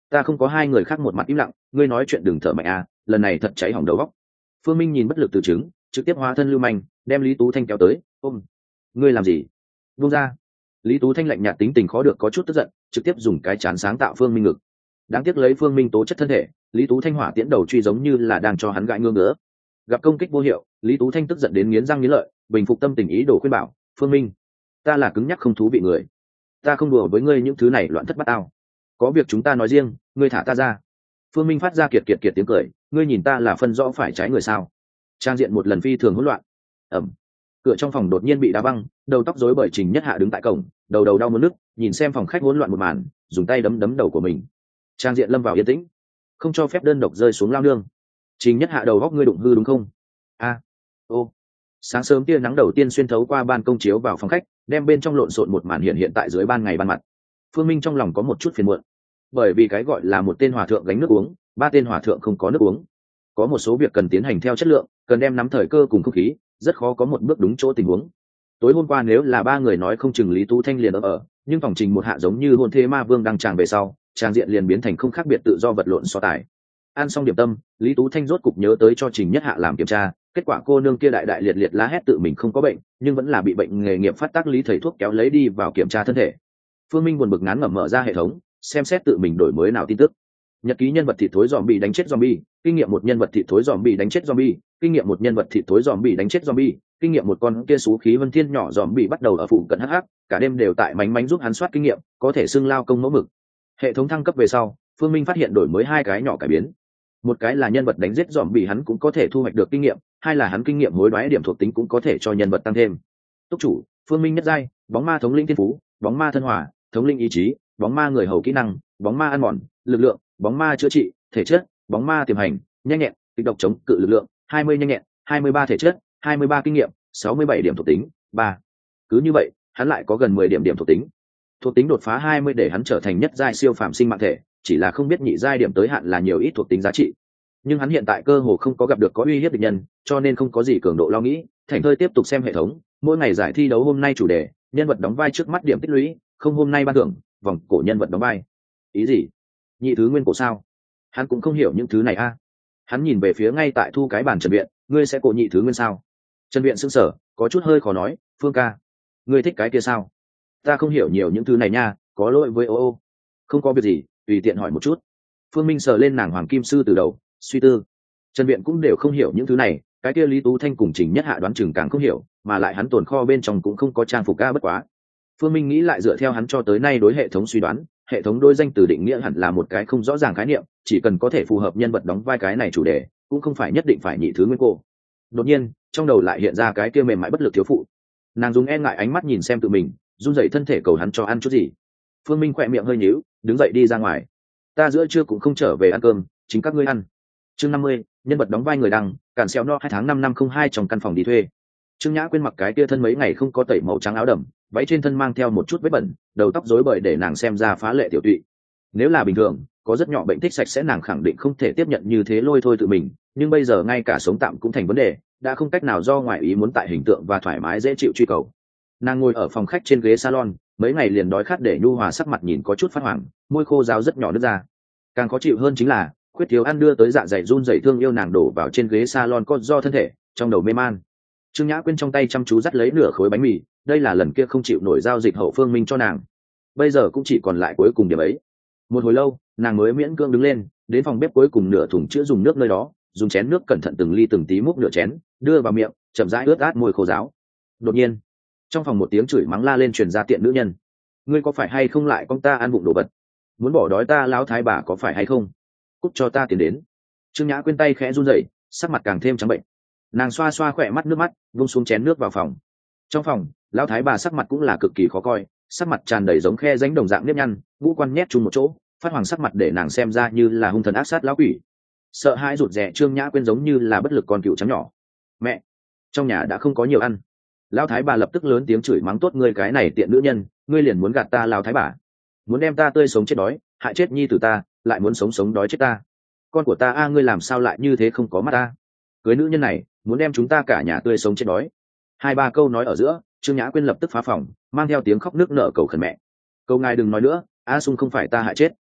Ta không có hai người khác một mặt im lặng, ngươi nói chuyện đừng thở mạnh à, lần này thật cháy hỏng đầu óc. Phương Minh nhìn bất lực từ chứng, trực tiếp hóa thân lưu manh, đem Lý Tú Thanh kéo tới, ôm. Ngươi làm gì? Buông ra. Lý Tú Thanh lạnh nhạt tính tình khó được có chút tức giận, trực tiếp dùng cái chán sáng tạo Phương Minh ngực. Đáng tiếc lấy Phương Minh tố chất thân thể, Lý Tú Thanh hỏa tiễn đầu truy giống như là đang cho hắn gãi ngưỡng nữa. Gặp công kích vô hiệu, Lý Tú Thanh tức giận đến nghiến răng nghiến lợi, bình phục tâm tình ý đồ khuyên bảo, Phương Minh, ta là cứng nhắc không thú vị người, ta không đùa với ngươi những thứ này loạn thất bát ao, có việc chúng ta nói riêng, ngươi thả ta ra. Phương Minh phát ra kiệt kiệt kiệt tiếng cười, ngươi nhìn ta là phân rõ phải trái người sao? Trang diện một lần phi thường hỗn loạn. Ẩm. Cửa trong phòng đột nhiên bị đá văng, đầu tóc rối bời Trình Nhất Hạ đứng tại cổng, đầu đầu đau muốn nức, nhìn xem phòng khách hỗn loạn một màn, dùng tay đấm đấm đầu của mình. Trang diện lâm vào yên tĩnh, không cho phép đơn độc rơi xuống lao nương. Trình Nhất Hạ đầu góc ngươi đụng hư đúng không? A. Ô. Sáng sớm tia nắng đầu tiên xuyên thấu qua ban công chiếu vào phòng khách, đem bên trong lộn xộn một màn hiện hiện tại dưới ban ngày ban mặt. Phương Minh trong lòng có một chút phiền muộn, bởi vì cái gọi là một tên hòa thượng gánh nước uống, ba tên hòa thượng không có nước uống. Có một số việc cần tiến hành theo chất lượng, cần đem nắm thời cơ cùng không khí, rất khó có một bước đúng chỗ tình huống. Tối hôm qua nếu là ba người nói không chừng Lý Tú Thanh liền ở ở, nhưng phòng trình một hạ giống như hôn thế ma vương đang tràn về sau, tràng diện liền biến thành không khác biệt tự do vật lộn so tài. Ăn xong điểm tâm, Lý Tú Thanh rốt cục nhớ tới cho Trình Nhất Hạ làm kiểm tra, kết quả cô nương kia đại đại liệt liệt la hét tự mình không có bệnh, nhưng vẫn là bị bệnh nghề nghiệp phát tác lý thầy thuốc kéo lấy đi vào kiểm tra thân thể. Phương Minh buồn bực ngán ngẩm mở ra hệ thống, xem xét tự mình đổi mới nào tin tức. Nhật ký nhân vật thịt thối zombie đánh chết zombie, kinh nghiệm một nhân vật thịt thối zombie đánh chết zombie, kinh nghiệm một nhân vật thịt thối zombie đánh chết zombie, kinh nghiệm một con kia sú khí vân thiên nhỏ zombie bắt đầu ở phụ cận hắc hắc, cả đêm đều tại mánh mánh giúp hắn soát kinh nghiệm, có thể xưng lao công mẫu mực. Hệ thống thăng cấp về sau, Phương Minh phát hiện đổi mới hai cái nhỏ cải biến. Một cái là nhân vật đánh giết zombie hắn cũng có thể thu hoạch được kinh nghiệm, hai là hắn kinh nghiệm hối đoái điểm thuộc tính cũng có thể cho nhân vật tăng thêm. Túc chủ, Phương Minh nhất giai, bóng ma thống lĩnh thiên phú, bóng ma thân hòa, thống lĩnh ý chí, bóng ma người hầu kỹ năng, bóng ma ăn mòn, lực lượng, bóng ma chữa trị, thể chất, bóng ma tiềm hành, nhanh nhẹn, kịch độc chống cự lực lượng, hai mươi nhanh nhẹn, hai mươi ba thể chất, hai mươi ba kinh nghiệm, sáu mươi bảy điểm thuộc tính, ba. Cứ như vậy, hắn lại có gần mười điểm điểm thuộc tính. Thuộc tính đột phá hai mươi để hắn trở thành nhất giai siêu phàm sinh mạng thể, chỉ là không biết nhị giai điểm tới hạn là nhiều ít thuộc tính giá trị. Nhưng hắn hiện tại cơ hồ không có gặp được có uy hiếp địch nhân, cho nên không có gì cường độ lo nghĩ, thành thơi tiếp tục xem hệ thống, mỗi ngày giải thi đấu hôm nay chủ đề, nhân vật đóng vai trước mắt điểm tích lũy, không hôm nay ban thưởng, vòng cổ nhân vật đóng vai. Ý gì? Nhị thứ nguyên cổ sao? Hắn cũng không hiểu những thứ này a. À? Hắn nhìn về phía ngay tại thu cái bàn Trần Viện, ngươi sẽ cổ nhị thứ nguyên sao? Trần Viện sững sờ, có chút hơi khó nói, Phương ca, ngươi thích cái kia sao? Ta không hiểu nhiều những thứ này nha, có lỗi với ô ô. Không có việc gì, tùy tiện hỏi một chút. Phương Minh sờ lên nàng hoàng kim sư từ đầu, suy tư. Trần Viện cũng đều không hiểu những thứ này, cái kia Lý Tú Thanh cùng Trình Nhất Hạ đoán chừng càng không hiểu, mà lại hắn tồn kho bên trong cũng không có trang phục ca bất quá. Phương Minh nghĩ lại dựa theo hắn cho tới nay đối hệ thống suy đoán, hệ thống đối danh từ định nghĩa hẳn là một cái không rõ ràng khái niệm, chỉ cần có thể phù hợp nhân vật đóng vai cái này chủ đề, cũng không phải nhất định phải nhị thứ nguyên cô. Đột nhiên, trong đầu lại hiện ra cái kia mềm mại bất lực thiếu phụ. Nàng dùng e ngại ánh mắt nhìn xem tự mình, run rẩy thân thể cầu hắn cho ăn chút gì. Phương Minh khỏe miệng hơi nhíu, đứng dậy đi ra ngoài. Ta giữa trưa cũng không trở về ăn cơm, chính các ngươi ăn. Chương năm mươi, nhân vật đóng vai người đăng, cản xéo no hai tháng năm năm không hai trong căn phòng đi thuê. Trương Nhã quên mặc cái kia thân mấy ngày không có tẩy màu trắng áo đầm, váy trên thân mang theo một chút vết bẩn, đầu tóc rối bời để nàng xem ra phá lệ tiểu tụy. Nếu là bình thường, có rất nhỏ bệnh tích sạch sẽ nàng khẳng định không thể tiếp nhận như thế lôi thôi tự mình, nhưng bây giờ ngay cả sống tạm cũng thành vấn đề, đã không cách nào do ngoại ý muốn tại hình tượng và thoải mái dễ chịu truy cầu. Nàng ngồi ở phòng khách trên ghế salon, mấy ngày liền đói khát để nhu hòa sắc mặt nhìn có chút phát hoảng, môi khô ráo rất nhỏ nước ra. Càng khó chịu hơn chính là khuyết thiếu ăn đưa tới dạ dày run rẩy thương yêu nàng đổ vào trên ghế salon có do thân thể, trong đầu mê man. Trương Nhã Quyên trong tay chăm chú dắt lấy nửa khối bánh mì, đây là lần kia không chịu nổi giao dịch hậu Phương Minh cho nàng, bây giờ cũng chỉ còn lại cuối cùng điểm ấy. Một hồi lâu, nàng mới miễn cưỡng đứng lên, đến phòng bếp cuối cùng nửa thùng chữa dùng nước nơi đó, dùng chén nước cẩn thận từng ly từng tí múc nửa chén, đưa vào miệng, chậm rãi ướt át môi khô ráo. Đột nhiên, trong phòng một tiếng chửi mắng la lên truyền ra tiện nữ nhân. Ngươi có phải hay không lại con ta ăn bụng đồ vật? Muốn bỏ đói ta lão thái bà có phải hay không? Cút cho ta tiền đến. Trương Nhã Quyên tay khẽ run rẩy, sắc mặt càng thêm trắng bệnh. Nàng xoa xoa khỏe mắt nước mắt, vung xuống chén nước vào phòng. Trong phòng, lão thái bà sắc mặt cũng là cực kỳ khó coi, sắc mặt tràn đầy giống khe rãnh đồng dạng nếp nhăn, ngũ quan nhét chung một chỗ, phát hoàng sắc mặt để nàng xem ra như là hung thần ác sát lão quỷ. Sợ hãi rụt rè Trương Nhã Quyên giống như là bất lực con cừu trắng nhỏ. Mẹ, trong nhà đã không có nhiều ăn. Lão thái bà lập tức lớn tiếng chửi mắng tốt ngươi cái này tiện nữ nhân, ngươi liền muốn gạt ta lão thái bà, muốn đem ta tươi sống chết đói, hại chết nhi tử ta, lại muốn sống sống đói chết ta. Con của ta a ngươi làm sao lại như thế không có mắt ta? Cưới nữ nhân này, muốn đem chúng ta cả nhà tươi sống chết đói. Hai ba câu nói ở giữa, Trương Nhã Quyên lập tức phá phòng, mang theo tiếng khóc nước nở cầu khẩn mẹ. Câu ngài đừng nói nữa, A Sung không phải ta hại chết.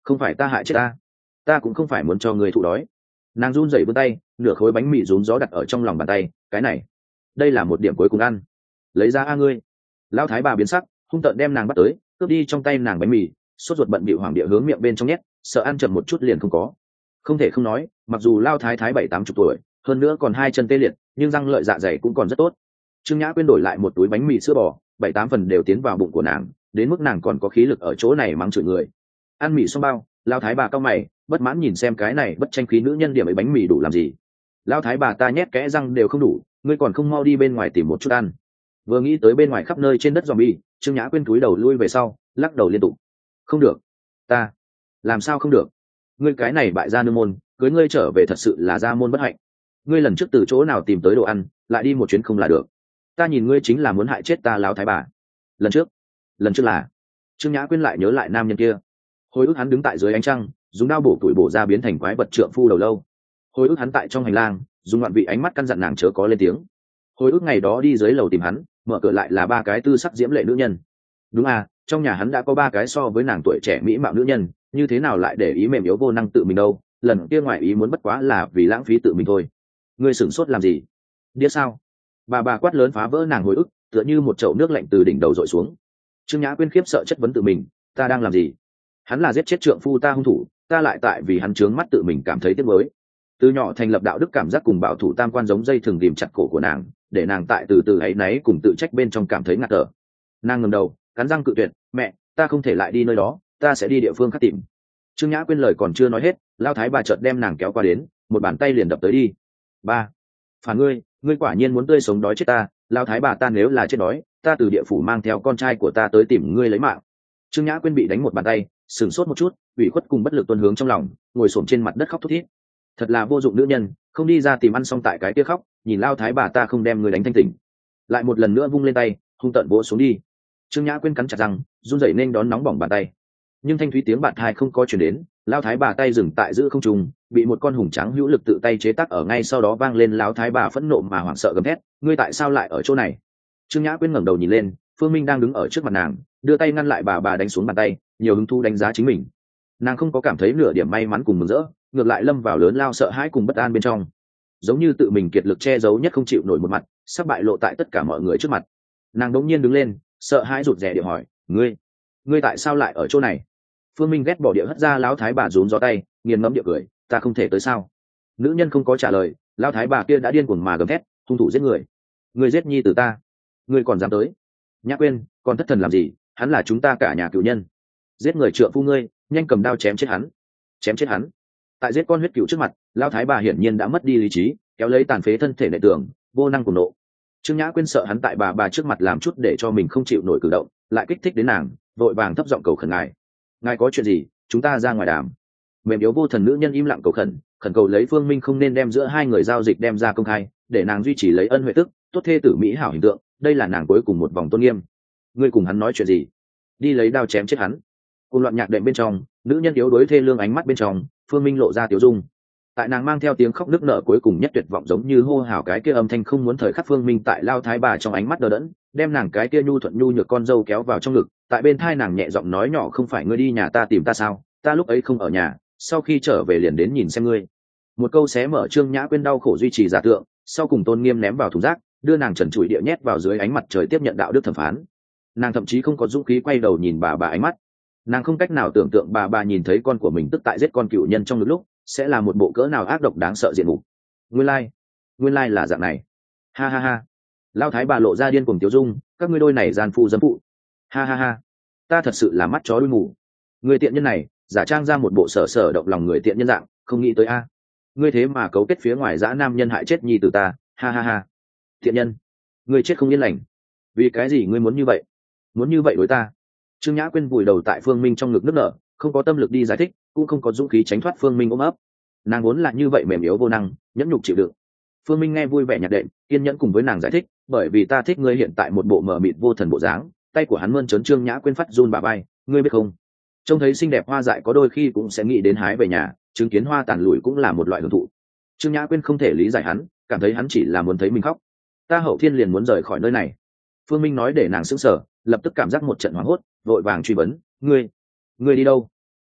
không phải ta hại chết ta, ta cũng không phải muốn cho người thụ đói. Nàng run rẩy vươn tay, nửa khối bánh mì rún gió đặt ở trong lòng bàn tay. Cái này, đây là một điểm cuối cùng ăn, lấy ra a ngươi. Lão thái bà biến sắc, hung tợn đem nàng bắt tới, cướp đi trong tay nàng bánh mì, sốt ruột bận bịu hoàng địa hướng miệng bên trong nhét, sợ ăn chậm một chút liền không có. Không thể không nói, mặc dù Lao thái thái bảy tám chục tuổi, hơn nữa còn hai chân tê liệt, nhưng răng lợi dạ dày cũng còn rất tốt. Trương Nhã Quyên đổi lại một túi bánh mì sữa bò, bảy tám phần đều tiến vào bụng của nàng, đến mức nàng còn có khí lực ở chỗ này mắng chửi người. Ăn mì xong bao, Lao thái bà cau mày, bất mãn nhìn xem cái này bất tranh khí nữ nhân điểm ấy bánh mì đủ làm gì. Lao thái bà ta nhét kẽ răng đều không đủ, ngươi còn không mau đi bên ngoài tìm một chút ăn. Vừa nghĩ tới bên ngoài khắp nơi trên đất zombie, Trương Nhã Quyên cúi đầu lui về sau, lắc đầu liên tục. Không được, ta làm sao không được? Ngươi cái này bại gia nương môn, cưới ngươi trở về thật sự là gia môn bất hạnh. Ngươi lần trước từ chỗ nào tìm tới đồ ăn, lại đi một chuyến không là được. Ta nhìn ngươi chính là muốn hại chết ta Lão thái bà. Lần trước, lần trước là. Trương Nhã Quyên lại nhớ lại nam nhân kia. Hồi ức hắn đứng tại dưới ánh trăng, dùng đao bổ tuổi bổ ra biến thành quái vật trượng phu đầu lâu. Hồi ức hắn tại trong hành lang, dùng ngoạn vị ánh mắt căn dặn nàng chớ có lên tiếng. Hồi ức ngày đó đi dưới lầu tìm hắn, mở cửa lại là ba cái tư sắc diễm lệ nữ nhân. Đúng à, trong nhà hắn đã có ba cái so với nàng tuổi trẻ mỹ mạo nữ nhân, như thế nào lại để ý mềm yếu vô năng tự mình đâu? Lần kia ngoại ý muốn bất quá là vì lãng phí tự mình thôi. Ngươi sửng sốt làm gì? Đĩa sao? Bà bà quát lớn phá vỡ nàng hồi ức, tựa như một chậu nước lạnh từ đỉnh đầu dội xuống. Trương Nhã Quyên khiếp sợ chất vấn tự mình, ta đang làm gì? Hắn là giết chết trượng phu ta hung thủ, ta lại tại vì hắn trướng mắt tự mình cảm thấy tiếc nuối. Từ nhỏ thành lập đạo đức cảm giác cùng bảo thủ tam quan giống dây thường ghìm chặt cổ của nàng, để nàng tại từ từ ấy náy cùng tự trách bên trong cảm thấy ngạt thở. Nàng ngẩng đầu, cắn răng cự tuyệt, mẹ, ta không thể lại đi nơi đó, ta sẽ đi địa phương khác tìm. Trương Nhã Quyên lời còn chưa nói hết, Lao thái bà chợt đem nàng kéo qua đến, một bàn tay liền đập tới đi. Ba, phản ngươi, ngươi quả nhiên muốn tươi sống đói chết ta. Lao thái bà ta nếu là chết đói, ta từ địa phủ mang theo con trai của ta tới tìm ngươi lấy mạng. Trương Nhã Quyên bị đánh một bàn tay, sửng sốt một chút, ủy khuất cùng bất lực tuôn hướng trong lòng, ngồi xổm trên mặt đất khóc thút thít. Thật là vô dụng nữ nhân, không đi ra tìm ăn xong tại cái kia khóc, nhìn Lao thái bà ta không đem ngươi đánh thanh tỉnh. Lại một lần nữa vung lên tay, hung tợn vỗ xuống đi. Trương Nhã Quyên cắn chặt răng, run rẩy nên đón nóng bỏng bàn tay, nhưng thanh thúy tiếng bạt thai không có chuyển đến. Lao thái bà tay dừng tại giữa không trung, bị một con hùng tráng hữu lực tự tay chế tác ở ngay sau đó vang lên. Lão thái bà phẫn nộ mà hoảng sợ gầm thét, ngươi tại sao lại ở chỗ này? Trương Nhã Quyên ngẩng đầu nhìn lên, Phương Minh đang đứng ở trước mặt nàng, đưa tay ngăn lại bà bà đánh xuống bàn tay, nhiều hứng thú đánh giá chính mình. Nàng không có cảm thấy nửa điểm may mắn cùng mừng rỡ, ngược lại lâm vào lớn lao sợ hãi cùng bất an bên trong, giống như tự mình kiệt lực che giấu nhất không chịu nổi một mặt, sắp bại lộ tại tất cả mọi người trước mặt. Nàng đống nhiên đứng lên, sợ hãi rụt rè địa hỏi, ngươi ngươi tại sao lại ở chỗ này? Phương Minh ghét bỏ địa hất ra lão thái bà rún gió tay, nghiền ngẫm địa cười, ta không thể tới sao? Nữ nhân không có trả lời, lão thái bà kia đã điên cuồng mà gầm thét, hung thủ giết người, ngươi giết nhi tử ta, ngươi còn dám tới? Nhã Quyên, còn thất thần làm gì? Hắn là chúng ta cả nhà cựu nhân, giết người trượng phu ngươi, nhanh cầm đao chém chết hắn, chém chết hắn. Tại giết con huyết cựu trước mặt, lão thái bà hiển nhiên đã mất đi lý trí, kéo lấy tàn phế thân thể nệ tường, vô năng cùng nộ. Trương Nhã Quyên sợ hắn tại bà bà trước mặt làm chút để cho mình không chịu nổi cử động, lại kích thích đến nàng, vội vàng thấp giọng cầu khẩn ngài, ngài có chuyện gì, chúng ta ra ngoài đàm. Mềm yếu vô thần nữ nhân im lặng cầu khẩn, khẩn cầu lấy Phương Minh không nên đem giữa hai người giao dịch đem ra công khai, để nàng duy trì lấy ân huệ tức tốt thê tử mỹ hảo hình tượng, đây là nàng cuối cùng một vòng tôn nghiêm. Ngươi cùng hắn nói chuyện gì? Đi lấy đao chém chết hắn. Cùng loạn nhạc đệm bên trong, nữ nhân yếu đuối thê lương ánh mắt bên trong, Phương Minh lộ ra tiểu dung. Tại nàng mang theo tiếng khóc nức nở cuối cùng nhất tuyệt vọng, giống như hô hào cái kia âm thanh không muốn thời khắc. Phương Minh tại lao thái bà trong ánh mắt đờ đẫn, đem nàng cái kia nhu thuận nhu nhược con dâu kéo vào trong ngực, tại bên thai nàng nhẹ giọng nói nhỏ, không phải ngươi đi nhà ta tìm ta sao? Ta lúc ấy không ở nhà, sau khi trở về liền đến nhìn xem ngươi. Một câu xé mở Trương Nhã Quyên đau khổ duy trì giả tượng, sau cùng tôn nghiêm ném vào thùng rác, đưa nàng trần trụi địa nhét vào dưới ánh mặt trời tiếp nhận đạo đức thẩm phán. Nàng thậm chí không có dũng khí quay đầu nhìn bà bà ánh mắt. Nàng không cách nào tưởng tượng bà bà nhìn thấy con của mình tức tại giết con cựu nhân trong lúc sẽ là một bộ cỡ nào ác độc đáng sợ diện mục. Nguyên lai, like. nguyên lai like là dạng này. Ha ha ha. Lao thái bà lộ ra điên cuồng tiêu dung, các ngươi đôi này gian phu dâm phụ. Ha ha ha. Ta thật sự là mắt chó đuôi mù. Người tiện nhân này, giả trang ra một bộ sở sở động lòng người tiện nhân dạng, không nghĩ tới a. Ngươi thế mà cấu kết phía ngoài dã nam nhân hại chết nhi tử ta, ha ha ha. Thiện nhân, ngươi chết không yên lành. Vì cái gì ngươi muốn như vậy? Muốn như vậy đối ta? Trương Nhã Quyên vùi đầu tại Phương Minh trong ngực nức nở, không có tâm lực đi giải thích, cũng không có dũng khí tránh thoát Phương Minh ôm ấp. Nàng vốn là như vậy mềm yếu vô năng, nhẫn nhục chịu đựng. Phương Minh nghe vui vẻ nhạt đệm, kiên nhẫn cùng với nàng giải thích, bởi vì ta thích ngươi hiện tại một bộ mờ mịt vô thần bộ dáng. Tay của hắn mơn trớn Trương Nhã Quyên phát run bà bay, ngươi biết không? Trông thấy xinh đẹp hoa dại có đôi khi cũng sẽ nghĩ đến hái về nhà, chứng kiến hoa tàn lụi cũng là một loại hưởng thụ. Trương Nhã Quyên không thể lý giải hắn, cảm thấy hắn chỉ là muốn thấy mình khóc. Ta hậu thiên liền muốn rời khỏi nơi này. Phương Minh nói để nàng sững sờ, lập tức cảm giác một trận hoảng hốt, vội vàng truy vấn, ngươi, ngươi đi đâu?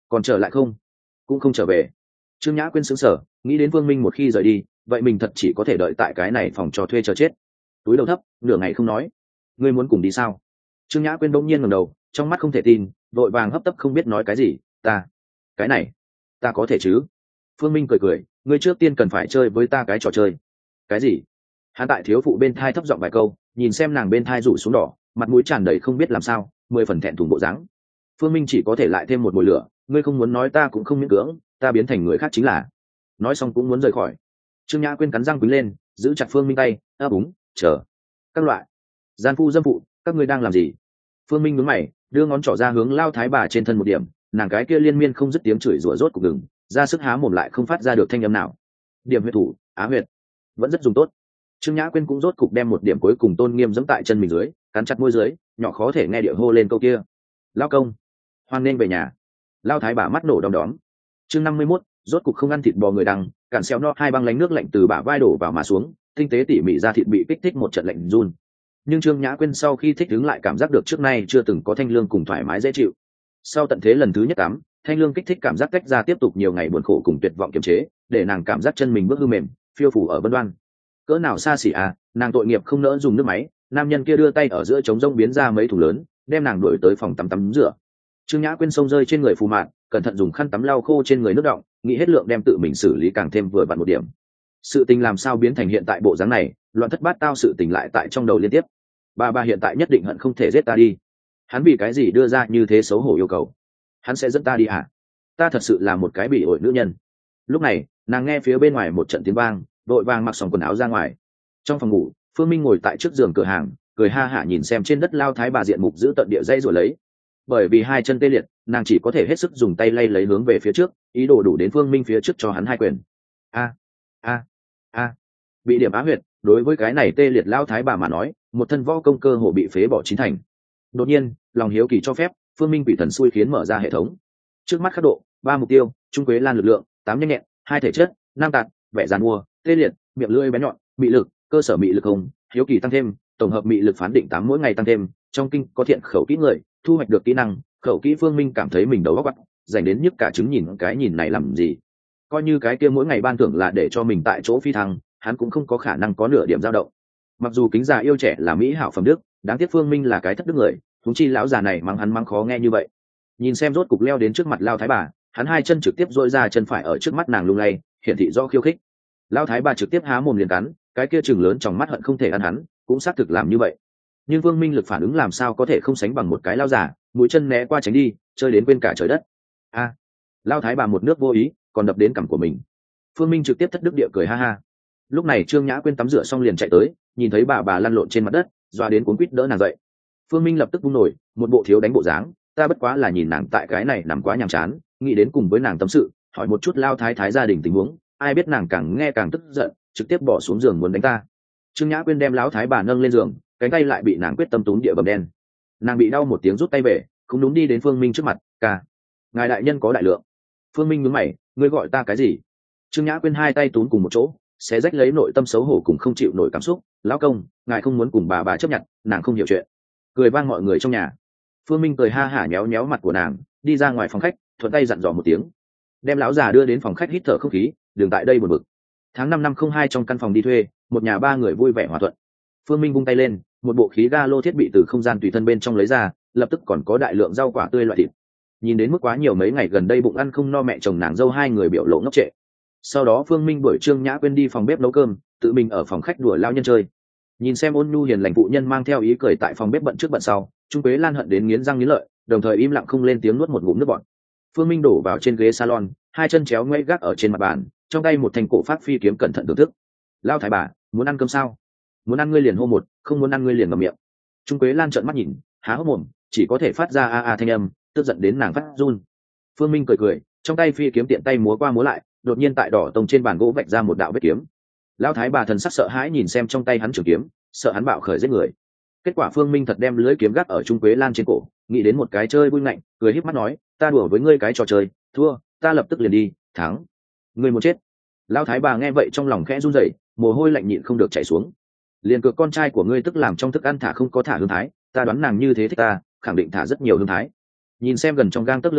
còn trở lại không? Cũng không trở về. Trương Nhã Quyên sững sờ, nghĩ đến Vương Minh một khi rời đi, vậy mình thật chỉ có thể đợi tại cái này phòng cho thuê chờ chết. Túi đầu thấp, nửa ngày không nói. Ngươi muốn cùng đi sao? Trương Nhã Quyên bỗng nhiên ngẩng đầu, trong mắt không thể tin, vội vàng hấp tấp không biết nói cái gì. Ta, cái này, ta có thể chứ? Phương Minh cười cười, ngươi trước tiên cần phải chơi với ta cái trò chơi. Cái gì? Hắn tại thiếu phụ bên thai thấp giọng vài câu, nhìn xem nàng bên thai rủ xuống đỏ, mặt mũi tràn đầy không biết làm sao, mười phần thẹn thùng bộ dáng. Phương Minh chỉ có thể lại thêm một mùi lửa, ngươi không muốn nói ta cũng không miễn cưỡng, ta biến thành người khác chính là. Nói xong cũng muốn rời khỏi. Trương Nhã Quyên cắn răng quýnh lên, giữ chặt Phương Minh tay, ấp úng, chờ. Các loại. Gian phu dâm phụ, các ngươi đang làm gì? Phương Minh nhướng mày, đưa ngón trỏ ra hướng Lao Thái bà trên thân một điểm, nàng cái kia liên miên không dứt tiếng chửi rủa rốt cục ngừng, ra sức há mồm lại không phát ra được thanh âm nào. Điểm huyệt thủ, á huyệt, vẫn rất dùng tốt. Trương Nhã Quyên cũng rốt cục đem một điểm cuối cùng tôn nghiêm giẫm tại chân mình dưới, cắn chặt môi dưới, nhỏ khó thể nghe địa hô lên câu kia. Lao công, hoan nên về nhà. Lao Thái bà mắt nổ đom đóm. Chương năm mươi mốt, rốt cục không ăn thịt bò người đằng, cản xéo no hai băng lánh nước lạnh từ bả vai đổ vào mà xuống, tinh tế tỉ mỉ ra thịt bị kích thích một trận lạnh run. Nhưng Trương Nhã Quyên sau khi thích ứng lại cảm giác được trước nay chưa từng có thanh lương cùng thoải mái dễ chịu. Sau tận thế lần thứ nhất tắm, thanh lương kích thích cảm giác tách ra tiếp tục nhiều ngày buồn khổ cùng tuyệt vọng kiềm chế, để nàng cảm giác chân mình bước hư mềm, phiêu phù ở vân đoan. Cỡ nào xa xỉ à, nàng tội nghiệp không nỡ dùng nước máy, nam nhân kia đưa tay ở giữa trống rông biến ra mấy thùng lớn, đem nàng đuổi tới phòng tắm tắm rửa. Trương Nhã Quyên xông rơi trên người phù mạn, cẩn thận dùng khăn tắm lau khô trên người nước đọng, nghĩ hết lượng đem tự mình xử lý càng thêm vừa vặn một điểm. Sự tình làm sao biến thành hiện tại bộ dáng này, loạn thất bát tao sự tình lại tại trong đầu liên tiếp. Ba ba hiện tại nhất định hận không thể giết ta đi. Hắn vì cái gì đưa ra như thế xấu hổ yêu cầu? Hắn sẽ dẫn ta đi à? Ta thật sự là một cái bị ổi nữ nhân. Lúc này, nàng nghe phía bên ngoài một trận tiếng vang, vội vàng mặc xong quần áo ra ngoài. Trong phòng ngủ, Phương Minh ngồi tại trước giường cửa hàng, cười ha hả nhìn xem trên đất Lao Thái bà diện mục giữ tận địa dây rồi lấy. Bởi vì hai chân tê liệt, nàng chỉ có thể hết sức dùng tay lay lấy hướng về phía trước, ý đồ đủ đến Phương Minh phía trước cho hắn hai quyền. A a a, bị điểm á huyệt, đối với cái này tê liệt Lao Thái bà mà nói, một thân võ công cơ hồ bị phế bỏ chín thành. Đột nhiên, lòng hiếu kỳ cho phép, Phương Minh bị thần xui khiến mở ra hệ thống. Trước mắt khắc độ, ba mục tiêu, trung quế lan lực lượng, tám nhanh nhẹn, hai thể chất, nam tạt, vẻ giàn mua, tê liệt, miệng lưỡi bén nhọn, mị lực, cơ sở mị lực không, hiếu kỳ tăng thêm, tổng hợp mị lực phán định tám mỗi ngày tăng thêm, trong kinh có thiện khẩu kỹ người, thu hoạch được kỹ năng, khẩu kỹ. Phương Minh cảm thấy mình đầu óc quắt, dành đến nhức cả trứng nhìn cái nhìn này làm gì? Coi như cái kia mỗi ngày ban thưởng là để cho mình tại chỗ phi thăng, hắn cũng không có khả năng có nửa điểm dao động. Mặc dù kính già yêu trẻ là mỹ hảo phẩm đức, đáng tiếc Phương Minh là cái thất đức người, huống chi lão già này mắng hắn mắng khó nghe như vậy. Nhìn xem rốt cục leo đến trước mặt Lao Thái bà, hắn hai chân trực tiếp dội ra chân phải ở trước mắt nàng lung lay, hiển thị do khiêu khích. Lao Thái bà trực tiếp há mồm liền cắn, cái kia chừng lớn trong mắt hận không thể ăn hắn, cũng xác thực làm như vậy. Nhưng Vương Minh lực phản ứng làm sao có thể không sánh bằng một cái lao giả, mũi chân né qua tránh đi, chơi đến quên cả trời đất. A, à, Lao Thái bà một nước vô ý, còn đập đến cằm của mình. Phương Minh trực tiếp thất đức địa cười ha ha. Lúc này Trương Nhã Quyên tắm rửa xong liền chạy tới, nhìn thấy bà bà lăn lộn trên mặt đất, doa đến cuốn quýt đỡ nàng dậy. Phương Minh lập tức vung nổi, một bộ thiếu đánh bộ dáng, ta bất quá là nhìn nàng tại cái này nằm quá nhàm chán, nghĩ đến cùng với nàng tâm sự, hỏi một chút Lao Thái thái gia đình tình huống, ai biết nàng càng nghe càng tức giận, trực tiếp bỏ xuống giường muốn đánh ta. Trương Nhã Quyên đem Lão Thái bà nâng lên giường, cánh tay lại bị nàng quyết tâm túm địa bầm đen. Nàng bị đau một tiếng rút tay về, không đúng đi đến Phương Minh trước mặt, ca, ngài đại nhân có đại lượng. Phương Minh nhướng mày, ngươi gọi ta cái gì? Trương Nhã Quyên hai tay túm cùng một chỗ, xé rách lấy nội tâm xấu hổ cùng không chịu nổi cảm xúc. Lão công, ngài không muốn cùng bà bà chấp nhận, nàng không hiểu chuyện. Cười vang mọi người trong nhà. Phương Minh cười ha hả nhéo nhéo mặt của nàng, đi ra ngoài phòng khách, thuận tay dặn dò một tiếng, đem lão già đưa đến phòng khách hít thở không khí, đừng tại đây buồn bực. Tháng năm năm không hai trong căn phòng đi thuê, một nhà ba người vui vẻ hòa thuận. Phương Minh vung tay lên, một bộ khí ga lô thiết bị từ không gian tùy thân bên trong lấy ra, lập tức còn có đại lượng rau quả tươi loại thịt. Nhìn đến mức quá nhiều mấy ngày gần đây bụng ăn không no, mẹ chồng nàng dâu hai người biểu lộ ngốc trệ. Sau đó Phương Minh đuổi Trương Nhã Quyên đi phòng bếp nấu cơm, tự mình ở phòng khách đùa lao nhân chơi. Nhìn xem ôn nhu hiền lành phụ nhân mang theo ý cười tại phòng bếp bận trước bận sau, Trung Quế Lan hận đến nghiến răng nghiến lợi, đồng thời im lặng không lên tiếng nuốt một ngụm nước bọt. Phương Minh đổ vào trên ghế salon, hai chân chéo ngoáy gác ở trên mặt bàn, trong tay một thanh cổ phát phi kiếm cẩn thận thưởng thức. Lao thái bà, muốn ăn cơm sao? Muốn ăn ngươi liền hô một, không muốn ăn ngươi liền ngậm miệng. Trung Quế Lan trợn mắt nhìn, há hốc mồm, chỉ có thể phát ra a a thanh âm, tức giận đến nàng phát run. Phương Minh cười cười, trong tay phi kiếm tiện tay múa qua múa lại, đột nhiên tại đỏ tông trên bàn gỗ vạch ra một đạo vết kiếm. Lão thái bà thần sắc sợ hãi nhìn xem trong tay hắn trường kiếm, sợ hắn bạo khởi giết người. Kết quả Phương Minh thật đem lưỡi kiếm gác ở Trung Quế Lan trên cổ, nghĩ đến một cái chơi vui ngạnh, cười híp mắt nói, ta đùa với ngươi cái trò chơi, thua, ta lập tức liền đi, thắng, ngươi muốn chết. Lão thái bà nghe vậy trong lòng khẽ run rẩy, mồ hôi lạnh nhịn không được chảy xuống. Liền cược con trai của ngươi tức làm trong thức ăn thả không có thả hương thái, ta đoán nàng như thế thích ta, khẳng định thả rất nhiều hương thái. Nhìn xem gần trong gang tấc lưỡi dao,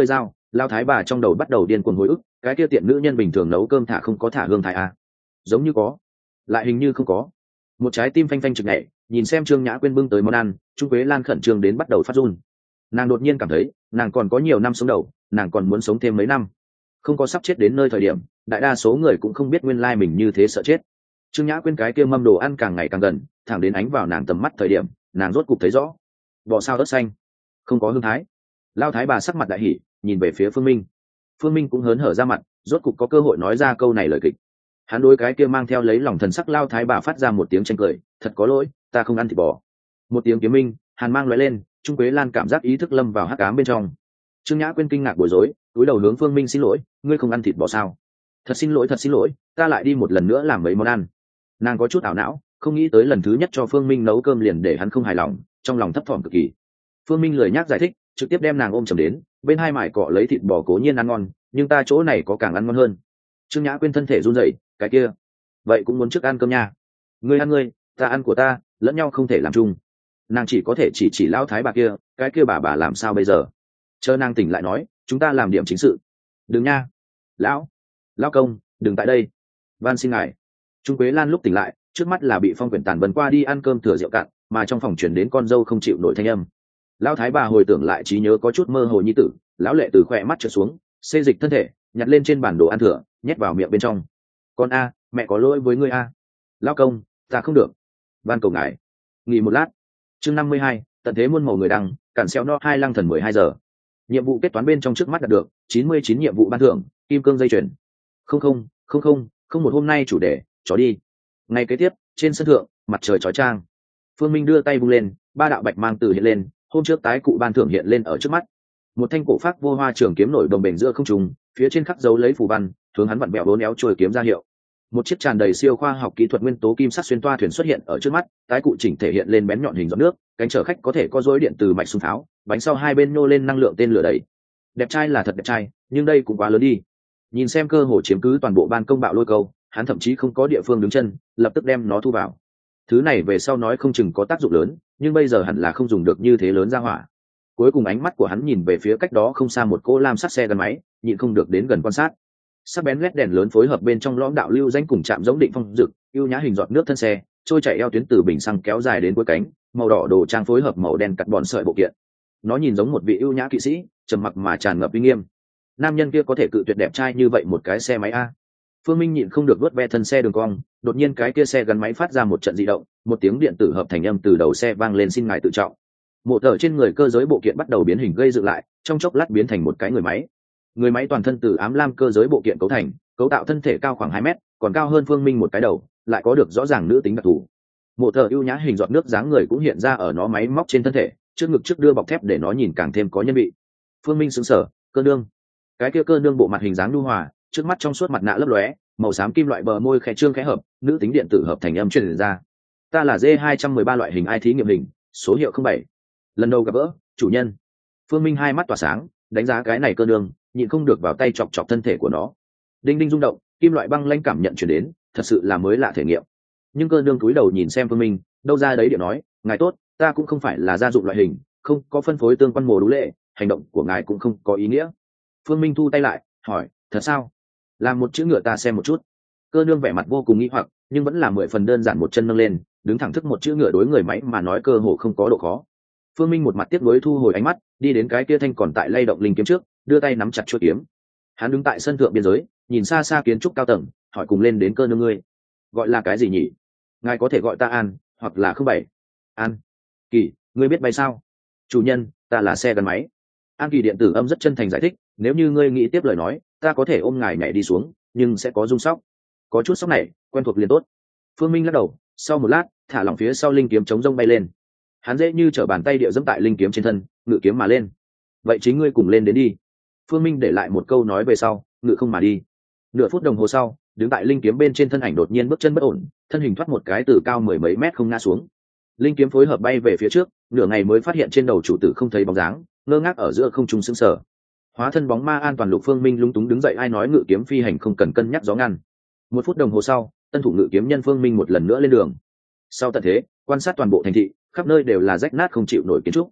Lao thái bà trong đầu bắt đầu điên cuồng hồi ức, cái kia tiện nữ nhân bình thường nấu cơm thả không có thả hương thái à? Giống như có, lại hình như không có. Một trái tim phanh phanh trực nhảy, nhìn xem Trương Nhã Quyên bưng tới món ăn, Trung Quế Lan khẩn trương đến bắt đầu phát run. Nàng đột nhiên cảm thấy nàng còn có nhiều năm sống đầu, nàng còn muốn sống thêm mấy năm. Không có sắp chết đến nơi thời điểm, đại đa số người cũng không biết nguyên lai mình như thế sợ chết. Trương Nhã Quyên cái kia mâm đồ ăn càng ngày càng gần, thẳng đến ánh vào nàng tầm mắt thời điểm, nàng rốt cục thấy rõ. Bò sao ớt xanh, không có hương thái. Lao thái bà sắc mặt đại hỉ, nhìn về phía Phương Minh. Phương Minh cũng hớn hở ra mặt, rốt cục có cơ hội nói ra câu này lời kịch. Hắn đối cái kia mang theo lấy lòng thần sắc Lao thái bà phát ra một tiếng tranh cười, thật có lỗi, ta không ăn thịt bò. Một tiếng kiếm minh, hàn mang lóe lên, Trung Quế Lan cảm giác ý thức lâm vào hắc ám bên trong. Trương Nhã Quyên kinh ngạc bối rối, cúi đầu hướng Phương Minh xin lỗi, ngươi không ăn thịt bò sao? Thật xin lỗi, thật xin lỗi, ta lại đi một lần nữa làm mấy món ăn. Nàng có chút ảo não, không nghĩ tới lần thứ nhất cho Phương Minh nấu cơm liền để hắn không hài lòng, trong lòng thấp thỏm cực kỳ. Phương Minh lười nhác giải thích, trực tiếp đem nàng ôm chầm đến, bên hai mải cọ lấy thịt bò cố nhiên ăn ngon, nhưng ta chỗ này có càng ăn ngon hơn. Trương Nhã Quyên thân thể run rẩy, cái kia, vậy cũng muốn trước ăn cơm nha. Ngươi ăn ngươi, ta ăn của ta, lẫn nhau không thể làm chung. Nàng chỉ có thể chỉ chỉ lão thái bà kia, cái kia bà bà làm sao bây giờ? Chờ nàng tỉnh lại nói, chúng ta làm điểm chính sự. Đừng nha, lão, lão công, đừng tại đây. Van xin ngài. Trung Quế Lan lúc tỉnh lại, trước mắt là bị Phong Quyển Tàn bần qua đi ăn cơm thừa rượu cạn, mà trong phòng truyền đến con dâu không chịu nổi thanh âm. Lão thái bà hồi tưởng lại trí nhớ có chút mơ hồ như tử, lão lệ từ khỏe mắt trượt xuống, xê dịch thân thể, nhặt lên trên bản đồ ăn thừa, nhét vào miệng bên trong. Con a, mẹ có lỗi với ngươi a. Lão công, ta không được. Van cầu ngài. Nghỉ một lát. Chương năm mươi hai, tận thế muôn màu người đăng, cản xeo no hai lăng thần mười hai giờ. Nhiệm vụ kết toán bên trong trước mắt đạt được chín mươi chín nhiệm vụ ban thưởng, kim cương dây chuyền. Không không, không không, không một hôm nay chủ đề, chó đi. Ngày kế tiếp, trên sân thượng, mặt trời chói chang. Phương Minh đưa tay vung lên, ba đạo bạch mang từ hiện lên, hôm trước tái cụ ban thưởng hiện lên ở trước mắt. Một thanh cổ phác vô hoa trường kiếm nổi đồng bền giữa không trung, phía trên khắc dấu lấy phù văn, hướng hắn vặn bẹo bốn éo trôi kiếm ra hiệu. Một chiếc tràn đầy siêu khoa học kỹ thuật nguyên tố kim sắc xuyên toa thuyền xuất hiện ở trước mắt, tái cụ chỉnh thể hiện lên bén nhọn hình giọt nước, cánh chở khách có thể có dối điện từ mạch xung pháo, bánh sau hai bên nô lên năng lượng tên lửa đẩy. Đẹp trai là thật đẹp trai, nhưng đây cũng quá lớn đi. Nhìn xem cơ hồ chiếm cứ toàn bộ ban công bạo lôi câu, hắn thậm chí không có địa phương đứng chân, lập tức đem nó thu vào. Thứ này về sau nói không chừng có tác dụng lớn, nhưng bây giờ hẳn là không dùng được như thế lớn ra hỏa. Cuối cùng ánh mắt của hắn nhìn về phía cách đó không xa một cỗ lam sắt xe gắn máy, nhịn không được đến gần quan sát. Sắc bén led đèn lớn phối hợp bên trong lõm đạo lưu danh cùng chạm giống định phong dực, ưu nhã hình giọt nước thân xe, trôi chảy eo tuyến từ bình xăng kéo dài đến cuối cánh, màu đỏ đồ trang phối hợp màu đen cắt bòn sợi bộ kiện. Nó nhìn giống một vị ưu nhã kỵ sĩ, trầm mặc mà tràn ngập uy nghiêm. Nam nhân kia có thể cự tuyệt đẹp trai như vậy một cái xe máy a. Phương Minh nhịn không được vuốt ve thân xe đường cong, đột nhiên cái kia xe gắn máy phát ra một trận dị động, một tiếng điện tử hợp thành âm từ đầu xe vang lên, xin ngài tự trọng. Mộ tờ trên người cơ giới bộ kiện bắt đầu biến hình gây dựng lại, trong chốc lát biến thành một cái người máy. Người máy toàn thân từ ám lam cơ giới bộ kiện cấu thành, cấu tạo thân thể cao khoảng hai mét, còn cao hơn Phương Minh một cái đầu, lại có được rõ ràng nữ tính đặc thù. Mộ tờ ưu nhã hình giọt nước dáng người cũng hiện ra ở nó máy móc trên thân thể, trước ngực trước đưa bọc thép để nó nhìn càng thêm có nhân vị. Phương Minh sững sờ, cơ nương. Cái kia cơ nương bộ mặt hình dáng nhu hòa, trước mắt trong suốt mặt nạ lấp lóe, màu xám kim loại bờ môi khẽ trương khẽ hợp, nữ tính điện tử hợp thành âm truyền ra. Ta là D hai trăm mười ba loại hình ai thí nghiệm hình, số hiệu không bảy. Lần đầu gặp gỡ, chủ nhân. Phương Minh hai mắt tỏa sáng, đánh giá cái này cơ nương, nhịn không được vào tay chọc chọc thân thể của nó. Đinh đinh rung động, kim loại băng lãnh cảm nhận truyền đến, thật sự là mới lạ thể nghiệm. Nhưng cơ nương cúi đầu nhìn xem Phương Minh, đâu ra đấy điện nói, ngài tốt, ta cũng không phải là gia dụng loại hình, không có phân phối tương quan mồ đú lệ, hành động của ngài cũng không có ý nghĩa. Phương Minh thu tay lại, hỏi, thật sao? Làm một chữ ngựa ta xem một chút. Cơ nương vẻ mặt vô cùng nghi hoặc, nhưng vẫn là mười phần đơn giản, một chân nâng lên, đứng thẳng thức một chữ ngựa đối người máy mà nói cơ hồ không có độ khó. Phương Minh một mặt tiếp nối thu hồi ánh mắt, đi đến cái kia thanh còn tại lay động linh kiếm trước, đưa tay nắm chặt chuôi kiếm. Hắn đứng tại sân thượng biên giới, nhìn xa xa kiến trúc cao tầng, hỏi cùng lên đến cơ nương ngươi, gọi là cái gì nhỉ? Ngài có thể gọi ta An, hoặc là không bảy. An Kỳ, ngươi biết bay sao? Chủ nhân, ta là xe gắn máy. An Kỳ điện tử âm rất chân thành giải thích, nếu như ngươi nghĩ tiếp lời nói, ta có thể ôm ngài nhảy đi xuống, nhưng sẽ có rung sóc. Có chút sóc này, quen thuộc liền tốt. Phương Minh lắc đầu, sau một lát, thả lỏng phía sau linh kiếm chống rông bay lên. Hắn dễ như trở bàn tay địa dẫm tại linh kiếm trên thân, ngự kiếm mà lên. Vậy chính ngươi cùng lên đến đi. Phương Minh để lại một câu nói về sau, ngự không mà đi. Nửa phút đồng hồ sau, đứng tại linh kiếm bên trên thân ảnh đột nhiên bước chân bất ổn, thân hình thoát một cái từ cao mười mấy mét không ngã xuống. Linh kiếm phối hợp bay về phía trước, nửa ngày mới phát hiện trên đầu chủ tử không thấy bóng dáng, ngơ ngác ở giữa không trung sững sờ. Hóa thân bóng ma an toàn Lục Phương Minh lúng túng đứng dậy, ai nói ngự kiếm phi hành không cần cân nhắc gió ngăn. Một phút đồng hồ sau, tân thủ ngự kiếm nhân Phương Minh một lần nữa lên đường. Sau tận thế, quan sát toàn bộ thành thị, khắp nơi đều là rách nát không chịu nổi kiến trúc.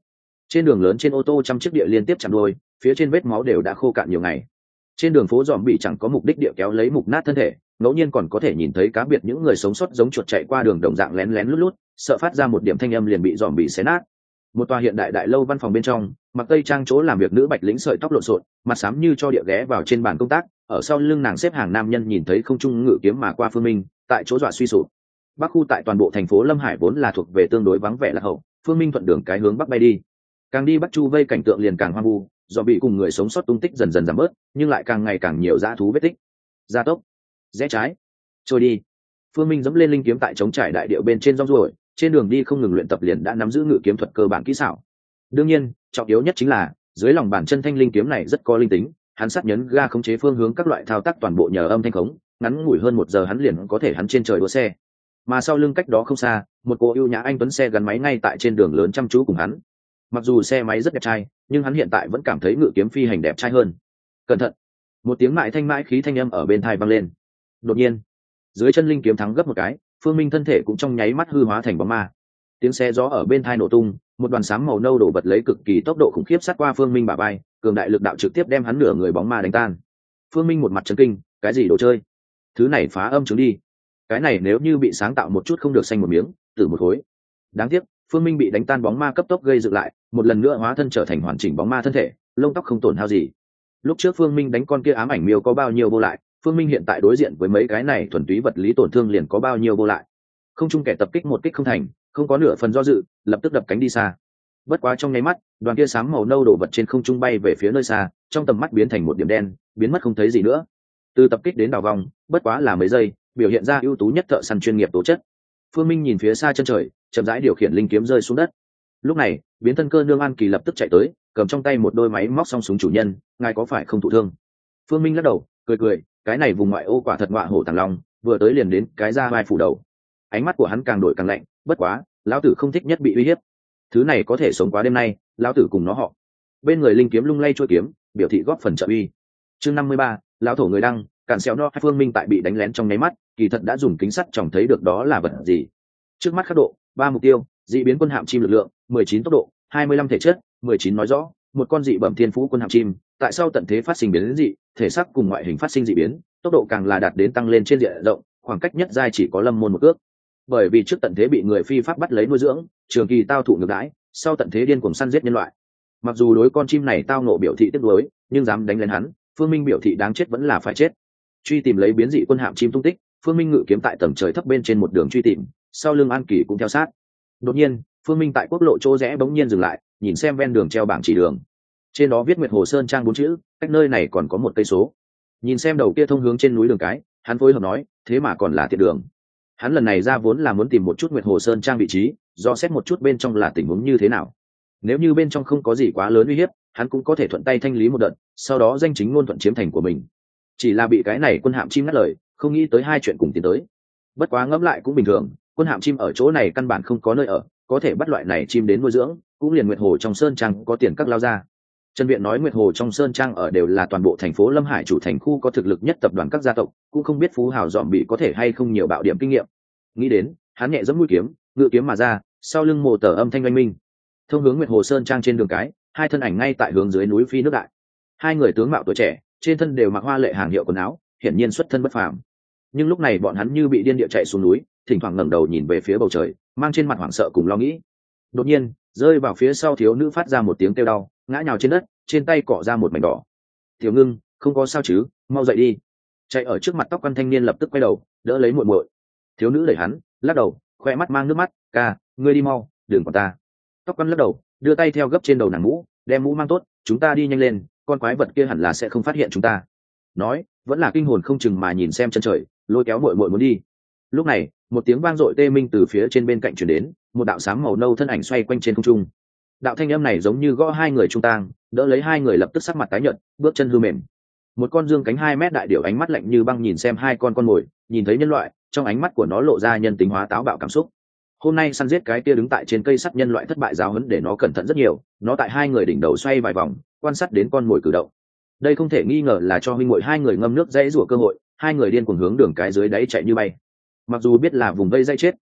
Trên đường lớn trên ô tô trăm chiếc địa liên tiếp chạm đôi, phía trên vết máu đều đã khô cạn nhiều ngày. Trên đường phố dòm bị chẳng có mục đích địa kéo lấy mục nát thân thể, ngẫu nhiên còn có thể nhìn thấy cá biệt những người sống sót giống chuột chạy qua đường đồng dạng lén lén lút lút, sợ phát ra một điểm thanh âm liền bị dòm bị xé nát. Một tòa hiện đại đại lâu văn phòng bên trong, mặc tây trang chỗ làm việc nữ bạch lĩnh sợi tóc lộn xộn, mặt xám như cho địa ghé vào trên bàn công tác, ở sau lưng nàng xếp hàng nam nhân nhìn thấy không trung ngự kiếm mà qua Phương Minh, tại chỗ dọa suy sụp. Bắc khu tại toàn bộ thành phố Lâm Hải vốn là thuộc về tương đối vắng vẻ lạc hậu, Phương Minh thuận đường cái hướng bắc bay đi. Càng đi bắc chu vây cảnh tượng liền càng hoang vu, do bị cùng người sống sót tung tích dần dần giảm bớt, nhưng lại càng ngày càng nhiều dã thú vết tích. Gia tốc, rẽ trái, trôi đi. Phương Minh dẫm lên linh kiếm tại chống trải đại điệu bên trên rong ruổi, trên đường đi không ngừng luyện tập liền đã nắm giữ ngự kiếm thuật cơ bản kỹ xảo. Đương nhiên, trọng yếu nhất chính là dưới lòng bàn chân thanh linh kiếm này rất có linh tính, hắn sát nhấn ga khống chế phương hướng các loại thao tác toàn bộ nhờ âm thanh khống, ngắn ngủi hơn một giờ hắn liền có thể hắn trên trời đua xe. Mà sau lưng cách đó không xa, một cô ưu nhã anh tuấn xe gắn máy ngay tại trên đường lớn chăm chú cùng hắn. Mặc dù xe máy rất đẹp trai, nhưng hắn hiện tại vẫn cảm thấy ngự kiếm phi hành đẹp trai hơn. Cẩn thận! Một tiếng mại thanh mãi khí thanh âm ở bên tai vang lên. Đột nhiên, dưới chân linh kiếm thắng gấp một cái, Phương Minh thân thể cũng trong nháy mắt hư hóa thành bóng ma. Tiếng xe gió ở bên tai nổ tung, một đoàn sáng màu nâu đổ bật lấy cực kỳ tốc độ khủng khiếp sát qua Phương Minh bả vai, cường đại lực đạo trực tiếp đem hắn nửa người bóng ma đánh tan. Phương Minh một mặt chấn kinh, cái gì đồ chơi? Thứ này phá âm chứng đi. Cái này nếu như bị sáng tạo một chút không được xanh một miếng, tử một khối. Đáng tiếc, Phương Minh bị đánh tan bóng ma cấp tốc gây dựng lại, một lần nữa hóa thân trở thành hoàn chỉnh bóng ma thân thể, lông tóc không tổn hao gì. Lúc trước Phương Minh đánh con kia ám ảnh miêu có bao nhiêu vô lại, Phương Minh hiện tại đối diện với mấy cái này thuần túy vật lý tổn thương liền có bao nhiêu vô lại. Không chung kẻ tập kích một kích không thành, không có nửa phần do dự, lập tức đập cánh đi xa. Bất quá trong nháy mắt, đoàn kia sáng màu nâu đổ vật trên không trung bay về phía nơi xa, trong tầm mắt biến thành một điểm đen, biến mất không thấy gì nữa. Từ tập kích đến đảo vòng, bất quá là mấy giây, biểu hiện ra ưu tú nhất thợ săn chuyên nghiệp tố chất. Phương Minh nhìn phía xa chân trời, chậm rãi điều khiển linh kiếm rơi xuống đất. Lúc này, biến thân cơ nương An Kỳ lập tức chạy tới, cầm trong tay một đôi máy móc song súng chủ nhân, ngài có phải không thụ thương? Phương Minh lắc đầu, cười cười, cái này vùng ngoại ô quả thật ngọa hổ tàng long, vừa tới liền đến cái ra vai phủ đầu. Ánh mắt của hắn càng đổi càng lạnh, bất quá, lão tử không thích nhất bị uy hiếp. Thứ này có thể sống quá đêm nay, lão tử cùng nó họ. Bên người linh kiếm lung lay trôi kiếm, biểu thị góp phần trợ uy. Chương năm mươi ba, lão thổ người đăng, cản xéo no. Phương Minh tại bị đánh lén trong nháy mắt, kỳ thật đã dùng kính sắt chòng thấy được đó là vật gì. Trước mắt khắc độ, ba mục tiêu, dị biến quân hạm chim lực lượng, mười chín tốc độ, hai mươi lăm thể chất, mười chín nói rõ, một con dị bẩm thiên phú quân hạm chim, tại sao tận thế phát sinh biến dị, thể xác cùng ngoại hình phát sinh dị biến, tốc độ càng là đạt đến tăng lên trên diện rộng, khoảng cách nhất giai chỉ có lâm môn một cước. Bởi vì trước tận thế bị người phi pháp bắt lấy nuôi dưỡng, trường kỳ tao thụ ngược đãi, sau tận thế điên cuồng săn giết nhân loại. Mặc dù đối con chim này tao nộ biểu thị tiếc nuối, nhưng dám đánh lên hắn, Phương Minh biểu thị đáng chết vẫn là phải chết. Truy tìm lấy biến dị quân hạm chim tung tích, Phương Minh ngự kiếm tại tầng trời thấp bên trên một đường truy tìm, sau lưng An Kỳ cũng theo sát. Đột nhiên, Phương Minh tại quốc lộ chỗ rẽ bỗng nhiên dừng lại, nhìn xem ven đường treo bảng chỉ đường, trên đó viết Nguyệt Hồ Sơn Trang bốn chữ, cách nơi này còn có một cây số. Nhìn xem đầu kia thông hướng trên núi đường cái, hắn phối hợp nói, thế mà còn là tiện đường. Hắn lần này ra vốn là muốn tìm một chút Nguyệt Hồ Sơn Trang vị trí, do xét một chút bên trong là tình huống như thế nào. Nếu như bên trong không có gì quá lớn uy hiếp, hắn cũng có thể thuận tay thanh lý một đợt, sau đó danh chính ngôn thuận chiếm thành của mình. Chỉ là bị cái này quân hạm chim ngắt lời, không nghĩ tới hai chuyện cùng tiến tới. Bất quá ngẫm lại cũng bình thường, quân hạm chim ở chỗ này căn bản không có nơi ở, có thể bắt loại này chim đến nuôi dưỡng, cũng liền Nguyệt Hồ trong Sơn Trang có tiền các lao ra. Trần Viện nói Nguyệt Hồ trong Sơn Trang ở đều là toàn bộ thành phố Lâm Hải chủ thành khu có thực lực nhất tập đoàn các gia tộc, cũng không biết phú hào dòm bị có thể hay không nhiều bạo điểm kinh nghiệm. Nghĩ đến, hắn nhẹ giẫm mũi kiếm, ngự kiếm mà ra, sau lưng mồ tờ âm thanh oanh minh. Thông hướng Nguyệt Hồ Sơn Trang trên đường cái, hai thân ảnh ngay tại hướng dưới núi phi nước đại. Hai người tướng mạo tuổi trẻ, trên thân đều mặc hoa lệ hàng hiệu quần áo, hiển nhiên xuất thân bất phàm. Nhưng lúc này bọn hắn như bị điên địa chạy xuống núi, thỉnh thoảng ngẩng đầu nhìn về phía bầu trời, mang trên mặt hoảng sợ cùng lo nghĩ. Đột nhiên, rơi vào phía sau thiếu nữ phát ra một tiếng kêu đau, ngã nhào trên đất, trên tay cọ ra một mảnh đỏ. Tiểu Ngưng, không có sao chứ, mau dậy đi. Chạy ở trước mặt tóc quan thanh niên lập tức quay đầu, đỡ lấy muội muội. Thiếu nữ đẩy hắn, lắc đầu, khoe mắt mang nước mắt, ca, ngươi đi mau, đừng quản ta. Tóc quan lắc đầu, đưa tay theo gấp trên đầu nàng mũ, đem mũ mang tốt, chúng ta đi nhanh lên, con quái vật kia hẳn là sẽ không phát hiện chúng ta. Nói, vẫn là kinh hồn không chừng mà nhìn xem chân trời, lôi kéo muội muội muốn đi. Lúc này, một tiếng vang dội tê minh từ phía trên bên cạnh truyền đến, một đạo sáng màu nâu thân ảnh xoay quanh trên không trung. Đạo thanh âm này giống như gõ hai người trung tang, đỡ lấy hai người lập tức sắc mặt tái nhợt, bước chân hư mềm. Một con dương cánh hai mét đại điểu ánh mắt lạnh như băng nhìn xem hai con con mồi, nhìn thấy nhân loại, trong ánh mắt của nó lộ ra nhân tính hóa táo bạo cảm xúc. Hôm nay săn giết cái kia đứng tại trên cây sắt nhân loại thất bại giáo huấn để nó cẩn thận rất nhiều, nó tại hai người đỉnh đầu xoay vài vòng, quan sát đến con mồi cử động. Đây không thể nghi ngờ là cho huynh muội hai người ngâm nước dãy rủa cơ hội, hai người điên cuồng hướng đường cái dưới đáy chạy như bay. Mặc dù biết là vùng vây dây chết,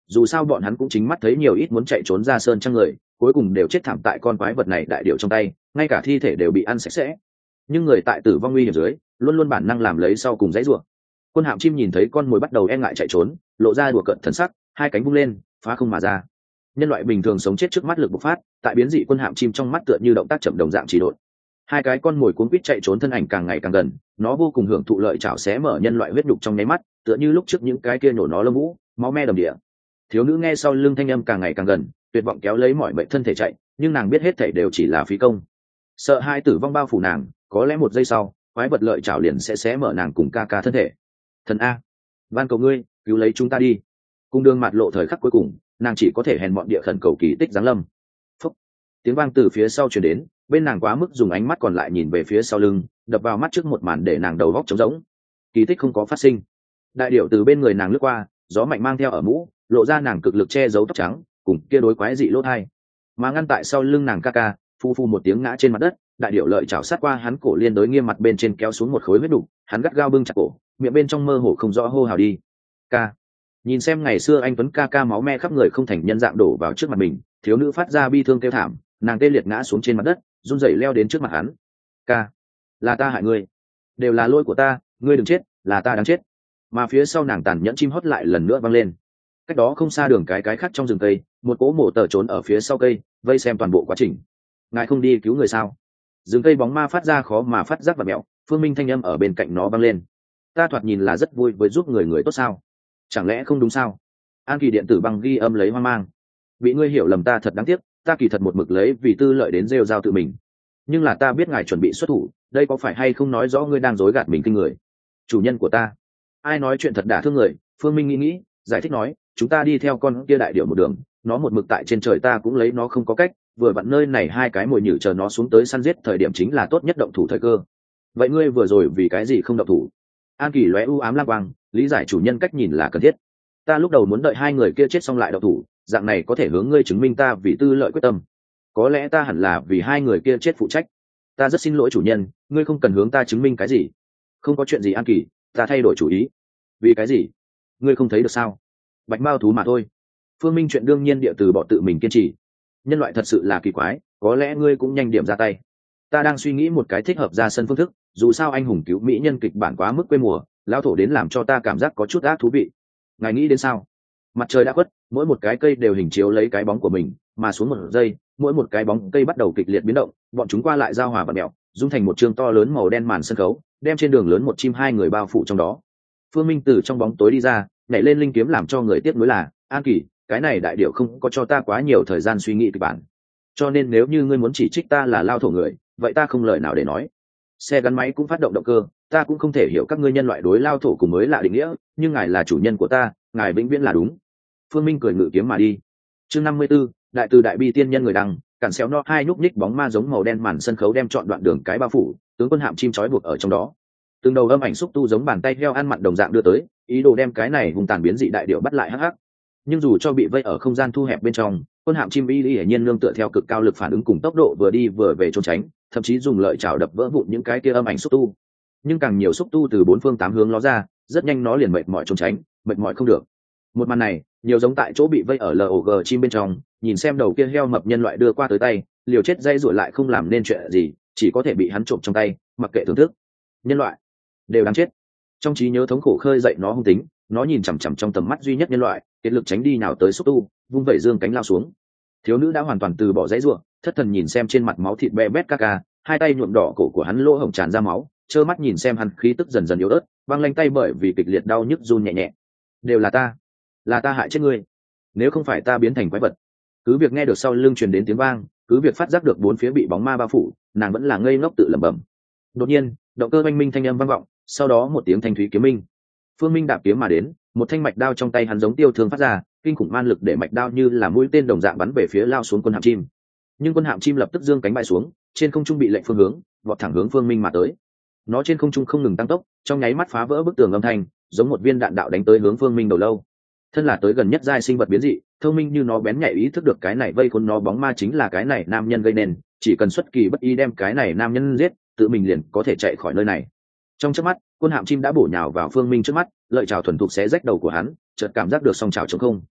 dù sao bọn hắn cũng chính mắt thấy nhiều ít muốn chạy trốn ra sơn trăng người, cuối cùng đều chết thảm tại con quái vật này đại điệu trong tay, ngay cả thi thể đều bị ăn sạch sẽ. Nhưng người tại tử vong nguy hiểm dưới luôn luôn bản năng làm lấy sau cùng dãy rủa. Quân hạm chim nhìn thấy con mồi bắt đầu e ngại chạy trốn, lộ ra đùa cợt thần sắc, hai cánh vung lên phá không mà ra. Nhân loại bình thường sống chết trước mắt lực bộc phát, tại biến dị quân hạm chim trong mắt tựa như động tác chậm đồng dạng chỉ độn. Hai cái con mồi cuốn quýt chạy trốn, thân ảnh càng ngày càng gần, nó vô cùng hưởng thụ lợi chảo xé mở nhân loại huyết đục trong nháy mắt, tựa như lúc trước những cái kia nổ nó lông vũ, máu me đầm địa. Thiếu nữ nghe sau lưng thanh âm càng ngày càng gần, tuyệt vọng kéo lấy mọi mệnh thân thể chạy, nhưng nàng biết hết thảy đều chỉ là phí công. Sợ hai tử vong bao phủ nàng, có lẽ một giây sau, quái vật lợi chảo liền sẽ xé mở nàng cùng ca ca thân thể. Thần a, van cầu ngươi, cứu lấy chúng ta đi. Cung đường mặt lộ thời khắc cuối cùng, nàng chỉ có thể hèn mọn địa khẩn cầu kỳ tích giáng lâm. Phúc. Tiếng vang từ phía sau truyền đến, bên nàng quá mức dùng ánh mắt còn lại nhìn về phía sau lưng, đập vào mắt trước một màn để nàng đầu góc trống rỗng. Kỳ tích không có phát sinh. Đại điểu từ bên người nàng lướt qua, gió mạnh mang theo ở mũ, lộ ra nàng cực lực che giấu tóc trắng, cùng kia đối quái dị lỗ thai. Mà ngăn tại sau lưng nàng ca ca, phu phu một tiếng ngã trên mặt đất, đại điểu lợi chảo sát qua hắn cổ liên đối nghiêm mặt bên trên kéo xuống một khối huyết đục, hắn gắt gao bưng chặt cổ, miệng bên trong mơ hồ không rõ hô hào đi. Ca. Nhìn xem ngày xưa anh tuấn ca ca máu me khắp người không thành nhân dạng đổ vào trước mặt mình, thiếu nữ phát ra bi thương kêu thảm, nàng tê liệt ngã xuống trên mặt đất, run rẩy leo đến trước mặt hắn. Ca, là ta hại ngươi, đều là lỗi của ta, ngươi đừng chết, là ta đáng chết. Mà phía sau nàng tàn nhẫn chim hót lại lần nữa vang lên. Cách đó không xa đường cái cái khác trong rừng cây, một cỗ mổ tờ trốn ở phía sau cây, vây xem toàn bộ quá trình. Ngài không đi cứu người sao? Rừng cây bóng ma phát ra khó mà phát giác và mẹo, Phương Minh thanh âm ở bên cạnh nó vang lên. Ta thoạt nhìn là rất vui với giúp người người tốt sao? Chẳng lẽ không đúng sao? An Kỳ điện tử băng ghi âm lấy hoang mang. Bị ngươi hiểu lầm, ta thật đáng tiếc, ta kỳ thật một mực lấy vì tư lợi đến rêu rao tự mình. Nhưng là ta biết ngài chuẩn bị xuất thủ, đây có phải hay không nói rõ ngươi đang dối gạt mình kinh người? Chủ nhân của ta. Ai nói chuyện thật đả thương người? Phương Minh nghĩ nghĩ, giải thích nói, chúng ta đi theo con kia đại điểu một đường, nó một mực tại trên trời, ta cũng lấy nó không có cách, vừa vặn nơi này hai cái mồi nhử chờ nó xuống tới săn giết thời điểm chính là tốt nhất động thủ thời cơ. Vậy ngươi vừa rồi vì cái gì không động thủ? An Kỳ lóe u ám lam quang, lý giải chủ nhân cách nhìn là cần thiết. Ta lúc đầu muốn đợi hai người kia chết xong lại động thủ, dạng này có thể hướng ngươi chứng minh ta vì tư lợi quyết tâm. Có lẽ ta hẳn là vì hai người kia chết phụ trách. Ta rất xin lỗi chủ nhân, ngươi không cần hướng ta chứng minh cái gì. Không có chuyện gì An Kỳ, ta thay đổi chủ ý. Vì cái gì? Ngươi không thấy được sao? Bạch mao thú mà thôi. Phương Minh chuyện đương nhiên địa từ bỏ tự mình kiên trì. Nhân loại thật sự là kỳ quái, có lẽ ngươi cũng nhanh điểm ra tay. Ta đang suy nghĩ một cái thích hợp ra sân phương thức, dù sao anh hùng cứu mỹ nhân kịch bản quá mức quê mùa, lao thổ đến làm cho ta cảm giác có chút ác thú vị. Ngài nghĩ đến sao? Mặt trời đã khuất, mỗi một cái cây đều hình chiếu lấy cái bóng của mình, mà xuống một giây, mỗi một cái bóng cây bắt đầu kịch liệt biến động, bọn chúng qua lại giao hòa và mèo, dung thành một chương to lớn màu đen màn sân khấu, đem trên đường lớn một chim hai người bao phủ trong đó. Phương Minh từ trong bóng tối đi ra, nhảy lên linh kiếm, làm cho người tiếc nuối là, An Kỳ, cái này đại điệu không có cho ta quá nhiều thời gian suy nghĩ kịch bản. Cho nên nếu như ngươi muốn chỉ trích ta là lao thổ người, vậy ta không lời nào để nói. Xe gắn máy cũng phát động động cơ, ta cũng không thể hiểu các ngươi nhân loại đối lao thổ cùng mới lạ định nghĩa, nhưng ngài là chủ nhân của ta, ngài vĩnh viễn là đúng. Phương Minh cười ngự kiếm mà đi. Chương năm mươi 54, đại từ đại bi tiên nhân người đăng, cản xéo no hai nhúc nhích bóng ma giống màu đen màn sân khấu đem trọn đoạn đường cái bao phủ, tướng quân hạm chim trói buộc ở trong đó. Từng đầu âm ảnh xúc tu giống bàn tay heo ăn mặn đồng dạng đưa tới, ý đồ đem cái này hung tàn biến dị đại điệu bắt lại hắc hắc. Nhưng dù cho bị vây ở không gian thu hẹp bên trong, quân hạm chim y hiển nhiên nương tựa theo cực cao lực phản ứng cùng tốc độ vừa đi vừa về trốn tránh, thậm chí dùng lợi chảo đập vỡ vụn những cái kia âm ảnh xúc tu. Nhưng càng nhiều xúc tu từ bốn phương tám hướng ló ra, rất nhanh nó liền mệt mỏi trốn tránh, mệt mỏi không được. Một màn này nhiều giống tại chỗ bị vây ở log chim bên trong, nhìn xem đầu kia heo mập nhân loại đưa qua tới tay, liều chết dây rủi lại không làm nên chuyện gì, chỉ có thể bị hắn trộm trong tay, mặc kệ thưởng thức. Nhân loại đều đáng chết. Trong trí nhớ thống khổ khơi dậy nó hung tính, nó nhìn chằm chằm trong tầm mắt duy nhất nhân loại, kiệt lực tránh đi nào tới xúc tu, vung vẩy dương cánh lao xuống. Thiếu nữ đã hoàn toàn từ bỏ dãy ruộng, thất thần nhìn xem trên mặt máu thịt be bét ca ca, hai tay nhuộm đỏ cổ của hắn, lỗ hổng tràn ra máu, trơ mắt nhìn xem hắn khí tức dần dần yếu ớt, băng lanh tay bởi vì kịch liệt đau nhức run nhẹ nhẹ. Đều là ta, là ta hại chết ngươi. Nếu không phải ta biến thành quái vật. Cứ việc nghe được sau lưng truyền đến tiếng vang, cứ việc phát giác được bốn phía bị bóng ma bao phủ, nàng vẫn là ngây ngốc tự lẩm bẩm. Đột nhiên, động cơ oanh minh thanh âm vang vọng, sau đó một tiếng thanh thúy kiếm minh. Phương Minh đạp kiếm mà đến, một thanh mạch đao trong tay hắn giống tiêu thương phát ra, kinh khủng man lực để mạch đao như là mũi tên đồng dạng bắn về phía lao xuống quân hạm chim. Nhưng quân hạm chim lập tức dương cánh bay xuống, trên không trung bị lệnh phương hướng, vọt thẳng hướng Phương Minh mà tới. Nó trên không trung không ngừng tăng tốc, trong nháy mắt phá vỡ bức tường âm thanh, giống một viên đạn đạo đánh tới hướng Phương Minh đầu lâu. Thân là tới gần nhất giai sinh vật biến dị, thông minh như nó bén nhạy ý thức được cái này vây khốn nó bóng ma chính là cái này nam nhân gây nên, chỉ cần xuất kỳ bất ý đem cái này nam nhân giết, tự mình liền có thể chạy khỏi nơi này. Trong chớp mắt, quân hạm chim đã bổ nhào vào Phương Minh trước mắt, lợi chảo thuần thục xé rách đầu của hắn, chợt cảm giác được song chảo trống không.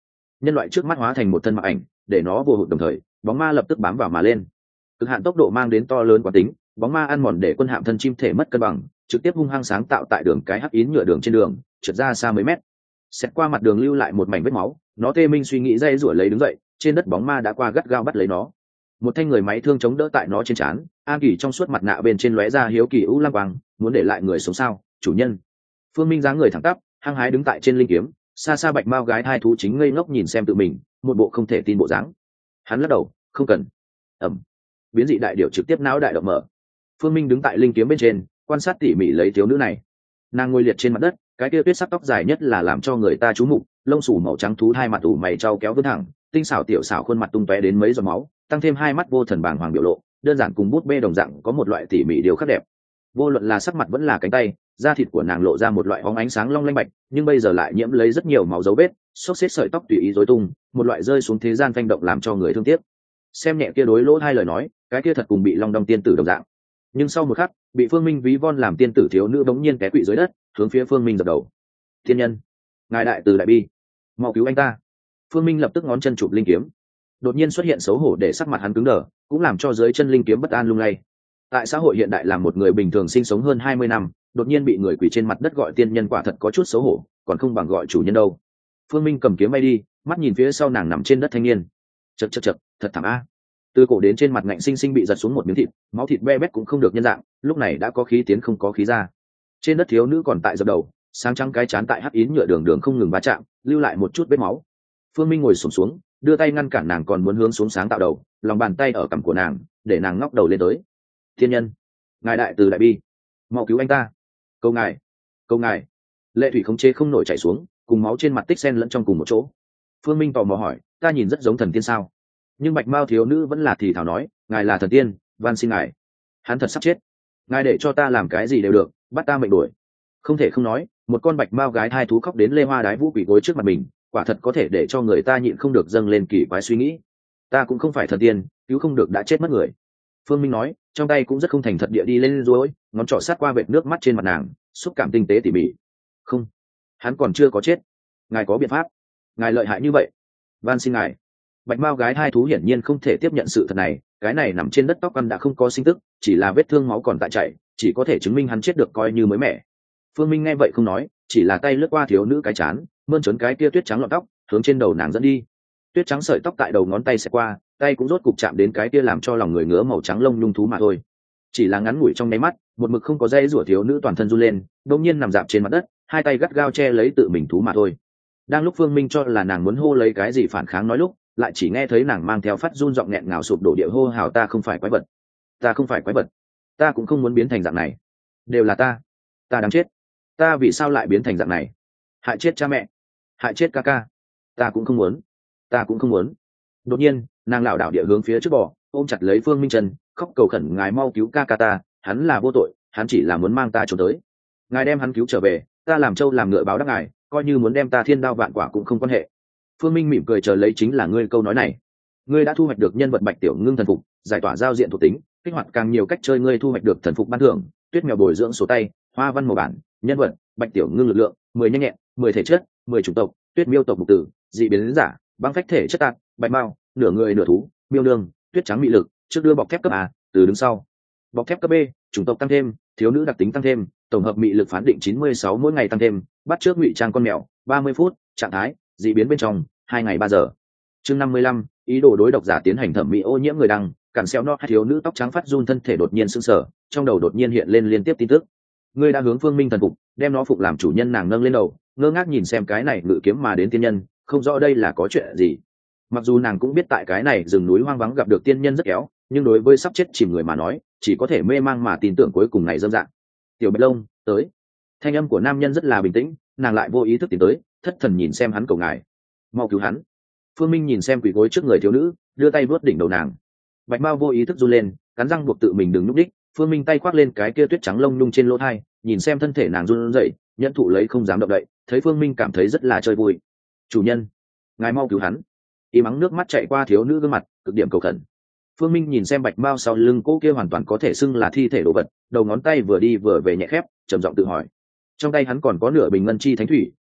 nhân loại trước mắt hóa thành một thân mặc ảnh, để nó vô hụt đồng thời bóng ma lập tức bám vào mà lên. Cực hạn tốc độ mang đến to lớn quán tính, bóng ma ăn mòn để quân hạm thân chim thể mất cân bằng, trực tiếp hung hăng sáng tạo tại đường cái hắc yến nhựa đường trên đường, trượt ra xa mấy mét, xét qua mặt đường lưu lại một mảnh vết máu. Nó tê minh suy nghĩ dây rủa lấy đứng dậy, trên đất bóng ma đã qua gắt gao bắt lấy nó. Một thanh người máy thương chống đỡ tại nó trên trán, An Kỳ trong suốt mặt nạ bên trên lóe ra hiếu kỳ u lam quang, muốn để lại người sống sao, chủ nhân. Phương Minh dáng người thẳng tắp, hăng hái đứng tại trên linh kiếm, xa xa bạch mao gái hai thú chính ngây ngốc nhìn xem tự mình, một bộ không thể tin bộ dáng. Hắn lắc đầu, không cần. Ẩm. Biến dị đại điểu trực tiếp não đại động mở. Phương Minh đứng tại linh kiếm bên trên, quan sát tỉ mỉ lấy thiếu nữ này. Nàng ngồi liệt trên mặt đất, cái kia tuyết sắc tóc dài nhất là làm cho người ta chú mục, lông xù màu trắng thú hai mặt ủ mày trao kéo vươn thẳng, tinh xảo tiểu xảo khuôn mặt tung tóe đến mấy giọt máu, tăng thêm hai mắt vô thần bàng hoàng biểu lộ, đơn giản cùng bút bê đồng dạng có một loại tỉ mỉ điều khắc đẹp. Vô luận là sắc mặt vẫn là cánh tay, da thịt của nàng lộ ra một loại bóng ánh sáng long lanh bạch, nhưng bây giờ lại nhiễm lấy rất nhiều máu dấu vết, xốc xếp sợi tóc tùy ý rối tung, một loại rơi xuống thế gian phanh động làm cho người thương tiếc. Xem nhẹ kia đối lỗ hai lời nói, cái kia thật cùng bị long đong tiên tử đồng dạng. Nhưng sau một khắc, bị Phương Minh ví von làm tiên tử thiếu nữ bỗng nhiên té quỵ dưới đất, hướng phía Phương Minh dập đầu. Thiên nhân, ngài đại từ đại bi, mau cứu anh ta. Phương Minh lập tức ngón chân chụp linh kiếm. Đột nhiên xuất hiện xấu hổ để sắc mặt hắn cứng đờ, cũng làm cho dưới chân linh kiếm bất an lung lay. Tại xã hội hiện đại làm một người bình thường sinh sống hơn hai mươi năm, đột nhiên bị người quỳ trên mặt đất gọi tiên nhân quả thật có chút xấu hổ, còn không bằng gọi chủ nhân đâu. Phương Minh cầm kiếm bay đi, mắt nhìn phía sau nàng nằm trên đất thanh niên. Chậc chậc chậc, thật thảm a. Từ cổ đến trên mặt ngạnh sinh sinh bị giật xuống một miếng thịt, máu thịt be bét cũng không được nhân dạng, lúc này đã có khí tiến không có khí ra. Trên đất thiếu nữ còn tại dập đầu, sáng trắng cái chán tại hắc yến nhựa đường đường không ngừng va chạm, lưu lại một chút vết máu. Phương Minh ngồi xổm xuống, xuống, đưa tay ngăn cản nàng còn muốn hướng xuống sáng tạo đầu, lòng bàn tay ở cằm của nàng, để nàng ngóc đầu lên tới. Thiên nhân, ngài đại từ đại bi, mau cứu anh ta, cầu ngài, cầu ngài. Lệ thủy khống chế không nổi chảy xuống, cùng máu trên mặt tích xen lẫn trong cùng một chỗ. Phương Minh tò mò hỏi, ta nhìn rất giống thần tiên sao? Nhưng bạch mao thiếu nữ vẫn là thì thảo nói, ngài là thần tiên, van xin ngài. Hắn thật sắp chết, ngài để cho ta làm cái gì đều được, bắt ta mệnh đuổi. Không thể không nói, một con bạch mao gái hai thú khóc đến lê hoa đái vũ quỷ gối trước mặt mình, quả thật có thể để cho người ta nhịn không được dâng lên kỳ quái suy nghĩ. Ta cũng không phải thần tiên, cứu không được đã chết mất người. Phương Minh nói, trong tay cũng rất không thành thật địa đi lên rối, ngón trỏ sát qua vệt nước mắt trên mặt nàng, xúc cảm tinh tế tỉ mỉ. Không, hắn còn chưa có chết, ngài có biện pháp, ngài lợi hại như vậy, van xin ngài. Bạch mao gái hai thú hiển nhiên không thể tiếp nhận sự thật này, cái này nằm trên đất tóc ăn đã không có sinh tức, chỉ là vết thương máu còn tại chảy, chỉ có thể chứng minh hắn chết được coi như mới mẻ. Phương Minh nghe vậy không nói, chỉ là tay lướt qua thiếu nữ cái chán, mơn trớn cái kia tuyết trắng lọn tóc, hướng trên đầu nàng dẫn đi. Tuyết trắng sợi tóc tại đầu ngón tay sẽ qua, tay cũng rốt cục chạm đến cái kia làm cho lòng người ngứa màu trắng lông nhung thú mà thôi. Chỉ là ngắn ngủi trong nháy mắt, một mực không có dây rủa thiếu nữ toàn thân run lên, đột nhiên nằm dạp trên mặt đất, hai tay gắt gao che lấy tự mình thú mà thôi. Đang lúc Phương Minh cho là nàng muốn hô lấy cái gì phản kháng nói lúc, lại chỉ nghe thấy nàng mang theo phát run giọng nghẹn ngào sụp đổ địa hô hào, ta không phải quái vật, ta không phải quái vật, ta cũng không muốn biến thành dạng này, đều là ta, ta đáng chết, ta vì sao lại biến thành dạng này, hại chết cha mẹ, hại chết ca ca, ta cũng không muốn, ta cũng không muốn. Đột nhiên nàng lảo đảo địa hướng phía trước bò, ôm chặt lấy Phương Minh chân, khóc cầu khẩn, ngài mau cứu ca ca ta, hắn là vô tội, hắn chỉ là muốn mang ta trốn tới, ngài đem hắn cứu trở về, ta làm trâu làm ngựa báo đáp ngài, coi như muốn đem ta thiên đao vạn quả cũng không quan hệ. Phương Minh mỉm cười chờ lấy chính là ngươi câu nói này. Ngươi đã thu hoạch được nhân vật bạch tiểu ngưng thần phục, giải tỏa giao diện thuộc tính, kích hoạt càng nhiều cách chơi, ngươi thu hoạch được thần phục ban thưởng, tuyết mèo bồi dưỡng số tay, hoa văn màu bản, nhân vật bạch tiểu ngưng lực lượng mười nhanh nhẹn, mười thể chất, mười chủng tộc, tuyết miêu tộc mục tử, dị biến giả, băng phách thể chất tạc, bạch mao, nửa người nửa thú, miêu nương, tuyết trắng mị lực, trước đưa bọc thép cấp A, từ đứng sau. Bọc thép cấp B, chủng tộc tăng thêm, thiếu nữ đặc tính tăng thêm, tổng hợp mị lực phán định chín mươi sáu mỗi ngày tăng thêm, bắt trước ngụy trang con mèo, ba mươi phút, trạng thái, dị biến bên trong, hai ngày ba giờ. Chương năm mươi lăm, ý đồ đối độc giả tiến hành thẩm mỹ ô nhiễm người đăng, cản xeo nó, thiếu nữ tóc trắng phát run thân thể đột nhiên sững sờ, trong đầu đột nhiên hiện lên liên tiếp tin tức. Ngươi đã hướng Phương Minh thần phục, đem nó phục làm chủ nhân, nàng nâng lên đầu, ngơ ngác nhìn xem cái này ngự kiếm mà đến tiên nhân, không rõ đây là có chuyện gì. Mặc dù nàng cũng biết tại cái này rừng núi hoang vắng gặp được tiên nhân rất kéo, nhưng đối với sắp chết chìm người mà nói, chỉ có thể mê mang mà tin tưởng cuối cùng này dâm dạng. Tiểu Bạch Long, tới. Thanh âm của nam nhân rất là bình tĩnh, nàng lại vô ý thức tiến tới, thất thần nhìn xem hắn cầu ngài, mau cứu hắn. Phương Minh nhìn xem quỳ gối trước người thiếu nữ, đưa tay vuốt đỉnh đầu nàng. Bạch Mao vô ý thức run lên, cắn răng buộc tự mình đừng nhúc đích. Phương Minh tay khoác lên cái kia tuyết trắng lông nhung trên lỗ thai, nhìn xem thân thể nàng run rẩy, nhẫn thụ lấy không dám động đậy. Thấy Phương Minh cảm thấy rất là chơi vui. Chủ nhân, ngài mau cứu hắn. Y mắng nước mắt chạy qua thiếu nữ gương mặt, cực điểm cầu khẩn. Phương Minh nhìn xem Bạch Mao sau lưng cô kia hoàn toàn có thể xưng là thi thể đồ vật, đầu ngón tay vừa đi vừa về nhẹ khép, trầm giọng tự hỏi. Trong tay hắn còn có nửa bình ngân chi thánh thủy,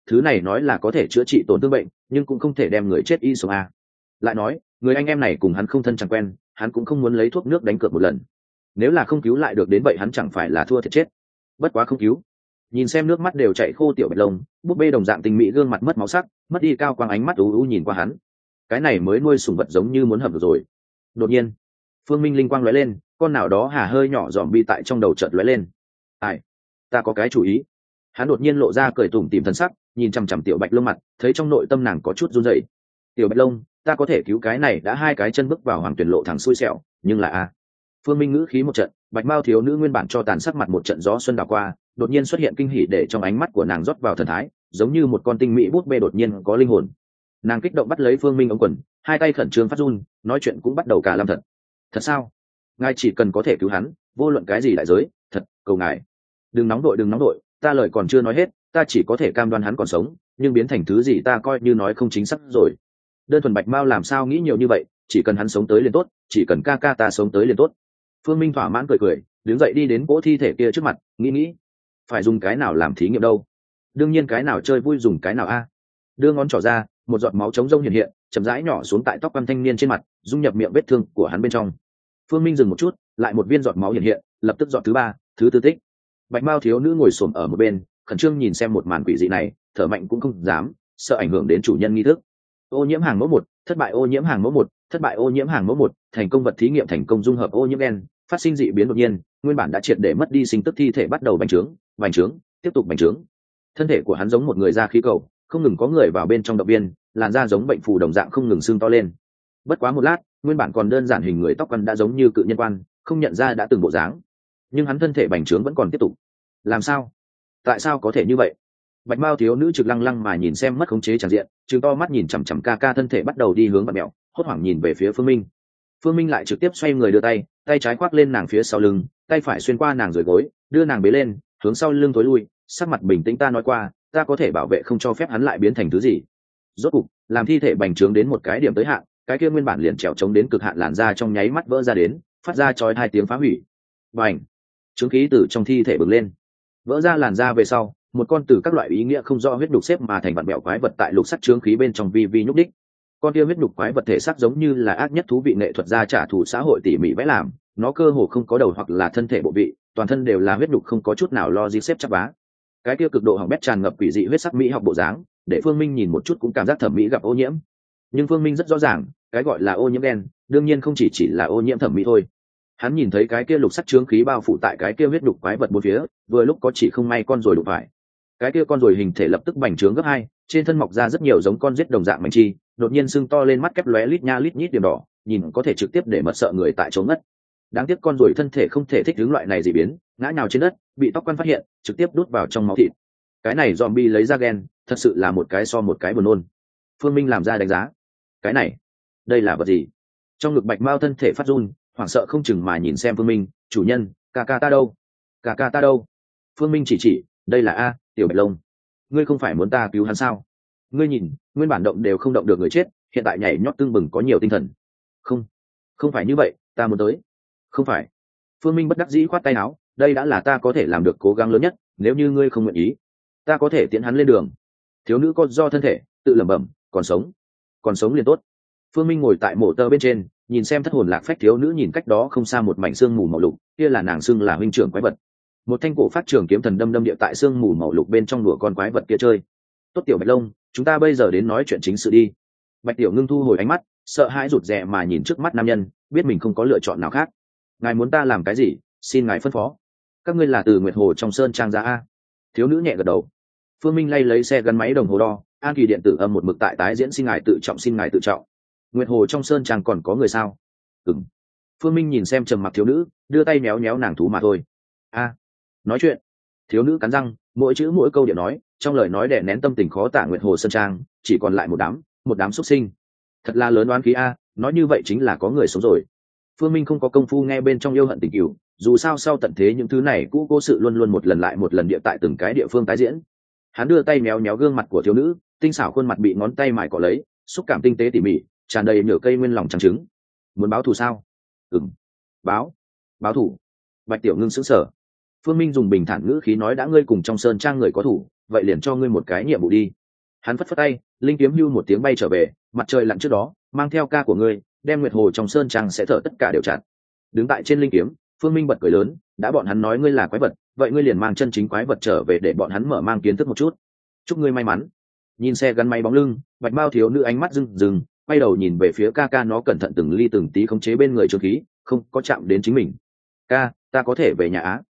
thứ này nói là có thể chữa trị tổn thương bệnh nhưng cũng không thể đem người chết y sống a. Lại nói người anh em này cùng hắn không thân chẳng quen, hắn cũng không muốn lấy thuốc nước đánh cược một lần. Nếu là không cứu lại được đến vậy hắn chẳng phải là thua thiệt chết. Bất quá không cứu. Nhìn xem nước mắt đều chảy khô tiểu bạch lông, búp bê đồng dạng tình mỹ gương mặt mất máu sắc, mất đi cao quang ánh mắt u u nhìn qua hắn. Cái này mới nuôi sủng vật giống như muốn hầm rồi. Đột nhiên phương minh linh quang lóe lên, con nào đó hà hơi nhỏ dòm bi tại trong đầu chợt lóe lên. Ai, ta có cái chủ ý. Hắn đột nhiên lộ ra cười tủm tỉm thân sắc, nhìn chằm chằm tiểu bạch lông mặt, thấy trong nội tâm nàng có chút run rẩy. Tiểu bạch lông, ta có thể cứu cái này đã hai cái chân bước vào hoàng tuyển lộ thẳng xui xẻo, nhưng là a. Phương Minh ngữ khí một trận, bạch mao thiếu nữ nguyên bản cho tàn sắc mặt một trận gió xuân đảo qua, đột nhiên xuất hiện kinh hỉ để trong ánh mắt của nàng rót vào thần thái, giống như một con tinh mỹ bút bê đột nhiên có linh hồn. Nàng kích động bắt lấy Phương Minh ống quần, hai tay khẩn trương phát run, nói chuyện cũng bắt đầu cả lâm thật. Thật sao? Ngài chỉ cần có thể cứu hắn, vô luận cái gì đại giới, thật, cầu ngài. Đừng nóng đội đừng nóng đội, ta lời còn chưa nói hết, ta chỉ có thể cam đoan hắn còn sống, nhưng biến thành thứ gì ta coi như nói không chính xác rồi. Đơn thuần bạch mao làm sao nghĩ nhiều như vậy, chỉ cần hắn sống tới liền tốt, chỉ cần ca ca ta sống tới liền tốt. Phương Minh thỏa mãn cười cười, đứng dậy đi đến cỗ thi thể kia trước mặt, nghĩ nghĩ, phải dùng cái nào làm thí nghiệm đâu? Đương nhiên cái nào chơi vui dùng cái nào a. Đưa ngón trỏ ra, một giọt máu trống rông hiện hiện, chậm rãi nhỏ xuống tại tóc quan thanh niên trên mặt, dung nhập miệng vết thương của hắn bên trong. Phương Minh dừng một chút, lại một viên giọt máu hiện hiện, lập tức giọt thứ ba, thứ tư tích. Bạch mao thiếu nữ ngồi xổm ở một bên, khẩn trương nhìn xem một màn quỷ dị này, thở mạnh cũng không dám, sợ ảnh hưởng đến chủ nhân nghi thức. Ô nhiễm hàng mẫu một, thất bại ô nhiễm hàng mẫu một, thất bại ô nhiễm hàng mẫu một, thành công vật thí nghiệm thành công dung hợp ô nhiễm gen, phát sinh dị biến đột nhiên, nguyên bản đã triệt để mất đi sinh tức thi thể bắt đầu bành trướng, bành trướng, tiếp tục bành trướng. Thân thể của hắn giống một người ra khí cầu, không ngừng có người vào bên trong động viên, làn da giống bệnh phù đồng dạng không ngừng sưng to lên. Bất quá một lát, nguyên bản còn đơn giản hình người tóc quăn đã giống như cự nhân quan, không nhận ra đã từng bộ dáng. Nhưng hắn thân thể bành trướng vẫn còn tiếp tục. Làm sao? Tại sao có thể như vậy? Bạch mao thiếu nữ trực lăng lăng mà nhìn xem mất khống chế tràn diện, trừng to mắt nhìn chằm chằm ca ca thân thể bắt đầu đi hướng bạn mẹo, hốt hoảng nhìn về phía Phương Minh. Phương Minh lại trực tiếp xoay người đưa tay, tay trái khoác lên nàng phía sau lưng, tay phải xuyên qua nàng dưới gối, đưa nàng bế lên, hướng sau lưng tối lui, sắc mặt bình tĩnh ta nói qua, ta có thể bảo vệ không cho phép hắn lại biến thành thứ gì. Rốt cục, làm thi thể bành trướng đến một cái điểm tới hạn, cái kia nguyên bản liền trèo chống đến cực hạn làn da trong nháy mắt vỡ ra đến, phát ra chói hai tiếng phá hủy. Bành! Trướng khí từ trong thi thể bừng lên. Vỡ ra làn da về sau, một con từ các loại ý nghĩa không rõ huyết đục xếp mà thành vặn bẹo quái vật tại lục sắt trướng khí bên trong vi vi nhúc đích. Con kia huyết đục quái vật thể xác giống như là ác nhất thú vị nghệ thuật gia trả thù xã hội tỉ mỉ vẽ làm, nó cơ hồ không có đầu hoặc là thân thể bộ vị, toàn thân đều là huyết đục không có chút nào lo gì xếp chắp vá. Cái kia cực độ hỏng bét tràn ngập quỷ dị huyết sắc mỹ học bộ dáng, để Phương Minh nhìn một chút cũng cảm giác thẩm mỹ gặp ô nhiễm. Nhưng Phương Minh rất rõ ràng, cái gọi là ô nhiễm đen, đương nhiên không chỉ chỉ là ô nhiễm thẩm mỹ thôi. Hắn nhìn thấy cái kia lục sắc trướng khí bao phủ tại cái kia huyết đục quái vật bốn phía, vừa lúc có chỉ không may con rồi đụng phải. Cái kia con rồi hình thể lập tức bành trướng gấp hai, trên thân mọc ra rất nhiều giống con giết đồng dạng mảnh chi, đột nhiên sưng to lên mắt kép lóe lít nha lít nhít điểm đỏ, nhìn có thể trực tiếp để mật sợ người tại chỗ ngất. Đáng tiếc con rồi thân thể không thể thích ứng loại này dị biến, ngã nhào trên đất, bị tóc quan phát hiện, trực tiếp đút vào trong máu thịt. Cái này zombie lấy ra gen, thật sự là một cái so một cái buồn nôn. Phương Minh làm ra đánh giá. Cái này, đây là vật gì? Trong ngực bạch mao thân thể phát run, hoảng sợ không chừng mà nhìn xem Phương Minh, chủ nhân, ca ca ta đâu? Ca ca ta đâu? Phương Minh chỉ chỉ, đây là a, tiểu bạch lông. Ngươi không phải muốn ta cứu hắn sao? Ngươi nhìn, nguyên bản động đều không động được người chết, hiện tại nhảy nhót tưng bừng có nhiều tinh thần. Không, không phải như vậy, ta muốn tới. Không phải. Phương Minh bất đắc dĩ khoát tay áo, đây đã là ta có thể làm được cố gắng lớn nhất, nếu như ngươi không nguyện ý, ta có thể tiễn hắn lên đường. Thiếu nữ có do thân thể, tự lẩm bẩm, còn sống, còn sống liền tốt. Phương Minh ngồi tại mộ tơ bên trên, nhìn xem thất hồn lạc phách thiếu nữ nhìn cách đó không xa một mảnh xương mù màu lục, kia là nàng xưng là huynh trưởng quái vật. Một thanh cổ phát trường kiếm thần đâm đâm địa tại xương mù màu lục bên trong đùa con quái vật kia chơi. Tốt tiểu bạch lông, chúng ta bây giờ đến nói chuyện chính sự đi. Bạch tiểu ngưng thu hồi ánh mắt, sợ hãi rụt rè mà nhìn trước mắt nam nhân, biết mình không có lựa chọn nào khác. Ngài muốn ta làm cái gì, xin ngài phân phó. Các ngươi là từ Nguyệt Hồ trong sơn trang ra a? Thiếu nữ nhẹ gật đầu. Phương Minh lay lấy xe gắn máy đồng hồ đo, an kỳ điện tử âm một mực tại tái diễn xin ngài tự trọng xin ngài tự trọng. Nguyệt Hồ trong sơn trang còn có người sao? Ừm. Phương Minh nhìn xem trầm mặc thiếu nữ, đưa tay méo méo nàng thú mà thôi. A, nói chuyện. Thiếu nữ cắn răng, mỗi chữ mỗi câu điện nói, trong lời nói đè nén tâm tình khó tả Nguyệt Hồ sơn trang, chỉ còn lại một đám, một đám xuất sinh. Thật là lớn oán khí a, nói như vậy chính là có người sống rồi. Phương Minh không có công phu nghe bên trong yêu hận tình cửu, dù sao sau tận thế những thứ này cũ cố sự luôn luôn một lần lại một lần địa tại từng cái địa phương tái diễn. Hắn đưa tay méo méo gương mặt của thiếu nữ, tinh xảo khuôn mặt bị ngón tay mài cọ lấy, xúc cảm tinh tế tỉ mỉ, tràn đầy nửa cây nguyên lòng trắng trứng. Muốn báo thù sao? Ừm. Báo. Báo thù. Bạch tiểu ngưng sững sờ. Phương Minh dùng bình thản ngữ khí nói đã ngươi cùng trong sơn trang người có thủ, vậy liền cho ngươi một cái nhiệm vụ đi. Hắn phất phất tay, linh kiếm hưu một tiếng bay trở về, mặt trời lặn trước đó mang theo ca của ngươi đem nguyệt hồ trong sơn trang sẽ thở tất cả đều chặt. Đứng tại trên linh kiếm, Phương Minh bật cười lớn, đã bọn hắn nói ngươi là quái vật, vậy ngươi liền mang chân chính quái vật trở về để bọn hắn mở mang kiến thức một chút. Chúc ngươi may mắn. Nhìn xe gắn máy bóng lưng, bạch bao thiếu nữ ánh mắt rưng rưng, quay đầu nhìn về phía ca ca, nó cẩn thận từng ly từng tí khống chế bên người trường khí, không có chạm đến chính mình. Ca, ta có thể về nhà á?